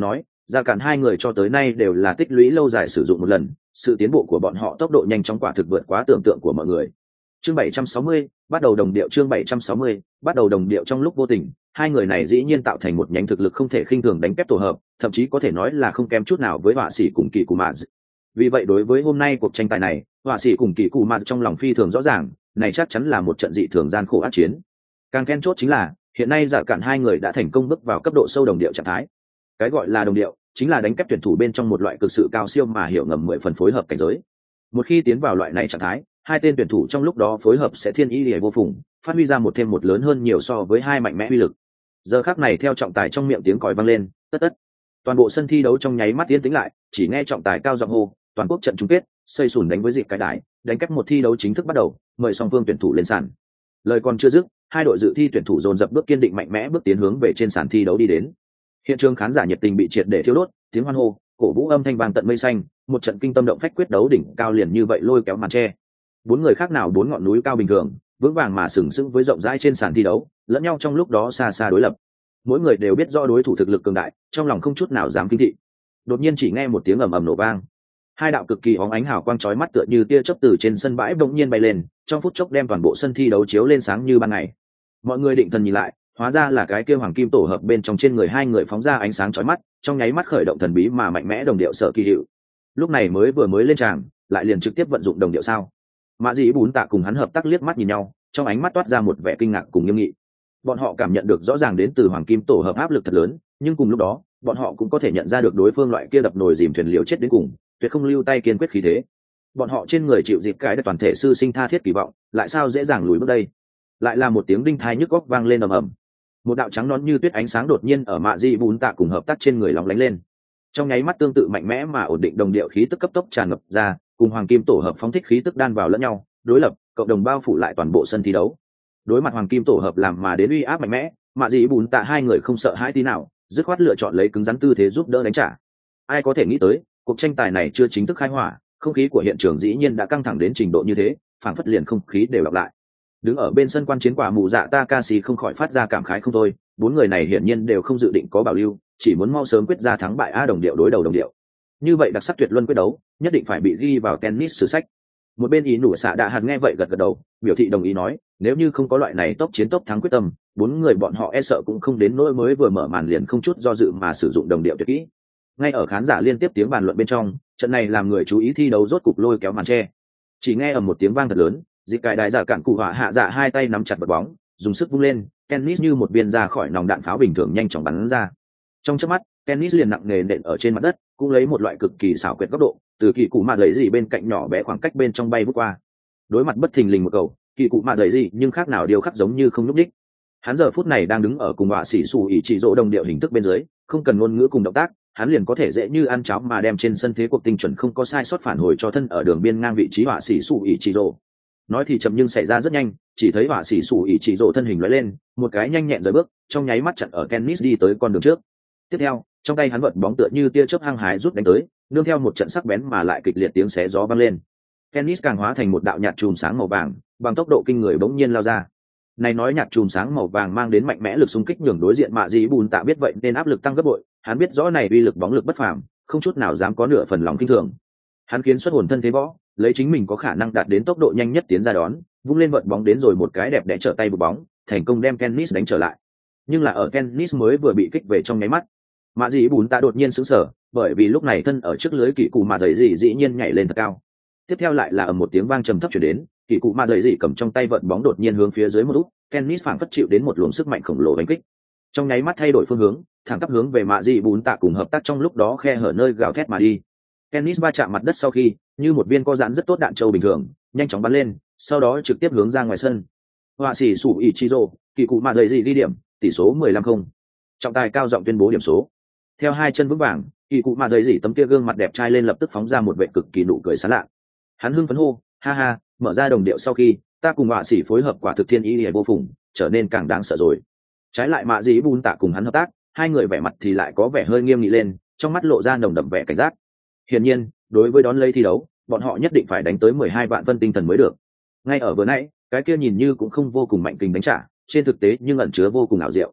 Ra cản hai người cho tới nay đều là tích lũy lâu dài sử dụng một lần, sự tiến bộ của bọn họ tốc độ nhanh chóng quả thực vượt quá tưởng tượng của mọi người. Chương 760, bắt đầu đồng điệu. Chương 760, bắt đầu đồng điệu. Trong lúc vô tình, hai người này dĩ nhiên tạo thành một nhánh thực lực không thể khinh thường đánh kép tổ hợp, thậm chí có thể nói là không kém chút nào với họa sĩ cùng kỳ cù mạ. Vì vậy đối với hôm nay cuộc tranh tài này, họa sĩ cùng kỳ cù mạ trong lòng phi thường rõ ràng, này chắc chắn là một trận dị thường gian khổ ác chiến. Càng then chốt chính là hiện nay Dạ Cản hai người đã thành công bước vào cấp độ sâu đồng điệu trạng thái. Cái gọi là đồng điệu chính là đánh kép tuyển thủ bên trong một loại cực sự cao siêu mà hiểu ngầm 10 phần phối hợp cảnh giới. Một khi tiến vào loại này trạng thái, hai tên tuyển thủ trong lúc đó phối hợp sẽ thiên ý liễu vô phùng, phát huy ra một thêm một lớn hơn nhiều so với hai mạnh mẽ uy lực. Giờ khắc này theo trọng tài trong miệng tiếng còi vang lên, tất tất. Toàn bộ sân thi đấu trong nháy mắt tiến tĩnh lại, chỉ nghe trọng tài cao giọng hô, toàn quốc trận chung kết, xây sùn đánh với dịp cái đái, đánh kép một thi đấu chính thức bắt đầu, mời song phương tuyển thủ lên sàn. Lời còn chưa dứt, hai đội dự thi tuyển thủ dồn dập bước kiên định mạnh mẽ bước tiến hướng về trên sàn thi đấu đi đến. Hiện trường khán giả nhiệt tình bị triệt để thiêu đốt, tiếng hoan hô, cổ vũ âm thanh vang tận mây xanh, một trận kinh tâm động phách quyết đấu đỉnh cao liền như vậy lôi kéo màn che. Bốn người khác nào bốn ngọn núi cao bình thường, vững vàng mà sừng sững với rộng rãi trên sàn thi đấu, lẫn nhau trong lúc đó xa xa đối lập. Mỗi người đều biết rõ đối thủ thực lực cường đại, trong lòng không chút nào dám kinh thị. Đột nhiên chỉ nghe một tiếng ầm ầm nổ vang, hai đạo cực kỳ óng ánh hào quang chói mắt tựa như tia chớp từ trên sân bãi bỗng nhiên bay lên, trong phút chốc đem toàn bộ sân thi đấu chiếu lên sáng như ban ngày. Mọi người định thần nhìn lại, hóa ra là cái kia hoàng kim tổ hợp bên trong trên người hai người phóng ra ánh sáng chói mắt, trong nháy mắt khởi động thần bí mà mạnh mẽ đồng điệu sở kỳ hiệu. Lúc này mới lên tràng, lại liền trực tiếp vận dụng đồng điệu sao? Mã Dĩ Bún Tạ cùng hắn hợp tác liếc mắt nhìn nhau, trong ánh mắt toát ra một vẻ kinh ngạc cùng nghiêm nghị. Bọn họ cảm nhận được rõ ràng đến từ hoàng kim tổ hợp áp lực thật lớn, nhưng cùng lúc đó, bọn họ cũng có thể nhận ra được đối phương loại kia đập nồi dìm thuyền liều chết đến cùng, tuyệt không lưu tay kiên quyết khí thế. Bọn họ trên người chịu dịp cái toàn thể sư sinh tha thiết kỳ vọng, lại sao dễ dàng lùi bước đây? Lại là một tiếng đinh thai nhức óc vang lên ầm ầm. Một đạo trắng nón như tuyết ánh sáng đột nhiên ở Mã Dĩ Bún Tạ cùng hợp tác trên người lóng lánh lên. Trong nháy mắt tương tự mạnh mẽ mà ổn định đồng điệu khí tức cấp tốc tràn ngập ra, cùng hoàng kim tổ hợp phóng thích khí tức đan vào lẫn nhau, đối lập, cộng đồng bao phủ lại toàn bộ sân thi đấu. Đối mặt hoàng kim tổ hợp làm mà đến uy áp mạnh mẽ, Mã Dĩ Bún Tạ hai người không sợ hãi tí nào, dứt khoát lựa chọn lấy cứng rắn tư thế giúp đỡ đánh trả. Ai có thể nghĩ tới, cuộc tranh tài này chưa chính thức khai hỏa, không khí của hiện trường dĩ nhiên đã căng thẳng đến trình độ như thế, phảng phất liền không khí đều đọc lại. Đứng ở bên sân quan chiến quả mù dạ Takashi không khỏi phát ra cảm khái không thôi, bốn người này hiển nhiên đều không dự định có bảo lưu, chỉ muốn mau sớm quyết ra thắng bại a đồng điệu đối đầu đồng điệu. Như vậy đặc sắc tuyệt luân quyết đấu, nhất định phải bị ghi vào tennis sử sách. Một bên ý nủ xạ đạ hạt nghe vậy gật gật đầu, biểu thị đồng ý nói, nếu như không có loại này tốc chiến tốc thắng quyết tâm, bốn người bọn họ e sợ cũng không đến nỗi mới vừa mở màn liền không chút do dự mà sử dụng đồng điệu tuyệt kỹ. Ngay ở khán giả liên tiếp tiếng bàn luận bên trong, trận này làm người chú ý thi đấu rốt cục lôi kéo màn che. Chỉ nghe ở một tiếng vang thật lớn, dịp cài đài giả cản cụ hỏa hạ dạ hai tay nắm chặt vật bóng, dùng sức vung lên, tennis như một viên ra khỏi nòng đạn pháo bình thường nhanh chóng bắn ra. Trong chớp mắt, tennis liền nặng nề nện ở trên mặt đất, cũng lấy một loại cực kỳ xảo quyệt góc độ, từ kỳ cụ mạ giấy gì bên cạnh nhỏ bé khoảng cách bên trong bay vút qua. Đối mặt bất thình lình một cầu, kỳ cụ mạ giấy gì nhưng khác nào điều khắc giống như không lúc đích. Hắn giờ phút này đang đứng ở cùng họa sĩ sủ ỉ chỉ rỗ đồng điệu hình thức bên dưới, không cần ngôn ngữ cùng động tác, hắn liền có thể dễ như ăn cháo mà đem trên sân thế cuộc tinh chuẩn không có sai sót phản hồi cho thân ở đường biên ngang vị trí họa sĩ sủ ỉ chỉ rỗ. Nói thì chậm nhưng xảy ra rất nhanh, chỉ thấy họa sĩ sủ ỉ chỉ rỗ thân hình lóe lên, một cái nhanh nhẹn rời bước, trong nháy mắt chặn ở tennis đi tới con đường trước. Tiếp theo, trong tay hắn vật bóng tựa như tia chớp hăng hái rút đánh tới, nương theo một trận sắc bén mà lại kịch liệt tiếng xé gió vang lên. Tennis càng hóa thành một đạo nhạt chùm sáng màu vàng, bằng tốc độ kinh người bỗng nhiên lao ra. Này nói nhạt chùm sáng màu vàng mang đến mạnh mẽ lực xung kích nhường đối diện Mạ Dĩ Bùn Tạ biết vậy nên áp lực tăng gấp bội, hắn biết rõ này uy lực bóng lực bất phàm, không chút nào dám có nửa phần lòng kinh thường. Hắn kiến xuất hồn thân thế võ, lấy chính mình có khả năng đạt đến tốc độ nhanh nhất tiến ra đón, vung lên vận bóng đến rồi một cái đẹp đẽ trở tay bụp bóng, thành công đem Tennis đánh trở lại. Nhưng là ở Tennis mới vừa bị kích về trong nháy mắt, Mạ Dĩ Bùn Tạ đột nhiên sững sờ, bởi vì lúc này thân ở trước lưới kỳ cụ Mạ Giấy Dị dĩ nhiên nhảy lên thật cao. Tiếp theo lại là một tiếng vang trầm thấp truyền đến, kỳ cụ Mạ Giấy Dị cầm trong tay vận bóng đột nhiên hướng phía dưới một úp, Tennis phảng phất chịu đến một luồng sức mạnh khổng lồ đánh kích. Trong nháy mắt thay đổi phương hướng, thẳng tắp hướng về Mạ Dĩ Bùn Tạ cùng hợp tác trong lúc đó khe hở nơi gào thét mà đi. Tennis va chạm mặt đất sau khi, như một viên co giãn rất tốt đạn châu bình thường, nhanh chóng bắn lên, sau đó trực tiếp hướng ra ngoài sân. Họa sĩ Sủ Ichiro, kỳ cụ Mạ Giấy Dị ghi điểm, tỷ số 15-0. Trọng tài cao giọng tuyên bố điểm số. Theo hai chân vững vàng, kỳ cụ Mạ Giấy Dị tấm kia gương mặt đẹp trai lên lập tức phóng ra một vẻ cực kỳ nụ cười sán lạ. Hắn hưng phấn hô, ha ha, mở ra đồng điệu sau khi, ta cùng họa sĩ phối hợp quả thực thiên ý liễu vô phùng, trở nên càng đáng sợ rồi. Trái lại Mạ Dĩ Bùn Tạ cùng hắn hợp tác, hai người vẻ mặt thì lại có vẻ hơi nghiêm nghị lên, trong mắt lộ ra nồng đậm vẻ cảnh giác. Hiển nhiên, đối với đón lấy thi đấu, bọn họ nhất định phải đánh tới 12 vạn phân tinh thần mới được. Ngay ở vừa nãy, cái kia nhìn như cũng không vô cùng mạnh kình đánh trả, trên thực tế nhưng ẩn chứa vô cùng ảo diệu.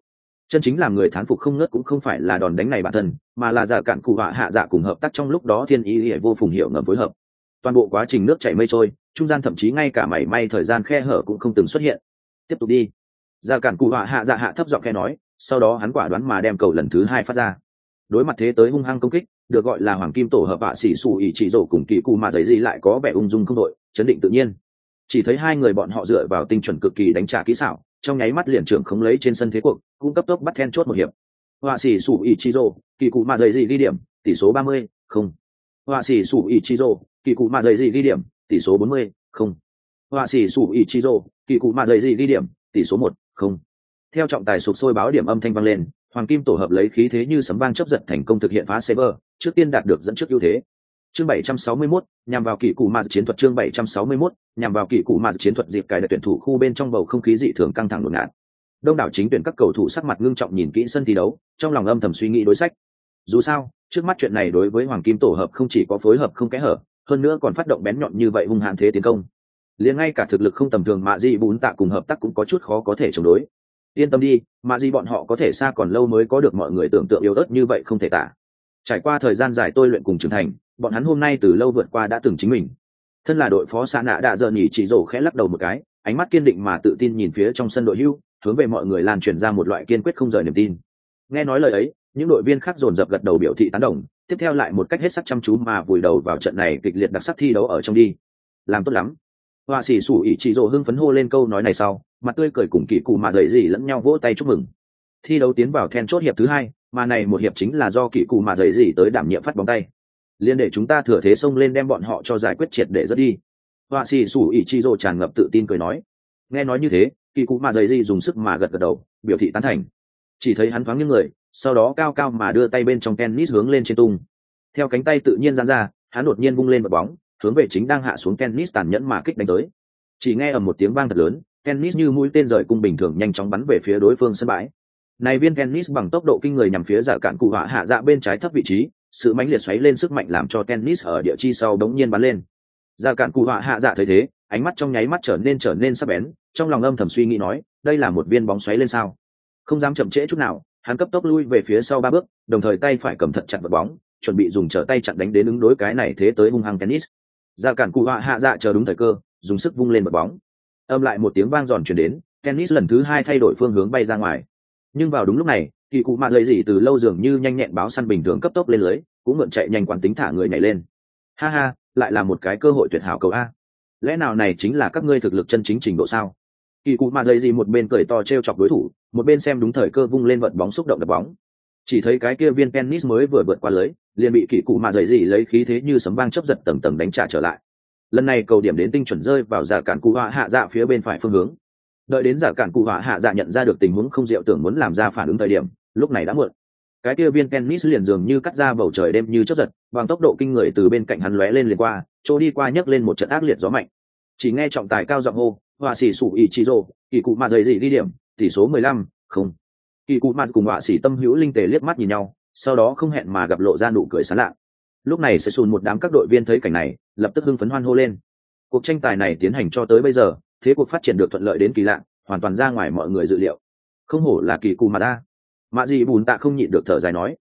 Chân chính làm người thán phục không ngớt cũng không phải là đòn đánh này bản thân, mà là giả cản cụ họa hạ dạ cùng hợp tác trong lúc đó thiên ý vô phùng hiểu ngầm phối hợp. Toàn bộ quá trình nước chảy mây trôi, trung gian thậm chí ngay cả mảy may thời gian khe hở cũng không từng xuất hiện. Tiếp tục đi. Giả cản cụ họa hạ dạ hạ thấp giọng khe nói, sau đó hắn quả đoán mà đem cầu lần thứ hai phát ra. Đối mặt thế tới hung hăng công kích, được gọi là hoàng kim tổ hợp bạ sĩ sủ ỉ chỉ rổ cùng kỳ cụ mà giấy gì lại có vẻ ung dung không đội, chấn định tự nhiên. Chỉ thấy hai người bọn họ dựa vào tinh chuẩn cực kỳ đánh trả kỹ xảo, trong nháy mắt liền trưởng khống lấy trên sân thế cuộc, cũng cấp tốc bắt then chốt một hiệp. Họa sĩ sủ ỉ chỉ rổ, kỳ cụ mà giấy gì ghi điểm, tỷ số 30, không. Họa sĩ sủ ỉ chỉ rổ, kỳ cụ mà giấy gì ghi điểm, tỷ số 40, không. Họa sĩ sủ ỉ chỉ rổ, kỳ cụ mà giấy gì ghi điểm, tỷ số 1, không. Theo trọng tài sục sôi báo điểm âm thanh vang lên, hoàng kim tổ hợp lấy khí thế như sấm vang chớp giật thành công thực hiện phá server, trước tiên đạt được dẫn trước ưu thế. Chương 761, nhằm vào kỳ cụ mà chiến thuật. Chương 761, nhằm vào kỳ cụ mà chiến thuật. Dịp cài đặt tuyển thủ khu bên trong bầu không khí dị thường căng thẳng đột ngột. Đông đảo chính tuyển các cầu thủ sắc mặt ngưng trọng nhìn kỹ sân thi đấu, trong lòng âm thầm suy nghĩ đối sách. Dù sao, trước mắt chuyện này đối với hoàng kim tổ hợp không chỉ có phối hợp không kẽ hở, hơn nữa còn phát động bén nhọn như vậy hung hãn thế tiến công. Liền ngay cả thực lực không tầm thường Mạ Dị Bún Tạ cùng hợp tác cũng có chút khó có thể chống đối. Yên tâm đi, Mạ Dị bọn họ có thể xa còn lâu mới có được mọi người tưởng tượng yếu ớt như vậy không thể tả. Trải qua thời gian dài tôi luyện cùng trưởng thành, bọn hắn hôm nay từ lâu vượt qua đã từng chính mình. Thân là đội phó xã nạ đạ giờ nhỉ chỉ rổ khẽ lắc đầu một cái, ánh mắt kiên định mà tự tin nhìn phía trong sân đội hưu, hướng về mọi người lan truyền ra một loại kiên quyết không rời niềm tin. Nghe nói lời ấy, những đội viên khác dồn dập gật đầu biểu thị tán đồng, tiếp theo lại một cách hết sức chăm chú mà vùi đầu vào trận này kịch liệt đặc sắc thi đấu ở trong đi. Làm tốt lắm. Họa sĩ sủ ỉ chỉ rổ hưng phấn hô lên câu nói này sau, mặt tươi cười cùng kỳ cụ mà dậy gì lẫn nhau vỗ tay chúc mừng. Thi đấu tiến vào then chốt hiệp thứ hai, mà này một hiệp chính là do kỳ cụ mà dậy gì tới đảm nhiệm phát bóng tay. Liên để chúng ta thừa thế xông lên đem bọn họ cho giải quyết triệt để rất đi. Họa sĩ sủ ỉ chỉ rổ tràn ngập tự tin cười nói. Nghe nói như thế, kỳ cụ mà dậy gì dùng sức mà gật gật đầu, biểu thị tán thành. Chỉ thấy hắn thoáng nghiêng người, sau đó cao cao mà đưa tay bên trong tennis hướng lên trên tung. Theo cánh tay tự nhiên giãn ra, hắn đột nhiên vung lên một bóng, hướng về chính đang hạ xuống tennis tàn nhẫn mà kích đánh tới. Chỉ nghe ở một tiếng vang thật lớn, tennis như mũi tên rời cung bình thường nhanh chóng bắn về phía đối phương sân bãi. Này viên tennis bằng tốc độ kinh người nhằm phía giả cản cụ họa hạ dạ bên trái thấp vị trí, sự mãnh liệt xoáy lên sức mạnh làm cho tennis ở địa chi sau đống nhiên bắn lên. Giả cản cụ họa hạ dạ thấy thế, ánh mắt trong nháy mắt trở nên sắc bén, trong lòng âm thầm suy nghĩ nói, đây là một viên bóng xoáy lên sao? Không dám chậm trễ chút nào, hắn cấp tốc lui về phía sau 3 bước, đồng thời tay phải cầm thật chặt vật bóng, chuẩn bị dùng trở tay chặn đánh đến ứng đối cái này thế tới hung hăng tennis. Giả cản cụ họa hạ dạ chờ đúng thời cơ, dùng sức vung lên vật bóng. Âm lại một tiếng vang giòn truyền đến, tennis lần thứ hai thay đổi phương hướng bay ra ngoài. Nhưng vào đúng lúc này, kỳ cụ mạ dậy gì từ lâu dường như nhanh nhẹn báo săn bình thường cấp tốc lên lưới, cũng mượn chạy nhanh quán tính thả người nhảy lên. Ha ha, lại là một cái cơ hội tuyệt hảo cầu a. Lẽ nào này chính là các ngươi thực lực chân chính trình độ sao? Kỳ cụ mạ dậy gì một bên cười to trêu chọc đối thủ, một bên xem đúng thời cơ vung lên vận bóng xúc động đập bóng. Chỉ thấy cái kia viên tennis mới vừa vượt qua lưới, liền bị kỳ cụ mạ dậy gì lấy khí thế như sấm vang chớp giật tầng tầng đánh trả trở lại. Lần này cầu điểm đến tinh chuẩn rơi vào giả cản cụ họa hạ dạ phía bên phải phương hướng. Đợi đến giả cản cụ họa hạ dạ nhận ra được tình huống không diệu tưởng muốn làm ra phản ứng thời điểm, lúc này đã muộn. Cái kia viên tennis liền dường như cắt ra bầu trời đêm như chớp giật, bằng tốc độ kinh người từ bên cạnh hắn lóe lên liền qua, chỗ đi qua nhấc lên một trận ác liệt gió mạnh. Chỉ nghe trọng tài cao giọng hô, họa sĩ sủ ỉ chỉ rồ, kỳ cụ mạ dậy gì ghi điểm, tỷ số 15, không. Kỳ cụ mạ cùng họa sĩ tâm hữu linh tề liếc mắt nhìn nhau, sau đó không hẹn mà gặp lộ ra nụ cười sán lạ. Lúc này sẽ sùn một đám các đội viên thấy cảnh này, lập tức hưng phấn hoan hô lên. Cuộc tranh tài này tiến hành cho tới bây giờ, thế cuộc phát triển được thuận lợi đến kỳ lạ, hoàn toàn ra ngoài mọi người dự liệu. Không hổ là kỳ cụ mà ta. Mạ Dị Bùn Tạ không nhịn được thở dài nói.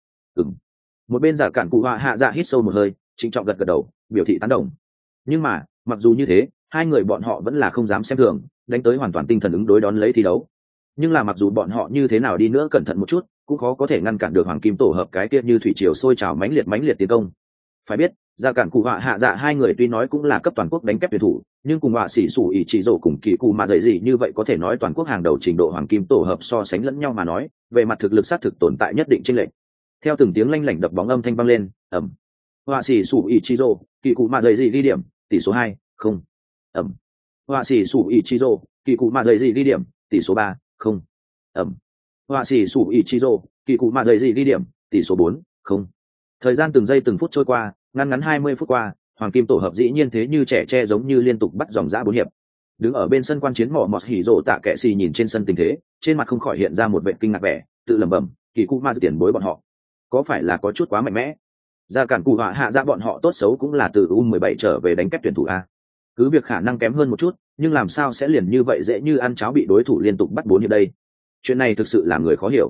Một bên giả cản cụ họa hạ dạ hít sâu một hơi, trịnh trọng gật gật đầu, biểu thị tán đồng. Nhưng mà, mặc dù như thế, hai người bọn họ vẫn là không dám xem thường, đánh tới hoàn toàn tinh thần ứng đối đón lấy thi đấu. Nhưng là mặc dù bọn họ như thế nào đi nữa cẩn thận một chút, cũng khó có thể ngăn cản được hoàng kim tổ hợp cái kia như thủy triều sôi trào mãnh liệt tiến công. Phải biết, giả cản cụ họa hạ dạ hai người tuy nói cũng là cấp toàn quốc đánh kép tuyển thủ, nhưng cùng họa sĩ sủ ỉ chỉ rổ cùng kỳ cụ mà dậy gì như vậy có thể nói toàn quốc hàng đầu trình độ hoàng kim tổ hợp so sánh lẫn nhau mà nói, về mặt thực lực xác thực tồn tại nhất định chênh lệch. Theo từng tiếng lanh lảnh đập bóng âm thanh vang lên, ầm. Họa sĩ sủ ỉ chỉ rổ, kỳ cụ mà dậy gì ghi điểm, tỷ số 2, không. Ầm. Họa sĩ sủ ỉ chỉ rổ, kỳ cụ mà dậy gì ghi điểm, tỷ số 3, không. Ầm. Họa sĩ sủ ỉ chỉ rổ, kỳ cụ mà dậy gì ghi điểm, tỷ số 4, không. Thời gian từng giây từng phút trôi qua, ngắn 20 phút qua, hoàng kim tổ hợp dĩ nhiên thế như trẻ tre giống như liên tục bắt dòng dã 4 hiệp. Đứng ở bên sân quan chiến mỏ mọt hỉ rồ tạ kệ xì nhìn trên sân tình thế, trên mặt không khỏi hiện ra một vẻ kinh ngạc vẻ, tự lẩm bẩm, kỳ cụ ma tiền bối bọn họ, có phải là có chút quá mạnh mẽ? Ra cản cụ họa hạ ra bọn họ tốt xấu cũng là từ U17 trở về đánh kép tuyển thủ a. Cứ việc khả năng kém hơn một chút, nhưng làm sao sẽ liền như vậy dễ như ăn cháo bị đối thủ liên tục bắt 4 hiệp đây? Chuyện này thực sự làm người khó hiểu.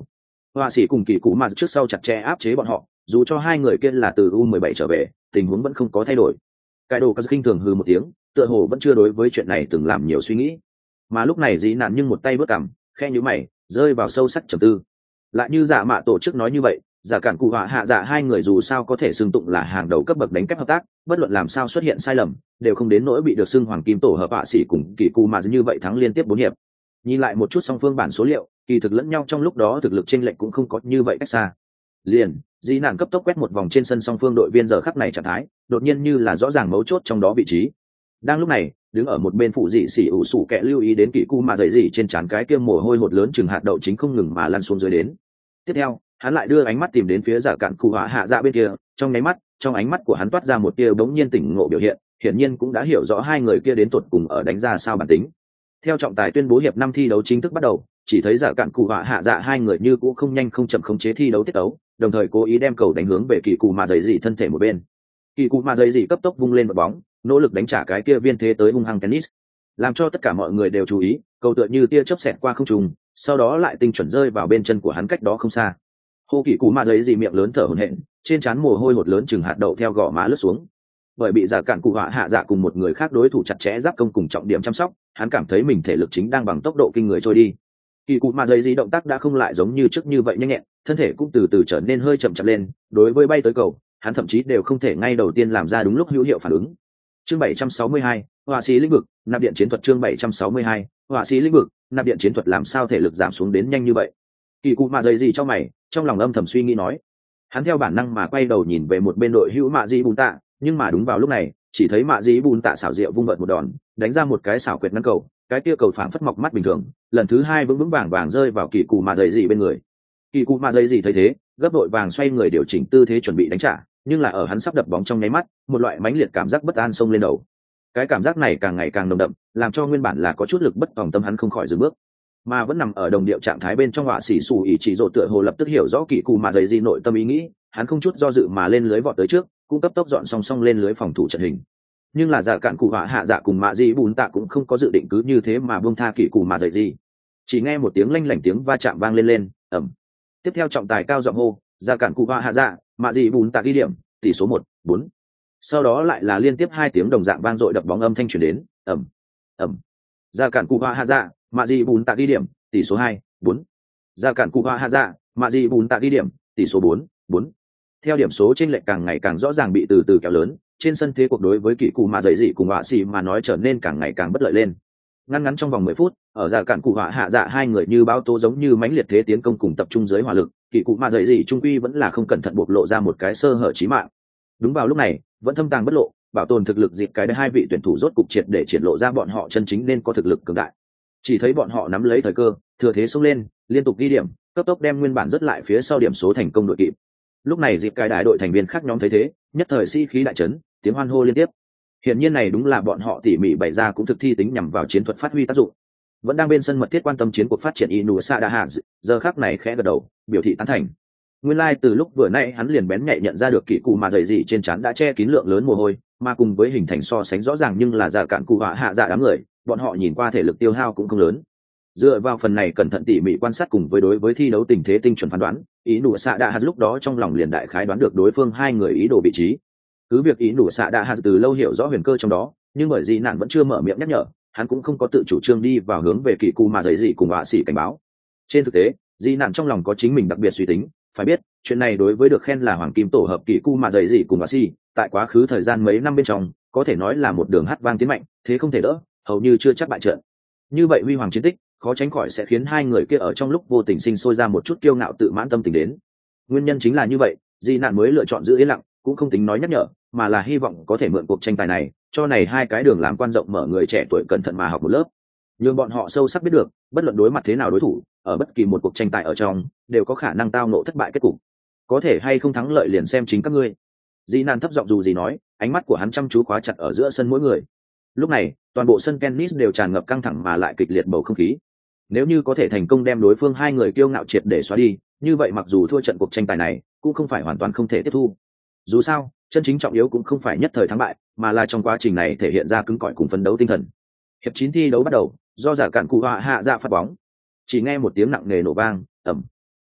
họa sĩ cùng kỳ cụ mà trước sau chặt chẽ áp chế bọn họ, dù cho hai người kia là từ U17 trở về, tình huống vẫn không có thay đổi. Cái đồ kinh thường hừ một tiếng, tựa hồ vẫn chưa đối với chuyện này từng làm nhiều suy nghĩ. Mà lúc này dĩ nạn nhưng một tay bước cằm, khe nhíu mày, rơi vào sâu sắc trầm tư. Lại như Dạ Mạ tổ chức nói như vậy, Giả Cản Cụ Họa Hạ Dạ hai người dù sao có thể xưng tụng là hàng đầu cấp bậc đánh kép hợp tác, bất luận làm sao xuất hiện sai lầm, đều không đến nỗi bị được xưng hoàng kim tổ hợp họa sĩ cùng kỳ cụ mà như vậy thắng liên tiếp 4 hiệp. Nhìn lại một chút song phương bản số liệu, kỳ thực lẫn nhau trong lúc đó thực lực chênh lệch cũng không có như vậy cách xa. Liền, Dĩ Nạn cấp tốc quét một vòng trên sân song phương đội viên giờ khắc này trạng thái, đột nhiên như là rõ ràng mấu chốt trong đó vị trí. Đang lúc này, đứng ở một bên phụ dị sĩ ủ sủ kẹ lưu ý đến kỳ cụ mà dày dị trên trán cái kia mồ hôi hột lớn chừng hạt đậu chính không ngừng mà lăn xuống dưới đến. Tiếp theo, hắn lại đưa ánh mắt tìm đến phía Giả Cản Cụ Họa Hạ Dạ bên kia, trong nháy mắt, trong ánh mắt của hắn toát ra một tia bỗng nhiên tỉnh ngộ biểu hiện, hiển nhiên cũng đã hiểu rõ hai người kia đến tuột cùng ở đánh ra sao bản tính. Theo trọng tài tuyên bố hiệp 5 thi đấu chính thức bắt đầu, chỉ thấy Giả Cản Cụ Họa Hạ Dạ hai người như cũng không nhanh không chậm khống chế thi đấu tiết tấu, đồng thời cố ý đem cầu đánh hướng về kỳ cụ mà dày dị thân thể một bên. Kỳ cụ mà dày dị cấp tốc vung lên một bóng, nỗ lực đánh trả cái kia viên thế tới hung hăng tennis, làm cho tất cả mọi người đều chú ý, cầu tựa như tia chớp xẹt qua không trung, sau đó lại tinh chuẩn rơi vào bên chân của hắn cách đó không xa. Hô kỳ cụ mà dày dị miệng lớn thở hổn hển, trên trán mồ hôi hột lớn chừng hạt đậu theo gò má lướt xuống. Bởi bị Giả Cản Cụ Họa Hạ Dạ cùng một người khác đối thủ chặt chẽ giáp công cùng trọng điểm chăm sóc, hắn cảm thấy mình thể lực chính đang bằng tốc độ kinh người trôi đi. Kỳ cụ mà dày dị động tác đã không lại giống như trước như vậy nhanh nhẹn, thân thể cũng từ từ trở nên hơi chậm chạp lên, đối với bay tới cầu, hắn thậm chí đều không thể ngay đầu tiên làm ra đúng lúc hữu hiệu phản ứng. Chương 762, họa sĩ lĩnh vực, nạp điện chiến thuật. Chương 762, họa sĩ lĩnh vực, nạp điện chiến thuật. Làm sao thể lực giảm xuống đến nhanh như vậy? Kỳ cụ mà dày gì trong mày, trong lòng âm thầm suy nghĩ nói. Hắn theo bản năng mà quay đầu nhìn về một bên đội hữu Mạ Dị Bùn Tạ, nhưng mà đúng vào lúc này, chỉ thấy Mạ Dị Bùn Tạ xảo diệu vung vợt một đòn, đánh ra một cái xảo quyệt ngăn cầu, cái kia cầu phảng phất mọc mắt bình thường, lần thứ hai vững vững vàng vàng rơi vào kỳ cụ mà dày gì bên người. Kỳ cụ mà dày gì thấy thế, gấp đội vàng xoay người điều chỉnh tư thế chuẩn bị đánh trả, nhưng là ở hắn sắp đập bóng trong nháy mắt, một loại mãnh liệt cảm giác bất an xông lên đầu. Cái cảm giác này càng ngày càng nồng đậm, làm cho nguyên bản là có chút lực bất tòng tâm hắn không khỏi dừng bước, mà vẫn nằm ở đồng điệu trạng thái bên trong họa sĩ sủ ỉ chỉ rộ tựa hồ lập tức hiểu rõ kỳ cụ mà dày gì nội tâm ý nghĩ, hắn không chút do dự mà lên lưới vọt tới trước, cũng cấp tốc dọn song song lên lưới phòng thủ trận hình. Nhưng là Giả Cản Cụ Họa Hạ Dạ cùng Mạ Dị Bùn Tạ cũng không có dự định cứ như thế mà buông tha kỳ cụ mà dày gì. Chỉ nghe một tiếng lanh lảnh tiếng va chạm vang lên ầm. Tiếp theo trọng tài cao giọng hô, Giả Cản Cụ Họa Hạ Dạ, Mạ Dị Bùn Tạ ghi điểm, tỷ số 1-4. Sau đó lại là liên tiếp 2 tiếng đồng dạng vang dội đập bóng âm thanh truyền đến, ầm ầm. Giả Cản Cụ Họa Hạ Dạ, Mạ Dị Bùn Tạ ghi điểm, tỷ số 2-4. Giả Cản Cụ Họa Hạ Dạ, Mạ Dị Bùn Tạ ghi điểm, tỷ số 4-4. Theo điểm số chênh lệch càng ngày càng rõ ràng bị từ từ kéo lớn, trên sân thế cuộc đối với kỳ cụ mà dày dị cùng họa sĩ mà nói trở nên càng ngày càng bất lợi lên. Ngắn trong vòng 10 phút, ở Giả Cản Cụ Họa Hạ Dạ hai người như báo tố giống như mãnh liệt thế tiến công cùng tập trung dưới hỏa lực, kỳ cụ mà dày dị trung quy vẫn là không cẩn thận bộc lộ ra một cái sơ hở chí mạng. Đúng vào lúc này, vẫn thâm tàng bất lộ, bảo tồn thực lực dịp cái đấy hai vị tuyển thủ rốt cục triệt để triển lộ ra bọn họ chân chính nên có thực lực cường đại. Chỉ thấy bọn họ nắm lấy thời cơ, thừa thế xông lên, liên tục ghi điểm, cấp tốc đem nguyên bản rất lại phía sau điểm số thành công đội kịp. Lúc này dịp cái đại đội thành viên khác nhóm thấy thế, nhất thời khí đại chấn, tiếng hoan hô liên tiếp. Hiển nhiên này đúng là bọn họ tỉ mỉ bày ra cũng thực thi tính nhằm vào chiến thuật phát huy tác dụng. Vẫn đang bên sân mật thiết quan tâm chiến cuộc phát triển Inu Sada giờ khắc này khẽ gật đầu, biểu thị tán thành. Nguyên lai từ lúc vừa nãy hắn liền bén nhạy nhận ra được kỳ cụ mà dày dị trên trán đã che kín lượng lớn mồ hôi, mà cùng với hình thành so sánh rõ ràng nhưng là Giả Cản Cụ Họa Hạ Dạ đám người, bọn họ nhìn qua thể lực tiêu hao cũng không lớn. Dựa vào phần này cẩn thận tỉ mỉ quan sát cùng với đối với thi đấu tình thế tinh chuẩn phán đoán, ý nụ xạ đạ hạt lúc đó trong lòng liền đại khái đoán được đối phương hai người ý đồ vị trí. Cứ việc ý nụ xạ đạ hạt từ lâu hiểu rõ huyền cơ trong đó, nhưng bởi dị nạn vẫn chưa mở miệng nhắc nhở, hắn cũng không có tự chủ trương đi vào hướng về kỳ cụ mà dày dị cùng họa sĩ cảnh báo. Trên thực tế, dị nạn trong lòng có chính mình đặc biệt suy tính, phải biết chuyện này đối với được khen là hoàng kim tổ hợp kỳ cụ mà dày dị cùng họa sĩ, tại quá khứ thời gian mấy năm bên trong có thể nói là một đường hát vang tiến mạnh, thế không thể đỡ, hầu như chưa chắc bại trận. Như vậy huy hoàng chiến tích khó tránh khỏi sẽ khiến hai người kia ở trong lúc vô tình sinh sôi ra một chút kiêu ngạo tự mãn tâm tình đến. Nguyên nhân chính là như vậy, Di Nạn mới lựa chọn giữ yên lặng, cũng không tính nói nhắc nhở, mà là hy vọng có thể mượn cuộc tranh tài này, cho này hai cái đường làm quan rộng mở người trẻ tuổi cẩn thận mà học một lớp. Nhưng bọn họ sâu sắc biết được, bất luận đối mặt thế nào đối thủ, ở bất kỳ một cuộc tranh tài ở trong, đều có khả năng tao ngộ thất bại kết cục. Có thể hay không thắng lợi liền xem chính các ngươi. Di Nạn thấp giọng dù gì nói, ánh mắt của hắn chăm chú khóa chặt ở giữa sân mỗi người. Lúc này, toàn bộ sân tennis đều tràn ngập căng thẳng mà lại kịch liệt bầu không khí. Nếu như có thể thành công đem đối phương hai người kiêu ngạo triệt để xóa đi, như vậy mặc dù thua trận cuộc tranh tài này, cũng không phải hoàn toàn không thể tiếp thu. Dù sao, chân chính trọng yếu cũng không phải nhất thời thắng bại, mà là trong quá trình này thể hiện ra cứng cỏi cùng phấn đấu tinh thần. Hiệp 9 thi đấu bắt đầu, do Giả Cản Cụ Họa Hạ Dạ phát bóng. Chỉ nghe một tiếng nặng nề nổ vang, ầm.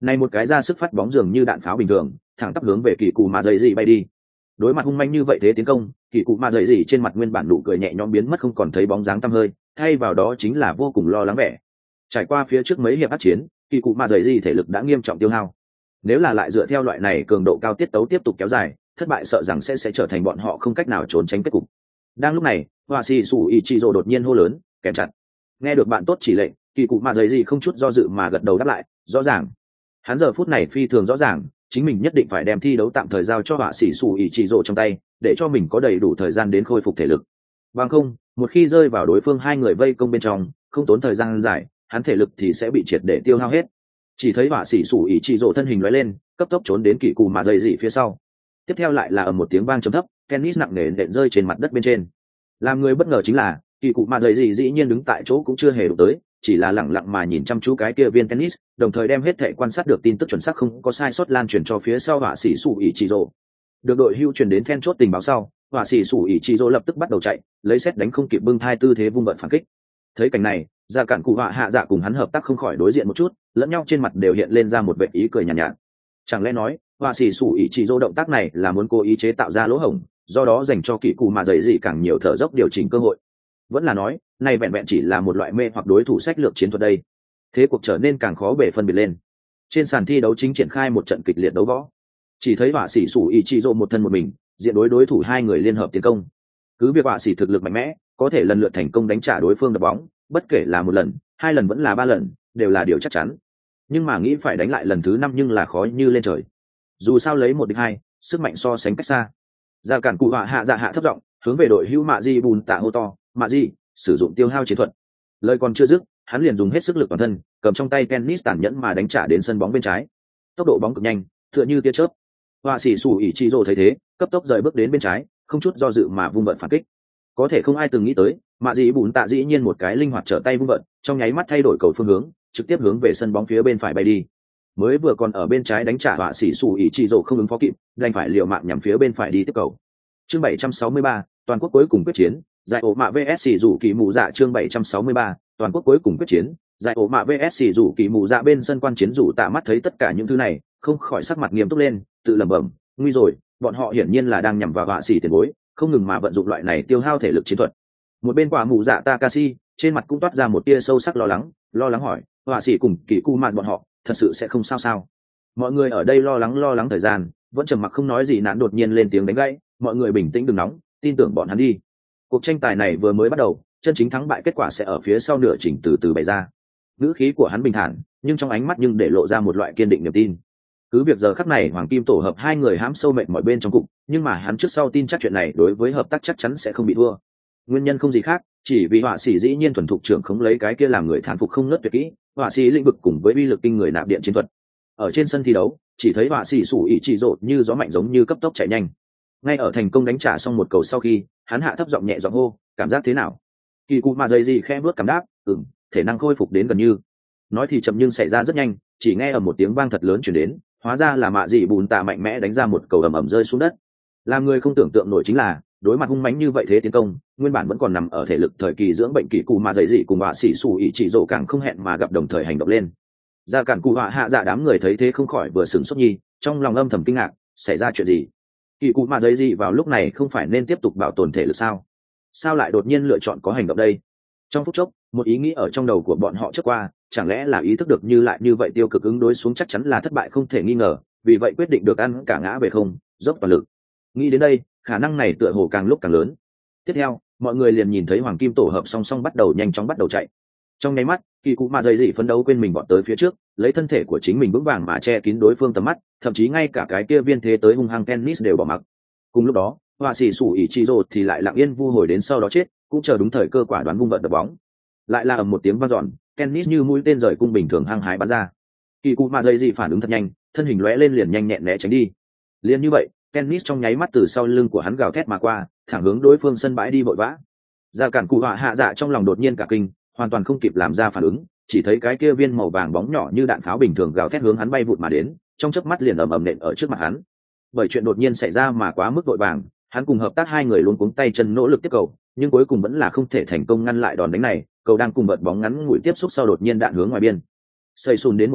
Này một cái ra sức phát bóng dường như đạn pháo bình thường, thẳng tắp hướng về kỳ cụ mạ dậy gì bay đi. Đối mặt hung manh như vậy thế tiến công, kỳ cụ mạ dậy gì trên mặt nguyên bản nụ cười nhẹ nhõm biến mất không còn thấy bóng dáng tăm hơi, thay vào đó chính là vô cùng lo lắng vẻ. Trải qua phía trước mấy hiệp ác chiến, kỳ cụ mạ dậy gì thể lực đã nghiêm trọng tiêu hao. Nếu là lại dựa theo loại này cường độ cao tiết tấu tiếp tục kéo dài, thất bại sợ rằng sẽ trở thành bọn họ không cách nào trốn tránh kết cục. Đang lúc này, họa sĩ sủ Ichizo đột nhiên hô lớn, kèm chặt. Nghe được bạn tốt chỉ lệnh, kỳ cụ mạ dậy gì không chút do dự mà gật đầu đáp lại, rõ ràng. Hắn giờ phút này phi thường rõ ràng, chính mình nhất định phải đem thi đấu tạm thời giao cho họa sĩ sủ Ichizo trong tay, để cho mình có đầy đủ thời gian đến khôi phục thể lực. Bằng không, một khi rơi vào đối phương hai người vây công bên trong, không tốn thời gian dài, hắn thể lực thì sẽ bị triệt để tiêu hao hết. Chỉ thấy họa sĩ sủ Ichizo thân hình lóe lên, cấp tốc trốn đến kỳ cụ mạ dậy gì phía sau. Tiếp theo lại là ở một tiếng vang trầm thấp, tennis nặng nề nện rơi trên mặt đất bên trên. Làm người bất ngờ chính là, kỳ cụ mạ dậy gì dĩ nhiên đứng tại chỗ cũng chưa hề đụng tới, chỉ là lẳng lặng mà nhìn chăm chú cái kia viên tennis, đồng thời đem hết thảy quan sát được tin tức chuẩn xác không có sai sót lan truyền cho phía sau họa sĩ sủ Ichizo. Được đội hưu truyền đến then chốt tình báo sau, họa sĩ sủ Ichizo lập tức bắt đầu chạy, lấy xét đánh không kịp bưng thai tư thế vung vận phản kích. Thấy cảnh này, Gia Cản Cụ họa hạ dạ cùng hắn hợp tác không khỏi đối diện một chút, lẫn nhau trên mặt đều hiện lên ra một vẻ ý cười nhàn nhạt. Chẳng lẽ nói, họa sĩ sủ Ichizo động tác này là muốn cố ý chế tạo ra lỗ hổng, do đó dành cho kỳ cụ mà dậy gì càng nhiều thở dốc điều chỉnh cơ hội. Vẫn là nói, này vẹn vẹn chỉ là một loại mê hoặc đối thủ sách lược chiến thuật đây. Thế cuộc trở nên càng khó bề phân biệt lên. Trên sàn thi đấu chính triển khai một trận kịch liệt đấu võ. Chỉ thấy họa sĩ sủ Ichizo một thân một mình, diện đối đối thủ hai người liên hợp tiến công. Cứ việc họa sĩ thực lực mạnh mẽ, có thể lần lượt thành công đánh trả đối phương đập bóng, bất kể là một lần, hai lần vẫn là ba lần, đều là điều chắc chắn. Nhưng mà nghĩ phải đánh lại lần thứ năm nhưng là khó như lên trời. Dù sao lấy một địch hai, sức mạnh so sánh cách xa. Gia Cản Cụ họa hạ dạ hạ thấp giọng hướng về đội hữu mạ di bùn tạ hô to, mạ di sử dụng tiêu hao chiến thuật. Lời còn chưa dứt, hắn liền dùng hết sức lực toàn thân, cầm trong tay tennis tàn nhẫn mà đánh trả đến sân bóng bên trái. Tốc độ bóng cực nhanh, tựa như tia chớp. Họa sĩ sủ Ichizo thấy thế, cấp tốc rời bước đến bên trái, không chút do dự mà vung vận phản kích. Có thể không ai từng nghĩ tới, mạ di bùn tạ dĩ nhiên một cái linh hoạt trở tay vung vận, trong nháy mắt thay đổi cầu phương hướng, trực tiếp hướng về sân bóng phía bên phải bay đi. Mới vừa còn ở bên trái đánh trả họa sĩ sủ Ichizo không ứng phó kịp, đành phải liều mạng nhằm phía bên phải đi tiếp cầu. Chương 763, toàn quốc cuối cùng quyết chiến, giải ổ mạ vs rủ kỳ mù dạ. Chương 763, toàn quốc cuối cùng quyết chiến, giải ổ mạ vs rủ kỳ mù dạ. Bên sân quan chiến rủ tạ mắt thấy tất cả những thứ này, không khỏi sắc mặt nghiêm túc lên, tự lẩm bẩm, nguy rồi, bọn họ hiển nhiên là đang nhằm vào họa sĩ tiền bối, không ngừng mà vận dụng loại này tiêu hao thể lực chiến thuật. Một bên quả mù dạ Takashi, trên mặt cũng toát ra một tia sâu sắc lo lắng hỏi, họa sĩ cùng kỳ cu mạn bọn họ thật sự sẽ không sao? Mọi người ở đây lo lắng thời gian, vẫn trầm mặc không nói gì, nạn đột nhiên lên tiếng đánh gãy, mọi người bình tĩnh đừng nóng, tin tưởng bọn hắn đi. Cuộc tranh tài này vừa mới bắt đầu, chân chính thắng bại kết quả sẽ ở phía sau nửa chỉnh từ từ bày ra. Ngữ khí của hắn bình thản, nhưng trong ánh mắt nhưng để lộ ra một loại kiên định niềm tin. Cứ việc giờ khắc này Hoàng Kim tổ hợp hai người hãm sâu mệt mỏi bên trong cục, nhưng mà hắn trước sau tin chắc chuyện này đối với hợp tác chắc chắn sẽ không bị thua. Nguyên nhân không gì khác, chỉ vì họa sĩ dĩ nhiên thuần thục trưởng không lấy cái kia làm người thán phục không ngớt tuyệt kỹ, họa sĩ lĩnh vực cùng với uy lực kinh người nạp điện chiến thuật. Ở trên sân thi đấu, chỉ thấy họa sĩ sủ Ichizo như gió mạnh giống như cấp tốc chạy nhanh. Ngay ở thành công đánh trả xong một cầu sau khi, hắn hạ thấp giọng nhẹ giọng hô, cảm giác thế nào? Kỳ cụ mà dây gì khe bước cảm đáp, thể năng khôi phục đến gần như. Nói thì chậm nhưng xảy ra rất nhanh, chỉ nghe ở một tiếng vang thật lớn truyền đến, hóa ra là mạ dị bùn tạ mạnh mẽ đánh ra một cầu ầm ầm rơi xuống đất. Làm người không tưởng tượng nổi chính là, đối mặt hung mãnh như vậy thế tiến công, nguyên bản vẫn còn nằm ở thể lực thời kỳ dưỡng bệnh kỳ cụ mà dày dị cùng họa sĩ sủ Ichizo càng không hẹn mà gặp đồng thời hành động lên. Gia Cản Cụ họa hạ dạ đám người thấy thế không khỏi vừa sửng sốt nhi, trong lòng âm thầm kinh ngạc, xảy ra chuyện gì? Kỳ cụ mà dày dị vào lúc này không phải nên tiếp tục bảo tồn thể lực sao lại đột nhiên lựa chọn có hành động đây? Trong phút chốc, một ý nghĩ ở trong đầu của bọn họ trước qua, chẳng lẽ là ý thức được như lại như vậy tiêu cực ứng đối xuống chắc chắn là thất bại không thể nghi ngờ, vì vậy quyết định được ăn cả ngã về không, dốc toàn lực. Nghĩ đến đây, khả năng này tựa hồ càng lúc càng lớn. Tiếp theo, mọi người liền nhìn thấy Hoàng Kim tổ hợp song song nhanh chóng bắt đầu chạy. Trong nháy mắt, kỳ cụ mà dày dị phấn đấu quên mình bọn tới phía trước, lấy thân thể của chính mình vững vàng mà che kín đối phương tầm mắt, thậm chí ngay cả cái kia viên thế tới hung hăng tennis đều bỏ mặc. Cùng lúc đó, họa sĩ sủ Ichizo thì lại lặng yên vu hồi đến sau đó chết, cũng chờ đúng thời cơ quả đoán vung vận đập bóng. Lại là ầm một tiếng vang dọn, tennis như mũi tên rời cung bình thường hăng hái bắn ra. Kỳ cụ mà dây dị phản ứng thật nhanh, thân hình lóe lên liền nhanh nhẹn né tránh đi. Liền như vậy, tennis trong nháy mắt từ sau lưng của hắn gào thét mà qua, thẳng hướng đối phương sân bãi đi vội vã. Gia Cản Cụ họa hạ dạ trong lòng đột nhiên cả kinh, hoàn toàn không kịp làm ra phản ứng, chỉ thấy cái kia viên màu vàng bóng nhỏ như đạn pháo bình thường gào thét hướng hắn bay vụt mà đến, trong chớp mắt liền ầm ầm nện ở trước mặt hắn. Bởi chuyện đột nhiên xảy ra mà quá mức vội vàng, hắn cùng hợp tác hai người luôn cuống tay chân nỗ lực tiếp cầu, nhưng cuối cùng vẫn là không thể thành công ngăn lại đòn đánh này. Cầu đang cùng vợt bóng ngắn ngủi tiếp xúc sau đột nhiên đạn hướng ngoài biên, xây sùn đến một điểm,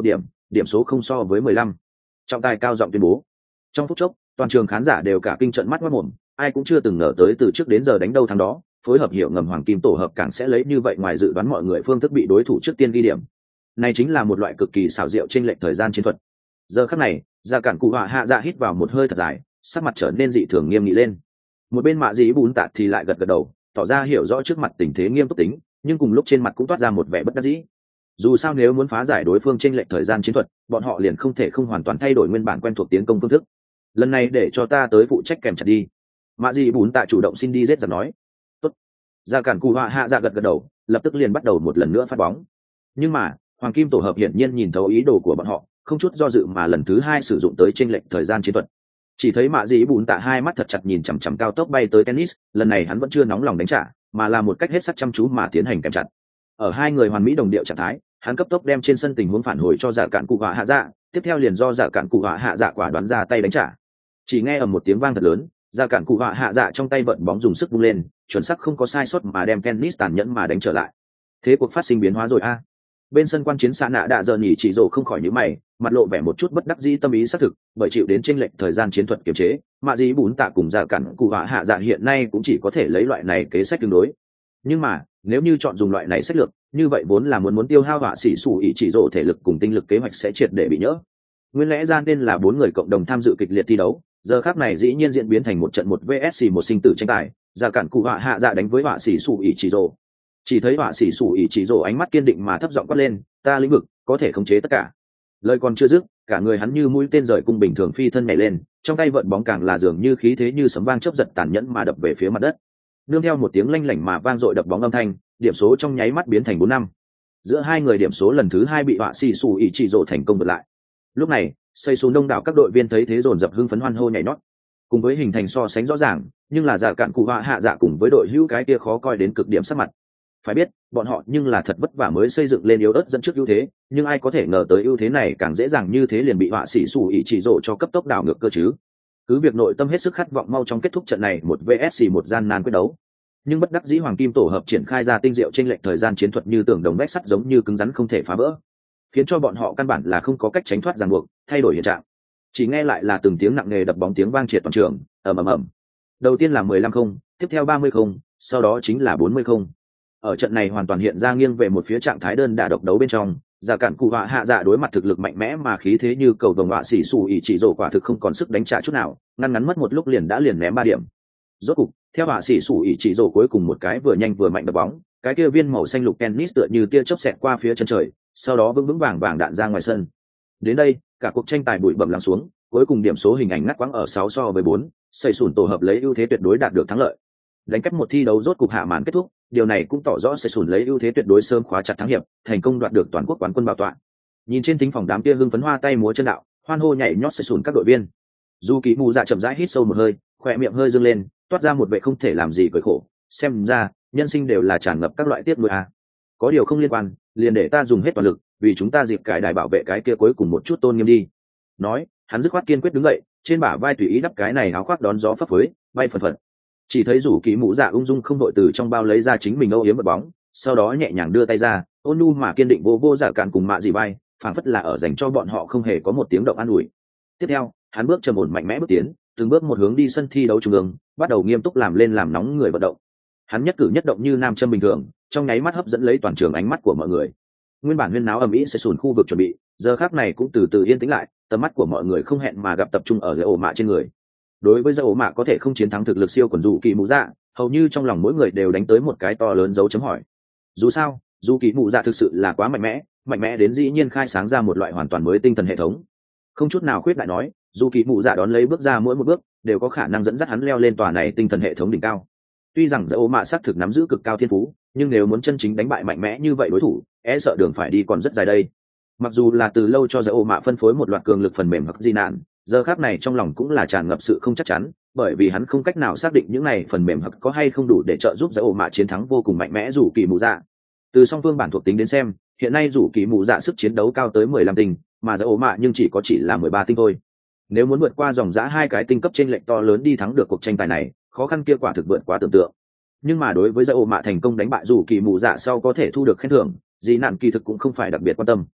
điểm số không so với 15. Trọng tài cao giọng tuyên bố. Trong phút chốc, toàn trường khán giả đều cả kinh trợn mắt ngoác mồm, ai cũng chưa từng ngờ tới từ trước đến giờ đánh đâu thắng đó, phối hợp hiệu ngầm hoàng kim tổ hợp càng sẽ lấy như vậy ngoài dự đoán mọi người phương thức bị đối thủ trước tiên ghi điểm. Này chính là một loại cực kỳ xảo diệu trên lệch thời gian chiến thuật. Giờ khắc này, Gia Cản Cụ Họa Hạ Dạ hít vào một hơi thật dài, sắc mặt trở nên dị thường nghiêm nghị lên. Một bên Mạ Dĩ Bún Tạt thì lại gật gật đầu, tỏ ra hiểu rõ trước mặt tình thế nghiêm túc tính, nhưng cùng lúc trên mặt cũng toát ra một vẻ bất đắc dĩ. Dù sao nếu muốn phá giải đối phương trên lệch thời gian chiến thuật, bọn họ liền không thể không hoàn toàn thay đổi nguyên bản quen thuộc tiến công phương thức. Lần này để cho ta tới phụ trách kèm chặt đi. Mạ Dĩ Bún Tạ chủ động xin đi giết giặc nói. Tốt. Gia Cản Cụ Họa Hạ Dạ gật gật đầu, lập tức liền bắt đầu một lần nữa phát bóng. Nhưng mà hoàng kim tổ hợp hiển nhiên nhìn thấu ý đồ của bọn họ, không chút do dự mà lần thứ hai sử dụng tới chênh lệch thời gian chiến thuật. Chỉ thấy Mạ Dĩ Bún Tạ hai mắt thật chặt nhìn chằm chằm cao tốc bay tới tennis, lần này hắn vẫn chưa nóng lòng đánh trả, mà là một cách hết sức chăm chú mà tiến hành kèm chặt. Ở hai người hoàn mỹ đồng điệu trạng thái, hắn cấp tốc đem trên sân tình huống phản hồi cho Dạ Cản Cụ Họa Hạ Dạ, tiếp theo liền do Dạ Cản Cụ Họa Hạ Dạ quả đoán ra tay đánh trả. Chỉ nghe ở một tiếng vang thật lớn, Dạ Cản Cụ Họa Hạ Dạ trong tay vận bóng dùng sức vung lên, chuẩn xác không có sai sót mà đem tennis tàn nhẫn mà đánh trở lại. Thế cuộc phát sinh biến hóa rồi a. Bên sân quan chiến xạ nạ đạ giờ nhỉ chỉ rồ không khỏi nhíu mày, mặt lộ vẻ một chút bất đắc dĩ tâm ý xác thực, bởi chịu đến chênh lệch thời gian chiến thuật kiềm chế, Mạ Dĩ Bún Tạ cùng Dạ Cản Cụ Họa Hạ Dạ hiện nay cũng chỉ có thể lấy loại này kế sách tương đối. Nhưng mà nếu như chọn dùng loại này sách lược, như vậy vốn là muốn tiêu hao họa sĩ sủ ý chỉ rồ thể lực cùng tinh lực kế hoạch sẽ triệt để bị nhỡ. Nguyên lẽ ra nên là 4 người cộng đồng tham dự kịch liệt thi đấu, giờ khác này dĩ nhiên diễn biến thành một trận 1 vs 1 sinh tử tranh tài, Dạ Cản Cụ Họa Hạ Dạ đánh với họa sĩ sủ ý chỉ rồ. Chỉ thấy họa sĩ sủ ý chỉ rồ ánh mắt kiên định mà thấp giọng quát lên, ta lĩnh vực có thể khống chế tất cả. Lời còn chưa dứt, cả người hắn như mũi tên rời cung bình thường phi thân nhảy lên, trong tay vận bóng càng là dường như khí thế như sấm vang chớp giật tàn nhẫn mà đập về phía mặt đất. Nương theo một tiếng lanh lảnh mà vang dội đập bóng âm thanh, điểm số trong nháy mắt biến thành 4-5. Giữa hai người điểm số lần thứ 2 bị họa sĩ sủ ý chỉ rồ thành công vượt lại. Lúc này, xây xuống đông đảo các đội viên thấy thế dồn dập hưng phấn hoan hô nhảy nhót. Cùng với hình thành so sánh rõ ràng, nhưng là Dạ Cản Cụ Họa Hạ Dạ cùng với đội hữu cái kia khó coi đến cực điểm sắc mặt. Phải biết, bọn họ nhưng là thật vất vả mới xây dựng lên yếu ớt dẫn trước ưu thế, nhưng ai có thể ngờ tới ưu thế này càng dễ dàng như thế liền bị họa sĩ sủ ý chỉ rồ cho cấp tốc đảo ngược cơ chứ. Cứ việc nội tâm hết sức khát vọng mau chóng kết thúc trận này 1 vs 1 gian nan quyết đấu, nhưng bất đắc dĩ hoàng kim tổ hợp triển khai ra tinh diệu chênh lệch thời gian chiến thuật như tường đồng vách sắt giống như cứng rắn không thể phá vỡ, khiến cho bọn họ căn bản là không có cách tránh thoát ràng buộc, thay đổi hiện trạng. Chỉ nghe lại là từng tiếng nặng nề đập bóng tiếng vang triệt toàn trường, ầm ầm ầm. Đầu tiên là 15-0, tiếp theo 30-0, sau đó chính là 40-0. Ở trận này hoàn toàn hiện ra nghiêng về một phía trạng thái đơn đả độc đấu bên trong, Dạ Cản Cụ Họa Hạ Dạ đối mặt thực lực mạnh mẽ mà khí thế như cầu vồng họa sĩ sủ ý chỉ rồ quả thực không còn sức đánh trả chút nào, ngắn mất một lúc liền ném 3 điểm. Rốt cục, theo họa sĩ sủ ý chỉ rồ cuối cùng một cái vừa nhanh vừa mạnh đập bóng, cái kia viên màu xanh lục tennis tựa như tia chớp xẹt qua phía chân trời, sau đó vững vàng đạn ra ngoài sân. Đến đây, cả cuộc tranh tài bụi bặm lắng xuống, cuối cùng điểm số hình ảnh ngắt quãng ở 6 so với 4, xây sủn tổ hợp lấy ưu thế tuyệt đối đạt được thắng lợi. Đánh cách một thi đấu rốt cục hạ màn kết thúc, điều này cũng tỏ rõ xây sủn lấy ưu thế tuyệt đối sớm khóa chặt thắng hiệp, thành công đoạt được toàn quốc quán quân bảo tọa. Nhìn trên thính phòng đám kia hưng phấn hoa tay múa chân đạo, hoan hô nhảy nhót xây sủn các đội viên. Dù Kỳ Mù Dạ chậm rãi hít sâu một hơi, khỏe miệng hơi dương lên, toát ra một vẻ không thể làm gì cười khổ, xem ra nhân sinh đều là tràn ngập các loại tiếc nuối à. Có điều không liên quan, liền để ta dùng hết toàn lực, vì chúng ta dịp cải đài bảo vệ cái kia cuối cùng một chút tôn nghiêm đi. Nói, hắn dứt khoát kiên quyết đứng dậy, trên bả vai tùy ý đắp cái này áo khoác đón gió phấp phới, bay phần phật. Chỉ thấy Rủ Kỳ Mũ Dạ ung dung không đội từ trong bao lấy ra chính mình âu yếm vật bóng, sau đó nhẹ nhàng đưa tay ra, ôn nhu mà kiên định vô Dạ Cản cùng Mạ Dì bay, phảng phất là ở dành cho bọn họ không hề có một tiếng động an ủi. Tiếp theo, hắn bước trầm ổn mạnh mẽ bước tiến, từng bước một hướng đi sân thi đấu trung ương, bắt đầu nghiêm túc làm nóng người vận động. Hắn nhất cử nhất động như nam châm bình thường, trong nháy mắt hấp dẫn lấy toàn trường ánh mắt của mọi người. Nguyên bản huyên náo ầm ĩ sẽ sùn khu vực chuẩn bị, giờ khắc này cũng từ từ yên tĩnh lại, tầm mắt của mọi người không hẹn mà gặp tập trung ở Ổ Mạ trên người. Đối với Ổ Mạ có thể không chiến thắng thực lực siêu quần Dù Kỳ Mũ Dạ, hầu như trong lòng mỗi người đều đánh tới một cái to lớn dấu chấm hỏi. Dù sao, Dù Kỳ Mũ Dạ thực sự là quá mạnh mẽ đến dĩ nhiên khai sáng ra một loại hoàn toàn mới tinh thần hệ thống. Không chút nào khuyết đại nói, Dù Kỳ Mũ Dạ đón lấy bước ra mỗi một bước, đều có khả năng dẫn dắt hắn leo lên tòa này tinh thần hệ thống đỉnh cao. Tuy rằng Ổ Mạ xác thực nắm giữ cực cao thiên phú, nhưng nếu muốn chân chính đánh bại mạnh mẽ như vậy đối thủ, e sợ đường phải đi còn rất dài đây. Mặc dù là từ lâu cho Ổ Mạ phân phối một loạt cường lực phần mềm hoặc di nạn, giờ khắc này trong lòng cũng là tràn ngập sự không chắc chắn, bởi vì hắn không cách nào xác định những này phần mềm hoặc có hay không đủ để trợ giúp Ổ Mạ chiến thắng vô cùng mạnh mẽ Dù Kỳ Mũ Dạ. Từ song phương bản thuộc tính đến xem, hiện nay Dù Kỳ Mũ Dạ sức chiến đấu cao tới 15 tinh, mà Ổ Mạ nhưng chỉ là 13 tinh thôi. Nếu muốn vượt qua dòng giá hai cái tinh cấp trên lệnh to lớn đi thắng được cuộc tranh tài này, khó khăn kia quả thực vượt quá tưởng tượng. Nhưng mà đối với Ổ Mạ thành công đánh bại Dù Kỳ Mũ Dạ sau có thể thu được khen thưởng, Dị Nạn kỳ thực cũng không phải đặc biệt quan tâm.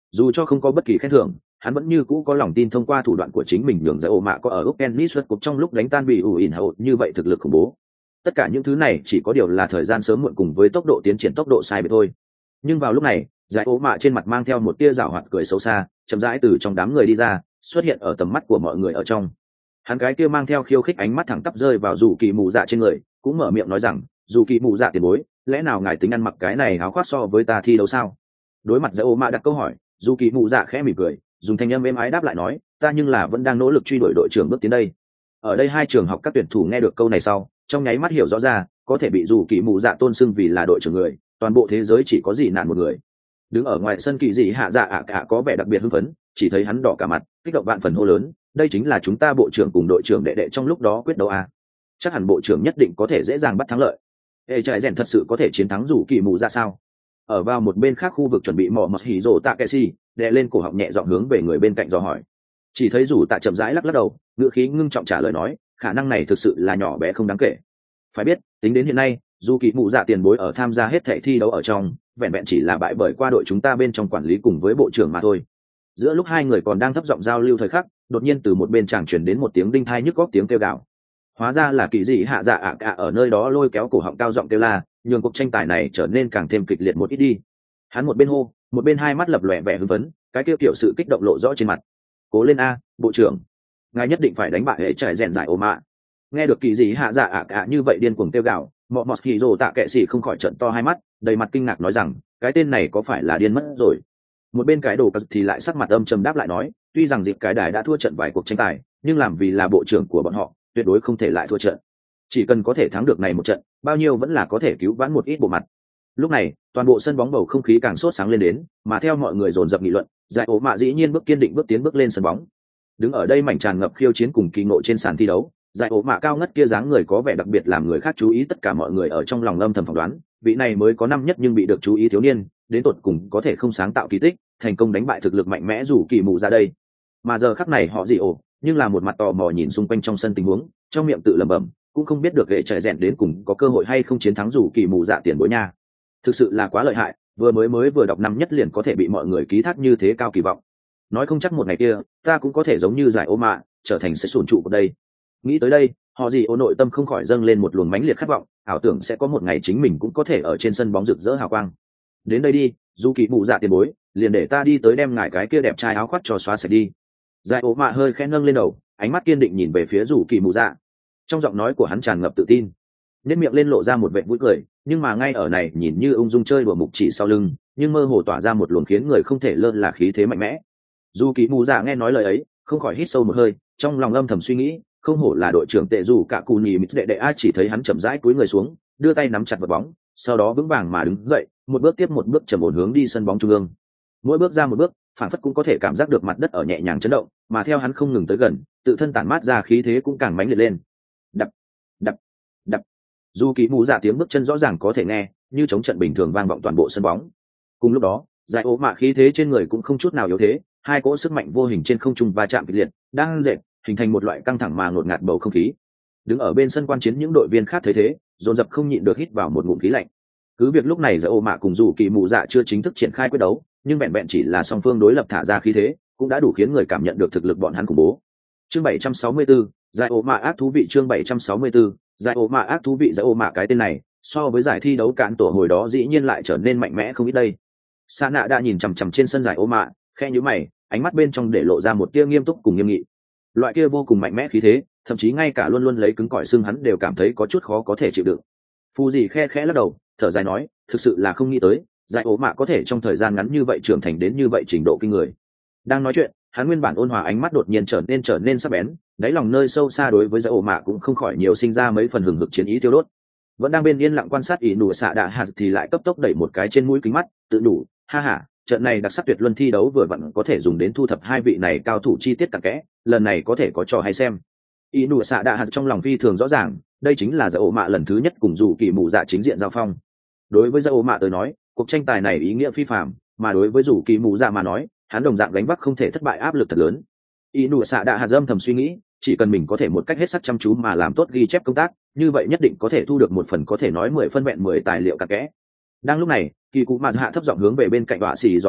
Dù cho không có bất kỳ khen thưởng, hắn vẫn như cũ có lòng tin thông qua thủ đoạn của chính mình nhường giải ổ mạ có ở Kennis xuất cuộc trong lúc đánh tan bị ủ ỉn hậu như vậy thực lực khủng bố. Tất cả những thứ này chỉ có điều là thời gian sớm muộn cùng với tốc độ tiến triển tốc độ sai biệt thôi. Nhưng vào lúc này, giải ổ mạ trên mặt mang theo một tia giảo hoạt cười xấu xa, chậm rãi từ trong đám người đi ra, xuất hiện ở tầm mắt của mọi người ở trong. Hắn cái kia mang theo khiêu khích ánh mắt thẳng tắp rơi vào dù kỳ mù dạ trên người, cũng mở miệng nói rằng, dù kỳ mù dạ tiền bối, lẽ nào ngài tính ăn mặc cái này áo khoác so với ta thi đấu sao? Đối mặt giải ổ mạ đặt câu hỏi, dù kỳ mù dạ khẽ mỉm cười, dùng thanh âm êm ái đáp lại nói, ta nhưng là vẫn đang nỗ lực truy đuổi đội trưởng bước tiến đây. Ở đây hai trường học các tuyển thủ nghe được câu này sau, trong nháy mắt hiểu rõ ra, có thể bị dù kỳ mù dạ tôn xưng vì là đội trưởng người, toàn bộ thế giới chỉ có gì nạn một người. Đứng ở ngoài sân kỳ dị hạ dạ ạ cả có vẻ đặc biệt hưng phấn, chỉ thấy hắn đỏ cả mặt, kích động vạn phần hô lớn, đây chính là chúng ta bộ trưởng cùng đội trưởng đệ đệ trong lúc đó quyết đấu à? Chắc hẳn bộ trưởng nhất định có thể dễ dàng bắt thắng lợi. Ê trời rèn thật sự có thể chiến thắng dù kỳ mù ra sao? Ở vào một bên khác khu vực chuẩn bị mò mật hỉ rồ tạ kệ si, đệ lên cổ họng nhẹ giọng hướng về người bên cạnh dò hỏi. Chỉ thấy dù tạ chậm rãi lắc lắc đầu, ngữ khí ngưng trọng trả lời nói, khả năng này thực sự là nhỏ bé không đáng kể. Phải biết, tính đến hiện nay, dù kỳ mù dạ tiền bối ở tham gia hết thể thi đấu ở trong, vẹn vẹn chỉ là bại bởi qua đội chúng ta bên trong quản lý cùng với bộ trưởng mà thôi. Giữa lúc hai người còn đang thấp giọng giao lưu thời khắc, đột nhiên từ một bên chàng truyền đến một tiếng đinh thai nhức góc tiếng kêu gào. Hóa ra là kỳ dị hạ dạ ạ cả ở nơi đó lôi kéo cổ họng cao giọng kêu la, nhường cuộc tranh tài này trở nên càng thêm kịch liệt một ít đi. Hắn một bên hô, một bên hai mắt lập lòe vẻ hưng phấn, cái kêu kiểu sự kích động lộ rõ trên mặt. Cố lên a, bộ trưởng, ngài nhất định phải đánh bại hệ trải rèn giải ổ mạ. Nghe được kỳ dị hạ dạ ạ cả như vậy điên cuồng kêu gào, mọ mọt hì rồ tạ kệ sĩ không khỏi trận to hai mắt, đầy mặt kinh ngạc nói rằng, cái tên này có phải là điên mất rồi? Một bên cái đồ cật thì lại sắc mặt âm trầm đáp lại nói, tuy rằng dịp cái đài đã thua trận vài cuộc tranh tài, nhưng làm vì là bộ trưởng của bọn họ, tuyệt đối không thể lại thua trận. Chỉ cần có thể thắng được này một trận, bao nhiêu vẫn là có thể cứu vãn một ít bộ mặt. Lúc này, toàn bộ sân bóng bầu không khí càng sốt sáng lên đến, mà theo mọi người dồn dập nghị luận, giải ổ mạ dĩ nhiên bước kiên định bước tiến bước lên sân bóng. Đứng ở đây mảnh tràn ngập khiêu chiến cùng kỳ ngộ trên sàn thi đấu, giải ổ mạ cao ngất kia dáng người có vẻ đặc biệt làm người khác chú ý, tất cả mọi người ở trong lòng âm thầm phỏng đoán, vị này mới có năm nhất nhưng bị được chú ý thiếu niên, đến tột cùng có thể không sáng tạo kỳ tích, thành công đánh bại thực lực mạnh mẽ dù kỳ mù ra đây. Mà giờ khắc này họ dị ổ, nhưng là một mặt tò mò nhìn xung quanh trong sân tình huống, trong miệng tự lẩm bẩm, cũng không biết được ghệ trời rèn đến cùng có cơ hội hay không chiến thắng dù kỳ mù dạ tiền bối nha. Thực sự là quá lợi hại, vừa đọc năm nhất liền có thể bị mọi người ký thác như thế cao kỳ vọng. Nói không chắc một ngày kia, ta cũng có thể giống như giải ổ mạ, trở thành sẽ sùn trụ của đây. Nghĩ tới đây, họ gì ô nội tâm không khỏi dâng lên một luồng mãnh liệt khát vọng, ảo tưởng sẽ có một ngày chính mình cũng có thể ở trên sân bóng rực rỡ hào quang. Đến đây đi, dù kỳ mụ dạ tiền bối, liền để ta đi tới đem ngài cái kia đẹp trai áo khoác cho xóa sạch đi. Giải ố mạ hơi khẽ nâng lên đầu, ánh mắt kiên định nhìn về phía dù kỳ mụ dạ. Trong giọng nói của hắn tràn ngập tự tin, nên miệng lên lộ ra một vẻ vui cười, nhưng mà ngay ở này nhìn như ung dung chơi đùa mục chỉ sau lưng, nhưng mơ hồ tỏa ra một luồng khiến người không thể lơ là khí thế mạnh mẽ. Dù kỳ mụ dạ nghe nói lời ấy, không khỏi hít sâu một hơi, trong lòng âm thầm suy nghĩ, không hổ là đội trưởng tệ dù cả cù nhì mít đệ đệ a, chỉ thấy hắn chậm rãi cúi người xuống, đưa tay nắm chặt vật bóng, sau đó vững vàng mà đứng dậy, một bước tiếp một bước trầm ổn hướng đi sân bóng trung ương. Mỗi bước ra một bước, phản phất cũng có thể cảm giác được mặt đất ở nhẹ nhàng chấn động, mà theo hắn không ngừng tới gần, tự thân tản mát ra khí thế cũng càng mãnh liệt lên. Đập, đập, đập. Dù kỳ mù dạ tiếng bước chân rõ ràng có thể nghe, như chống trận bình thường vang vọng toàn bộ sân bóng. Cùng lúc đó, giải ố mạ khí thế trên người cũng không chút nào yếu thế, hai cỗ sức mạnh vô hình trên không trung va chạm kịch liệt, đang dệt hình thành một loại căng thẳng mà ngột ngạt bầu không khí. Đứng ở bên sân quan chiến những đội viên khác thấy thế, dồn dập không nhịn được hít vào một ngụm khí lạnh. Cứ việc lúc này giải ố mạ cùng dù kỳ mù dạ chưa chính thức triển khai quyết đấu, nhưng vẹn vẹn chỉ là song phương đối lập thả ra khí thế, cũng đã đủ khiến người cảm nhận được thực lực bọn hắn khủng bố. Chương 764, giải ố mạ ác thú vị. Chương 764, giải ố mạ ác thú vị. Giải ố mạ cái tên này, so với giải thi đấu cạn tổ hồi đó dĩ nhiên lại trở nên mạnh mẽ không ít đây. Sa nạ đã nhìn chằm chằm trên sân giải ố mạ, khe nhíu mày, ánh mắt bên trong để lộ ra một tia nghiêm túc cùng nghiêm nghị. Loại kia vô cùng mạnh mẽ khí thế, thậm chí ngay cả luôn luôn lấy cứng cỏi xương hắn đều cảm thấy có chút khó có thể chịu đựng. Phu gì khe khẽ lắc đầu, thở dài nói, thực sự là không nghĩ tới, giải ố mạ có thể trong thời gian ngắn như vậy trưởng thành đến như vậy trình độ kinh người. Đang nói chuyện, hắn nguyên bản ôn hòa ánh mắt đột nhiên trở nên sắc bén, đáy lòng nơi sâu xa đối với giải ố mạ cũng không khỏi nhiều sinh ra mấy phần hừng hực chiến ý tiêu đốt. Vẫn đang bên yên lặng quan sát ỷ nụ xạ đạ hạt thì lại cấp tốc đẩy một cái trên mũi kính mắt, tự đủ, ha ha, trận này đặc sắc tuyệt luân thi đấu vừa vặn có thể dùng đến thu thập hai vị này cao thủ chi tiết cặn kẽ, lần này có thể có trò hay xem. Ỷ nụ xạ đạ hạt trong lòng phi thường rõ ràng, đây chính là giải ố mạ lần thứ nhất cùng dù kỳ mù dạ chính diện giao phong. Đối với giải ố mạ tới nói, cuộc tranh tài này ý nghĩa phi phàm, mà đối với dù kỳ mù dạ mà nói, hắn đồng dạng gánh vác không thể thất bại áp lực thật lớn. Ỷ nụ xạ đạ hạt âm thầm suy nghĩ, chỉ cần mình có thể một cách hết sức chăm chú mà làm tốt ghi chép công tác, như vậy nhất định có thể thu được một phần có thể nói 10 phân vẹn 10 tài liệu cặn kẽ. Đang lúc này, kỳ cụ mạt hạ thấp giọng hướng về bên cạnh họa sĩ dò hỏi,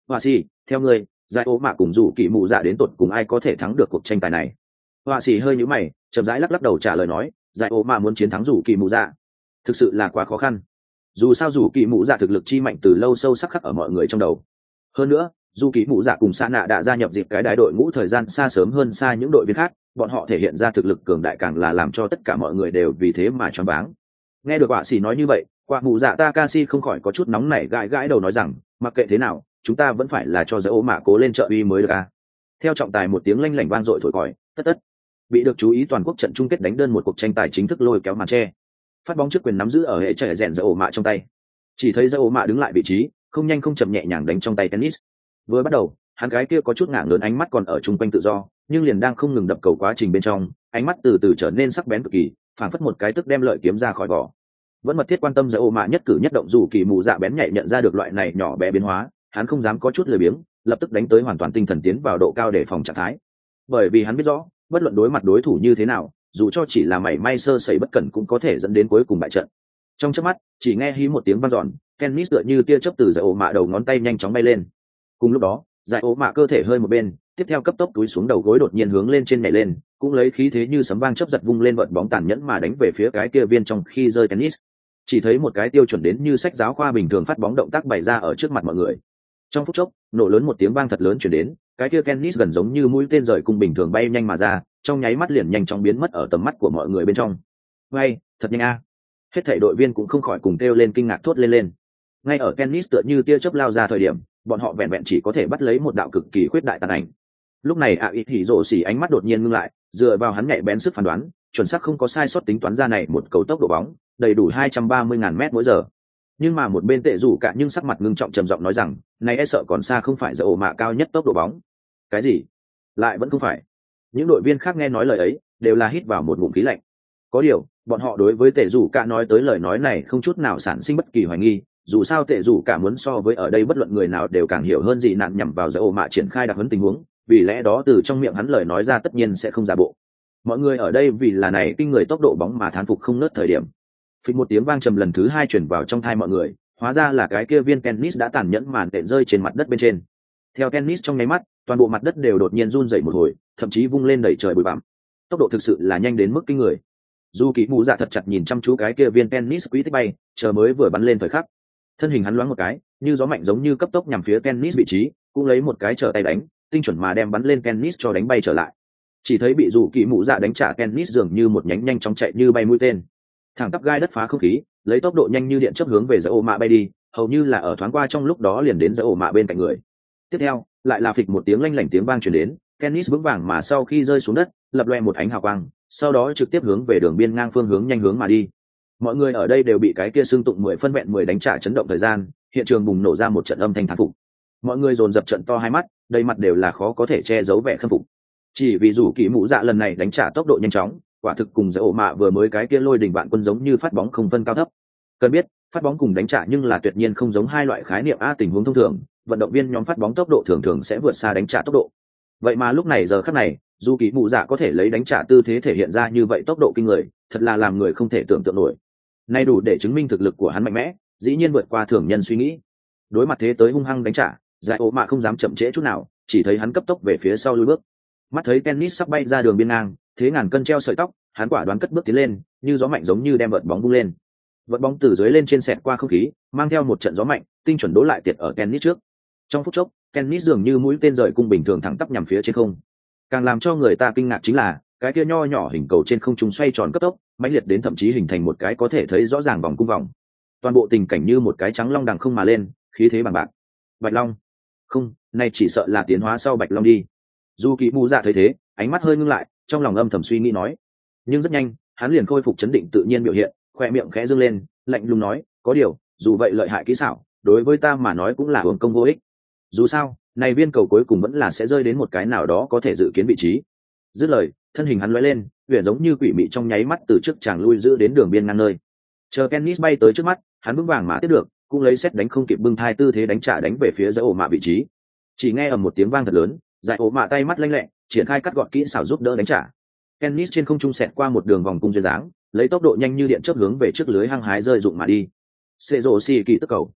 Hoa xì, theo ngươi, giải ố mạ cùng rủ kỳ mụ dạ đến tột cùng ai có thể thắng được cuộc tranh tài này? Hoa xì hơi nhíu mày, chậm rãi lắc lắc đầu trả lời nói, giải ố mạ muốn chiến thắng rủ kỳ mụ dạ thực sự là quá khó khăn. Dù sao rủ kỳ mụ dạ thực lực chi mạnh từ lâu sâu sắc khắc ở mọi người trong đầu. Hơn nữa, dù kỳ mụ dạ cùng xa nạ đã gia nhập dịp cái đại đội ngũ thời gian xa sớm hơn xa những đội viên khác, bọn họ thể hiện ra thực lực cường đại càng là làm cho tất cả mọi người đều vì thế mà choáng váng. Nghe được họa sĩ nói như vậy, quả mụ dạ Takashi không khỏi có chút nóng nảy gãi gãi đầu nói rằng, mặc kệ thế nào, chúng ta vẫn phải là cho giải ố mạ cố lên trợ uy mới được à. Theo trọng tài một tiếng lanh lảnh vang dội thổi còi, tất tất bị được chú ý toàn quốc trận chung kết đánh đơn một cuộc tranh tài chính thức lôi kéo màn che. Phát bóng trước quyền nắm giữ ở hệ chạy rèn giải ố mạ trong tay. Chỉ thấy giải ố mạ đứng lại vị trí, không nhanh không chậm nhẹ nhàng đánh trong tay tennis. Vừa bắt đầu, hắn gái kia có chút ngạng lớn ánh mắt còn ở chung quanh tự do, nhưng liền đang không ngừng đập cầu quá trình bên trong, ánh mắt từ từ trở nên sắc bén cực kỳ, phảng phất một cái tức đem lợi kiếm ra khỏi vỏ. Vẫn mật thiết quan tâm giải ố mạ nhất cử nhất động, dù kỳ mù dạ bén nhạy nhận ra được loại này nhỏ bé biến hóa, hắn không dám có chút lười biếng, lập tức đánh tới hoàn toàn tinh thần tiến vào độ cao để phòng trạng thái. Bởi vì hắn biết rõ, bất luận đối mặt đối thủ như thế nào, dù cho chỉ là mảy may sơ sẩy bất cẩn cũng có thể dẫn đến cuối cùng bại trận. Trong chớp mắt, chỉ nghe hí một tiếng vang dọn, tennis tựa như tia chớp từ giải ố mạ đầu ngón tay nhanh chóng bay lên. Cùng lúc đó, giải ố mạ cơ thể hơi một bên, tiếp theo cấp tốc túi xuống đầu gối đột nhiên hướng lên trên nhảy lên, cũng lấy khí thế như sấm vang chớp giật vung lên vợt bóng tàn nhẫn mà đánh về phía cái kia viên trong khi rơi tennis. Chỉ thấy một cái tiêu chuẩn đến như sách giáo khoa bình thường phát bóng động tác bày ra ở trước mặt mọi người. Trong phút chốc, nổ lớn một tiếng vang thật lớn truyền đến, cái kia tennis gần giống như mũi tên rời cung bình thường bay nhanh mà ra, trong nháy mắt liền nhanh chóng biến mất ở tầm mắt của mọi người bên trong. "Hay, thật nhanh a." Hết thảy đội viên cũng không khỏi cùng kêu lên kinh ngạc thốt lên. Ngay ở tennis tựa như tia chớp lao ra thời điểm, bọn họ vẹn vẹn chỉ có thể bắt lấy một đạo cực kỳ khuyết đại tàn ảnh. Lúc này ít hỉ rồ xỉ ánh mắt đột nhiên ngưng lại, dựa vào hắn nhạy bén sức phán đoán, chuẩn xác không có sai sót tính toán ra này một cầu tốc độ bóng đầy đủ 230.000 mét mỗi giờ. Nhưng mà một bên tệ rủ cả nhưng sắc mặt ngưng trọng trầm giọng nói rằng, này e sợ còn xa không phải giải ổ mạ cao nhất tốc độ bóng. Cái gì? Lại vẫn không phải. Những đội viên khác nghe nói lời ấy, đều là hít vào một ngụm khí lạnh. Có điều, bọn họ đối với tệ rủ cả nói tới lời nói này không chút nào sản sinh bất kỳ hoài nghi, dù sao tệ rủ cả muốn so với ở đây bất luận người nào đều càng hiểu hơn gì nạn nhằm vào giải ổ mạ triển khai đặc huấn tình huống, vì lẽ đó từ trong miệng hắn lời nói ra tất nhiên sẽ không giả bộ. Mọi người ở đây vì là này kinh người tốc độ bóng mà thán phục không nớt thời điểm. Phịch một tiếng vang trầm lần thứ hai truyền vào trong tai mọi người, hóa ra là cái kia viên tennis đã tàn nhẫn màn đệm rơi trên mặt đất bên trên. Theo tennis trong nháy mắt, toàn bộ mặt đất đều đột nhiên run rẩy một hồi, thậm chí vung lên đẩy trời bụi bặm. Tốc độ thực sự là nhanh đến mức kinh người. Dù Kỷ Mù Dạ thật chặt nhìn chăm chú cái kia viên tennis quý tích bay, chờ mới vừa bắn lên thời khắc. Thân hình hắn loáng một cái, như gió mạnh giống như cấp tốc nhằm phía tennis vị trí, cũng lấy một cái trở tay đánh, tinh chuẩn mà đem bắn lên tennis cho đánh bay trở lại. Chỉ thấy bị Dù Kỷ Mù Dạ đánh trả tennis dường như một nhánh nhanh chóng chạy như bay mũi tên, thẳng tắp gai đất phá không khí, lấy tốc độ nhanh như điện chớp hướng về giải ổ mạ bay đi, hầu như là ở thoáng qua trong lúc đó liền đến giải ổ mạ bên cạnh người. Tiếp theo, lại là phịch một tiếng lanh lảnh tiếng vang truyền đến, tennis vững vàng mà sau khi rơi xuống đất, lập loè một ánh hào quang, sau đó trực tiếp hướng về đường biên ngang phương hướng nhanh hướng mà đi. Mọi người ở đây đều bị cái kia xương tụng 10 phân vẹn 10 đánh trả chấn động thời gian, hiện trường bùng nổ ra một trận âm thanh thán phục. Mọi người dồn dập trận to hai mắt, đầy mặt đều là khó có thể che giấu vẻ khâm phục. Chỉ vì Dù Kỷ Mù Dạ lần này đánh trả tốc độ nhanh chóng, quả thực cùng giải ổ mạ vừa mới cái kia lôi đỉnh vạn quân giống như phát bóng không phân cao thấp. Cần biết, phát bóng cùng đánh trả nhưng là tuyệt nhiên không giống hai loại khái niệm a, tình huống thông thường, vận động viên nhóm phát bóng tốc độ thường thường sẽ vượt xa đánh trả tốc độ. Vậy mà lúc này giờ khắc này, Dù Kỷ Mù Dạ có thể lấy đánh trả tư thế thể hiện ra như vậy tốc độ kinh người, thật là làm người không thể tưởng tượng nổi. Nay đủ để chứng minh thực lực của hắn mạnh mẽ, dĩ nhiên vượt qua thường nhân suy nghĩ. Đối mặt thế tới hung hăng đánh trả, giải ổ mạ không dám chậm trễ chút nào, chỉ thấy hắn cấp tốc về phía sau lùi bước. Mắt thấy tennis sắp bay ra đường biên ngang, thế ngàn cân treo sợi tóc, hắn quả đoán cất bước tiến lên, như gió mạnh giống như đem vợt bóng vung lên. Vợt bóng từ dưới lên trên xẹt qua không khí, mang theo một trận gió mạnh, tinh chuẩn đố lại tiệt ở tennis trước. Trong phút chốc, tennis dường như mũi tên rời cung bình thường thẳng tắp nhằm phía trên không. Càng làm cho người ta kinh ngạc chính là, cái kia nho nhỏ hình cầu trên không trung xoay tròn cấp tốc, mãnh liệt đến thậm chí hình thành một cái có thể thấy rõ ràng vòng cung vòng. Toàn bộ tình cảnh như một cái trắng long đằng không mà lên, khí thế bằng bạc. Bạch long? Không, này chỉ sợ là tiến hóa sau bạch long đi. Dù Kỷ Mù Dạ thấy thế, ánh mắt hơi ngưng lại, trong lòng âm thầm suy nghĩ nói. Nhưng rất nhanh, hắn liền khôi phục chấn định tự nhiên biểu hiện, khoe miệng khẽ dương lên, lạnh lùng nói, có điều, dù vậy lợi hại kỹ xảo, đối với ta mà nói cũng là uổng công vô ích. Dù sao, này viên cầu cuối cùng vẫn là sẽ rơi đến một cái nào đó có thể dự kiến vị trí. Dứt lời, thân hình hắn lóe lên, huyền giống như quỷ mị trong nháy mắt từ trước chàng lui giữ đến đường biên ngang nơi. Chờ tennis bay tới trước mắt, hắn vững vàng mà tiếp được, cũng lấy xét đánh không kịp bưng thai tư thế đánh trả đánh về phía giải ổ mạ vị trí. Chỉ nghe ầm một tiếng vang thật lớn, giải ổ mạ tay mắt lanh lẹ, triển khai cắt gọn kỹ xảo giúp đỡ đánh trả. Tennis trên không trung xẹt qua một đường vòng cung duyên dáng, lấy tốc độ nhanh như điện chớp hướng về trước lưới hăng hái rơi rụng mà đi. Sệ rồ xì kỳ tức cầu.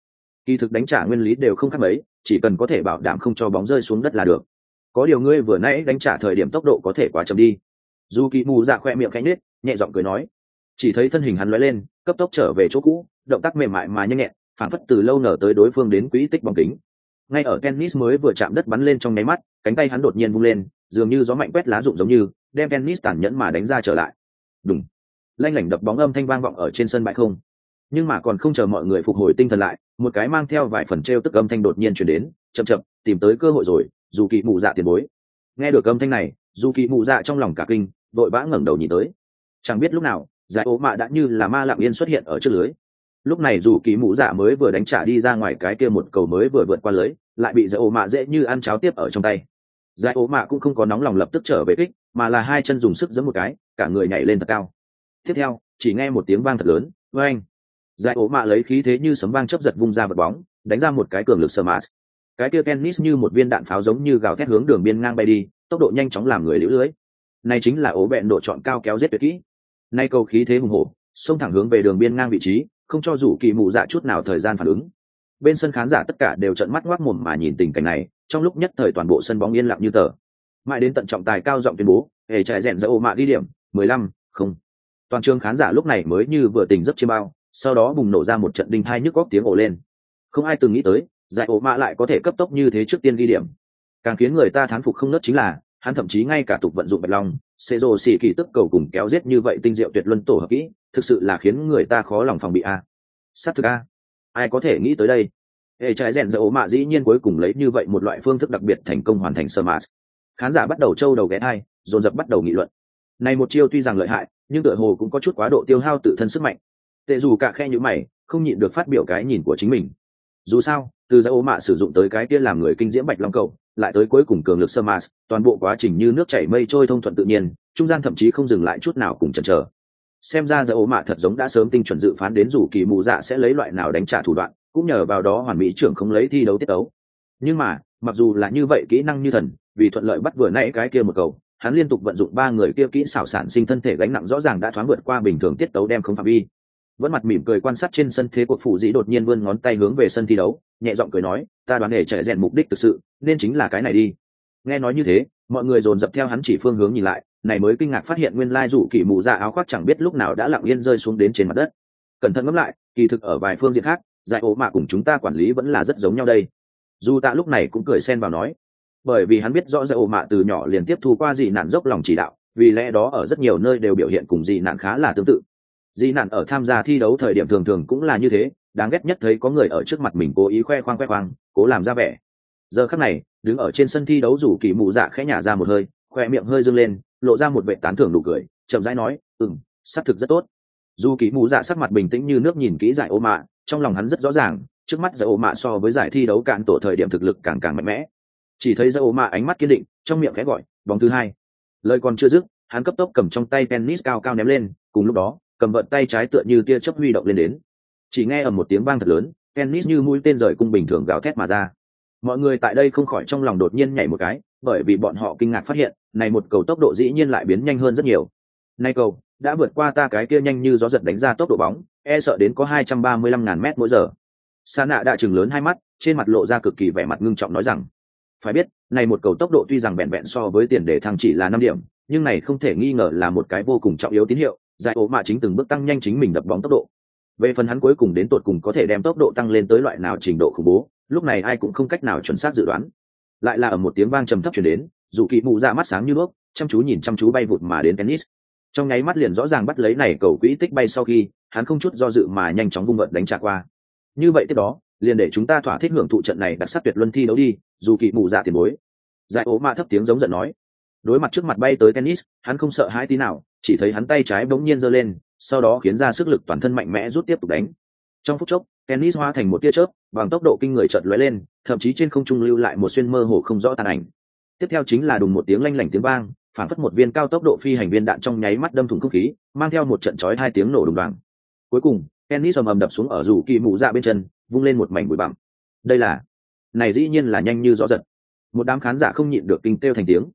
Kỳ thực đánh trả nguyên lý đều không khác mấy, chỉ cần có thể bảo đảm không cho bóng rơi xuống đất là được. Có điều ngươi vừa nãy đánh trả thời điểm tốc độ có thể quá chậm đi. Dù kỳ mù dạ khoe miệng khẽ nết, nhẹ giọng cười nói. Chỉ thấy thân hình hắn lóe lên, cấp tốc trở về chỗ cũ, động tác mềm mại mà nhanh nhẹn, phản phất từ lâu nở tới đối phương đến quỹ tích bóng kính. Ngay ở tennis mới vừa chạm đất bắn lên trong nháy mắt, cánh tay hắn đột nhiên vung lên, dường như gió mạnh quét lá rụng giống như, đem tennis tàn nhẫn mà đánh ra trở lại. Đùng, lanh lảnh đập bóng âm thanh vang vọng ở trên sân bãi không. Nhưng mà còn không chờ mọi người phục hồi tinh thần lại, một cái mang theo vài phần trêu tức âm thanh đột nhiên truyền đến, chậm chậm, tìm tới cơ hội rồi, dù kỳ mù dạ tiền bối. Nghe được âm thanh này, dù kỳ mù dạ trong lòng cả kinh, vội vã ngẩng đầu nhìn tới. Chẳng biết lúc nào, giải ố mạ đã như là ma lặng yên xuất hiện ở trước lưới. Lúc này dù kỳ mù dạ mới vừa đánh trả đi ra ngoài cái kia một cầu mới vừa vượt qua lưới, lại bị giải ố mạ dễ như ăn cháo tiếp ở trong tay. Giải ố mạ cũng không có nóng lòng lập tức trở về kích, mà là hai chân dùng sức giẫm một cái, cả người nhảy lên thật cao. Tiếp theo, chỉ nghe một tiếng vang thật lớn, oeng. Giải ố mạ lấy khí thế như sấm vang chớp giật vung ra vật bóng, đánh ra một cái cường lực sờ mát. Cái kia tennis như một viên đạn pháo giống như gào thét hướng đường biên ngang bay đi, tốc độ nhanh chóng làm người liễu lưới. Này chính là ố bẹn độ chọn cao kéo giết tuyệt kỹ. Nay cầu khí thế hùng hổ, xông thẳng hướng về đường biên ngang vị trí, không cho dù kỳ mù dạ chút nào thời gian phản ứng. Bên sân khán giả tất cả đều trợn mắt ngoác mồm mà nhìn tình cảnh này, trong lúc nhất thời toàn bộ sân bóng yên lặng như tờ. Mãi đến tận trọng tài cao giọng tuyên bố, hề chạy rèn giải ố mạ ghi điểm 15, không. Toàn trường khán giả lúc này mới như vừa tỉnh giấc chiêm bao, sau đó bùng nổ ra một trận đinh thai nhức góc tiếng ồ lên. Không ai từng nghĩ tới, giải ố mạ lại có thể cấp tốc như thế trước tiên ghi điểm. Càng khiến người ta thán phục không nớt chính là, hắn thậm chí ngay cả tục vận dụng bạch long, xê rồ xỉ kỳ tức cầu cùng kéo giết như vậy tinh diệu tuyệt luân tổ hợp kỹ, thực sự là khiến người ta khó lòng phòng bị a. Sát thực a, ai có thể nghĩ tới đây? Hệ trái rèn giải ố mạ dĩ nhiên cuối cùng lấy như vậy một loại phương thức đặc biệt thành công hoàn thành sơ mát. Khán giả bắt đầu trâu đầu ghé thai, dồn dập bắt đầu nghị luận. Này một chiêu tuy rằng lợi hại, nhưng tựa hồ cũng có chút quá độ tiêu hao tự thân sức mạnh. Tệ dù cả khe như mày, không nhịn được phát biểu cái nhìn của chính mình. Dù sao, từ giải ố mạ sử dụng tới cái kia làm người kinh diễm bạch long cầu, lại tới cuối cùng cường lực sơ mát, toàn bộ quá trình như nước chảy mây trôi thông thuận tự nhiên, trung gian thậm chí không dừng lại chút nào cùng chần chờ. Xem ra giải ố mạ thật giống đã sớm tinh chuẩn dự phán đến dù kỳ mù dạ sẽ lấy loại nào đánh trả thủ đoạn, cũng nhờ vào đó hoàn mỹ trưởng không lấy thi đấu tiết tấu. Nhưng mà, mặc dù là như vậy kỹ năng như thần, vì thuận lợi bắt vừa nãy cái kia một cầu, hắn liên tục vận dụng ba người kia kỹ xảo sản sinh thân thể gánh nặng rõ ràng đã thoáng vượt qua bình thường tiết tấu đem không phạm vi. Vẫn mặt mỉm cười quan sát trên sân thế cuộc phụ dĩ đột nhiên vươn ngón tay hướng về sân thi đấu, nhẹ giọng cười nói, ta đoán để chạy rèn mục đích thực sự nên chính là cái này đi. Nghe nói như thế, mọi người dồn dập theo hắn chỉ phương hướng nhìn lại, này mới kinh ngạc phát hiện nguyên lai dụ kỳ mù dạ áo khoác chẳng biết lúc nào đã lặng yên rơi xuống đến trên mặt đất. Cẩn thận ngẫm lại, kỳ thực ở vài phương diện khác, giải ố mạ cùng chúng ta quản lý vẫn là rất giống nhau đây. Dù tạ lúc này cũng cười xen vào nói, bởi vì hắn biết rõ giải ố mạ từ nhỏ liền tiếp thu qua dị nạn dốc lòng chỉ đạo, vì lẽ đó ở rất nhiều nơi đều biểu hiện cùng dị nạn khá là tương tự. Dị nạn ở tham gia thi đấu thời điểm thường thường cũng là như thế, đáng ghét nhất thấy có người ở trước mặt mình cố ý khoe khoang, cố làm ra vẻ. Giờ khắc này, đứng ở trên sân thi đấu rủ kỳ mù dạ khẽ nhả ra một hơi, khoe miệng hơi dâng lên, lộ ra một vẻ tán thưởng nụ cười, chậm rãi nói, xác thực rất tốt. Dù kỳ mù dạ sắc mặt bình tĩnh như nước nhìn kỹ giải ố mạ, trong lòng hắn rất rõ ràng, trước mắt giải ố mạ so với giải thi đấu cạn tổ thời điểm thực lực càng càng mạnh mẽ. Chỉ thấy giải ố mạ ánh mắt kiên định, trong miệng khẽ gọi, bóng thứ hai. Lời còn chưa dứt, hắn cấp tốc cầm trong tay tennis cao cao ném lên, cùng lúc đó, cầm vận tay trái tựa như tia chớp huy động lên đến. Chỉ nghe ầm một tiếng vang thật lớn, tennis như mũi tên rời cung bình thường gào thét mà ra. Mọi người tại đây không khỏi trong lòng đột nhiên nhảy một cái, bởi vì bọn họ kinh ngạc phát hiện, này một cầu tốc độ dĩ nhiên lại biến nhanh hơn rất nhiều. Này cầu đã vượt qua ta cái kia nhanh như gió giật đánh ra tốc độ bóng, e sợ đến có 235.000 mét mỗi giờ. Sa nạ đã trừng lớn hai mắt, trên mặt lộ ra cực kỳ vẻ mặt ngưng trọng nói rằng, phải biết, này một cầu tốc độ tuy rằng vẹn vẹn so với tiền đề thăng chỉ là 5 điểm, nhưng này không thể nghi ngờ là một cái vô cùng trọng yếu tín hiệu, giải ố mạ chính từng bước tăng nhanh chính mình đập bóng tốc độ. Về phần hắn cuối cùng đến tột cùng có thể đem tốc độ tăng lên tới loại nào trình độ khủng bố, lúc này ai cũng không cách nào chuẩn xác dự đoán. Lại là ở một tiếng vang trầm thấp truyền đến, dù kỳ mù dạ mắt sáng như đuốc, chăm chú bay vụt mà đến tennis. Trong nháy mắt liền rõ ràng bắt lấy này cầu quỹ tích bay sau khi, hắn không chút do dự mà nhanh chóng vung vận đánh trả qua. Như vậy tiếp đó, liền để chúng ta thỏa thích hưởng thụ trận này đặc sắc tuyệt luân thi đấu đi, dù kỳ mù dạ tiền bối. Giải ố mạ thấp tiếng giống giận nói. Đối mặt trước mặt bay tới tennis, hắn không sợ hãi tí nào, chỉ thấy hắn tay trái bỗng nhiên giơ lên, sau đó khiến ra sức lực toàn thân mạnh mẽ rút tiếp tục đánh. Trong phút chốc, tennis hóa thành một tia chớp, bằng tốc độ kinh người chợt lóe lên, thậm chí trên không trung lưu lại một xuyên mơ hồ không rõ tàn ảnh. Tiếp theo chính là đùng một tiếng lanh lảnh tiếng vang, phản phất một viên cao tốc độ phi hành viên đạn trong nháy mắt đâm thủng không khí, mang theo một trận chói hai tiếng nổ đùng đoàng. Cuối cùng, tennis ầm ầm đập xuống ở rủ kỳ mù dạ bên chân, vung lên một mảnh bụi bặm. Đây là, này dĩ nhiên là nhanh như gió giật. Một đám khán giả không nhịn được kinh kêu thành tiếng.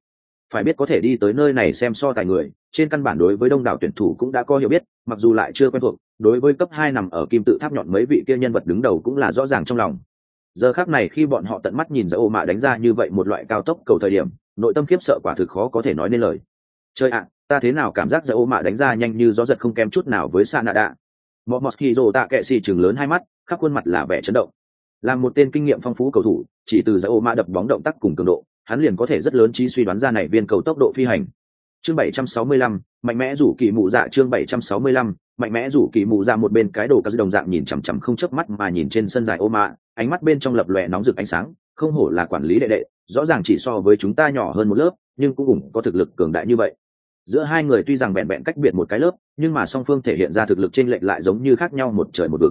Phải biết có thể đi tới nơi này xem so tài người, trên căn bản đối với đông đảo tuyển thủ cũng đã có hiểu biết, mặc dù lại chưa quen thuộc, đối với cấp 2 nằm ở kim tự tháp nhọn mấy vị kia nhân vật đứng đầu cũng là rõ ràng trong lòng. Giờ khắc này khi bọn họ tận mắt nhìn Dã Ô Mạ đánh ra như vậy một loại cao tốc cầu thời điểm, nội tâm khiếp sợ quả thực khó có thể nói nên lời. Chơi ạ, ta thế nào cảm giác Dã Ô Mạ đánh ra nhanh như gió giật không kém chút nào với Sanada. Momoshiro Tạ Kệ Sĩ trừng lớn hai mắt, khắp khuôn mặt là vẻ chấn động. Làm một tên kinh nghiệm phong phú cầu thủ, chỉ từ Dã Ô Mạ đập bóng động tác cùng cường độ, hắn liền có thể rất lớn trí suy đoán ra này viên cầu tốc độ phi hành. Chương 765, mạnh mẽ rủ kỳ mụ dạ. Chương 765, mạnh mẽ rủ kỳ mụ dạ. Một bên cái đồ cá đồng dạng nhìn chằm chằm không chớp mắt mà nhìn trên sân dài Ô Mạ, ánh mắt bên trong lập lòe nóng rực ánh sáng, không hổ là quản lý đệ đệ, rõ ràng chỉ so với chúng ta nhỏ hơn một lớp, nhưng cũng cùng có thực lực cường đại như vậy. Giữa hai người tuy rằng vẹn vẹn cách biệt một cái lớp, nhưng mà song phương thể hiện ra thực lực chênh lệch lại giống như khác nhau một trời một vực.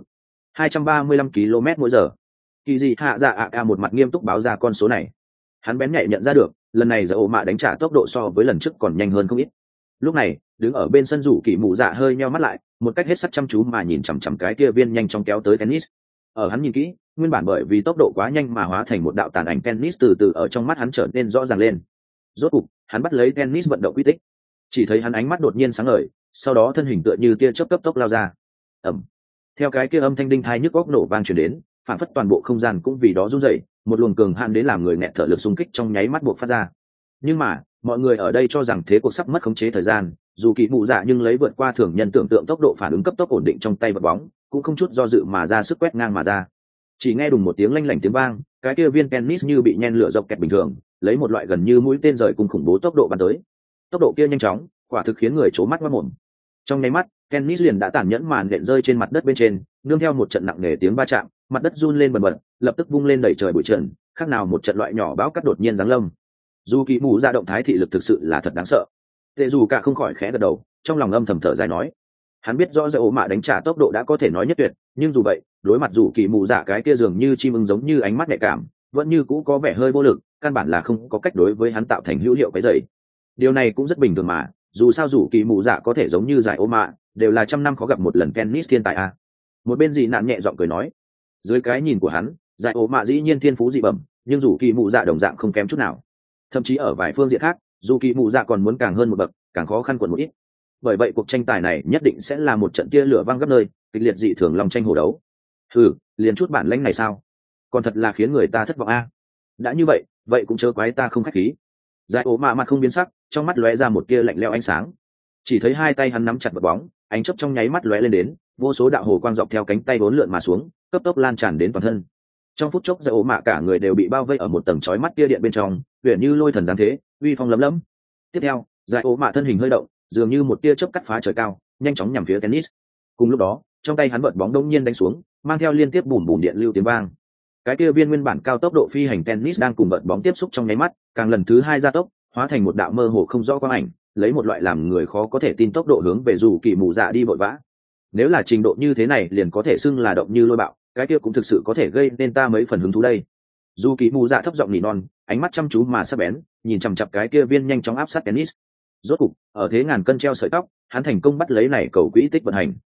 235 km/h. Kỳ dị hạ dạ ạ ca một mặt nghiêm túc báo ra con số này. Hắn bén nhạy nhận ra được, lần này Dã Ô Mạ đánh trả tốc độ so với lần trước còn nhanh hơn không ít. Lúc này, đứng ở bên sân rủ kỳ mụ dạ hơi nheo mắt lại, một cách hết sức chăm chú mà nhìn chằm chằm cái kia viên nhanh chóng kéo tới tennis. Ở hắn nhìn kỹ, nguyên bản bởi vì tốc độ quá nhanh mà hóa thành một đạo tàn ảnh tennis từ từ ở trong mắt hắn trở nên rõ ràng lên. Rốt cục, hắn bắt lấy tennis vận động quy tích. Chỉ thấy hắn ánh mắt đột nhiên sáng ngời, sau đó thân hình tựa như tia chớp cấp tốc lao ra. Ầm. Theo cái kia âm thanh đinh tai nhức óc nổ vang truyền đến, phản phất toàn bộ không gian cũng vì đó rung rẩy, một luồng cường hạn đến làm người nghẹt thở lực xung kích trong nháy mắt buộc phát ra. Nhưng mà, mọi người ở đây cho rằng thế cuộc sắp mất khống chế thời gian, dù kỳ mụ dạ nhưng lấy vượt qua thường nhân tưởng tượng tốc độ phản ứng cấp tốc ổn định trong tay vật bóng, cũng không chút do dự mà ra sức quét ngang mà ra. Chỉ nghe đùng một tiếng lanh lảnh tiếng vang, cái kia viên tennis như bị nhen lửa dọc kẹt bình thường, lấy một loại gần như mũi tên rời cùng khủng bố tốc độ bắn tới. Tốc độ kia nhanh chóng, quả thực khiến người chố mắt ngoác mồm. Trong nháy mắt, tennis liền đã tàn nhẫn màn đện rơi trên mặt đất bên trên, nương theo một trận nặng nề tiếng va chạm, mặt đất run lên bần bật, lập tức vung lên đẩy trời bụi trần, khác nào một trận loại nhỏ bão cát đột nhiên giáng lâm. Dù kỳ mù ra động thái thị lực thực sự là thật đáng sợ. Tệ dù cả không khỏi khẽ gật đầu, trong lòng âm thầm thở dài nói, hắn biết rõ Dã Ô Mạ đánh trả tốc độ đã có thể nói nhất tuyệt, nhưng dù vậy, đối mặt dù kỳ mù dạ cái kia dường như chim ưng giống như ánh mắt nhạy cảm, vẫn như cũ có vẻ hơi vô lực, căn bản là không có cách đối với hắn tạo thành hữu hiệu cái dày. Điều này cũng rất bình thường mà, dù sao dù kỳ mù dạ có thể giống như giải Ô Mạ, đều là trăm năm khó gặp một lần tennis thiên tài a. Một bên dị nạn nhẹ giọng cười nói, dưới cái nhìn của hắn, giải Ô Mạ dĩ nhiên thiên phú dị bẩm, nhưng dù kỳ mù dạ đồng dạng không kém chút nào. Thậm chí ở vài phương diện khác, dù kỳ mù dạ còn muốn càng hơn một bậc, càng khó khăn quần một ít. Bởi vậy cuộc tranh tài này nhất định sẽ là một trận tia lửa vang gấp nơi, kịch liệt dị thường lòng tranh hổ đấu. Liền chút bản lĩnh này sao? Còn thật là khiến người ta thất vọng a. Đã như vậy, vậy cũng chớ quái ta không khách khí. Giải Ố Mạ mặt không biến sắc, trong mắt lóe ra một tia lạnh lẽo ánh sáng. Chỉ thấy hai tay hắn nắm chặt vật bóng, ánh chớp trong nháy mắt lóe lên đến, vô số đạo hồ quang dọc theo cánh tay bốn lượn mà xuống, cấp tốc lan tràn đến toàn thân. Trong phút chốc Giải Ố Mạ cả người đều bị bao vây ở một tầng chói mắt tia điện bên trong, huyền như lôi thần giáng thế, uy phong lấm lấm. Tiếp theo, Giải Ố Mạ thân hình hơi động, dường như một tia chớp cắt phá trời cao, nhanh chóng nhằm phía tennis. Cùng lúc đó, trong tay hắn vợt bóng đông nhiên đánh xuống, mang theo liên tiếp bùm bùm điện lưu tiếng vang. Cái kia viên nguyên bản cao tốc độ phi hành tennis đang cùng vợt bóng tiếp xúc trong nháy mắt, càng lần thứ hai gia tốc, hóa thành một đạo mơ hồ không rõ quang ảnh, lấy một loại làm người khó có thể tin tốc độ hướng về dù kỳ mù dạ đi vội vã. Nếu là trình độ như thế này liền có thể xưng là động như lôi bạo, cái kia cũng thực sự có thể gây nên ta mấy phần hứng thú đây. Dù kỳ mù dạ thấp giọng nỉ non, ánh mắt chăm chú mà sắc bén, nhìn chằm chằm cái kia viên nhanh chóng áp sát tennis. Rốt cục, ở thế ngàn cân treo sợi tóc, hắn thành công bắt lấy này cầu quỹ tích vận hành.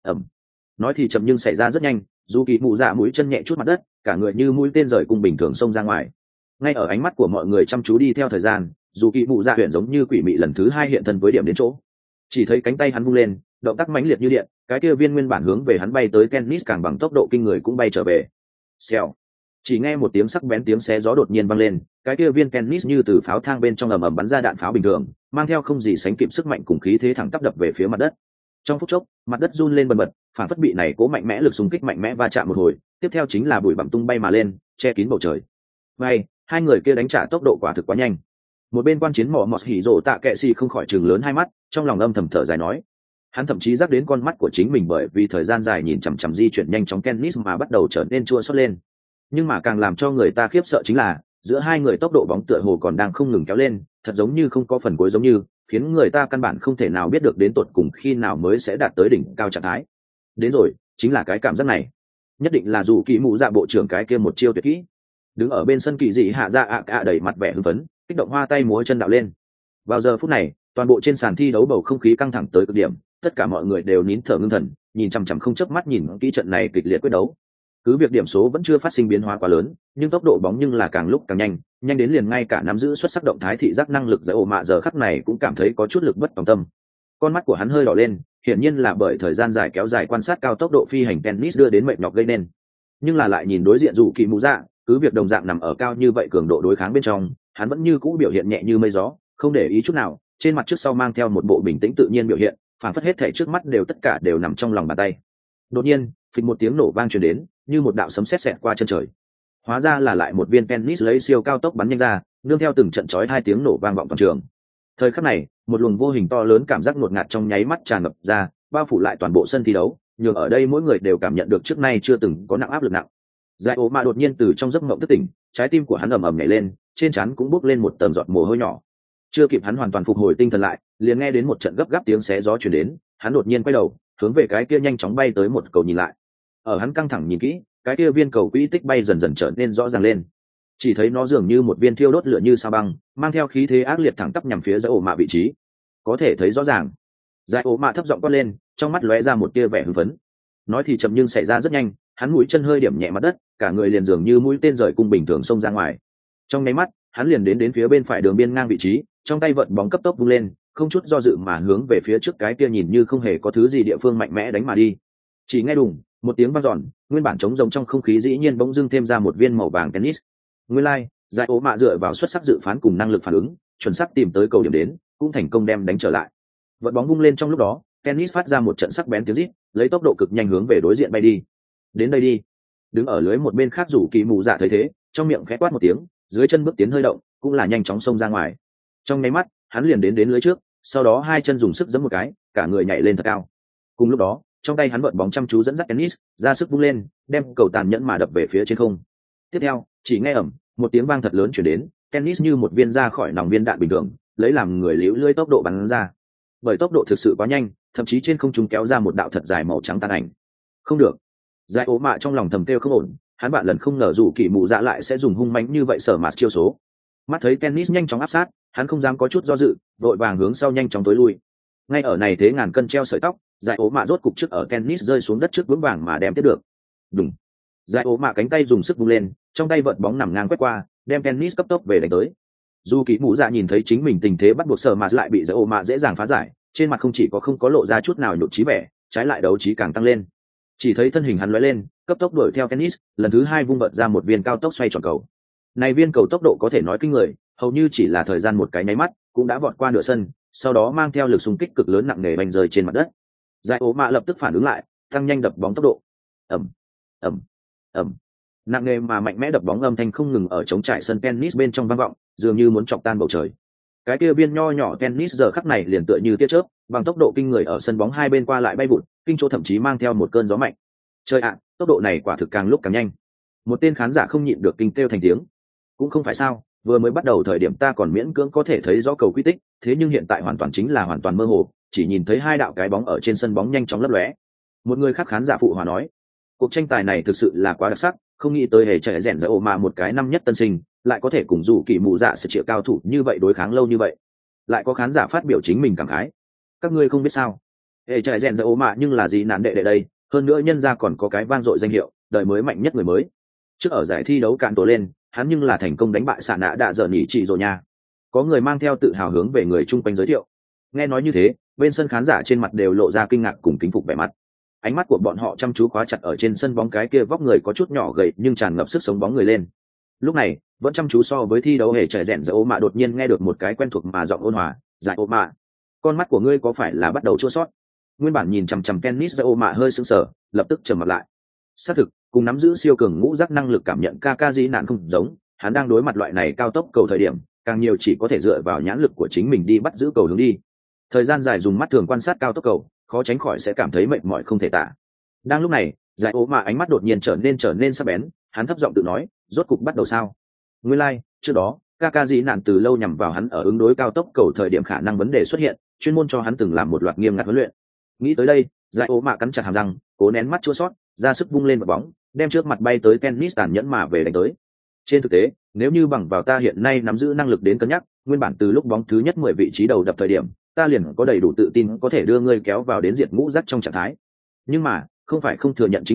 Nói thì chậm nhưng xảy ra rất nhanh, dù kỳ mù dạ mũi chân nhẹ chút mặt đất, cả người như mũi tên rời cùng bình thường xông ra ngoài. Ngay ở ánh mắt của mọi người chăm chú đi theo thời gian, dù kỳ mù dạ huyện giống như quỷ mị lần thứ hai hiện thân với điểm đến chỗ. Chỉ thấy cánh tay hắn vung lên, động tác mãnh liệt như điện, cái kia viên nguyên bản hướng về hắn bay tới tennis càng bằng tốc độ kinh người cũng bay trở về. Xèo. Chỉ nghe một tiếng sắc bén tiếng xé gió đột nhiên vang lên, cái kia viên tennis như từ pháo thang bên trong ầm ầm bắn ra đạn pháo bình thường, mang theo không gì sánh kịp sức mạnh cùng khí thế thẳng tắp đập về phía mặt đất. Trong phút chốc, mặt đất run lên bần bật, phản phất bị này cố mạnh mẽ lực xung kích mạnh mẽ va chạm một hồi, tiếp theo chính là bụi bặm tung bay mà lên, che kín bầu trời. Vậy, hai người kia đánh trả tốc độ quả thực quá nhanh. Một bên quan chiến mỏ mọt hỉ rồ Tạ Kệ Sĩ không khỏi trừng lớn hai mắt, trong lòng âm thầm thở dài nói, hắn thậm chí giác đến con mắt của chính mình bởi vì thời gian dài nhìn chằm chằm di chuyển nhanh chóng tennis mà bắt đầu trở nên chua xót lên. Nhưng mà càng làm cho người ta khiếp sợ chính là, giữa hai người tốc độ bóng tựa hồ còn đang không ngừng kéo lên, thật giống như không có phần cuối giống như, khiến người ta căn bản không thể nào biết được đến tột cùng khi nào mới sẽ đạt tới đỉnh cao trạng thái. Đến rồi, chính là cái cảm giác này. Nhất định là dù kỳ mụ dạ bộ trưởng cái kia một chiêu tuyệt kỹ. Đứng ở bên sân kỳ dị hạ dạ ạ đầy mặt vẻ hưng phấn, kích động hoa tay múa chân đạo lên. Vào giờ phút này, toàn bộ trên sàn thi đấu bầu không khí căng thẳng tới cực điểm, tất cả mọi người đều nín thở ngưng thần, nhìn chằm chằm không chớp mắt nhìn kỹ trận này kịch liệt quyết đấu. Cứ việc điểm số vẫn chưa phát sinh biến hóa quá lớn, nhưng tốc độ bóng nhưng là càng lúc càng nhanh, nhanh đến liền ngay cả nắm giữ xuất sắc động thái thị giác năng lực giải ổ mạ giờ khắc này cũng cảm thấy có chút lực bất tòng tâm. Con mắt của hắn hơi đỏ lên, hiển nhiên là bởi thời gian dài kéo dài quan sát cao tốc độ phi hành tennis đưa đến mệt nhọc gây nên. Nhưng là lại nhìn đối diện dù kỳ mũ dạ, cứ việc đồng dạng nằm ở cao như vậy cường độ đối kháng bên trong, hắn vẫn như cũ biểu hiện nhẹ như mây gió, không để ý chút nào, trên mặt trước sau mang theo một bộ bình tĩnh tự nhiên biểu hiện, phản phất hết thảy trước mắt đều tất cả đều nằm trong lòng bàn tay. Đột nhiên, phịch một tiếng nổ vang truyền đến, như một đạo sấm sét xẹt qua chân trời. Hóa ra là lại một viên tennis lấy siêu cao tốc bắn nhanh ra, nương theo từng trận chói hai tiếng nổ vang vọng toàn trường. Thời khắc này, một luồng vô hình to lớn cảm giác ngột ngạt trong nháy mắt tràn ngập ra, bao phủ lại toàn bộ sân thi đấu, nhường ở đây mỗi người đều cảm nhận được trước nay chưa từng có nặng áp lực nặng. Giải ố mà đột nhiên từ trong giấc mộng thức tỉnh, trái tim của hắn ầm ầm nhảy lên, trên trán cũng bốc lên một tầng giọt mồ hôi nhỏ. Chưa kịp hắn hoàn toàn phục hồi tinh thần lại, liền nghe đến một trận gấp gáp tiếng xé gió truyền đến, hắn đột nhiên quay đầu, hướng về cái kia nhanh chóng bay tới một cầu nhìn lại. Ở hắn căng thẳng nhìn kỹ, cái kia viên cầu quỹ tích bay dần dần trở nên rõ ràng lên. Chỉ thấy nó dường như một viên thiêu đốt lửa như sao băng, mang theo khí thế ác liệt thẳng tắp nhằm phía Giải ổ mạ vị trí. Có thể thấy rõ ràng. Giải ổ mạ thấp giọng quát lên, trong mắt lóe ra một tia vẻ hưng phấn. Nói thì chậm nhưng xảy ra rất nhanh, hắn mũi chân hơi điểm nhẹ mặt đất, cả người liền dường như mũi tên rời cung bình thường xông ra ngoài. Trong nháy mắt, hắn liền đến phía bên phải đường biên ngang vị trí, trong tay vận bóng cấp tốc vung lên, không chút do dự mà hướng về phía trước cái kia nhìn như không hề có thứ gì địa phương mạnh mẽ đánh mà đi. Chỉ nghe đùng, một tiếng vang dọn, nguyên bản trống rỗng trong không khí dĩ nhiên bỗng dưng thêm ra một viên màu vàng tennis. Nguyên lai, Giải ố mạ dựa vào xuất sắc dự phán cùng năng lực phản ứng, chuẩn xác tìm tới cầu điểm đến, cũng thành công đem đánh trở lại. Vận bóng vung lên trong lúc đó, tennis phát ra một trận sắc bén tiếng rít, lấy tốc độ cực nhanh hướng về đối diện bay đi. Đến đây đi. Đứng ở lưới một bên khác rủ kỳ mù dạ thấy thế, trong miệng khẽ quát một tiếng, dưới chân bước tiến hơi động, cũng là nhanh chóng xông ra ngoài. Trong nháy mắt, hắn liền đến lưới trước, sau đó hai chân dùng sức giẫm một cái, cả người nhảy lên thật cao. Cùng lúc đó, trong tay hắn vận bóng chăm chú dẫn dắt tennis, ra sức vung lên, đem cầu tàn nhẫn mà đập về phía trên không. Tiếp theo, chỉ nghe ầm, một tiếng vang thật lớn truyền đến, tennis như một viên ra khỏi nòng viên đạn bình thường, lấy làm người liễu lưỡi tốc độ bắn ra. Bởi tốc độ thực sự quá nhanh, thậm chí trên không trung kéo ra một đạo thật dài màu trắng tàn ảnh. Không được. Giải ố mạ trong lòng thầm kêu không ổn, hắn bạn lần không ngờ dù kỳ mụ dạ lại sẽ dùng hung mãnh như vậy sở mạt chiêu số. Mắt thấy tennis nhanh chóng áp sát, hắn không dám có chút do dự, vội vàng hướng sau nhanh chóng tối lui. Ngay ở này thế ngàn cân treo sợi tóc, giải ố mạ rốt cục trước ở tennis rơi xuống đất trước vững vàng mà đem tiếp được. Đùng. Giải ố mạ cánh tay dùng sức vung lên, trong tay vợt bóng nằm ngang quét qua, đem tennis cấp tốc về đánh tới. Dù kỳ mụ dạ nhìn thấy chính mình tình thế bắt buộc sở mạt lại bị giải ố mạ dễ dàng phá giải, trên mặt không chỉ không có lộ ra chút nào nhụt chí vẻ, trái lại đấu trí càng tăng lên. Chỉ thấy thân hình hắn lóe lên, cấp tốc đuổi theo tennis, lần thứ hai vung vợt ra một viên cao tốc xoay tròn cầu. Này viên cầu tốc độ có thể nói kinh người, hầu như chỉ là thời gian một cái nháy mắt, cũng đã vọt qua nửa sân, sau đó mang theo lực xung kích cực lớn nặng nề bành rơi trên mặt đất. Giải ố mạ lập tức phản ứng lại, tăng nhanh đập bóng tốc độ. Ầm, ầm, ầm. Nặng nề mà mạnh mẽ đập bóng âm thanh không ngừng ở trống trải sân tennis bên trong vang vọng, dường như muốn chọc tan bầu trời. Cái kia viên nho nhỏ tennis giờ khắc này liền tựa như tia chớp, bằng tốc độ kinh người ở sân bóng hai bên qua lại bay vụt, kinh chỗ thậm chí mang theo một cơn gió mạnh. Trời ạ, tốc độ này quả thực càng lúc càng nhanh. Một tên khán giả không nhịn được kinh kêu thành tiếng. Cũng không phải sao, vừa mới bắt đầu thời điểm ta còn miễn cưỡng có thể thấy rõ cầu quy tích, thế nhưng hiện tại hoàn toàn chính là hoàn toàn mơ hồ, chỉ nhìn thấy hai đạo cái bóng ở trên sân bóng nhanh chóng lấp lóe. Một người khác khán giả phụ hòa nói, cuộc tranh tài này thực sự là quá đặc sắc, không nghĩ tới hề trẻ rèn giải ổ mà một cái năm nhất tân sinh lại có thể cùng dù kỳ mụ dạ sự triệu cao thủ như vậy đối kháng lâu như vậy. Lại có khán giả phát biểu chính mình cảm khái, các ngươi không biết sao, hề trẻ rèn giải ổ mà nhưng là gì nạn đệ đây, hơn nữa nhân ra còn có cái vang dội danh hiệu đời mới mạnh nhất người mới. Trước ở giải thi đấu cạn tổ lên, hắn nhưng là thành công đánh bại xạ nạ đạ dở nhỉ chị rồi nha. Có người mang theo tự hào hướng về người chung quanh giới thiệu. Nghe nói như thế, bên sân khán giả trên mặt đều lộ ra kinh ngạc cùng kính phục vẻ mặt. Ánh mắt của bọn họ chăm chú khóa chặt ở trên sân bóng cái kia vóc người có chút nhỏ gầy nhưng tràn ngập sức sống bóng người lên. Lúc này, vẫn chăm chú so với thi đấu hề trẻ rèn giải ố mạ đột nhiên nghe được một cái quen thuộc mà giọng ôn hòa, "Giải ố mạ, con mắt của ngươi có phải là bắt đầu chua xót?" Nguyên bản nhìn chằm chằm tennis giải ố mạ hơi sững sờ, lập tức trầm mặt lại. Xác thực, cùng nắm giữ siêu cường ngũ giác năng lực cảm nhận Kakaji nạn không giống, hắn đang đối mặt loại này cao tốc cầu thời điểm, càng nhiều chỉ có thể dựa vào nhãn lực của chính mình đi bắt giữ cầu hướng đi. Thời gian dài dùng mắt thường quan sát cao tốc cầu, khó tránh khỏi sẽ cảm thấy mệt mỏi không thể tả. Đang lúc này, giải ố mạ ánh mắt đột nhiên trở nên sắc bén, hắn thấp giọng tự nói, rốt cục bắt đầu sao? Nguyên lai, trước đó, Kakaji nạn từ lâu nhằm vào hắn ở ứng đối cao tốc cầu thời điểm khả năng vấn đề xuất hiện, chuyên môn cho hắn từng làm một loạt nghiêm ngặt huấn luyện. Nghĩ tới đây, giải ố mạ cắn chặt hàm răng, cố nén mắt chua xót, ra sức vung lên một bóng, đem trước mặt bay tới tennis tàn nhẫn mà về đánh tới. Trên thực tế, nếu như bằng vào ta hiện nay nắm giữ năng lực đến cân nhắc, nguyên bản từ lúc bóng thứ nhất 10 vị trí đầu đập thời điểm, ta liền có đầy đủ tự tin có thể đưa ngươi kéo vào đến diệt ngũ giác trong trạng thái. Nhưng mà, không phải không thừa nhận chính là,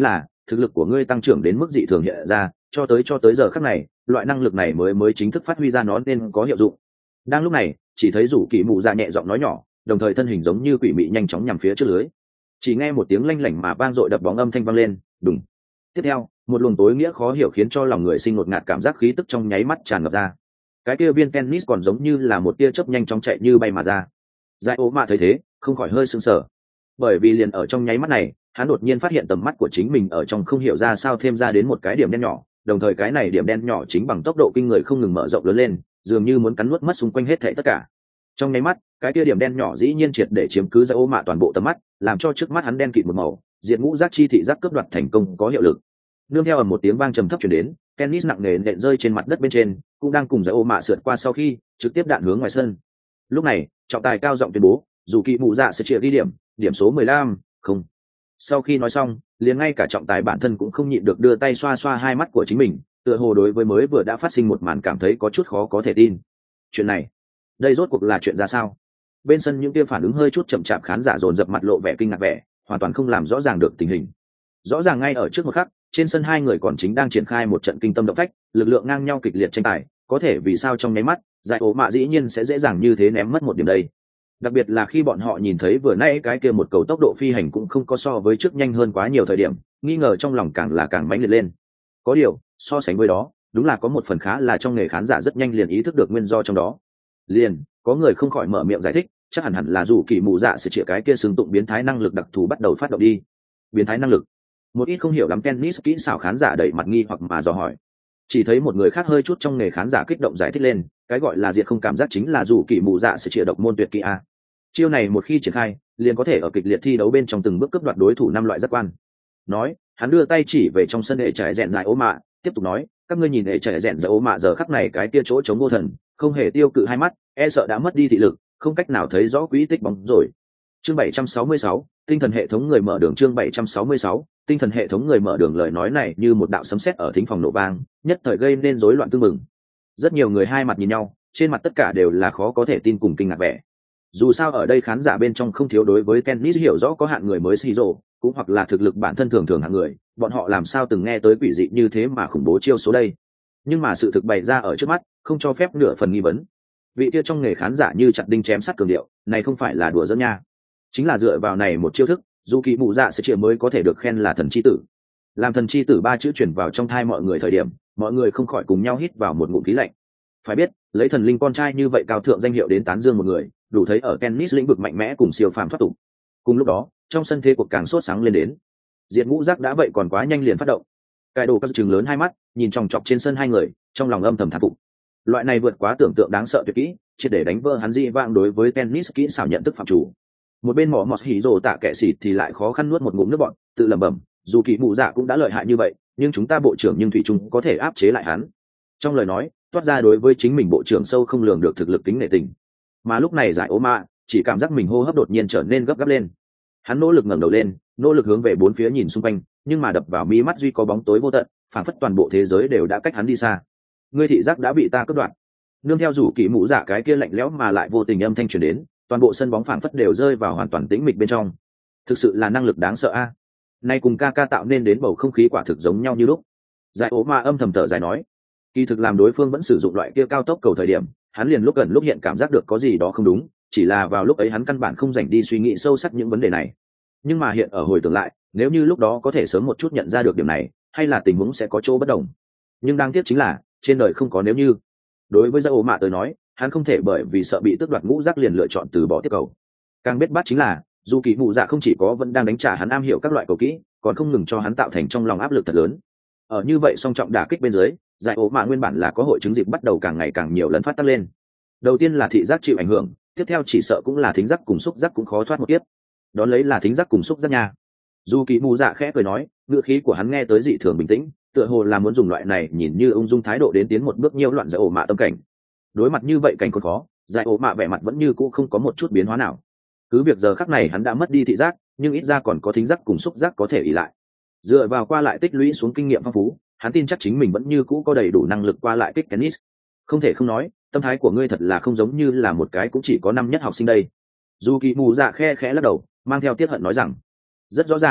thực lực của ngươi tăng trưởng đến mức dị thường hiện ra, cho tới giờ khắc này loại năng lực này mới chính thức phát huy ra nó nên có hiệu dụng. Đang lúc này chỉ thấy rủ kỳ mụ dạ nhẹ giọng nói nhỏ, đồng thời thân hình giống như quỷ mị nhanh chóng nhằm phía trước lưới. Chỉ nghe một tiếng lanh lảnh mà vang dội đập bóng âm thanh vang lên, đùng. Tiếp theo một luồng tối nghĩa khó hiểu khiến cho lòng người sinh ngột ngạt cảm giác khí tức trong nháy mắt tràn ngập ra. Cái kia viên tennis còn giống như là một tia chớp nhanh chóng chạy như bay mà ra. Giải ố mạ thấy thế không khỏi hơi sững sờ, bởi vì liền ở trong nháy mắt này hắn đột nhiên phát hiện tầm mắt của chính mình ở trong không hiểu ra sao thêm ra đến một cái điểm đen nhỏ, đồng thời cái này điểm đen nhỏ chính bằng tốc độ kinh người không ngừng mở rộng lớn lên, dường như muốn cắn nuốt mất xung quanh hết thảy tất cả. Trong nháy mắt cái kia điểm đen nhỏ dĩ nhiên triệt để chiếm cứ Giải ố mạ toàn bộ tầm mắt, làm cho trước mắt hắn đen kịt một màu, diệt ngũ giác chi thị giác cướp đoạt thành công có hiệu lực. Nương theo một tiếng vang trầm thấp truyền đến, tennis nặng nề nện rơi trên mặt đất bên trên, cũng đang cùng Giải ố mạ sượt qua sau khi trực tiếp đạn hướng ngoài sân. Lúc này trọng tài cao giọng tuyên bố dù kỳ mụ dạ sẽ chia ghi điểm số 15, không. Sau khi nói xong liền ngay cả trọng tài bản thân cũng không nhịn được đưa tay xoa xoa hai mắt của chính mình, tựa hồ đối với mới vừa đã phát sinh một màn cảm thấy có chút khó có thể tin. Chuyện này đây rốt cuộc là chuyện ra sao? Bên sân những kia phản ứng hơi chút chậm chạp khán giả dồn dập mặt lộ vẻ kinh ngạc vẻ, hoàn toàn không làm rõ ràng được tình hình. Rõ ràng ngay ở trước một khắc trên sân hai người còn chính đang triển khai một trận kinh tâm động phách, lực lượng ngang nhau kịch liệt tranh tài, có thể vì sao trong nháy mắt Giải ố mạ dĩ nhiên sẽ dễ dàng như thế ném mất một điểm đây? Đặc biệt là khi bọn họ nhìn thấy vừa nãy cái kia một cầu tốc độ phi hành cũng không có so với trước nhanh hơn quá nhiều thời điểm, nghi ngờ trong lòng càng là càng mãnh liệt lên. Có điều so sánh với đó đúng là có một phần khá là trong nghề khán giả rất nhanh liền ý thức được nguyên do trong đó. Liền có người không khỏi mở miệng giải thích, chắc hẳn là dù kỳ mụ dạ sẽ chĩa cái kia xứng tụng biến thái năng lực đặc thù bắt đầu phát động đi. Biến thái năng lực? Một ít không hiểu lắm tennis kỹ xảo khán giả đẩy mặt nghi hoặc mà dò hỏi. Chỉ thấy một người khác hơi chút trong nghề khán giả kích động giải thích lên, cái gọi là diệt không cảm giác chính là dù kỳ mụ dạ sẽ chĩa độc môn tuyệt kỹ a. Chiêu này một khi triển khai liền có thể ở kịch liệt thi đấu bên trong từng bước cướp đoạt đối thủ 5 loại giác quan. Nói hắn đưa tay chỉ về trong sân hệ trải rèn Giải ố mạ, tiếp tục nói, các ngươi nhìn hệ trải rèn Giải ố mạ giờ khắc này cái kia chỗ chống vô thần, không hề tiêu cự hai mắt, e sợ đã mất đi thị lực, không cách nào thấy rõ quỹ tích bóng rồi. Chương 766, tinh thần hệ thống người mở đường. Chương 766, tinh thần hệ thống người mở đường. Lời nói này như một đạo sấm sét ở thính phòng nổ vang, nhất thời gây nên rối loạn tương mừng. Rất nhiều người hai mặt nhìn nhau, trên mặt tất cả đều là khó có thể tin cùng kinh ngạc vẻ. Dù sao ở đây khán giả bên trong không thiếu đối với tennis hiểu rõ có hạn người mới xì rồ, cũng hoặc là thực lực bản thân thường thường hạng người, bọn họ làm sao từng nghe tới quỷ dị như thế mà khủng bố chiêu số đây. Nhưng mà sự thực bày ra ở trước mắt, không cho phép nửa phần nghi vấn. Vị kia trong nghề khán giả như chặt đinh chém sắt cường điệu, này không phải là đùa giỡn nha. Chính là dựa vào này một chiêu thức, dù kỳ mụ dạ sẽ chĩa mới có thể được khen là thần chi tử. Làm thần chi tử ba chữ truyền vào trong thai mọi người thời điểm, mọi người không khỏi cùng nhau hít vào một ngụm khí lạnh. Phải biết lấy thần linh con trai như vậy cao thượng danh hiệu đến tán dương một người, đủ thấy ở tennis lĩnh vực mạnh mẽ cùng siêu phàm thoát tục. Cùng lúc đó trong sân thế cuộc càng sốt sáng lên đến. Diệt ngũ giác đã vậy còn quá nhanh liền phát động. Cái đồ các trường lớn hai mắt nhìn chòng chọc trên sân hai người, trong lòng âm thầm thán phục. Loại này vượt quá tưởng tượng đáng sợ tuyệt kỹ, triệt để đánh vỡ hắn dị vãng đối với tennis kỹ xảo nhận thức phạm chủ. Một bên mỏ mọt hỉ rồ tạ kệ xịt thì lại khó khăn nuốt một ngụm nước bọt, tự lẩm bẩm, dù kỳ mụ dạ cũng đã lợi hại như vậy, nhưng chúng ta bộ trưởng nhưng thủy chung có thể áp chế lại hắn. Trong lời nói toát ra đối với chính mình bộ trưởng sâu không lường được thực lực kính nể tình. Mà lúc này Giải ố mạ chỉ cảm giác mình hô hấp đột nhiên trở nên gấp gáp lên. Hắn nỗ lực ngẩng đầu lên, nỗ lực hướng về bốn phía nhìn xung quanh, nhưng mà đập vào mí mắt duy có bóng tối vô tận, phản phất toàn bộ thế giới đều đã cách hắn đi xa. Ngươi thị giác đã bị ta cắt đoạn. Nương theo rủ kỳ mũ dạ cái kia lạnh lẽo mà lại vô tình âm thanh truyền đến, toàn bộ sân bóng phản phất đều rơi vào hoàn toàn tĩnh mịch bên trong. Thực sự là năng lực đáng sợ a. Nay cùng ca tạo nên đến bầu không khí quả thực giống nhau như lúc. Giải ố mà âm thầm thở dài nói, kỳ thực làm đối phương vẫn sử dụng loại kia cao tốc cầu thời điểm, hắn liền lúc gần lúc hiện cảm giác được có gì đó không đúng, chỉ là vào lúc ấy hắn căn bản không dành đi suy nghĩ sâu sắc những vấn đề này. Nhưng mà hiện ở hồi tưởng lại, nếu như lúc đó có thể sớm một chút nhận ra được điểm này, hay là tình huống sẽ có chỗ bất đồng. Nhưng đáng tiếc chính là trên đời không có nếu như. Đối với Giải ố mạ tới nói, hắn không thể bởi vì sợ bị tước đoạt ngũ giác liền lựa chọn từ bỏ tiếp cầu. Càng biết bát chính là dù kỳ mụ dạ không chỉ có vẫn đang đánh trả hắn am hiểu các loại cầu kỹ, còn không ngừng cho hắn tạo thành trong lòng áp lực thật lớn. Ở như vậy song trọng đả kích bên dưới, Giải ố mạ nguyên bản là có hội chứng dịp bắt đầu càng ngày càng nhiều lần phát tác lên. Đầu tiên là thị giác chịu ảnh hưởng, tiếp theo chỉ sợ cũng là thính giác cùng xúc giác cũng khó thoát một tiếp. Đón lấy là thính giác cùng xúc giác nha. Dù kỳ mù dạ khẽ cười nói, ngữ khí của hắn nghe tới dị thường bình tĩnh, tựa hồ là muốn dùng loại này nhìn như ung dung thái độ đến tiến một bước nhiễu loạn Giải ố mạ tâm cảnh. Đối mặt như vậy cảnh còn khó, Giải ố mạ vẻ mặt vẫn như cũ không có một chút biến hóa nào. Cứ việc giờ khắc này hắn đã mất đi thị giác, nhưng ít ra còn có thính giác cùng xúc giác có thể ỷ lại. Dựa vào qua lại tích lũy xuống kinh nghiệm phong phú, hắn tin chắc chính mình vẫn như cũ có đầy đủ năng lực qua lại kích tennis. Không thể không nói, tâm thái của ngươi thật là không giống như là một cái cũng chỉ có năm nhất học sinh đây. Dù kỳ mù dạ khe khẽ lắc đầu, mang theo tiếc hận nói rằng, rất rõ ràng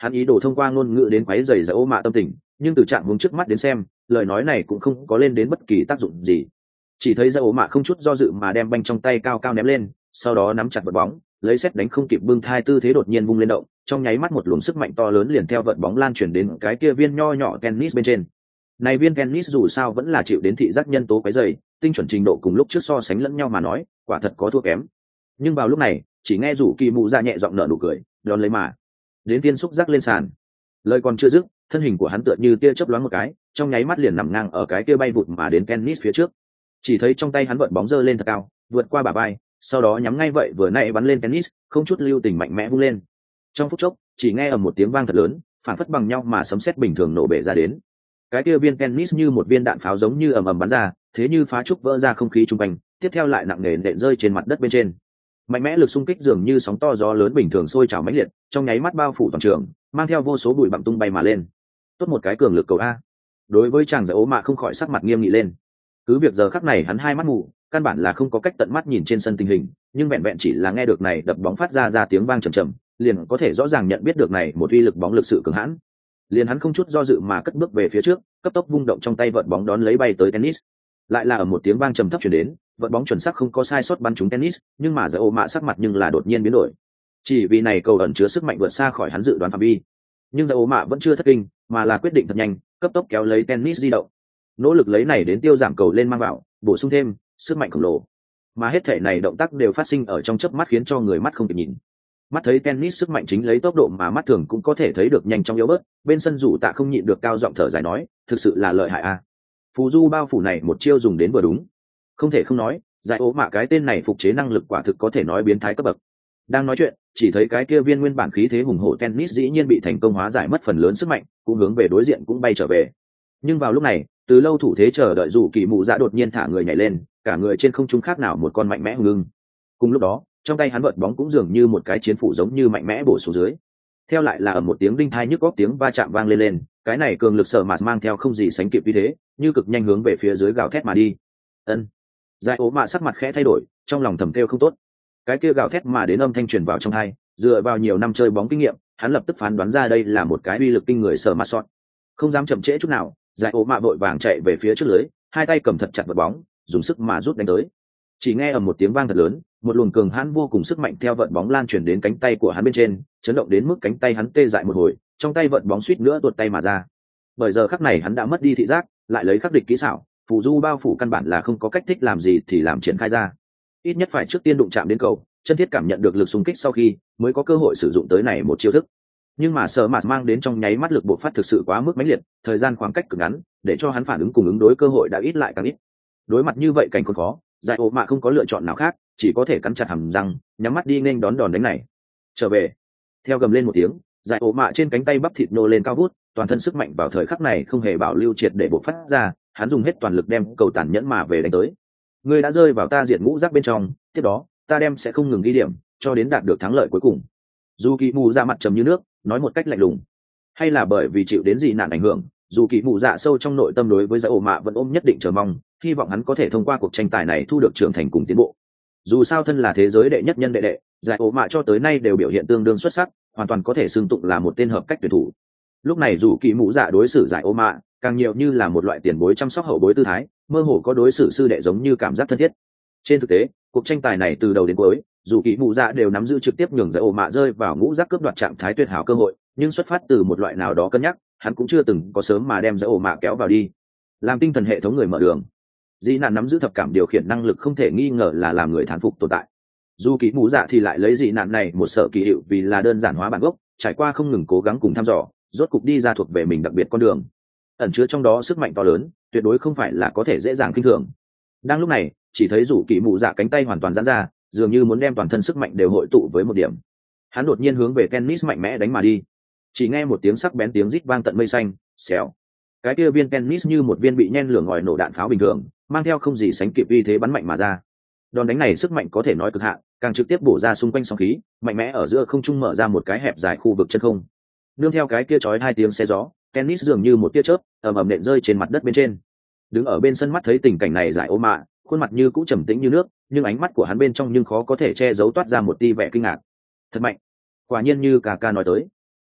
hắn ý đồ thông qua ngôn ngữ đến quấy rầy giải ố mạ tâm tình, nhưng từ trạng hướng trước mắt đến xem, lời nói này cũng không có lên đến bất kỳ tác dụng gì. Chỉ thấy giải ố mạ không chút do dự mà đem banh trong tay cao cao ném lên, sau đó nắm chặt vật bóng, lấy xét đánh không kịp bưng thai tư thế đột nhiên vung lên động, trong nháy mắt một luồng sức mạnh to lớn liền theo vận bóng lan truyền đến cái kia viên nho nhỏ tennis bên trên. Này viên tennis dù sao vẫn là chịu đến thị giác nhân tố quấy rầy, tinh chuẩn trình độ cùng lúc trước so sánh lẫn nhau mà nói, quả thật có thua kém. Nhưng vào lúc này, chỉ nghe rủ kỳ mụ ra nhẹ giọng nở nụ cười, đón lấy mà đến viên xúc giác lên sàn. Lời còn chưa dứt, thân hình của hắn tựa như tia chớp loáng một cái, trong nháy mắt liền nằm ngang ở cái kia bay vụt mà đến tennis phía trước. Chỉ thấy trong tay hắn vận bóng giơ lên thật cao, vượt qua bả vai, sau đó nhắm ngay vậy vừa nãy bắn lên tennis, không chút lưu tình mạnh mẽ vung lên. Trong phút chốc, chỉ nghe ầm một tiếng vang thật lớn, phản phất bằng nhau mà sấm sét bình thường nổ bể ra đến. Cái kia viên tennis như một viên đạn pháo giống như ầm ầm bắn ra, thế như phá trúc vỡ ra không khí trung quanh, tiếp theo lại nặng nề nện rơi trên mặt đất bên trên. Mạnh mẽ lực xung kích dường như sóng to gió lớn bình thường sôi trào mãnh liệt, trong nháy mắt bao phủ toàn trường, mang theo vô số bụi bặm tung bay mà lên. Tốt một cái cường lực cầu a. Đối với chàng giải ố mạ không khỏi sắc mặt nghiêm nghị lên. Cứ việc giờ khắc này hắn hai mắt mù, căn bản là không có cách tận mắt nhìn trên sân tình hình, nhưng vẹn vẹn chỉ là nghe được này đập bóng phát ra tiếng vang trầm trầm, liền có thể rõ ràng nhận biết được này một uy lực bóng lực sự cường hãn. Liền hắn không chút do dự mà cất bước về phía trước, cấp tốc vung động trong tay vợt bóng đón lấy bay tới tennis. Lại là ở một tiếng vang trầm thấp truyền đến, vợt bóng chuẩn xác không có sai sót bắn trúng tennis, nhưng mà giải ố mạ sắc mặt nhưng là đột nhiên biến đổi. Chỉ vì này cầu ẩn chứa sức mạnh vượt xa khỏi hắn dự đoán phạm vi. Nhưng giải ố mạ vẫn chưa thất kinh, mà là quyết định thật nhanh, cấp tốc kéo lấy tennis di động. Nỗ lực lấy này đến tiêu giảm cầu lên mang vào, bổ sung thêm sức mạnh khổng lồ. Mà hết thể này động tác đều phát sinh ở trong chớp mắt khiến cho người mắt không kịp nhìn. Mắt thấy tennis sức mạnh chính lấy tốc độ mà mắt thường cũng có thể thấy được nhanh trong yếu bớt, bên sân rủ tạ không nhịn được cao giọng thở dài nói, thực sự là lợi hại a. Phù du bao phủ này một chiêu dùng đến vừa đúng. Không thể không nói, giải ố mạ cái tên này phục chế năng lực quả thực có thể nói biến thái cấp bậc. Đang nói chuyện, chỉ thấy cái kia viên nguyên bản khí thế hùng hổ tennis dĩ nhiên bị thành công hóa giải mất phần lớn sức mạnh, cũng hướng về đối diện cũng bay trở về. Nhưng vào lúc này, từ lâu thủ thế chờ đợi rủ kỳ mụ dạ đột nhiên thả người nhảy lên, cả người trên không trung khác nào một con mạnh mẽ hùng ưng. Cùng lúc đó, trong tay hắn vợt bóng cũng dường như một cái chiến phủ giống như mạnh mẽ bổ xuống dưới. Theo lại là ở một tiếng đinh thai nhức óc tiếng va chạm vang lên, cái này cường lực sở mạt mang theo không gì sánh kịp như thế, như cực nhanh hướng về phía dưới gào thét mà đi. Ân. Giải ố mạ sắc mặt khẽ thay đổi, trong lòng thầm kêu không tốt. Cái kia gào thét mà đến âm thanh truyền vào trong tai, dựa vào nhiều năm chơi bóng kinh nghiệm, hắn lập tức phán đoán ra đây là một cái uy lực kinh người sở mạt sọt. Không dám chậm trễ chút nào, giải ố mạ vội vàng chạy về phía trước lưới, hai tay cầm thật chặt vợt bóng, dùng sức mà rút đánh tới. Chỉ nghe ầm một tiếng vang thật lớn, một luồng cường hãn vô cùng sức mạnh theo vợt bóng lan truyền đến cánh tay của hắn bên trên, chấn động đến mức cánh tay hắn tê dại một hồi, trong tay vợt bóng suýt nữa tuột tay mà ra. Bởi giờ khắc này hắn đã mất đi thị giác, lại lấy khắc địch kỹ xảo, phù du bao phủ căn bản là không có cách thích làm gì thì làm triển khai ra. Ít nhất phải trước tiên đụng chạm đến cầu, chân thiết cảm nhận được lực xung kích sau khi mới có cơ hội sử dụng tới này một chiêu thức. Nhưng mà sở mạt mang đến trong nháy mắt lực bộc phát thực sự quá mức mãnh liệt, thời gian khoảng cách cực ngắn, để cho hắn phản ứng cùng ứng đối cơ hội đã ít lại càng ít. Đối mặt như vậy cảnh còn khó, giải ố mạ không có lựa chọn nào khác, chỉ có thể cắn chặt hàm răng, nhắm mắt đi nên đón đòn đánh này. Trở về. Theo gầm lên một tiếng, giải ố mạ trên cánh tay bắp thịt nô lên cao vút, toàn thân sức mạnh vào thời khắc này không hề bảo lưu triệt để bộc phát ra, hắn dùng hết toàn lực đem cầu tàn nhẫn mà về đánh tới. Ngươi đã rơi vào ta diệt ngũ giác bên trong, tiếp đó ta đem sẽ không ngừng ghi điểm, cho đến đạt được thắng lợi cuối cùng. Dù kỳ mù ra mặt trầm như nước, nói một cách lạnh lùng. Hay là bởi vì chịu đến gì nạn ảnh hưởng, dù kỳ mù dạ sâu trong nội tâm đối với giải ố mạ vẫn ôm nhất định chờ mong, hy vọng hắn có thể thông qua cuộc tranh tài này thu được trưởng thành cùng tiến bộ. Dù sao thân là thế giới đệ nhất nhân đệ đệ, giải ố mạ cho tới nay đều biểu hiện tương đương xuất sắc, hoàn toàn có thể xưng tụng là một tên hợp cách tuyển thủ. Lúc này dù kỳ mù dạ đối xử giải ố mạ càng nhiều như là một loại tiền bối chăm sóc hậu bối tư thái, mơ hồ có đối xử sư đệ giống như cảm giác thân thiết. Trên thực tế, cuộc tranh tài này từ đầu đến cuối, dù kỳ mù dạ đều nắm giữ trực tiếp nhường giải ố mạ rơi vào ngũ giác cướp đoạt trạng thái tuyệt hảo cơ hội, nhưng xuất phát từ một loại nào đó cân nhắc, hắn cũng chưa từng có sớm mà đem giải ố mạ kéo vào đi, làm tinh thần hệ thống người mở đường. Dĩ nạn nắm giữ thập cảm điều khiển năng lực không thể nghi ngờ là làm người thán phục tồn tại. Dù kỳ mù dạ thì lại lấy dị nạn này một sở kỳ hiệu vì là đơn giản hóa bản gốc, trải qua không ngừng cố gắng cùng thăm dò, rốt cục đi ra thuộc về mình đặc biệt con đường, ẩn chứa trong đó sức mạnh to lớn, tuyệt đối không phải là có thể dễ dàng kinh thường. Đang lúc này, chỉ thấy rủ kỳ mù dạ cánh tay hoàn toàn giãn ra, dường như muốn đem toàn thân sức mạnh đều hội tụ với một điểm. Hắn đột nhiên hướng về tennis mạnh mẽ đánh mà đi. Chỉ nghe một tiếng sắc bén tiếng rít vang tận mây xanh, xèo. Cái kia viên tennis như một viên bị nhen lửa ngòi nổ đạn pháo bình thường, mang theo không gì sánh kịp uy thế bắn mạnh mà ra. Đòn đánh này sức mạnh có thể nói cực hạn, càng trực tiếp bổ ra xung quanh sóng khí, mạnh mẽ ở giữa không trung mở ra một cái hẹp dài khu vực chân không. Nương theo cái kia chói hai tiếng xé gió, tennis dường như một tia chớp, ầm ầm nện rơi trên mặt đất bên trên. Đứng ở bên sân mắt thấy tình cảnh này giải ố mạ, khuôn mặt như cũ trầm tĩnh như nước, nhưng ánh mắt của hắn bên trong nhưng khó có thể che giấu toát ra một tia vẻ kinh ngạc. Thật mạnh, quả nhiên như cả ca nói tới.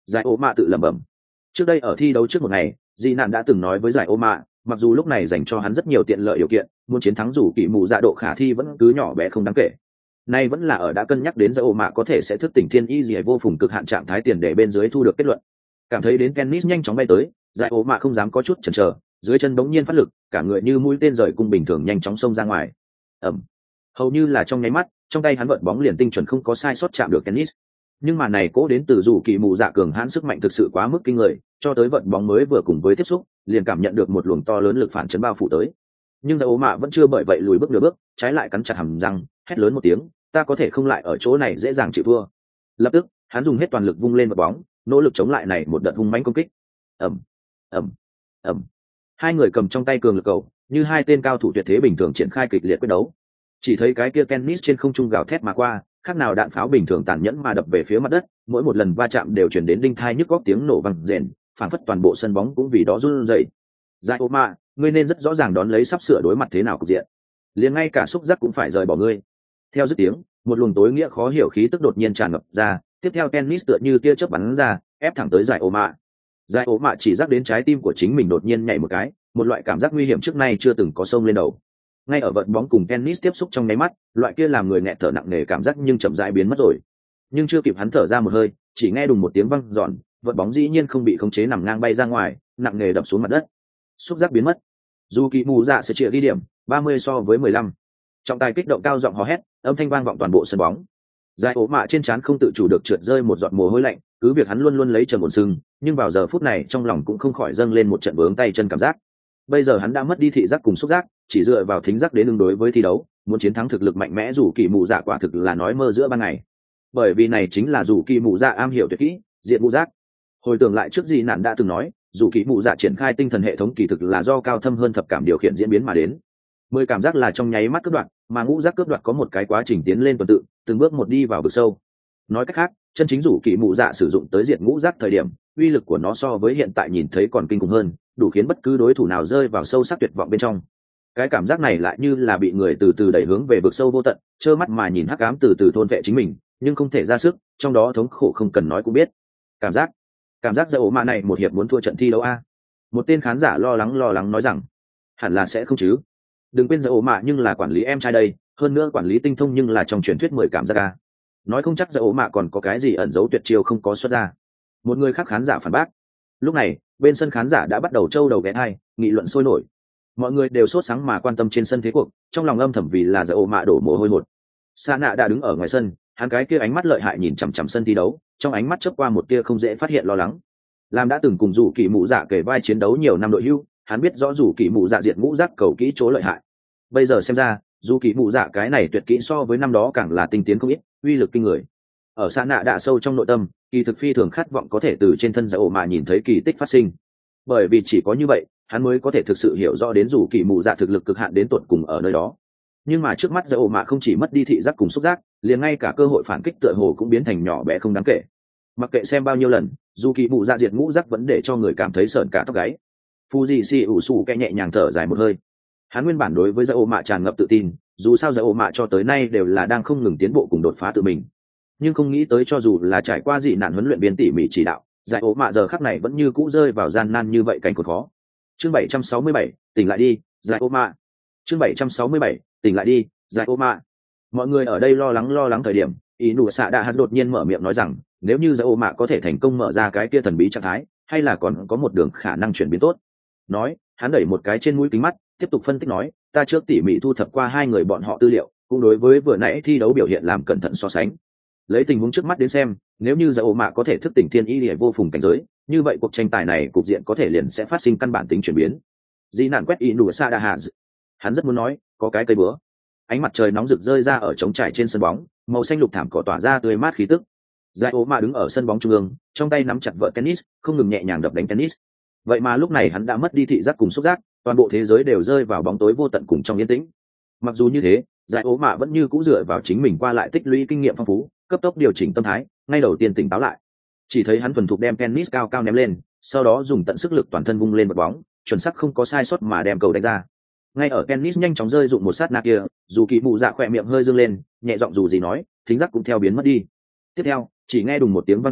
Giải ố mạ tự lẩm bẩm. Trước đây ở thi đấu trước một ngày, Di Nạn đã từng nói với Giải ố mạ, mặc dù lúc này dành cho hắn rất nhiều tiện lợi điều kiện, muốn chiến thắng dù kỳ mù dạ độ khả thi vẫn cứ nhỏ bé không đáng kể. Nay vẫn là ở đã cân nhắc đến Giải ố mạ có thể sẽ thức tỉnh thiên y gì vô phùng cực hạn trạng thái tiền để bên dưới thu được kết luận. Cảm thấy đến Kennis nhanh chóng bay tới, Giải ố mạ không dám có chút chần chờ, dưới chân bỗng nhiên phát lực, cả người như mũi tên rời cung bình thường nhanh chóng xông ra ngoài. Ầm. Hầu như là trong nháy mắt, trong tay hắn vợt bóng liền tinh chuẩn không có sai sót chạm được Kennis. Nhưng mà này cố đến từ dù kỳ mù dạ cường hãn sức mạnh thực sự quá mức kinh người, cho tới vợt bóng mới vừa cùng với tiếp xúc, liền cảm nhận được một luồng to lớn lực phản chấn bao phủ tới. Nhưng Giải ố mạ vẫn chưa bởi vậy lùi bước nửa bước, trái lại cắn chặt hàm răng, hét lớn một tiếng, ta có thể không lại ở chỗ này dễ dàng chịu thua. Lập tức, hắn dùng hết toàn lực vung lên vợt bóng, nỗ lực chống lại này một đợt hung mãnh công kích. Ầm, ầm, ầm. Hai người cầm trong tay cường lực cầu, như hai tên cao thủ tuyệt thế bình thường triển khai kịch liệt quyết đấu. Chỉ thấy cái kia Kennis trên không trung gào thét mà qua, khác nào đạn pháo bình thường tàn nhẫn mà đập về phía mặt đất, mỗi một lần va chạm đều truyền đến đinh thai nhức góc tiếng nổ vang rền, phảng phất toàn bộ sân bóng cũng vì đó run rẩy. Giải ố mạ, ngươi nên rất rõ ràng đón lấy sắp sửa đối mặt thế nào cục diện. Liền ngay cả xúc giác cũng phải rời bỏ ngươi. Theo dứt tiếng, một luồng tối nghĩa khó hiểu khí tức đột nhiên tràn ngập ra, tiếp theo Kennis tựa như tia chớp bắn ra, ép thẳng tới Giải ố mạ. Giải ố mạ chỉ giác đến trái tim của chính mình đột nhiên nhảy một cái, một loại cảm giác nguy hiểm trước nay chưa từng có xông lên đầu. Ngay ở vận bóng cùng Kennis tiếp xúc trong nháy mắt, loại kia làm người nghẹt thở nặng nề cảm giác nhưng chậm rãi biến mất rồi. Nhưng chưa kịp hắn thở ra một hơi, chỉ nghe đùng một tiếng vang giòn, vận bóng dĩ nhiên không bị khống chế nằm ngang bay ra ngoài, nặng nề đập xuống mặt đất. Xúc giác biến mất. Dù kỳ mù dạ sẽ chia ghi điểm 30 so với 15. Trọng tài kích động cao giọng hò hét, âm thanh vang vọng toàn bộ sân bóng. Giải ố mạ trên trán không tự chủ được trượt rơi một giọt mồ hôi lạnh, cứ việc hắn luôn luôn lấy trầm ổn sưng, nhưng vào giờ phút này trong lòng cũng không khỏi dâng lên một trận vướng tay chân cảm giác. Bây giờ hắn đã mất đi thị giác cùng xúc giác, chỉ dựa vào thính giác đến ứng đối với thi đấu, muốn chiến thắng thực lực mạnh mẽ dù kỳ mù dạ quả thực là nói mơ giữa ban ngày. Bởi vì này chính là dù kỳ mù dạ am hiểu tuyệt kỹ, diện mù giác. Hồi tưởng lại trước gì nạn đã từng nói, dù kỳ mù dạ triển khai tinh thần hệ thống kỳ thực là do cao thâm hơn thập cảm điều khiển diễn biến mà đến. 10 cảm giác là trong nháy mắt cướp đoạt, mà ngũ giác cướp đoạt có một cái quá trình tiến lên tuần tự, từng bước một đi vào vực sâu. Nói cách khác, chân chính dù kỳ mù dạ sử dụng tới diện ngũ giác thời điểm, uy lực của nó so với hiện tại nhìn thấy còn kinh khủng hơn, đủ khiến bất cứ đối thủ nào rơi vào sâu sắc tuyệt vọng bên trong. Cái cảm giác này lại như là bị người từ từ đẩy hướng về vực sâu vô tận, trơ mắt mà nhìn hắc ám từ từ thôn vệ chính mình, nhưng không thể ra sức, trong đó thống khổ không cần nói cũng biết. Cảm giác Giải ố mạ này một hiệp muốn thua trận thi đấu a. Một tên khán giả lo lắng nói rằng, hẳn là sẽ không chứ. Đừng quên Giải ố mạ nhưng là quản lý em trai đây, hơn nữa quản lý tinh thông nhưng là trong truyền thuyết 10 cảm giác a. Nói không chắc Giải ố mạ còn có cái gì ẩn giấu tuyệt chiêu không có xuất ra. Một người khác khán giả phản bác. Lúc này, bên sân khán giả đã bắt đầu trâu đầu ghé thai, nghị luận sôi nổi. Mọi người đều sốt sáng mà quan tâm trên sân thế cuộc, trong lòng âm thầm vì là Giải ố mạ đổ mồ hôi một. Sa nạ đã đứng ở ngoài sân, hắn cái kia ánh mắt lợi hại nhìn chằm chằm sân thi đấu, trong ánh mắt chớp qua một tia không dễ phát hiện lo lắng. Làm đã từng cùng dù kỳ mụ dạ kể vai chiến đấu nhiều năm đội hưu, hắn biết rõ dù kỳ mụ dạ diệt ngũ giác cầu kỹ chỗ lợi hại. Bây giờ xem ra, dù kỳ mụ dạ cái này tuyệt kỹ so với năm đó càng là tinh tiến không ít, uy lực kinh người. Ở Sa nạ đã sâu trong nội tâm, kỳ thực phi thường khát vọng có thể từ trên thân Giải ố mạ nhìn thấy kỳ tích phát sinh. Bởi vì chỉ có như vậy, hắn mới có thể thực sự hiểu rõ đến dù kỳ mụ dạ thực lực cực hạn đến tột cùng ở nơi đó. Nhưng mà trước mắt Giải ố mạ không chỉ mất đi thị giác cùng xúc giác, liền ngay cả cơ hội phản kích tựa hồ cũng biến thành nhỏ bé không đáng kể. Mặc kệ xem bao nhiêu lần, dù kỳ mụ dạ diệt ngũ giác vẫn để cho người cảm thấy sởn cả tóc gáy. Fuji si ủ sủ kẹ nhẹ nhàng thở dài một hơi. Hắn nguyên bản đối với Giải ố mạ tràn ngập tự tin, dù sao Giải ố mạ cho tới nay đều là đang không ngừng tiến bộ cùng đột phá tự mình. Nhưng không nghĩ tới cho dù là trải qua dị nạn huấn luyện viên tỉ mỉ chỉ đạo, Giải ố mạ giờ khắc này vẫn như cũ rơi vào gian nan như vậy cảnh cột khó. Chương 767, tỉnh lại đi, Giải ố mạ. Chương 767, tỉnh lại đi, Giải ố mạ. Mọi người ở đây lo lắng thời điểm, ý nụ xạ đã hát đột nhiên mở miệng nói rằng, nếu như Giải ố mạ có thể thành công mở ra cái kia thần bí trạng thái, hay là còn có một đường khả năng chuyển biến tốt. Nói, hắn đẩy một cái trên mũi kính mắt, tiếp tục phân tích nói, ta trước tỉ mỉ thu thập qua hai người bọn họ tư liệu, cũng đối với vừa nãy thi đấu biểu hiện làm cẩn thận so sánh. Lấy tình huống trước mắt đến xem, nếu như Giải ố mạ có thể thức tỉnh thiên y lìa vô phùng cảnh giới, như vậy cuộc tranh tài này cục diện có thể liền sẽ phát sinh căn bản tính chuyển biến. Di nạn quét ý nụ xa đa hà, hắn rất muốn nói, có cái cây búa. Ánh mặt trời nóng rực rơi ra ở trống trải trên sân bóng, màu xanh lục thảm cỏ tỏa ra tươi mát khí tức. Giải ố mạ đứng ở sân bóng trung ương, trong tay nắm chặt vợt tennis, không ngừng nhẹ nhàng đập đánh tennis. Vậy mà lúc này hắn đã mất đi thị giác cùng xúc giác, toàn bộ thế giới đều rơi vào bóng tối vô tận cùng trong yên tĩnh. Mặc dù như thế, Giải ố mạ vẫn như cũ dựa vào chính mình qua lại tích lũy kinh nghiệm phong phú, cấp tốc điều chỉnh tâm thái, ngay đầu tiên tỉnh táo lại. Chỉ thấy hắn thuần thục đem tennis cao cao ném lên, sau đó dùng tận sức lực toàn thân vung lên một bóng, chuẩn xác không có sai sót mà đem cầu đánh ra. Ngay ở tennis nhanh chóng rơi dụng một sát na kia, dù kỳ mụ dạ khỏe miệng hơi dương lên, nhẹ giọng dù gì nói, thính giác cũng theo biến mất đi. Tiếp theo, chỉ nghe đùng một tiếng vang dọn,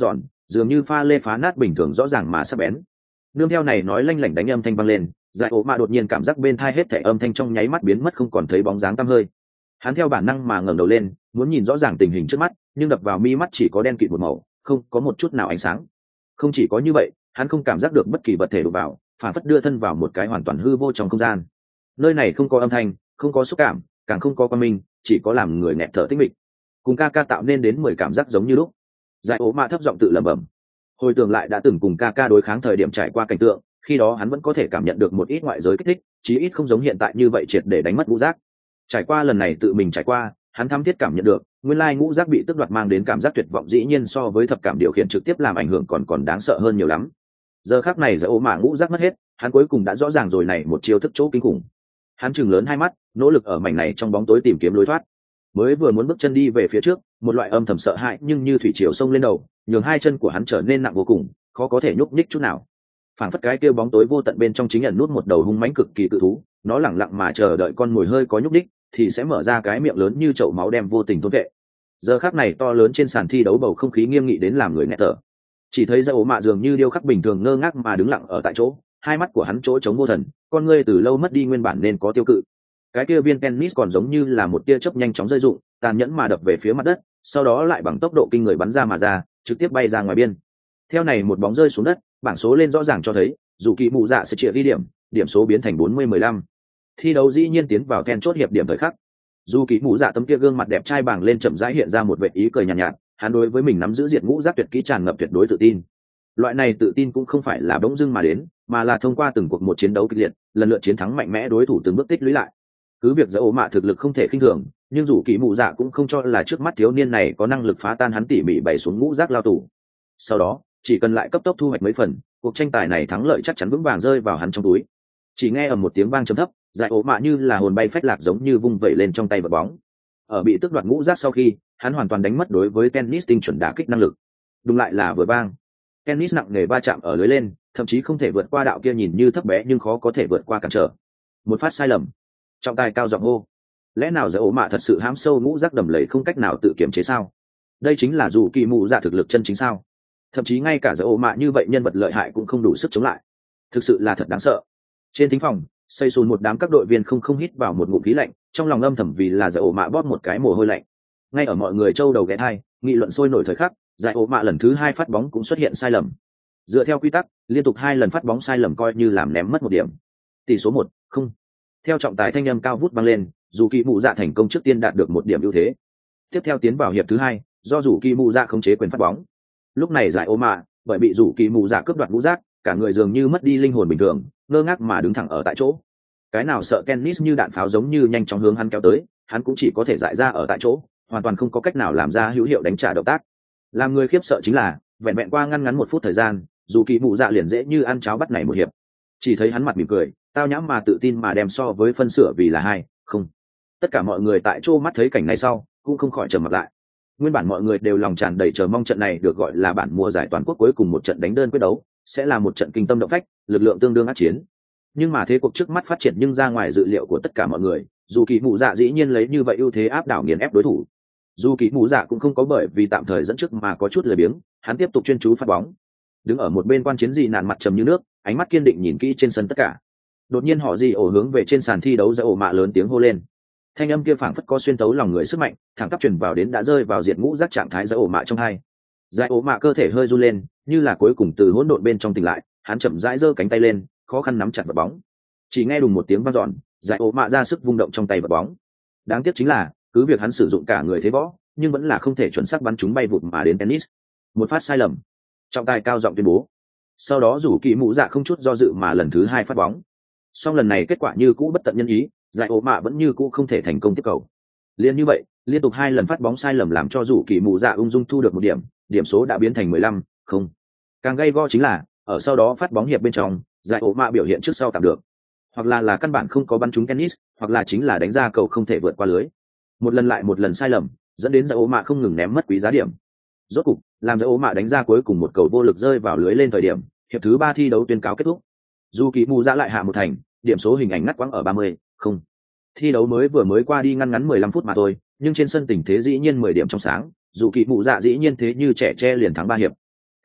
dường như pha lê phá nát bình thường, rõ ràng mà sắc bén. Nương theo này nói lanh lảnh đánh âm thanh vang lên, Giải Ố Mạ đột nhiên cảm giác bên tai hết thảy âm thanh trong nháy mắt biến mất, không còn thấy bóng dáng tăm hơi. Hắn theo bản năng mà ngẩng đầu lên, muốn nhìn rõ ràng tình hình trước mắt, nhưng đập vào mi mắt chỉ có đen kịt một màu, không có một chút nào ánh sáng. Không chỉ có như vậy, hắn không cảm giác được bất kỳ vật thể đụng vào, phản phất đưa thân vào một cái hoàn toàn hư vô trong không gian. Nơi này không có âm thanh, không có xúc cảm, càng không có quang minh, chỉ có làm người nghẹt thở tĩnh mịch. Cùng ca ca tạo nên đến 10 cảm giác giống như lúc. Giải Ố Mạ thấp giọng tự lẩm bẩm. Hồi tưởng lại đã từng cùng ca ca đối kháng thời điểm trải qua cảnh tượng, khi đó hắn vẫn có thể cảm nhận được một ít ngoại giới kích thích, chí ít không giống hiện tại như vậy triệt để đánh mất ngũ giác. Trải qua lần này tự mình trải qua, hắn thăm thiết cảm nhận được, nguyên lai ngũ giác bị tước đoạt mang đến cảm giác tuyệt vọng dĩ nhiên so với thập cảm điều khiển trực tiếp làm ảnh hưởng còn đáng sợ hơn nhiều lắm. Giờ khắc này Giải Ố Mạ ngũ giác mất hết, hắn cuối cùng đã rõ ràng rồi này một chiêu thức chỗ kinh khủng. Hắn trừng lớn hai mắt, nỗ lực ở mảnh này trong bóng tối tìm kiếm lối thoát. Mới vừa muốn bước chân đi về phía trước, một loại âm thầm sợ hãi nhưng như thủy triều xông lên đầu, nhường hai chân của hắn trở nên nặng vô cùng, khó có thể nhúc nhích chút nào. Phảng phất cái kia bóng tối vô tận bên trong chính ẩn nút một đầu hung mãnh cực kỳ cự thú, nó lẳng lặng mà chờ đợi con mồi hơi có nhúc nhích thì sẽ mở ra cái miệng lớn như chậu máu đem vô tình thôn vệ. Giờ khắc này to lớn trên sàn thi đấu bầu không khí nghiêm nghị đến làm người nghẹt thở. Chỉ thấy Giải Ố Mạ dường như điêu khắc bình thường ngơ ngác mà đứng lặng ở tại chỗ, hai mắt của hắn chỗ trống vô thần, con ngươi từ lâu mất đi nguyên bản nên có tiêu cự. Cái kia viên tennis còn giống như là một tia chớp nhanh chóng rơi rụng, tàn nhẫn mà đập về phía mặt đất, sau đó lại bằng tốc độ kinh người bắn ra mà ra, trực tiếp bay ra ngoài biên. Theo này một bóng rơi xuống đất, bảng số lên rõ ràng cho thấy, dù kỳ mụ dạ sẽ chia ghi điểm, điểm số biến thành 40-15. Thi đấu dĩ nhiên tiến vào then chốt hiệp điểm thời khắc. Dù kỳ mụ dạ tấm kia gương mặt đẹp trai bảng lên chậm rãi hiện ra một vệt ý cười nhàn nhạt, hắn đối với mình nắm giữ diệt ngũ giác tuyệt kỹ tràn ngập tuyệt đối tự tin. Loại này tự tin cũng không phải là bỗng dưng mà đến, mà là thông qua từng cuộc một chiến đấu kịch liệt, lần lượt chiến thắng mạnh mẽ đối thủ từng bước tích lũy lại. Cứ việc Giải Ố Mạ thực lực không thể khinh thường, nhưng dù kỳ mụ dạ cũng không cho là trước mắt thiếu niên này có năng lực phá tan hắn tỉ mỉ bày xuống ngũ giác lao tù. Sau đó, chỉ cần lại cấp tốc thu hoạch mấy phần, cuộc tranh tài này thắng lợi chắc chắn vững vàng rơi vào hắn trong túi. Chỉ nghe ở một tiếng vang trầm thấp, Giải Ố Mạ như là hồn bay phách lạc giống như vung vẩy lên trong tay vật bóng. Ở bị tước đoạt ngũ giác sau khi, hắn hoàn toàn đánh mất đối với tennis tinh chuẩn đả kích năng lực. Đúng lại là vừa vang. Tennis nặng nề va chạm ở lưới lên, thậm chí không thể vượt qua đạo kia nhìn như thấp bé nhưng khó có thể vượt qua cản trở. Một phát sai lầm, trọng tài cao giọng hô. Lẽ nào Giải Ố Mạ thật sự hám sâu ngũ giác đầm lầy không cách nào tự kiểm chế sao? Đây chính là dù kỳ mụ dạ thực lực chân chính sao? Thậm chí ngay cả Giải Ố Mạ như vậy nhân vật lợi hại cũng không đủ sức chống lại. Thực sự là thật đáng sợ. Trên thính phòng, xây xùn một đám các đội viên không hít vào một ngụm khí lạnh, trong lòng âm thầm vì là Giải Ố Mạ bóp một cái mồ hôi lạnh. Ngay ở mọi người châu đầu ghé thai, nghị luận sôi nổi thời khắc, Giải Ố Mạ lần thứ 2 phát bóng cũng xuất hiện sai lầm. Dựa theo quy tắc, liên tục 2 lần phát bóng sai lầm coi như làm ném mất một điểm. Tỷ số 1-0. Theo trọng tài thanh âm cao vút vang lên, dù kỳ mụ dạ thành công trước tiên đạt được 1 điểm ưu thế. Tiếp theo tiến vào hiệp thứ 2, do dù kỳ mụ dạ khống chế quyền phát bóng. Lúc này Giải Ố Mạ bởi bị dù kỳ mụ dạ cướp đoạt ngũ giác, cả người dường như mất đi linh hồn bình thường, ngơ ngác mà đứng thẳng ở tại chỗ. Cái nào sợ tennis như đạn pháo giống như nhanh chóng hướng hắn kéo tới, hắn cũng chỉ có thể dại ra ở tại chỗ, hoàn toàn không có cách nào làm ra hữu hiệu đánh trả động tác. Làm người khiếp sợ chính là, vẹn vẹn qua ngăn ngắn 1 phút thời gian, dù kỳ mụ dạ liền dễ như ăn cháo bắt này một hiệp. Chỉ thấy hắn mặt mỉm cười, tao nhãm mà tự tin mà đem so với phân sửa vì là 2-0. Tất cả mọi người tại chỗ mắt thấy cảnh này sau, cũng không khỏi trầm mặt lại. Nguyên bản mọi người đều lòng tràn đầy chờ mong trận này được gọi là bản mùa giải toàn quốc cuối cùng một trận đánh đơn quyết đấu, sẽ là một trận kinh tâm động phách, lực lượng tương đương ác chiến. Nhưng mà thế cuộc trước mắt phát triển nhưng ra ngoài dự liệu của tất cả mọi người, dù kỳ mụ dạ dĩ nhiên lấy như vậy ưu thế áp đảo nghiền ép đối thủ. Dù kỳ mụ dạ cũng không có bởi vì tạm thời dẫn trước mà có chút lười biếng, hắn tiếp tục chuyên chú phát bóng. Đứng ở một bên quan chiến dị nạn mặt trầm như nước, ánh mắt kiên định nhìn kỹ trên sân tất cả. Đột nhiên họ dị ổ hướng về trên sàn thi đấu Giải Ố Mạ lớn tiếng hô lên. Thanh âm kia phảng phất có xuyên tấu lòng người sức mạnh, thẳng tắp truyền vào đến đã rơi vào diệt ngũ giác trạng thái Giải Ố Mạ trong hai. Giải Ố Mạ cơ thể hơi run lên, như là cuối cùng từ hỗn độn bên trong tỉnh lại, hắn chậm rãi giơ cánh tay lên, khó khăn nắm chặt vật bóng. Chỉ nghe đùng một tiếng vang dọn, Giải Ố Mạ ra sức vung động trong tay vật bóng. Đáng tiếc chính là, cứ việc hắn sử dụng cả người thế võ, nhưng vẫn là không thể chuẩn xác bắn chúng bay vụt mà đến tennis. Một phát sai lầm. Trọng tài cao giọng tuyên bố. Sau đó rủ kỳ mũ dạ không chút do dự mà lần thứ 2 phát bóng. Song lần này kết quả như cũ bất tận nhân ý, Giải Ố Mạ vẫn như cũ không thể thành công tiếp cầu. Liên như vậy, liên tục 2 lần phát bóng sai lầm làm cho rủ kỳ mũ dạ ung dung thu được 1 điểm, điểm số đã biến thành 15-0. Càng gay go chính là, ở sau đó phát bóng hiệp bên trong, Giải Ố Mạ biểu hiện trước sau tạm được. Hoặc là căn bản không có bắn trúng tennis, hoặc là chính là đánh ra cầu không thể vượt qua lưới. Một lần lại một lần sai lầm, dẫn đến Giải Ố Mạ không ngừng ném mất quý giá điểm. Rốt cục, làm Giải Ố Mạ đánh ra cuối cùng một cầu vô lực rơi vào lưới lên thời điểm, hiệp thứ 3 thi đấu tuyên cáo kết thúc. Dù kỳ mù ra lại hạ một thành, điểm số hình ảnh ngắt quãng ở 30-0. Thi đấu mới qua đi ngắn 15 phút mà thôi, nhưng trên sân tình thế dĩ nhiên 10 điểm trong sáng, dù kỳ mù dạ dĩ nhiên thế như trẻ tre liền thắng 3 hiệp.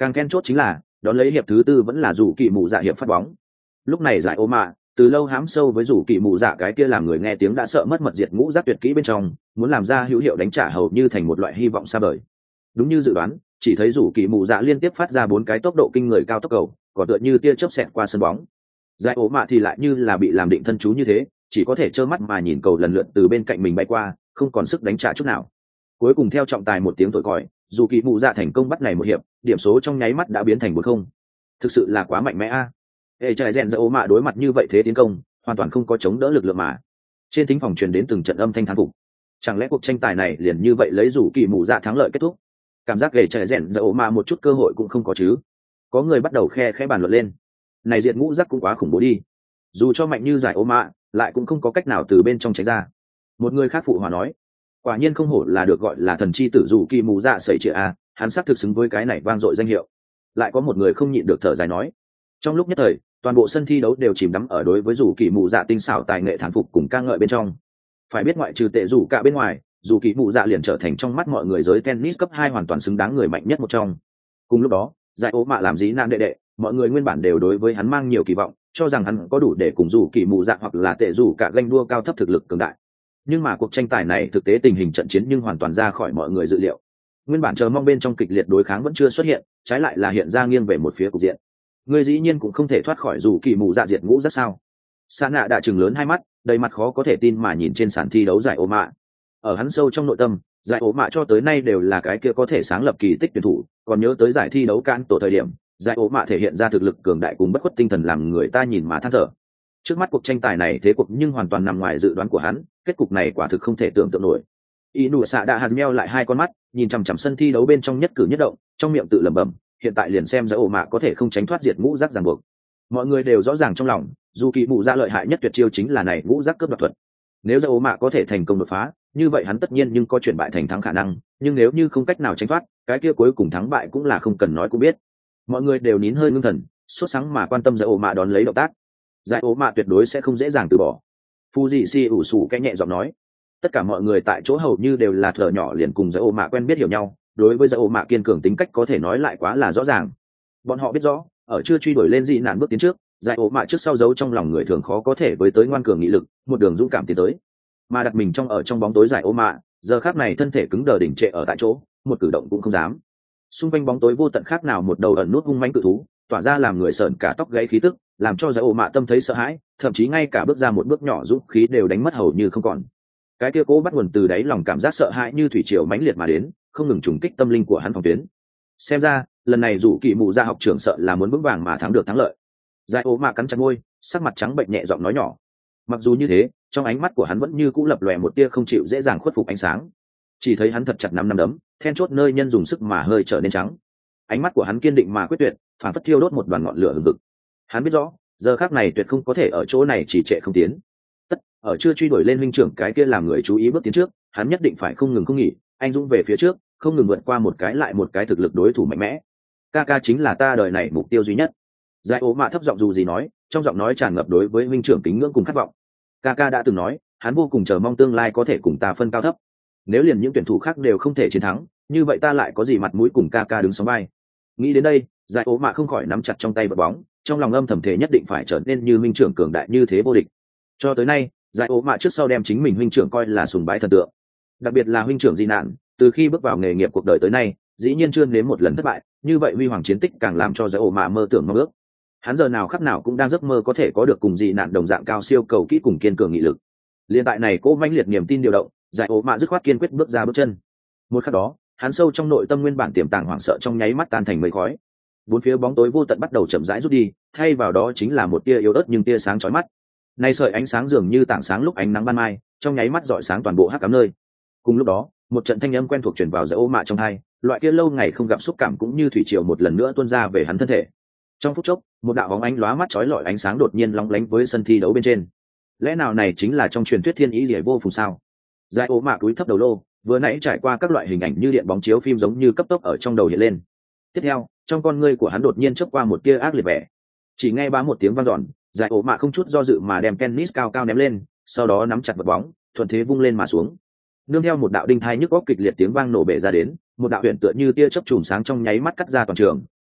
Càng then chốt chính là đón lấy hiệp thứ tư vẫn là rủ kỳ mù dạ hiệp phát bóng. Lúc này giải ố mạ từ lâu hám sâu với rủ kỳ mù dạ cái kia làm người nghe tiếng đã sợ mất mật diệt ngũ giác tuyệt kỹ bên trong, muốn làm ra hữu hiệu đánh trả hầu như thành một loại hy vọng xa vời. Đúng như dự đoán, chỉ thấy rủ kỳ mù dạ liên tiếp phát ra 4 cái tốc độ kinh người cao tốc cầu, còn tựa như tia chớp xẹt qua sân bóng. Giải ố mạ thì lại như là bị làm định thân chú như thế, chỉ có thể trơ mắt mà nhìn cầu lần lượt từ bên cạnh mình bay qua, không còn sức đánh trả chút nào. Cuối cùng theo trọng tài một tiếng thổi còi, dù kỳ mù dạ thành công bắt này một hiệp, điểm số trong nháy mắt đã biến thành 4-0. Thực sự là quá mạnh mẽ a. Hệ trời rèn giải ố mạ đối mặt như vậy thế tiến công, hoàn toàn không có chống đỡ lực lượng mà. Trên thính phòng truyền đến từng trận âm thanh thán phục. Chẳng lẽ cuộc tranh tài này liền như vậy lấy rủ kỳ mù dạ thắng lợi kết thúc? Cảm giác hệ trời rèn giải ố mạ một chút cơ hội cũng không có chứ? Có người bắt đầu khe khẽ bàn luận lên. Này diệt ngũ giác cũng quá khủng bố đi. Dù cho mạnh như giải ố mạ, lại cũng không có cách nào từ bên trong tránh ra. Một người khác phụ hòa nói, quả nhiên không hổ là được gọi là thần chi tử rủ kỳ mù dạ sẩy trịa a, hắn xác thực xứng với cái này vang dội danh hiệu. Lại có một người không nhịn được thở dài nói. Trong lúc nhất thời, toàn bộ sân thi đấu đều chìm đắm ở đối với rủ kỳ mù dạ tinh xảo tài nghệ thán phục cùng ca ngợi bên trong. Phải biết ngoại trừ tệ rủ cả bên ngoài, rủ kỳ mù dạ liền trở thành trong mắt mọi người giới tennis cấp 2 hoàn toàn xứng đáng người mạnh nhất một trong. Cùng lúc đó, giải ố mạ làm dí nan đệ đệ, mọi người nguyên bản đều đối với hắn mang nhiều kỳ vọng, cho rằng hắn có đủ để cùng rủ kỳ mù dạ hoặc là tệ rủ cả ganh đua cao thấp thực lực cường đại. Nhưng mà cuộc tranh tài này thực tế tình hình trận chiến nhưng hoàn toàn ra khỏi mọi người dự liệu. Nguyên bản chờ mong bên trong kịch liệt đối kháng vẫn chưa xuất hiện, trái lại là hiện ra nghiêng về một phía cục diện. Người dĩ nhiên cũng không thể thoát khỏi rủ kỳ mù dạ diệt ngũ rất sao? Sa nạ đã chừng lớn hai mắt, đầy mặt khó có thể tin mà nhìn trên sàn thi đấu giải ố mạ. Ở hắn sâu trong nội tâm, giải ố mạ cho tới nay đều là cái kia có thể sáng lập kỳ tích tuyển thủ, còn nhớ tới giải thi đấu can tổ thời điểm, giải ố mạ thể hiện ra thực lực cường đại cùng bất khuất tinh thần làm người ta nhìn mà than thở. Trước mắt cuộc tranh tài này thế cuộc nhưng hoàn toàn nằm ngoài dự đoán của hắn, kết cục này quả thực không thể tưởng tượng nổi. Inu Sa đã hạt meo lại hai con mắt, nhìn chằm chằm sân thi đấu bên trong nhất cử nhất động, trong miệng tự lẩm bẩm, hiện tại liền xem giải ổ mạ có thể không tránh thoát diệt ngũ giác ràng buộc. Mọi người đều rõ ràng trong lòng, dù kỳ mụ ra lợi hại nhất tuyệt chiêu chính là này ngũ giác cướp đoạt thuật. Nếu giải ổ mạ có thể thành công đột phá, như vậy hắn tất nhiên nhưng có chuyển bại thành thắng khả năng, nhưng nếu như không cách nào tránh thoát, cái kia cuối cùng thắng bại cũng là không cần nói cũng biết. Mọi người đều nín hơi ngưng thần, sốt sáng mà quan tâm giải ổ mạ đón lấy động tác. Giải ổ mạ tuyệt đối sẽ không dễ dàng từ bỏ. Fuji si ủ sủ cái nhẹ giọng nói. Tất cả mọi người tại chỗ hầu như đều là thở nhỏ liền cùng giải ổ mạ quen biết hiểu nhau, đối với giải ổ mạ kiên cường tính cách có thể nói lại quá là rõ ràng. Bọn họ biết rõ, ở chưa truy đuổi lên dị nạn bước tiến trước, giải ổ mạ trước sau giấu trong lòng người thường khó có thể với tới ngoan cường nghị lực, một đường dũng cảm tiến tới. Mà đặt mình trong bóng tối giải ổ mạ, giờ khắc này thân thể cứng đờ đỉnh trệ ở tại chỗ, một cử động cũng không dám. Xung quanh bóng tối vô tận khác nào một đầu ẩn nút hung mãnh cự thú, tỏa ra làm người sởn cả tóc gáy khí tức, làm cho giải ổ mạ tâm thấy sợ hãi, thậm chí ngay cả bước ra một bước nhỏ dũng khí đều đánh mất hầu như không còn. Cái kia cố bắt nguồn từ đáy lòng cảm giác sợ hãi như thủy triều mãnh liệt mà đến, không ngừng trùng kích tâm linh của hắn phòng tuyến. Xem ra lần này dù kỳ mù ra học trưởng sợ là muốn vững vàng mà thắng được thắng lợi. Giải ố mạ cắn chặt môi, sắc mặt trắng bệnh nhẹ giọng nói nhỏ. Mặc dù như thế, trong ánh mắt của hắn vẫn như cũ lập lòe một tia không chịu dễ dàng khuất phục ánh sáng. Chỉ thấy hắn thật chặt nắm đấm, then chốt nơi nhân dùng sức mà hơi trở nên trắng. Ánh mắt của hắn kiên định mà quyết tuyệt, phản phất thiêu đốt một đoàn ngọn lửa hừng hực. Hắn biết rõ, giờ khắc này tuyệt không có thể ở chỗ này chỉ trệ không tiến. Ở chưa truy đuổi lên huynh trưởng cái kia làm người chú ý bước tiến trước, hắn nhất định phải không ngừng không nghỉ, anh dũng về phía trước, không ngừng vượt qua một cái lại một cái thực lực đối thủ mạnh mẽ. Kaka chính là ta đời này mục tiêu duy nhất. Giải ố mạ thấp giọng dù gì nói, trong giọng nói tràn ngập đối với huynh trưởng kính ngưỡng cùng khát vọng. Kaka đã từng nói, hắn vô cùng chờ mong tương lai có thể cùng ta phân cao thấp. Nếu liền những tuyển thủ khác đều không thể chiến thắng, như vậy ta lại có gì mặt mũi cùng Kaka đứng sóng vai. Nghĩ đến đây, giải ố mạ không khỏi nắm chặt trong tay vật bóng, trong lòng âm thầm thể nhất định phải trở nên như huynh trưởng cường đại như thế vô địch. Cho tới nay, giải ố mạ trước sau đem chính mình huynh trưởng coi là sùng bái thần tượng, đặc biệt là huynh trưởng di nạn, từ khi bước vào nghề nghiệp cuộc đời tới nay dĩ nhiên chưa nếm một lần thất bại, như vậy huy hoàng chiến tích càng làm cho giải ố mạ mơ tưởng mong ước. Hắn giờ nào khắc nào cũng đang giấc mơ có thể có được cùng di nạn đồng dạng cao siêu cầu kỹ cùng kiên cường nghị lực. Liên tại này cố mãnh liệt niềm tin điều động, giải ố mạ dứt khoát kiên quyết bước ra bước chân. Một khắc đó, hắn sâu trong nội tâm nguyên bản tiềm tàng hoảng sợ trong nháy mắt tan thành mây khói. Bốn phía bóng tối vô tận bắt đầu chậm rãi rút đi, thay vào đó chính là một tia yếu ớt nhưng tia sáng chói mắt. Nay sợi ánh sáng dường như tảng sáng lúc ánh nắng ban mai, trong nháy mắt rọi sáng toàn bộ hắc ám nơi. Cùng lúc đó, một trận thanh âm quen thuộc truyền vào giải ố mạ trong tai, loại kia lâu ngày không gặp xúc cảm cũng như thủy triều một lần nữa tuôn ra về hắn thân thể. Trong phút chốc, một đạo bóng ánh lóa mắt chói lọi ánh sáng đột nhiên lóng lánh với sân thi đấu bên trên. Lẽ nào này chính là trong truyền thuyết thiên ý liễu vô phùng sao? Giải ố mạ cúi thấp đầu lô, vừa nãy trải qua các loại hình ảnh như điện bóng chiếu phim giống như cấp tốc ở trong đầu hiện lên. Tiếp theo, trong con ngươi của hắn đột nhiên chớp qua một tia ác liệt vẻ. Chỉ nghe bá một tiếng vang dọn, giải ố mạ không chút do dự mà đem tennis cao cao ném lên, sau đó nắm chặt vật bóng, thuận thế vung lên mà xuống. Nương theo một đạo đinh thai nhức óc kịch liệt tiếng vang nổ bể ra đến, một đạo huyền tựa như tia chớp chùm sáng trong nháy mắt cắt ra toàn trường,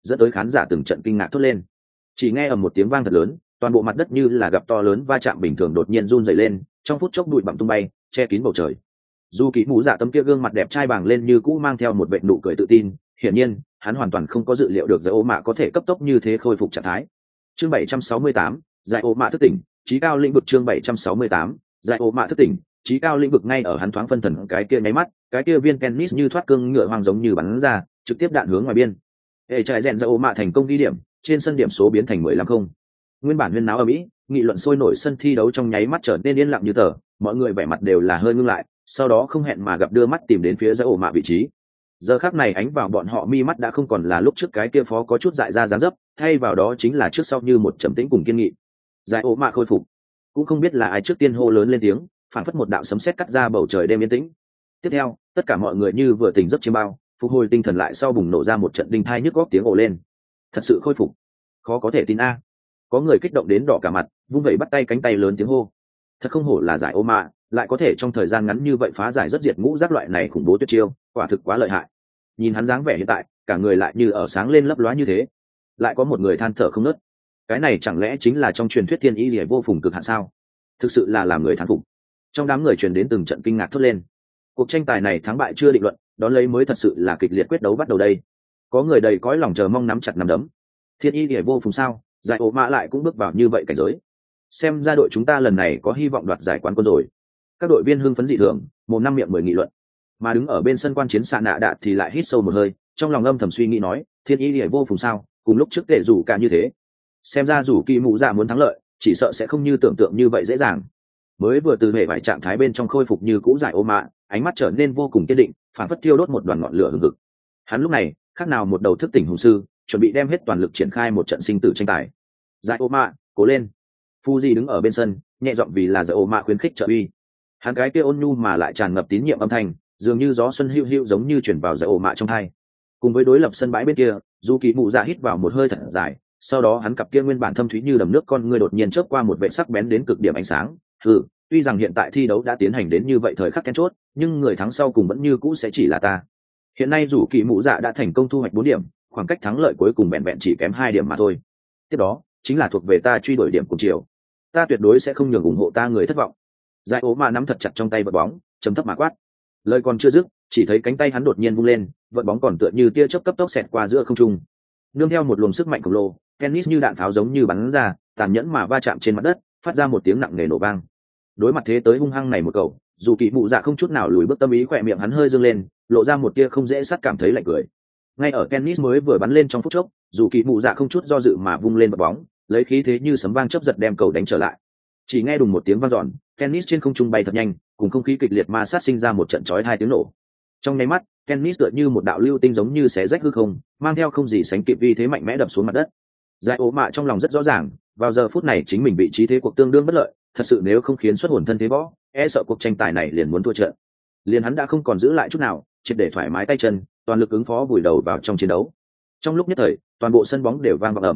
dẫn tới khán giả từng trận kinh ngạc thốt lên. Chỉ nghe ầm một tiếng vang thật lớn, toàn bộ mặt đất như là gặp to lớn va chạm bình thường đột nhiên run rẩy lên, trong phút chốc bụi bặm tung bay, che kín bầu trời. Dù Kỳ Mụ Dạ tấm kia gương mặt đẹp trai bàng lên như cũ mang theo một vệt nụ cười tự tin, hiển nhiên, hắn hoàn toàn không có dự liệu được Giải Ô Mạ có thể cấp tốc như thế khôi phục trạng thái. Chương 768, Giải Ô Mạ thức tỉnh, trí cao lĩnh vực chương 768, Giải Ô Mạ thức tỉnh, trí cao lĩnh vực ngay ở hắn thoáng phân thần cái kia nháy mắt, cái kia viên tennis như thoát cương ngựa hoang giống như bắn ra, trực tiếp đạn hướng ngoài biên. Hệ chạy rèn Giải Ô Mạ thành công ghi điểm, trên sân điểm số biến thành 15-0. Nguyên bản huyên náo ở Mỹ, nghị luận sôi nổi sân thi đấu trong nháy mắt trở nên yên lặng như tờ, mọi người vẻ mặt đều là hơi ngưng lại, sau đó không hẹn mà gặp đưa mắt tìm đến phía Giải Ô Mạ vị trí. Giờ khắc này ánh vào bọn họ mi mắt đã không còn là lúc trước cái kia phó có chút dại ra dáng dấp, thay vào đó chính là trước sau như một trầm tĩnh cùng kiên nghị. Giải Ô Mạ khôi phục, cũng không biết là ai trước tiên hô lớn lên tiếng, phản phất một đạo sấm sét cắt ra bầu trời đêm yên tĩnh. Tiếp theo, tất cả mọi người như vừa tỉnh giấc chiêm bao, phục hồi tinh thần lại sau bùng nổ ra một trận đinh thai nhức góc tiếng ồ lên. Thật sự khôi phục, khó có thể tin a. Có người kích động đến đỏ cả mặt, vung vẩy bắt tay cánh tay lớn tiếng hô. Thật không hổ là Giải Ô Mạ, lại có thể trong thời gian ngắn như vậy phá giải rất diệt ngũ giác loại này khủng bố tuyệt chiêu, quả thực quá lợi hại. Nhìn hắn dáng vẻ hiện tại, cả người lại như ở sáng lên lấp lóa như thế. Lại có một người than thở không ngớt. Cái này chẳng lẽ chính là trong truyền thuyết thiên ý liễu vô phùng cực hạn sao? Thực sự là làm người thán phục. Trong đám người truyền đến từng trận kinh ngạc thốt lên. Cuộc tranh tài này thắng bại chưa định luận, đón lấy mới thật sự là kịch liệt quyết đấu bắt đầu đây. Có người đầy cõi lòng chờ mong nắm chặt nắm đấm. Thiên ý liễu vô phùng sao? Giải Ô Mạ lại cũng bước vào như vậy cảnh giới. Xem ra đội chúng ta lần này có hy vọng đoạt giải quán quân rồi. Các đội viên hưng phấn dị thường, mồm năm miệng mười nghị luận. Mà đứng ở bên sân quan chiến Sạ Nạ Đạ thì lại hít sâu một hơi, trong lòng âm thầm suy nghĩ nói, thiên ý liễu vô phùng sao? Cùng lúc trước tệ rủ cả như thế. Xem ra rủ Kỳ Mụ Dạ muốn thắng lợi, chỉ sợ sẽ không như tưởng tượng như vậy dễ dàng. Mới vừa từ hệ vải trạng thái bên trong khôi phục như cũ Giải Ô Mạ, ánh mắt trở nên vô cùng kiên định, phản phất thiêu đốt một đoàn ngọn lửa hừng hực. Hắn lúc này, khác nào một đầu thức tỉnh hùng sư, chuẩn bị đem hết toàn lực triển khai một trận sinh tử tranh tài. Giải Ô Mạ, cố lên. Fuji đứng ở bên sân, nhẹ giọng vì là Giải Ô Mạ khuyến khích trợ uy. Hắn cái kia ôn nhu mà lại tràn ngập tín nhiệm âm thanh, dường như gió xuân hữu hữu giống như chuyển vào Giải Ô Mạ trong tai. Cùng với đối lập sân bãi bên kia, dù Kỳ Mụ Dạ hít vào một hơi thật dài, sau đó hắn cặp kia nguyên bản thâm thúy như đầm nước con ngươi đột nhiên chớp qua một vệ sắc bén đến cực điểm ánh sáng. Tuy rằng hiện tại thi đấu đã tiến hành đến như vậy thời khắc then chốt, nhưng người thắng sau cùng vẫn như cũ sẽ chỉ là ta. Hiện nay dù Kỳ Mụ Dạ đã thành công thu hoạch 4 điểm, khoảng cách thắng lợi cuối cùng vẹn vẹn chỉ kém 2 điểm mà thôi. Tiếp đó, chính là thuộc về ta truy đuổi điểm cùng chiều. Ta tuyệt đối sẽ không nhường ủng hộ ta người thất vọng. Giải Ô Mạ nắm thật chặt trong tay vật bóng, chấm thấp mà quát. Lời còn chưa dứt, chỉ thấy cánh tay hắn đột nhiên vung lên, vật bóng còn tựa như tia chớp cấp tốc xẹt qua giữa không trung. Nương theo một luồng sức mạnh khổng lồ, tennis như đạn pháo giống như bắn ra, tàn nhẫn mà va chạm trên mặt đất, phát ra một tiếng nặng nề nổ vang. Đối mặt thế tới hung hăng này một cầu, dù Kỳ Mụ Dạ không chút nào lùi bước, tâm ý khỏe miệng hắn hơi dương lên, lộ ra một tia không dễ sát cảm thấy lạnh cười. Ngay ở tennis mới vừa bắn lên trong phút chốc, dù Kỳ Mụ Dạ không chút do dự mà vung lên vật bóng, lấy khí thế như sấm vang chớp giật đem cầu đánh trở lại. Chỉ nghe đùng một tiếng vang dọn, tennis trên không trung bay thật nhanh, cùng không khí kịch liệt ma sát sinh ra một trận chói tai tiếng nổ. Trong nháy mắt, tennis tựa như một đạo lưu tinh giống như xé rách hư không, mang theo không gì sánh kịp uy thế mạnh mẽ đập xuống mặt đất. Giải Ô Mạ trong lòng rất rõ ràng, vào giờ phút này chính mình vị trí thế cuộc tương đương bất lợi, thật sự nếu không khiến xuất hồn thân thế võ, e sợ cuộc tranh tài này liền muốn thua trận. Liền hắn đã không còn giữ lại chút nào, triệt để thoải mái tay chân, toàn lực ứng phó vùi đầu vào trong chiến đấu. Trong lúc nhất thời, toàn bộ sân bóng đều vang vọng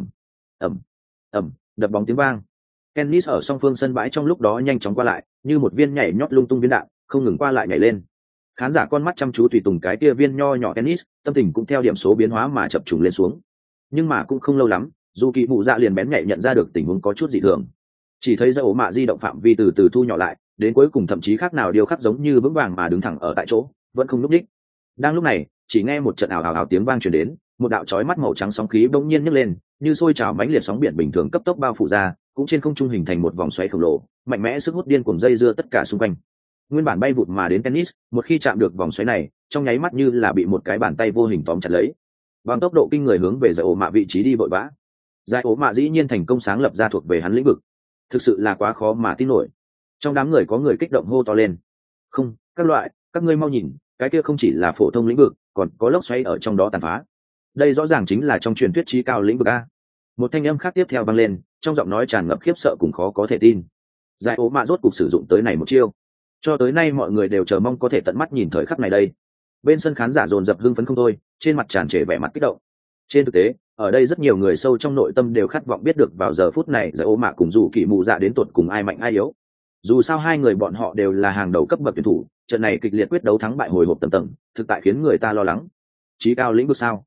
ầm, đập bóng tiếng vang. Tennis ở song phương sân bãi trong lúc đó nhanh chóng qua lại, như một viên nhảy nhót lung tung viên đạn, không ngừng qua lại nhảy lên. Khán giả con mắt chăm chú tùy tùng cái kia viên nho nhỏ tennis, tâm tình cũng theo điểm số biến hóa mà chập trùng lên xuống. Nhưng mà cũng không lâu lắm, dù Kỳ Mụ Dạ liền bén nhạy nhận ra được tình huống có chút dị thường. Chỉ thấy Giải Ô Mạ di động phạm vi từ từ thu nhỏ lại, đến cuối cùng thậm chí khác nào điều khắc giống như vững vàng mà đứng thẳng ở tại chỗ, vẫn không nhúc nhích. Đang lúc này, chỉ nghe một trận ào ào ào tiếng vang truyền đến, một đạo chói mắt màu trắng sóng khí bỗng nhiên nhấc lên, như sôi trào mãnh liệt sóng biển bình thường cấp tốc bao phủ ra, cũng trên không trung hình thành một vòng xoáy khổng lồ, mạnh mẽ sức hút điên cuồng dây dưa tất cả xung quanh. Nguyên bản bay vụt mà đến tennis, một khi chạm được vòng xoáy này, trong nháy mắt như là bị một cái bàn tay vô hình tóm chặt lấy. Bằng tốc độ kinh người hướng về Giải Ô Mạ vị trí đi vội vã. Giải Ô Mạ dĩ nhiên thành công sáng lập ra thuộc về hắn lĩnh vực. Thực sự là quá khó mà tin nổi. Trong đám người có người kích động hô to lên. Không, các ngươi mau nhìn, cái kia không chỉ là phổ thông lĩnh vực, còn có lốc xoáy ở trong đó tàn phá. Đây rõ ràng chính là trong truyền thuyết chí cao lĩnh vực a. Một thanh âm khác tiếp theo vang lên, trong giọng nói tràn ngập khiếp sợ cùng khó có thể tin. Giải Ô Mạ rốt cục sử dụng tới này một chiêu. Cho tới nay mọi người đều chờ mong có thể tận mắt nhìn thời khắc này đây. Bên sân khán giả dồn dập hưng phấn không thôi, trên mặt tràn trề vẻ mặt kích động. Trên thực tế, ở đây rất nhiều người sâu trong nội tâm đều khát vọng biết được vào giờ phút này Giải Ô Mạ cùng dù Kỳ Mụ Dạ đến tột cùng ai mạnh ai yếu. Dù sao hai người bọn họ đều là hàng đầu cấp bậc tuyển thủ, trận này kịch liệt quyết đấu thắng bại hồi hộp tầng tầng, thực tại khiến người ta lo lắng. Chí cao lĩnh vực sao?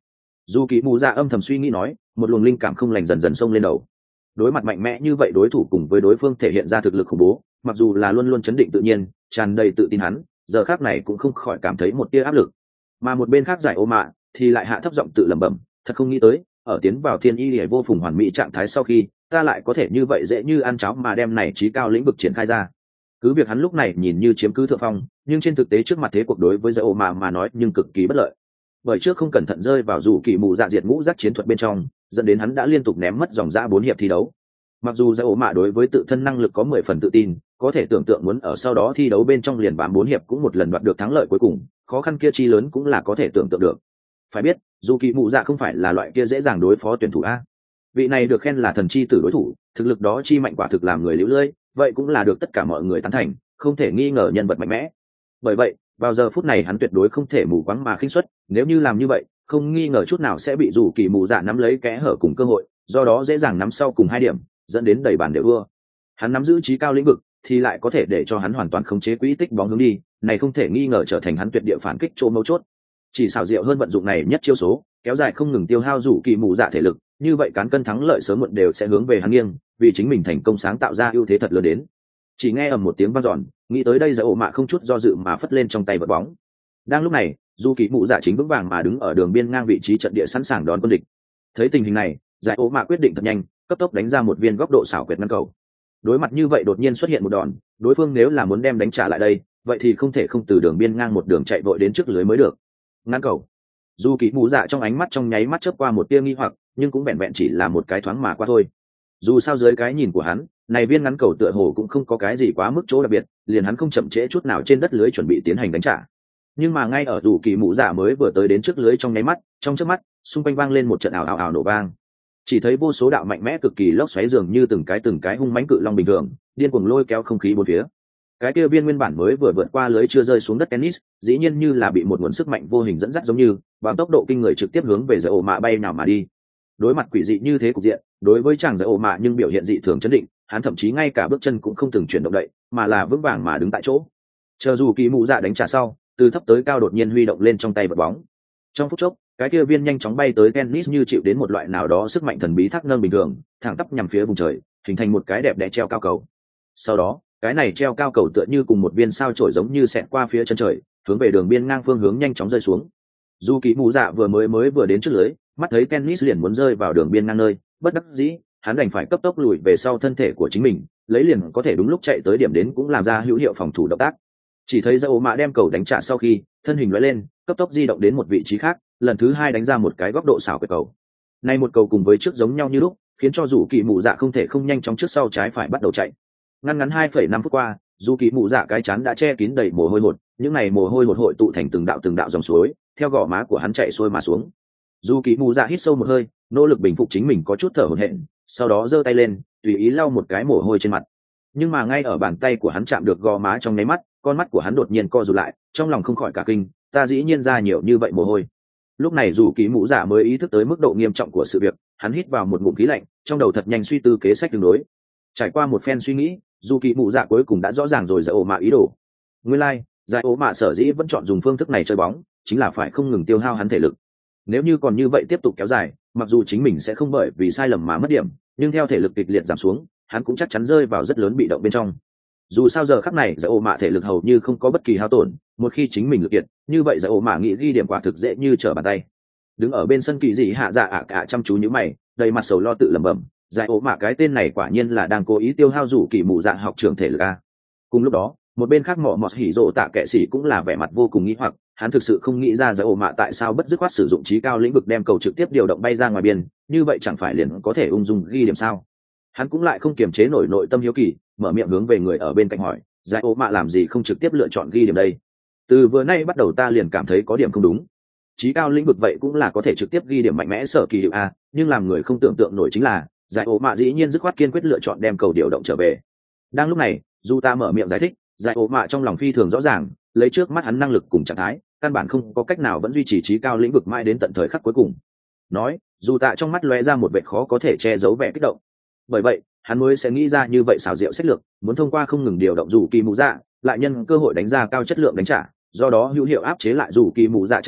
Dù kỳ mù dạ âm thầm suy nghĩ nói, một luồng linh cảm không lành dần dần xông lên đầu. Đối mặt mạnh mẽ như vậy đối thủ cùng với đối phương thể hiện ra thực lực khủng bố, mặc dù là luôn luôn chấn định tự nhiên, tràn đầy tự tin hắn, giờ khác này cũng không khỏi cảm thấy một tia áp lực. Mà một bên khác giải ô mạ thì lại hạ thấp giọng tự lẩm bẩm, thật không nghĩ tới, ở tiến vào thiên y liễu vô phùng hoàn mỹ trạng thái sau khi, ta lại có thể như vậy dễ như ăn cháo mà đem này trí cao lĩnh vực triển khai ra. Cứ việc hắn lúc này nhìn như chiếm cứ thượng phong, nhưng trên thực tế trước mặt thế cuộc đối với giải ô mạ mà nói nhưng cực kỳ bất lợi. Bởi trước không cẩn thận rơi vào dù kỳ mù dạ diệt ngũ giác chiến thuật bên trong, dẫn đến hắn đã liên tục ném mất dòng dã 4 hiệp thi đấu. Mặc dù giải ổ mạ đối với tự thân năng lực có 10 phần tự tin, có thể tưởng tượng muốn ở sau đó thi đấu bên trong liền bám 4 hiệp cũng một lần đoạt được thắng lợi cuối cùng, khó khăn kia chi lớn cũng là có thể tưởng tượng được. Phải biết, dù kỳ mù dạ không phải là loại kia dễ dàng đối phó tuyển thủ a. Vị này được khen là thần chi tử đối thủ, thực lực đó chi mạnh quả thực làm người liễu lơi, vậy cũng là được tất cả mọi người tán thành, không thể nghi ngờ nhân vật mạnh mẽ. Bởi vậy, vào giờ phút này hắn tuyệt đối không thể mù quáng mà khinh suất, nếu như làm như vậy, không nghi ngờ chút nào sẽ bị dù kỳ mù dạ nắm lấy kẽ hở cùng cơ hội, do đó dễ dàng nắm sau cùng 2 điểm, dẫn đến đầy bàn đều ưa. Hắn nắm giữ trí cao lĩnh vực thì lại có thể để cho hắn hoàn toàn khống chế quỹ tích bóng hướng đi, này không thể nghi ngờ trở thành hắn tuyệt địa phản kích chỗ mấu chốt. Chỉ xảo diệu hơn vận dụng này nhất chiêu số, kéo dài không ngừng tiêu hao rủ kỳ mù dạ thể lực, như vậy cán cân thắng lợi sớm muộn đều sẽ hướng về hắn nghiêng, vì chính mình thành công sáng tạo ra ưu thế thật lớn đến. Chỉ nghe ầm một tiếng vang dọn, nghĩ tới đây giải ổ mạ không chút do dự mà phất lên trong tay vật bóng. Đang lúc này, dù kỳ mù dạ chính vững vàng mà đứng ở đường biên ngang vị trí trận địa sẵn sàng đón quân địch. Thấy tình hình này, giải ổ mạ quyết định thật nhanh, cấp tốc đánh ra một viên góc độ xảo quyệt ngăn cầu. Đối mặt như vậy đột nhiên xuất hiện một đòn, đối phương nếu là muốn đem đánh trả lại đây, vậy thì không thể không từ đường biên ngang một đường chạy vội đến trước lưới mới được. Ngăn cầu. Dù kỳ mù dạ trong ánh mắt trong nháy mắt chớp qua một tia nghi hoặc, nhưng cũng vẹn vẹn chỉ là một cái thoáng mà qua thôi. Dù sao dưới cái nhìn của hắn, này viên ngắn cầu tựa hồ cũng không có cái gì quá mức chỗ đặc biệt, liền hắn không chậm trễ chút nào trên đất lưới chuẩn bị tiến hành đánh trả. Nhưng mà ngay ở dù kỳ mù dạ mới vừa tới đến trước lưới trong nháy mắt, trong chớp mắt, xung quanh vang lên một trận ảo ảo ảo nổ vang. Chỉ thấy vô số đạo mạnh mẽ cực kỳ lốc xoáy dường như từng cái hung mãnh cự long bình thường, điên cuồng lôi kéo không khí bốn phía. Cái kia viên nguyên bản mới vừa vượt qua lưới chưa rơi xuống đất tennis, dĩ nhiên như là bị một nguồn sức mạnh vô hình dẫn dắt giống như, bằng tốc độ kinh người trực tiếp hướng về giải ổ mạ bay nào mà đi. Đối mặt quỷ dị như thế cục diện, đối với chàng giải ổ mạ nhưng biểu hiện dị thường chấn định, hắn thậm chí ngay cả bước chân cũng không từng chuyển động đậy, mà là vững vàng mà đứng tại chỗ. Chờ dù kỳ mụ dạ đánh trả sau, từ thấp tới cao đột nhiên huy động lên trong tay vật bóng. Trong phút chốc, cái kia viên nhanh chóng bay tới tennis như chịu đến một loại nào đó sức mạnh thần bí thác nâng bình thường, thẳng tắp nhằm phía vùng trời, hình thành một cái đẹp đẽ treo cao cầu. Sau đó, cái này treo cao cầu tựa như cùng một viên sao chổi giống như xẹt qua phía chân trời, hướng về đường biên ngang phương hướng nhanh chóng rơi xuống. Dù kỳ mù dạ vừa đến trước lưới, mắt thấy tennis liền muốn rơi vào đường biên ngang nơi, bất đắc dĩ, hắn đành phải cấp tốc lùi về sau thân thể của chính mình, lấy liền có thể đúng lúc chạy tới điểm đến cũng làm ra hữu hiệu phòng thủ động tác. Chỉ thấy Dao Mạ đem cầu đánh trả sau khi, thân hình lóe lên, cấp tốc di động đến một vị trí khác, lần thứ 2 đánh ra một cái góc độ xảo quyệt cầu. Nay một cầu cùng với trước giống nhau như lúc, khiến cho dù kỳ mù dạ không thể không nhanh chóng trước sau trái phải bắt đầu chạy. Ngắn 2,5 phút qua, dù kỳ mù dạ cái chán đã che kín đầy mồ hôi hột, những này mồ hôi hột hội tụ thành từng đạo dòng suối, theo gò má của hắn chạy xuôi mà xuống. Dù kỳ mù dạ hít sâu một hơi, nỗ lực bình phục chính mình có chút thở hổn hển, sau đó giơ tay lên, tùy ý lau một cái mồ hôi trên mặt. Nhưng mà ngay ở bàn tay của hắn chạm được gò má trong nháy mắt, con mắt của hắn đột nhiên co rụt lại, trong lòng không khỏi cả kinh, ta dĩ nhiên ra nhiều như vậy mồ hôi. Lúc này dù kỳ mũ giả mới ý thức tới mức độ nghiêm trọng của sự việc, hắn hít vào một ngụm khí lạnh, trong đầu thật nhanh suy tư kế sách tương đối. Trải qua một phen suy nghĩ, dù kỳ mũ giả cuối cùng đã rõ ràng rồi giải ổ mạ ý đồ. Nguyên lai, giải ổ mạ sở dĩ vẫn chọn dùng phương thức này chơi bóng, chính là phải không ngừng tiêu hao hắn thể lực. Nếu như còn như vậy tiếp tục kéo dài, mặc dù chính mình sẽ không bởi vì sai lầm mà mất điểm, nhưng theo thể lực kịch liệt giảm xuống, hắn cũng chắc chắn rơi vào rất lớn bị động bên trong. Dù sao giờ khắc này giải ổ mạ thể lực hầu như không có bất kỳ hao tổn, một khi chính mình lực kiệt, như vậy giải ổ mạ nghĩ ghi điểm quả thực dễ như trở bàn tay. Đứng ở bên sân kỳ dị hạ dạ cả chăm chú như mày, đầy mặt sầu lo tự lẩm bẩm, giải ổ mạ cái tên này quả nhiên là đang cố ý tiêu hao rủ kỳ mụ dạ học trưởng thể lực a. Cùng lúc đó, một bên khác mọ mọt hỉ rộ tạ kệ sĩ cũng là vẻ mặt vô cùng nghĩ hoặc, hắn thực sự không nghĩ ra giải ổ mạ tại sao bất dứt khoát sử dụng trí cao lĩnh vực đem cầu trực tiếp điều động bay ra ngoài biên, như vậy chẳng phải liền có thể ung dung ghi điểm sao? Hắn cũng lại không kiềm chế nổi nội tâm hiếu kỳ, mở miệng hướng về người ở bên cạnh hỏi, giải ổ mạ làm gì không trực tiếp lựa chọn ghi điểm đây? Từ vừa nay bắt đầu ta liền cảm thấy có điểm không đúng. Trí cao lĩnh vực vậy cũng là có thể trực tiếp ghi điểm mạnh mẽ sở kỳ hiệu a, nhưng làm người không tưởng tượng nổi chính là giải ổ mạ dĩ nhiên dứt khoát kiên quyết lựa chọn đem cầu điều động trở về. Đang lúc này, dù ta mở miệng giải thích, giải ổ mạ trong lòng phi thường rõ ràng, lấy trước mắt hắn năng lực cùng trạng thái, căn bản không có cách nào vẫn duy trì trí cao lĩnh vực mãi đến tận thời khắc cuối cùng. Nói, dù tạ trong mắt lóe ra một vẻ khó có thể che giấu vẻ kích động. Bởi vậy, hắn mới sẽ nghĩ ra như vậy xảo diệu sách lược, muốn thông qua không ngừng điều động dù kỳ mù dạ, lại nhân cơ hội đánh ra cao chất lượng đánh trả, do đó hữu hiệu áp chế lại dù kỳ mù dạ trạng thái,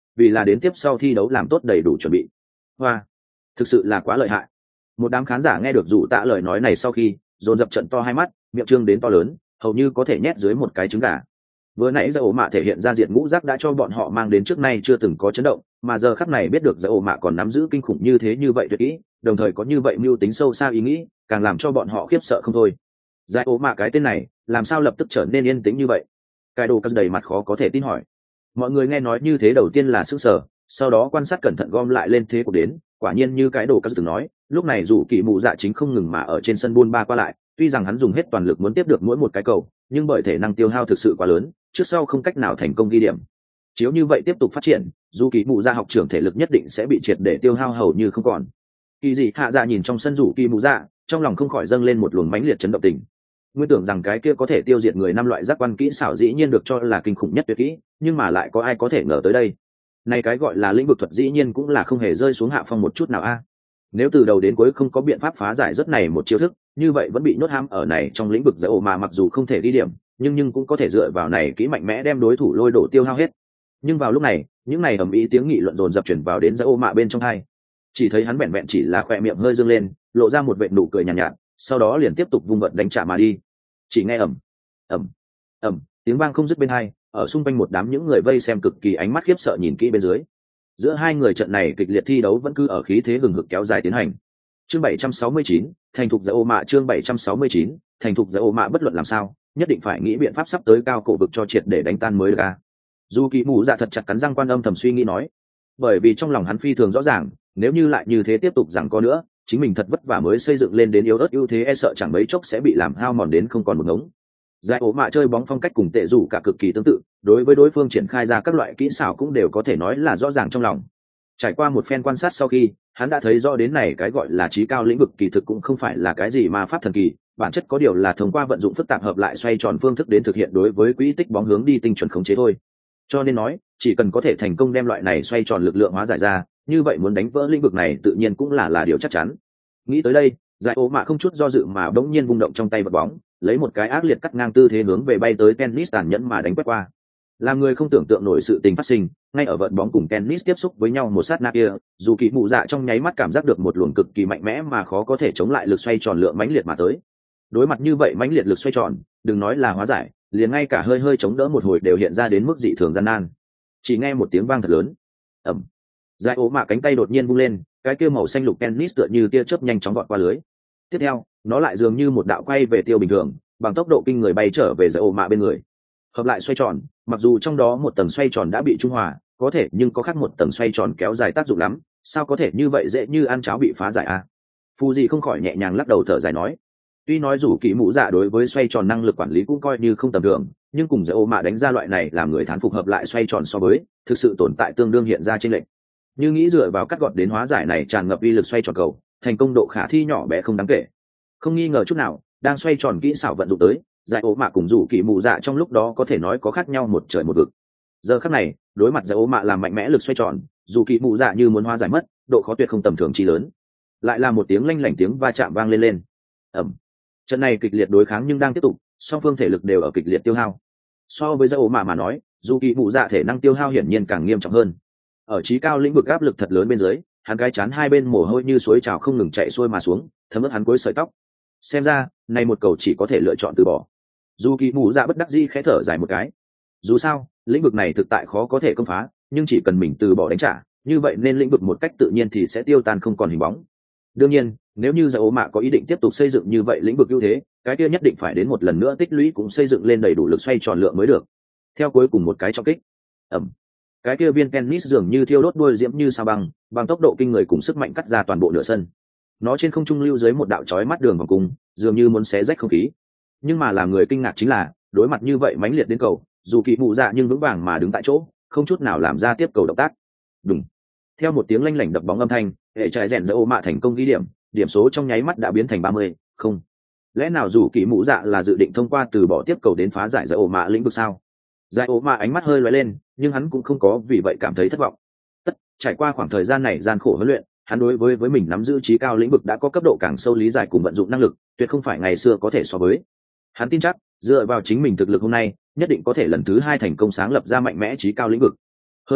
vì là đến tiếp sau thi đấu làm tốt đầy đủ chuẩn bị. Hoa, thực sự là quá lợi hại. Một đám khán giả nghe được Dụ Tạ lời nói này sau khi dồn dập trận to hai mắt, miệng trương đến to lớn, hầu như có thể nhét dưới một cái trứng gà. Vừa nãy Dạ Ổ Mạ thể hiện ra diện ngũ giác đã cho bọn họ mang đến trước nay chưa từng có chấn động, mà giờ khắc này biết được Dạ Ổ Mạ còn nắm giữ kinh khủng như thế như vậy tuyệt kỹ, đồng thời có như vậy mưu tính sâu xa ý nghĩ, càng làm cho bọn họ khiếp sợ không thôi. Dạ Ổ Mạ cái tên này, làm sao lập tức trở nên yên tĩnh như vậy? Cái đồ cắt đầy mặt khó có thể tin hỏi. Mọi người nghe nói như thế đầu tiên là sửng sở, sau đó quan sát cẩn thận gom lại lên thế cuộc đến, quả nhiên như cái đồ cắt từng nói, lúc này dù kỳ mụ dạ chính không ngừng mà ở trên sân buôn ba qua lại, tuy rằng hắn dùng hết toàn lực muốn tiếp được mỗi một cái cầu, nhưng bởi thể năng tiêu hao thực sự quá lớn, trước sau không cách nào thành công ghi điểm. Chiếu như vậy tiếp tục phát triển, dù kỳ mụ dạ học trưởng thể lực nhất định sẽ bị triệt để tiêu hao hầu như không còn. Kỳ dị hạ dạ nhìn trong sân rủ kỳ mụ dạ, trong lòng không khỏi dâng lên một luồng mãnh liệt chấn động tình. Nguyên tưởng rằng cái kia có thể tiêu diệt người năm loại giác quan kỹ xảo dĩ nhiên được cho là kinh khủng nhất tuyệt kỹ, nhưng mà lại có ai có thể ngờ tới đây. Này cái gọi là lĩnh vực thuật dĩ nhiên cũng là không hề rơi xuống hạ phong một chút nào a. Nếu từ đầu đến cuối không có biện pháp phá giải rất này một chiêu thức, như vậy vẫn bị nhốt hãm ở này trong lĩnh vực Dạ Ổ Mạ mặc dù không thể đi điểm, nhưng cũng có thể dựa vào này kỹ mạnh mẽ đem đối thủ lôi đổ tiêu hao hết. Nhưng vào lúc này, những này ầm ĩ tiếng nghị luận dồn dập chuyển vào đến Dạ Ổ Mạ bên trong hai. Chỉ thấy hắn vẹn vẹn chỉ là khỏe miệng hơi dương lên, lộ ra một vệt nụ cười nhàn nhạt, sau đó liền tiếp tục vung vận đánh trả mà đi. Chỉ nghe ầm ầm ầm tiếng vang không dứt bên hai, ở xung quanh một đám những người vây xem cực kỳ ánh mắt khiếp sợ nhìn kỹ bên dưới. Giữa hai người trận này kịch liệt thi đấu vẫn cứ ở khí thế hừng hực kéo dài tiến hành. Chương 769, thành thục Dạ Ổ Mạ. Chương 769, thành thục Dạ Ổ Mạ. Bất luận làm sao, nhất định phải nghĩ biện pháp sắp tới cao cổ vực cho triệt để đánh tan mới được a. Dù Kỳ Mù Dạ thật chặt cắn răng quan âm thầm suy nghĩ nói, bởi vì trong lòng hắn phi thường rõ ràng, nếu như lại như thế tiếp tục giằng co nữa, chính mình thật vất vả mới xây dựng lên đến yếu ớt ưu thế e sợ chẳng mấy chốc sẽ bị làm hao mòn đến không còn một ngống. Dạ Ổ Mạ chơi bóng phong cách cùng Tệ Rủ cả cực kỳ tương tự, đối với đối phương triển khai ra các loại kỹ xảo cũng đều có thể nói là rõ ràng trong lòng. Trải qua một phen quan sát sau khi, hắn đã thấy rõ đến này cái gọi là trí cao lĩnh vực kỳ thực cũng không phải là cái gì mà pháp thần kỳ, bản chất có điều là thông qua vận dụng phức tạp hợp lại xoay tròn phương thức đến thực hiện đối với quỹ tích bóng hướng đi tinh chuẩn khống chế thôi. Cho nên nói, chỉ cần có thể thành công đem loại này xoay tròn lực lượng hóa giải ra, như vậy muốn đánh vỡ lĩnh vực này tự nhiên cũng là điều chắc chắn. Nghĩ tới đây, Dạ Ổ Mạ không chút do dự mà bỗng nhiên vung động trong tay vật bóng, lấy một cái ác liệt cắt ngang tư thế hướng về bay tới tennis tàn nhẫn mà đánh quét qua. Làm người không tưởng tượng nổi sự tình phát sinh, ngay ở vợt bóng cùng tennis tiếp xúc với nhau một sát na kia, dù Kỳ Mụ Dạ trong nháy mắt cảm giác được một luồng cực kỳ mạnh mẽ mà khó có thể chống lại lực xoay tròn lượng mãnh liệt mà tới. Đối mặt như vậy mãnh liệt lực xoay tròn, đừng nói là hóa giải, liền ngay cả hơi chống đỡ một hồi đều hiện ra đến mức dị thường gian nan. Chỉ nghe một tiếng vang thật lớn, ầm. Dạ Ổ Mạ cánh tay đột nhiên vung lên, cái kia màu xanh lục tennis tựa như tia chớp nhanh chóng vọt qua lưới. Tiếp theo, nó lại dường như một đạo quay về tiêu bình thường, bằng tốc độ kinh người bay trở về Dạ Ổ Mạ bên người. Hợp lại xoay tròn, mặc dù trong đó một tầng xoay tròn đã bị trung hòa, có thể nhưng có khác một tầng xoay tròn kéo dài tác dụng lắm, sao có thể như vậy dễ như ăn cháo bị phá giải a? Phu Dị không khỏi nhẹ nhàng lắc đầu thở dài nói. Tuy nói dù Kỳ Mụ Dạ đối với xoay tròn năng lực quản lý cũng coi như không tầm thường, nhưng cùng Dạ Ổ Mạ đánh ra loại này làm người thán phục hợp lại xoay tròn so với, thực sự tồn tại tương đương hiện ra chênh lệch. Như nghĩ dựa vào cắt gọt đến hóa giải này tràn ngập uy lực xoay tròn cầu, thành công độ khả thi nhỏ bé không đáng kể. Không nghi ngờ chút nào, đang xoay tròn kỹ xảo vận dụng tới, Dạ Ổ Mạ cùng dù Kỳ Mụ Dạ trong lúc đó có thể nói có khác nhau một trời một vực. Giờ khắc này, đối mặt Dạ Ổ Mạ làm mạnh mẽ lực xoay tròn, dù Kỳ Mụ Dạ như muốn hóa giải mất, độ khó tuyệt không tầm thường chi lớn. Lại là một tiếng lanh lảnh tiếng va chạm vang lên. Ầm. Trận này kịch liệt đối kháng nhưng đang tiếp tục, song phương thể lực đều ở kịch liệt tiêu hao. So với Dạ Ổ Mạ mà nói, dù Kỳ Mụ Dạ thể năng tiêu hao hiển nhiên càng nghiêm trọng hơn. Ở trí cao lĩnh vực áp lực thật lớn bên dưới, hắn cái chán hai bên mồ hôi như suối trào không ngừng chạy xuôi mà xuống, thấm ướt hắn cuối sợi tóc. Xem ra, này một cầu chỉ có thể lựa chọn từ bỏ. Dù Kỳ Mụ Dạ bất đắc dĩ khẽ thở dài một cái. Dù sao, lĩnh vực này thực tại khó có thể công phá, nhưng chỉ cần mình từ bỏ đánh trả, như vậy nên lĩnh vực một cách tự nhiên thì sẽ tiêu tan không còn hình bóng. Đương nhiên, nếu như Dạ Ổ Mạ có ý định tiếp tục xây dựng như vậy lĩnh vực ưu thế, cái kia nhất định phải đến một lần nữa tích lũy cũng xây dựng lên đầy đủ lực xoay tròn lượng mới được. Theo cuối cùng một cái trọng kích, ầm, cái kia viên tennis dường như thiêu đốt đuôi diễm như sao băng, bằng tốc độ kinh người cùng sức mạnh cắt ra toàn bộ nửa sân. Nó trên không trung lưu dưới một đạo chói mắt đường vòng cung, dường như muốn xé rách không khí. Nhưng mà làm người kinh ngạc chính là, đối mặt như vậy mãnh liệt đến cầu, dù Kỳ Mụ Dạ nhưng vững vàng mà đứng tại chỗ, không chút nào làm ra tiếp cầu động tác. Đùng. Theo một tiếng lanh lảnh đập bóng âm thanh, hệ trái rèn Dạ Ổ Mạ thành công ghi điểm, điểm số trong nháy mắt đã biến thành 30, không. Lẽ nào dù Kỳ Mụ Dạ là dự định thông qua từ bỏ tiếp cầu đến phá giải Dạ Ổ Mạ lĩnh vực sao? Dạ Ổ Mạ ánh mắt hơi lóe lên, nhưng hắn cũng không có vì vậy cảm thấy thất vọng. Trải qua khoảng thời gian này gian khổ huấn luyện, hắn đối với mình nắm giữ trí cao lĩnh vực đã có cấp độ càng sâu lý giải cùng vận dụng năng lực, tuyệt không phải ngày xưa có thể so với. Hắn tin chắc, dựa vào chính mình thực lực hôm nay, nhất định có thể lần thứ hai thành công sáng lập ra mạnh mẽ trí cao lĩnh vực. Hơn nữa,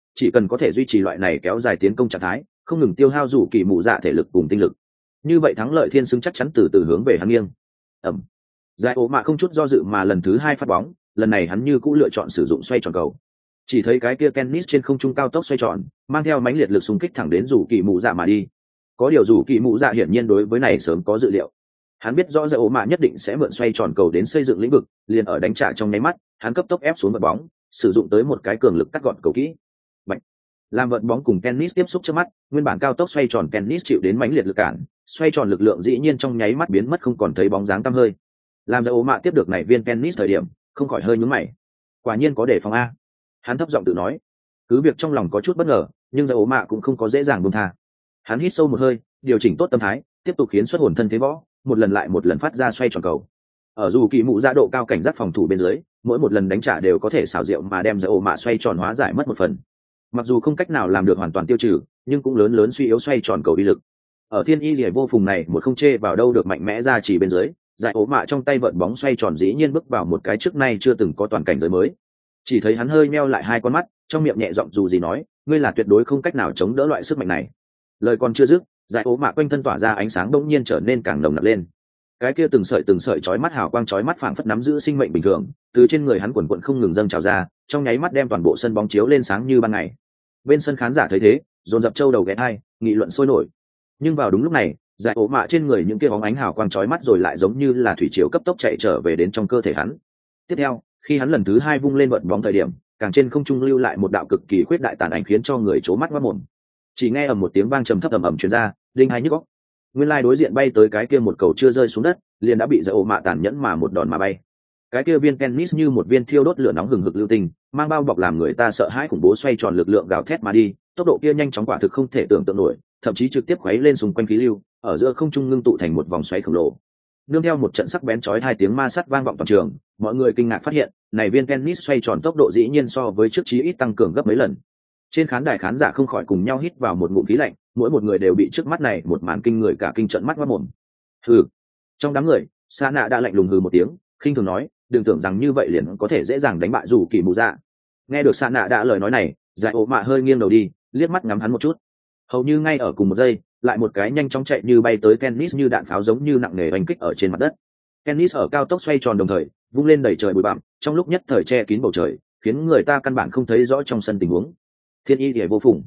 chỉ cần có thể duy trì loại này kéo dài tiến công trạng thái, không ngừng tiêu hao rủ kỳ mụ dạ thể lực cùng tinh lực, như vậy thắng lợi thiên xứng chắc chắn từ từ hướng về hắn nghiêng. ẩm Giải ố mạ không chút do dự mà lần thứ hai phát bóng, lần này hắn như cũng lựa chọn sử dụng xoay tròn cầu. Chỉ thấy cái kia tennis trên không trung cao tốc xoay tròn, mang theo mãnh liệt lực xung kích thẳng đến rủ kỳ mụ dạ mà đi. Có điều rủ kỳ mụ dạ hiển nhiên đối với này sớm có dự liệu. Hắn biết rõ Giải ố mạ nhất định sẽ mượn xoay tròn cầu đến xây dựng lĩnh vực, liền ở đánh trả trong nháy mắt, hắn cấp tốc ép xuống vật bóng, sử dụng tới một cái cường lực cắt gọn cầu kỹ. Bạch. Làm vận bóng cùng tennis tiếp xúc trước mắt, nguyên bản cao tốc xoay tròn tennis chịu đến mãnh liệt lực cản, xoay tròn lực lượng dĩ nhiên trong nháy mắt biến mất không còn thấy bóng dáng tăm hơi. Làm Giải ố mạ tiếp được này viên tennis thời điểm, không khỏi hơi nhướng mày. Quả nhiên có đề phòng a. Hắn thấp giọng tự nói. Cứ việc trong lòng có chút bất ngờ, nhưng Giải ố mạ cũng không có dễ dàng buông tha. Hắn hít sâu một hơi, điều chỉnh tốt tâm thái, tiếp tục khiến xuất hồn thân thế võ, một lần lại một lần phát ra xoay tròn cầu. Ở dù kỳ mụ dạ độ cao cảnh giác phòng thủ bên dưới, mỗi một lần đánh trả đều có thể xảo diệu mà đem Giải ố mạ xoay tròn hóa giải mất một phần. Mặc dù không cách nào làm được hoàn toàn tiêu trừ, nhưng cũng lớn lớn suy yếu xoay tròn cầu uy lực. Ở thiên y liễu vô phùng này một không chê vào đâu được mạnh mẽ ra chỉ bên dưới, Giải ố mạ trong tay vận bóng xoay tròn dĩ nhiên bước vào một cái trước nay chưa từng có toàn cảnh giới mới. Chỉ thấy hắn hơi meo lại hai con mắt, trong miệng nhẹ giọng dù gì nói, ngươi là tuyệt đối không cách nào chống đỡ loại sức mạnh này. Lời còn chưa dứt, Giải ố mạ quanh thân tỏa ra ánh sáng bỗng nhiên trở nên càng nồng nặc lên. Cái kia từng sợi chói mắt hào quang chói mắt phảng phất nắm giữ sinh mệnh bình thường, từ trên người hắn quần quần không ngừng dâng trào ra, trong nháy mắt đem toàn bộ sân bóng chiếu lên sáng như ban ngày. Bên sân khán giả thấy thế, dồn dập trâu đầu ghé thai, nghị luận sôi nổi. Nhưng vào đúng lúc này, Giải ố mạ trên người những kia bóng ánh hào quang chói mắt rồi lại giống như là thủy triều cấp tốc chạy trở về đến trong cơ thể hắn. Tiếp theo, khi hắn lần thứ hai vung lên vận bóng thời điểm, càng trên không trung lưu lại một đạo cực kỳ khuyết đại tàn ảnh khiến cho người chố mắt ngoác mồm. Chỉ nghe ầm một tiếng vang trầm thấp ầm ầm truyền ra, đinh hai nhức óc. Nguyên lai đối diện bay tới cái kia một cầu chưa rơi xuống đất, liền đã bị Giải ố mạ tàn nhẫn mà một đòn mà bay. Cái kia viên tennis như một viên thiêu đốt lửa nóng hừng hực lưu tình, mang bao bọc làm người ta sợ hãi khủng bố xoay tròn lực lượng gào thét mà đi, tốc độ kia nhanh chóng quả thực không thể tưởng tượng nổi, thậm chí trực tiếp khuấy lên xung quanh khí lưu, ở giữa không trung ngưng tụ thành một vòng xoáy khổng lồ. Nương theo một trận sắc bén chói hai tiếng ma sắt vang vọng toàn trường, mọi người kinh ngạc phát hiện, này viên tennis xoay tròn tốc độ dĩ nhiên so với trước chí ít tăng cường gấp mấy lần. Trên khán đài khán giả không khỏi cùng nhau hít vào một ngụm khí lạnh, mỗi một người đều bị trước mắt này một màn kinh người cả kinh trợn mắt ngoác mồm. Hừ. Trong đám người, Sa Nạ đã lạnh lùng hừ một tiếng, khinh thường nói, đừng tưởng rằng như vậy liền có thể dễ dàng đánh bại dù kỳ mù dạ. Nghe được Sa Nạ đã lời nói này, Giải ố mạ hơi nghiêng đầu đi, liếc mắt ngắm hắn một chút. Hầu như ngay ở cùng một giây, lại một cái nhanh chóng chạy như bay tới tennis như đạn pháo giống như nặng nề oanh kích ở trên mặt đất. Tennis ở cao tốc xoay tròn đồng thời, vung lên đẩy trời bụi bặm, trong lúc nhất thời che kín bầu trời, khiến người ta căn bản không thấy rõ trong sân tình huống. Thiên y liễu vô phùng.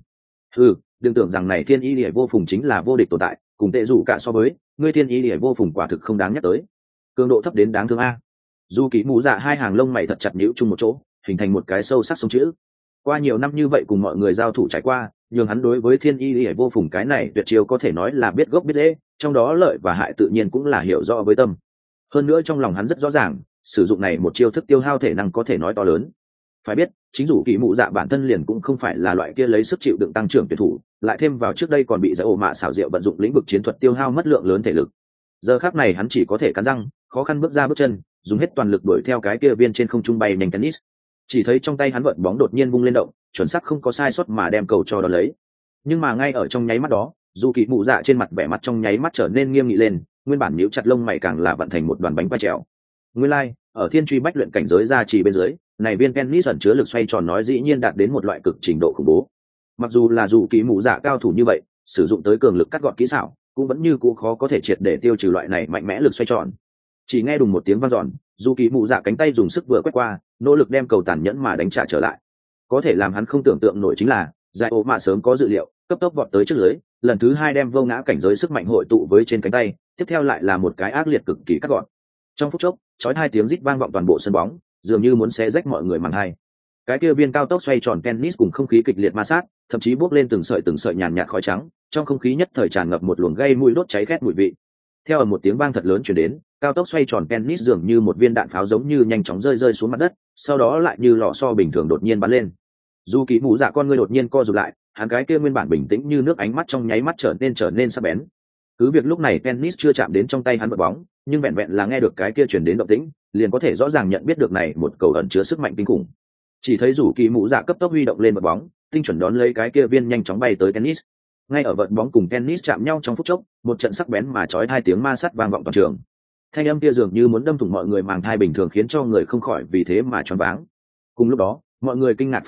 Đừng tưởng rằng này thiên y liễu vô phùng chính là vô địch tồn tại, cùng tệ dù cả so với, ngươi thiên y liễu vô phùng quả thực không đáng nhắc tới. Cường độ thấp đến đáng thương a. Dù kỳ mù dạ hai hàng lông mày thật chặt nhíu chung một chỗ, hình thành một cái sâu sắc sông chữ. Qua nhiều năm như vậy cùng mọi người giao thủ trải qua, nhưng hắn đối với thiên y liễu vô phùng cái này tuyệt chiêu có thể nói là biết gốc biết rễ, trong đó lợi và hại tự nhiên cũng là hiểu rõ với tâm. Hơn nữa trong lòng hắn rất rõ ràng, sử dụng này một chiêu thức tiêu hao thể năng có thể nói to lớn. Phải biết, chính dù kỳ mụ dạ bản thân liền cũng không phải là loại kia lấy sức chịu đựng tăng trưởng tuyệt thủ, lại thêm vào trước đây còn bị Giải ố mạ xảo diệu vận dụng lĩnh vực chiến thuật tiêu hao mất lượng lớn thể lực. Giờ khắc này hắn chỉ có thể cắn răng, khó khăn bước ra bước chân, dùng hết toàn lực đuổi theo cái kia viên trên không trung bay nhanh tennis. Chỉ thấy trong tay hắn vận bóng đột nhiên vung lên động, chuẩn xác không có sai sót mà đem cầu cho đón lấy. Nhưng mà ngay ở trong nháy mắt đó, dù kỳ mụ dạ trên mặt vẻ mặt trong nháy mắt trở nên nghiêm nghị lên, nguyên bản nhíu chặt lông mày càng là vận thành một đoàn bánh qua trèo. Nguyên lai, ở thiên truy bách luyện cảnh giới gia trì bên dưới, này viên tennis ẩn chứa lực xoay tròn nói dĩ nhiên đạt đến một loại cực trình độ khủng bố. Mặc dù là dù kỳ mụ dạ cao thủ như vậy, sử dụng tới cường lực cắt gọn kỹ xảo, cũng vẫn như cũ khó có thể triệt để tiêu trừ loại này mạnh mẽ lực xoay tròn. Chỉ nghe đùng một tiếng vang dọn, dù kỳ mụ dạ cánh tay dùng sức vừa quét qua, nỗ lực đem cầu tàn nhẫn mà đánh trả trở lại. Có thể làm hắn không tưởng tượng nổi chính là, Giải ố mạ sớm có dự liệu, cấp tốc vọt tới trước lưới, lần thứ hai đem vô ngã cảnh giới sức mạnh hội tụ với trên cánh tay, tiếp theo lại là một cái ác liệt cực kỳ cắt gọn. Trong phút chốc, chói hai tiếng rít vang vọng toàn bộ sân bóng, dường như muốn xé rách mọi người màng hai. Cái kia viên cao tốc xoay tròn tennis cùng không khí kịch liệt ma sát, thậm chí bốc lên từng sợi nhàn nhạt khói trắng, trong không khí nhất thời tràn ngập một luồng gây mùi đốt cháy khét mùi vị. Theo ở một tiếng vang thật lớn truyền đến, cao tốc xoay tròn tennis dường như một viên đạn pháo giống như nhanh chóng rơi xuống mặt đất, sau đó lại như lò xo bình thường đột nhiên bắn lên. Dù kỳ mù dạ con ngươi đột nhiên co rụt lại, hắn cái kia nguyên bản bình tĩnh như nước ánh mắt trong nháy mắt trở nên sắc bén. Cứ việc lúc này tennis chưa chạm đến trong tay hắn vật bóng, nhưng vẹn vẹn là nghe được cái kia truyền đến động tĩnh, liền có thể rõ ràng nhận biết được này một cầu ẩn chứa sức mạnh kinh khủng. Chỉ thấy rủ kỳ mũ dạ cấp tốc huy động lên vật bóng, tinh chuẩn đón lấy cái kia viên nhanh chóng bay tới tennis. Ngay ở vận bóng cùng tennis chạm nhau trong phút chốc, một trận sắc bén mà chói hai tiếng ma sắt vang vọng toàn trường. Thanh âm kia dường như muốn đâm thủng mọi người màng thai bình thường khiến cho người không khỏi vì thế mà choáng váng. Cùng lúc đó, mọi người kinh ngạc phát hiện,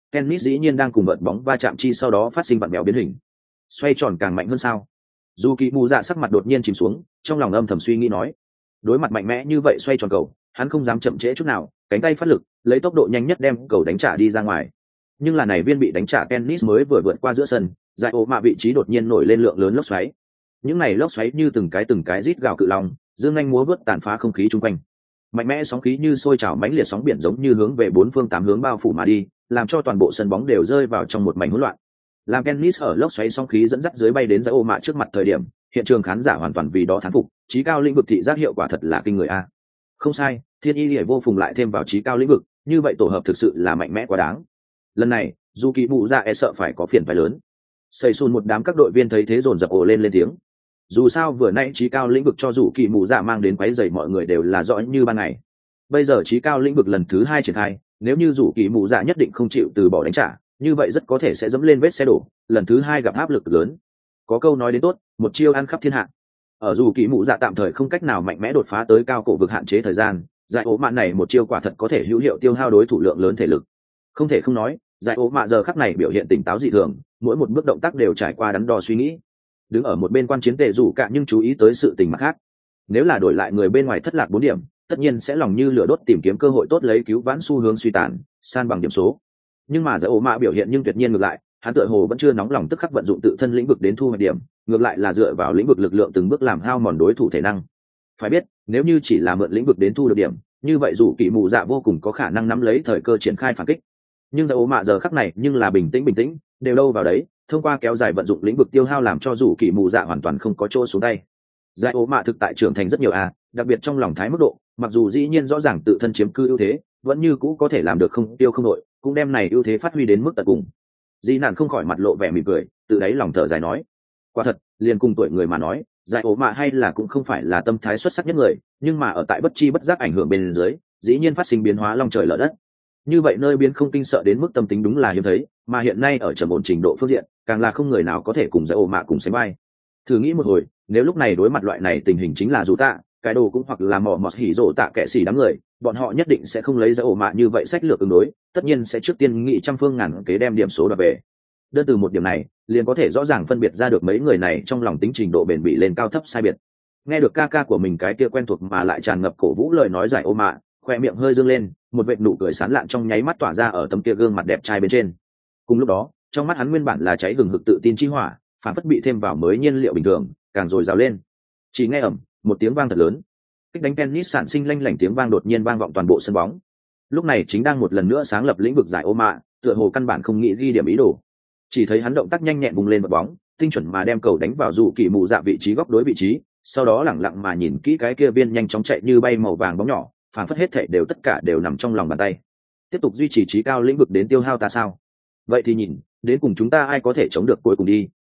Tennis dĩ nhiên đang cùng vợt bóng va chạm chi sau đó phát sinh vặn vẹo biến hình. Xoay tròn càng mạnh hơn sao? Dù kỳ mù dạ sắc mặt đột nhiên chìm xuống, trong lòng âm thầm suy nghĩ nói. Đối mặt mạnh mẽ như vậy xoay tròn cầu, hắn không dám chậm trễ chút nào, cánh tay phát lực, lấy tốc độ nhanh nhất đem cầu đánh trả đi ra ngoài. Nhưng là này viên bị đánh trả Tennis mới vừa vượt qua giữa sân, giải ổ mạ vị trí đột nhiên nổi lên lượng lớn lốc xoáy. Những này lốc xoáy như từng cái rít gào cự long, dương nhanh múa vớt tàn phá không khí chung quanh. Mạnh mẽ sóng khí như sôi trào mãnh liệt sóng biển giống như hướng về bốn phương tám hướng bao phủ mà đi, làm cho toàn bộ sân bóng đều rơi vào trong một mảnh hỗn loạn. Làm Dennis ở lốc xoáy sóng khí dẫn dắt dưới bay đến giải ô mạ trước mặt thời điểm, hiện trường khán giả hoàn toàn vì đó thán phục, trí cao lĩnh vực thị giác hiệu quả thật là kinh người a. Không sai, thiên y liễu vô phùng lại thêm vào trí cao lĩnh vực, như vậy tổ hợp thực sự là mạnh mẽ quá đáng. Lần này, dù kỳ bụ ra sợ phải có phiền phải lớn. Xây xun một đám các đội viên thấy thế dồn dập ồ lên tiếng. Dù sao vừa nãy trí cao lĩnh vực cho dù kỳ mù dạ mang đến quấy rầy mọi người đều là rõ như ban ngày. Bây giờ trí cao lĩnh vực lần thứ 2 triển khai, nếu như dù kỳ mù dạ nhất định không chịu từ bỏ đánh trả, như vậy rất có thể sẽ dẫm lên vết xe đổ, lần thứ 2 gặp áp lực lớn. Có câu nói đến tốt, một chiêu ăn khắp thiên hạ. Ở dù kỳ mù dạ tạm thời không cách nào mạnh mẽ đột phá tới cao cổ vực hạn chế thời gian, giải ố mạn này một chiêu quả thật có thể hữu hiệu tiêu hao đối thủ lượng lớn thể lực. Không thể không nói, giải ố mạ giờ khắc này biểu hiện tỉnh táo dị thường, mỗi một bước động tác đều trải qua đắn đo suy nghĩ. Đứng ở một bên quan chiến tề rủ cả nhưng chú ý tới sự tình mặt khác. Nếu là đổi lại người bên ngoài thất lạc 4 điểm, tất nhiên sẽ lòng như lửa đốt tìm kiếm cơ hội tốt lấy cứu vãn xu hướng suy tàn, san bằng điểm số. Nhưng mà giải ố mạ biểu hiện nhưng tuyệt nhiên ngược lại, hắn tựa hồ vẫn chưa nóng lòng tức khắc vận dụng tự thân lĩnh vực đến thu hoạch điểm, ngược lại là dựa vào lĩnh vực lực lượng từng bước làm hao mòn đối thủ thể năng. Phải biết, nếu như chỉ là mượn lĩnh vực đến thu được điểm, như vậy dù kỳ mù dạ vô cùng có khả năng nắm lấy thời cơ triển khai phản kích. Nhưng giải ố mạ giờ khắc này nhưng là bình tĩnh, đều đâu vào đấy, thông qua kéo dài vận dụng lĩnh vực tiêu hao làm cho dù kỳ mù dạ hoàn toàn không có chỗ xuống tay. Giải ố mạ thực tại trưởng thành rất nhiều đặc biệt trong lòng thái mức độ, mặc dù dĩ nhiên rõ ràng tự thân chiếm cư ưu thế, vẫn như cũ có thể làm được không tiêu không đội, cũng đem này ưu thế phát huy đến mức tận cùng. Di nạn không khỏi mặt lộ vẻ mỉm cười, tự đáy lòng thở dài nói, quả thật, liền cùng tuổi người mà nói, giải ố mạ hay là cũng không phải là tâm thái xuất sắc nhất người, nhưng mà ở tại bất chi bất giác ảnh hưởng bên dưới, dĩ nhiên phát sinh biến hóa long trời lở đất. Như vậy nơi biến không kinh sợ đến mức tâm tính đúng là hiếm thấy, mà hiện nay ở trầm ổn trình độ phương diện, càng là không người nào có thể cùng giải ố mạ cùng sánh vai. Thử nghĩ một hồi, nếu lúc này đối mặt loại này tình hình chính là dù tạ, cái đồ cũng hoặc là mỏ mọt hỉ rộ tạ kẻ xỉ đám người, bọn họ nhất định sẽ không lấy giải ố mạ như vậy sách lược ứng đối, tất nhiên sẽ trước tiên nghĩ trăm phương ngàn kế đem điểm số đoạt về. Đơn từ một điểm này, liền có thể rõ ràng phân biệt ra được mấy người này trong lòng tính trình độ bền bỉ lên cao thấp sai biệt. Nghe được ca ca của mình cái kia quen thuộc mà lại tràn ngập cổ vũ lời nói giải ố mạ, khoe miệng hơi dương lên, một vệt nụ cười sán lạn trong nháy mắt tỏa ra ở tấm kia gương mặt đẹp trai bên trên. Cùng lúc đó, trong mắt hắn nguyên bản là cháy hừng hực tự tin chi hỏa, phản phất bị thêm vào mới nhiên liệu bình thường, càng dồi dào lên. Chỉ nghe ầm, một tiếng vang thật lớn. Kích đánh tennis sản sinh lanh lảnh tiếng vang đột nhiên vang vọng toàn bộ sân bóng. Lúc này chính đang một lần nữa sáng lập lĩnh vực giải ô mạ, tựa hồ căn bản không nghĩ ghi điểm ý đồ. Chỉ thấy hắn động tác nhanh nhẹn bùng lên vật bóng, tinh chuẩn mà đem cầu đánh vào dù kỳ mù dạ vị trí góc đối vị trí, sau đó lẳng lặng mà nhìn kỹ cái kia viên nhanh chóng chạy như bay màu vàng bóng nhỏ, phản phất hết thảy đều tất cả đều nằm trong lòng bàn tay. Tiếp tục duy trì trí cao lĩnh vực đến tiêu hao ta sao? Vậy thì nhìn, đến cùng chúng ta ai có thể chống được cuối cùng đi.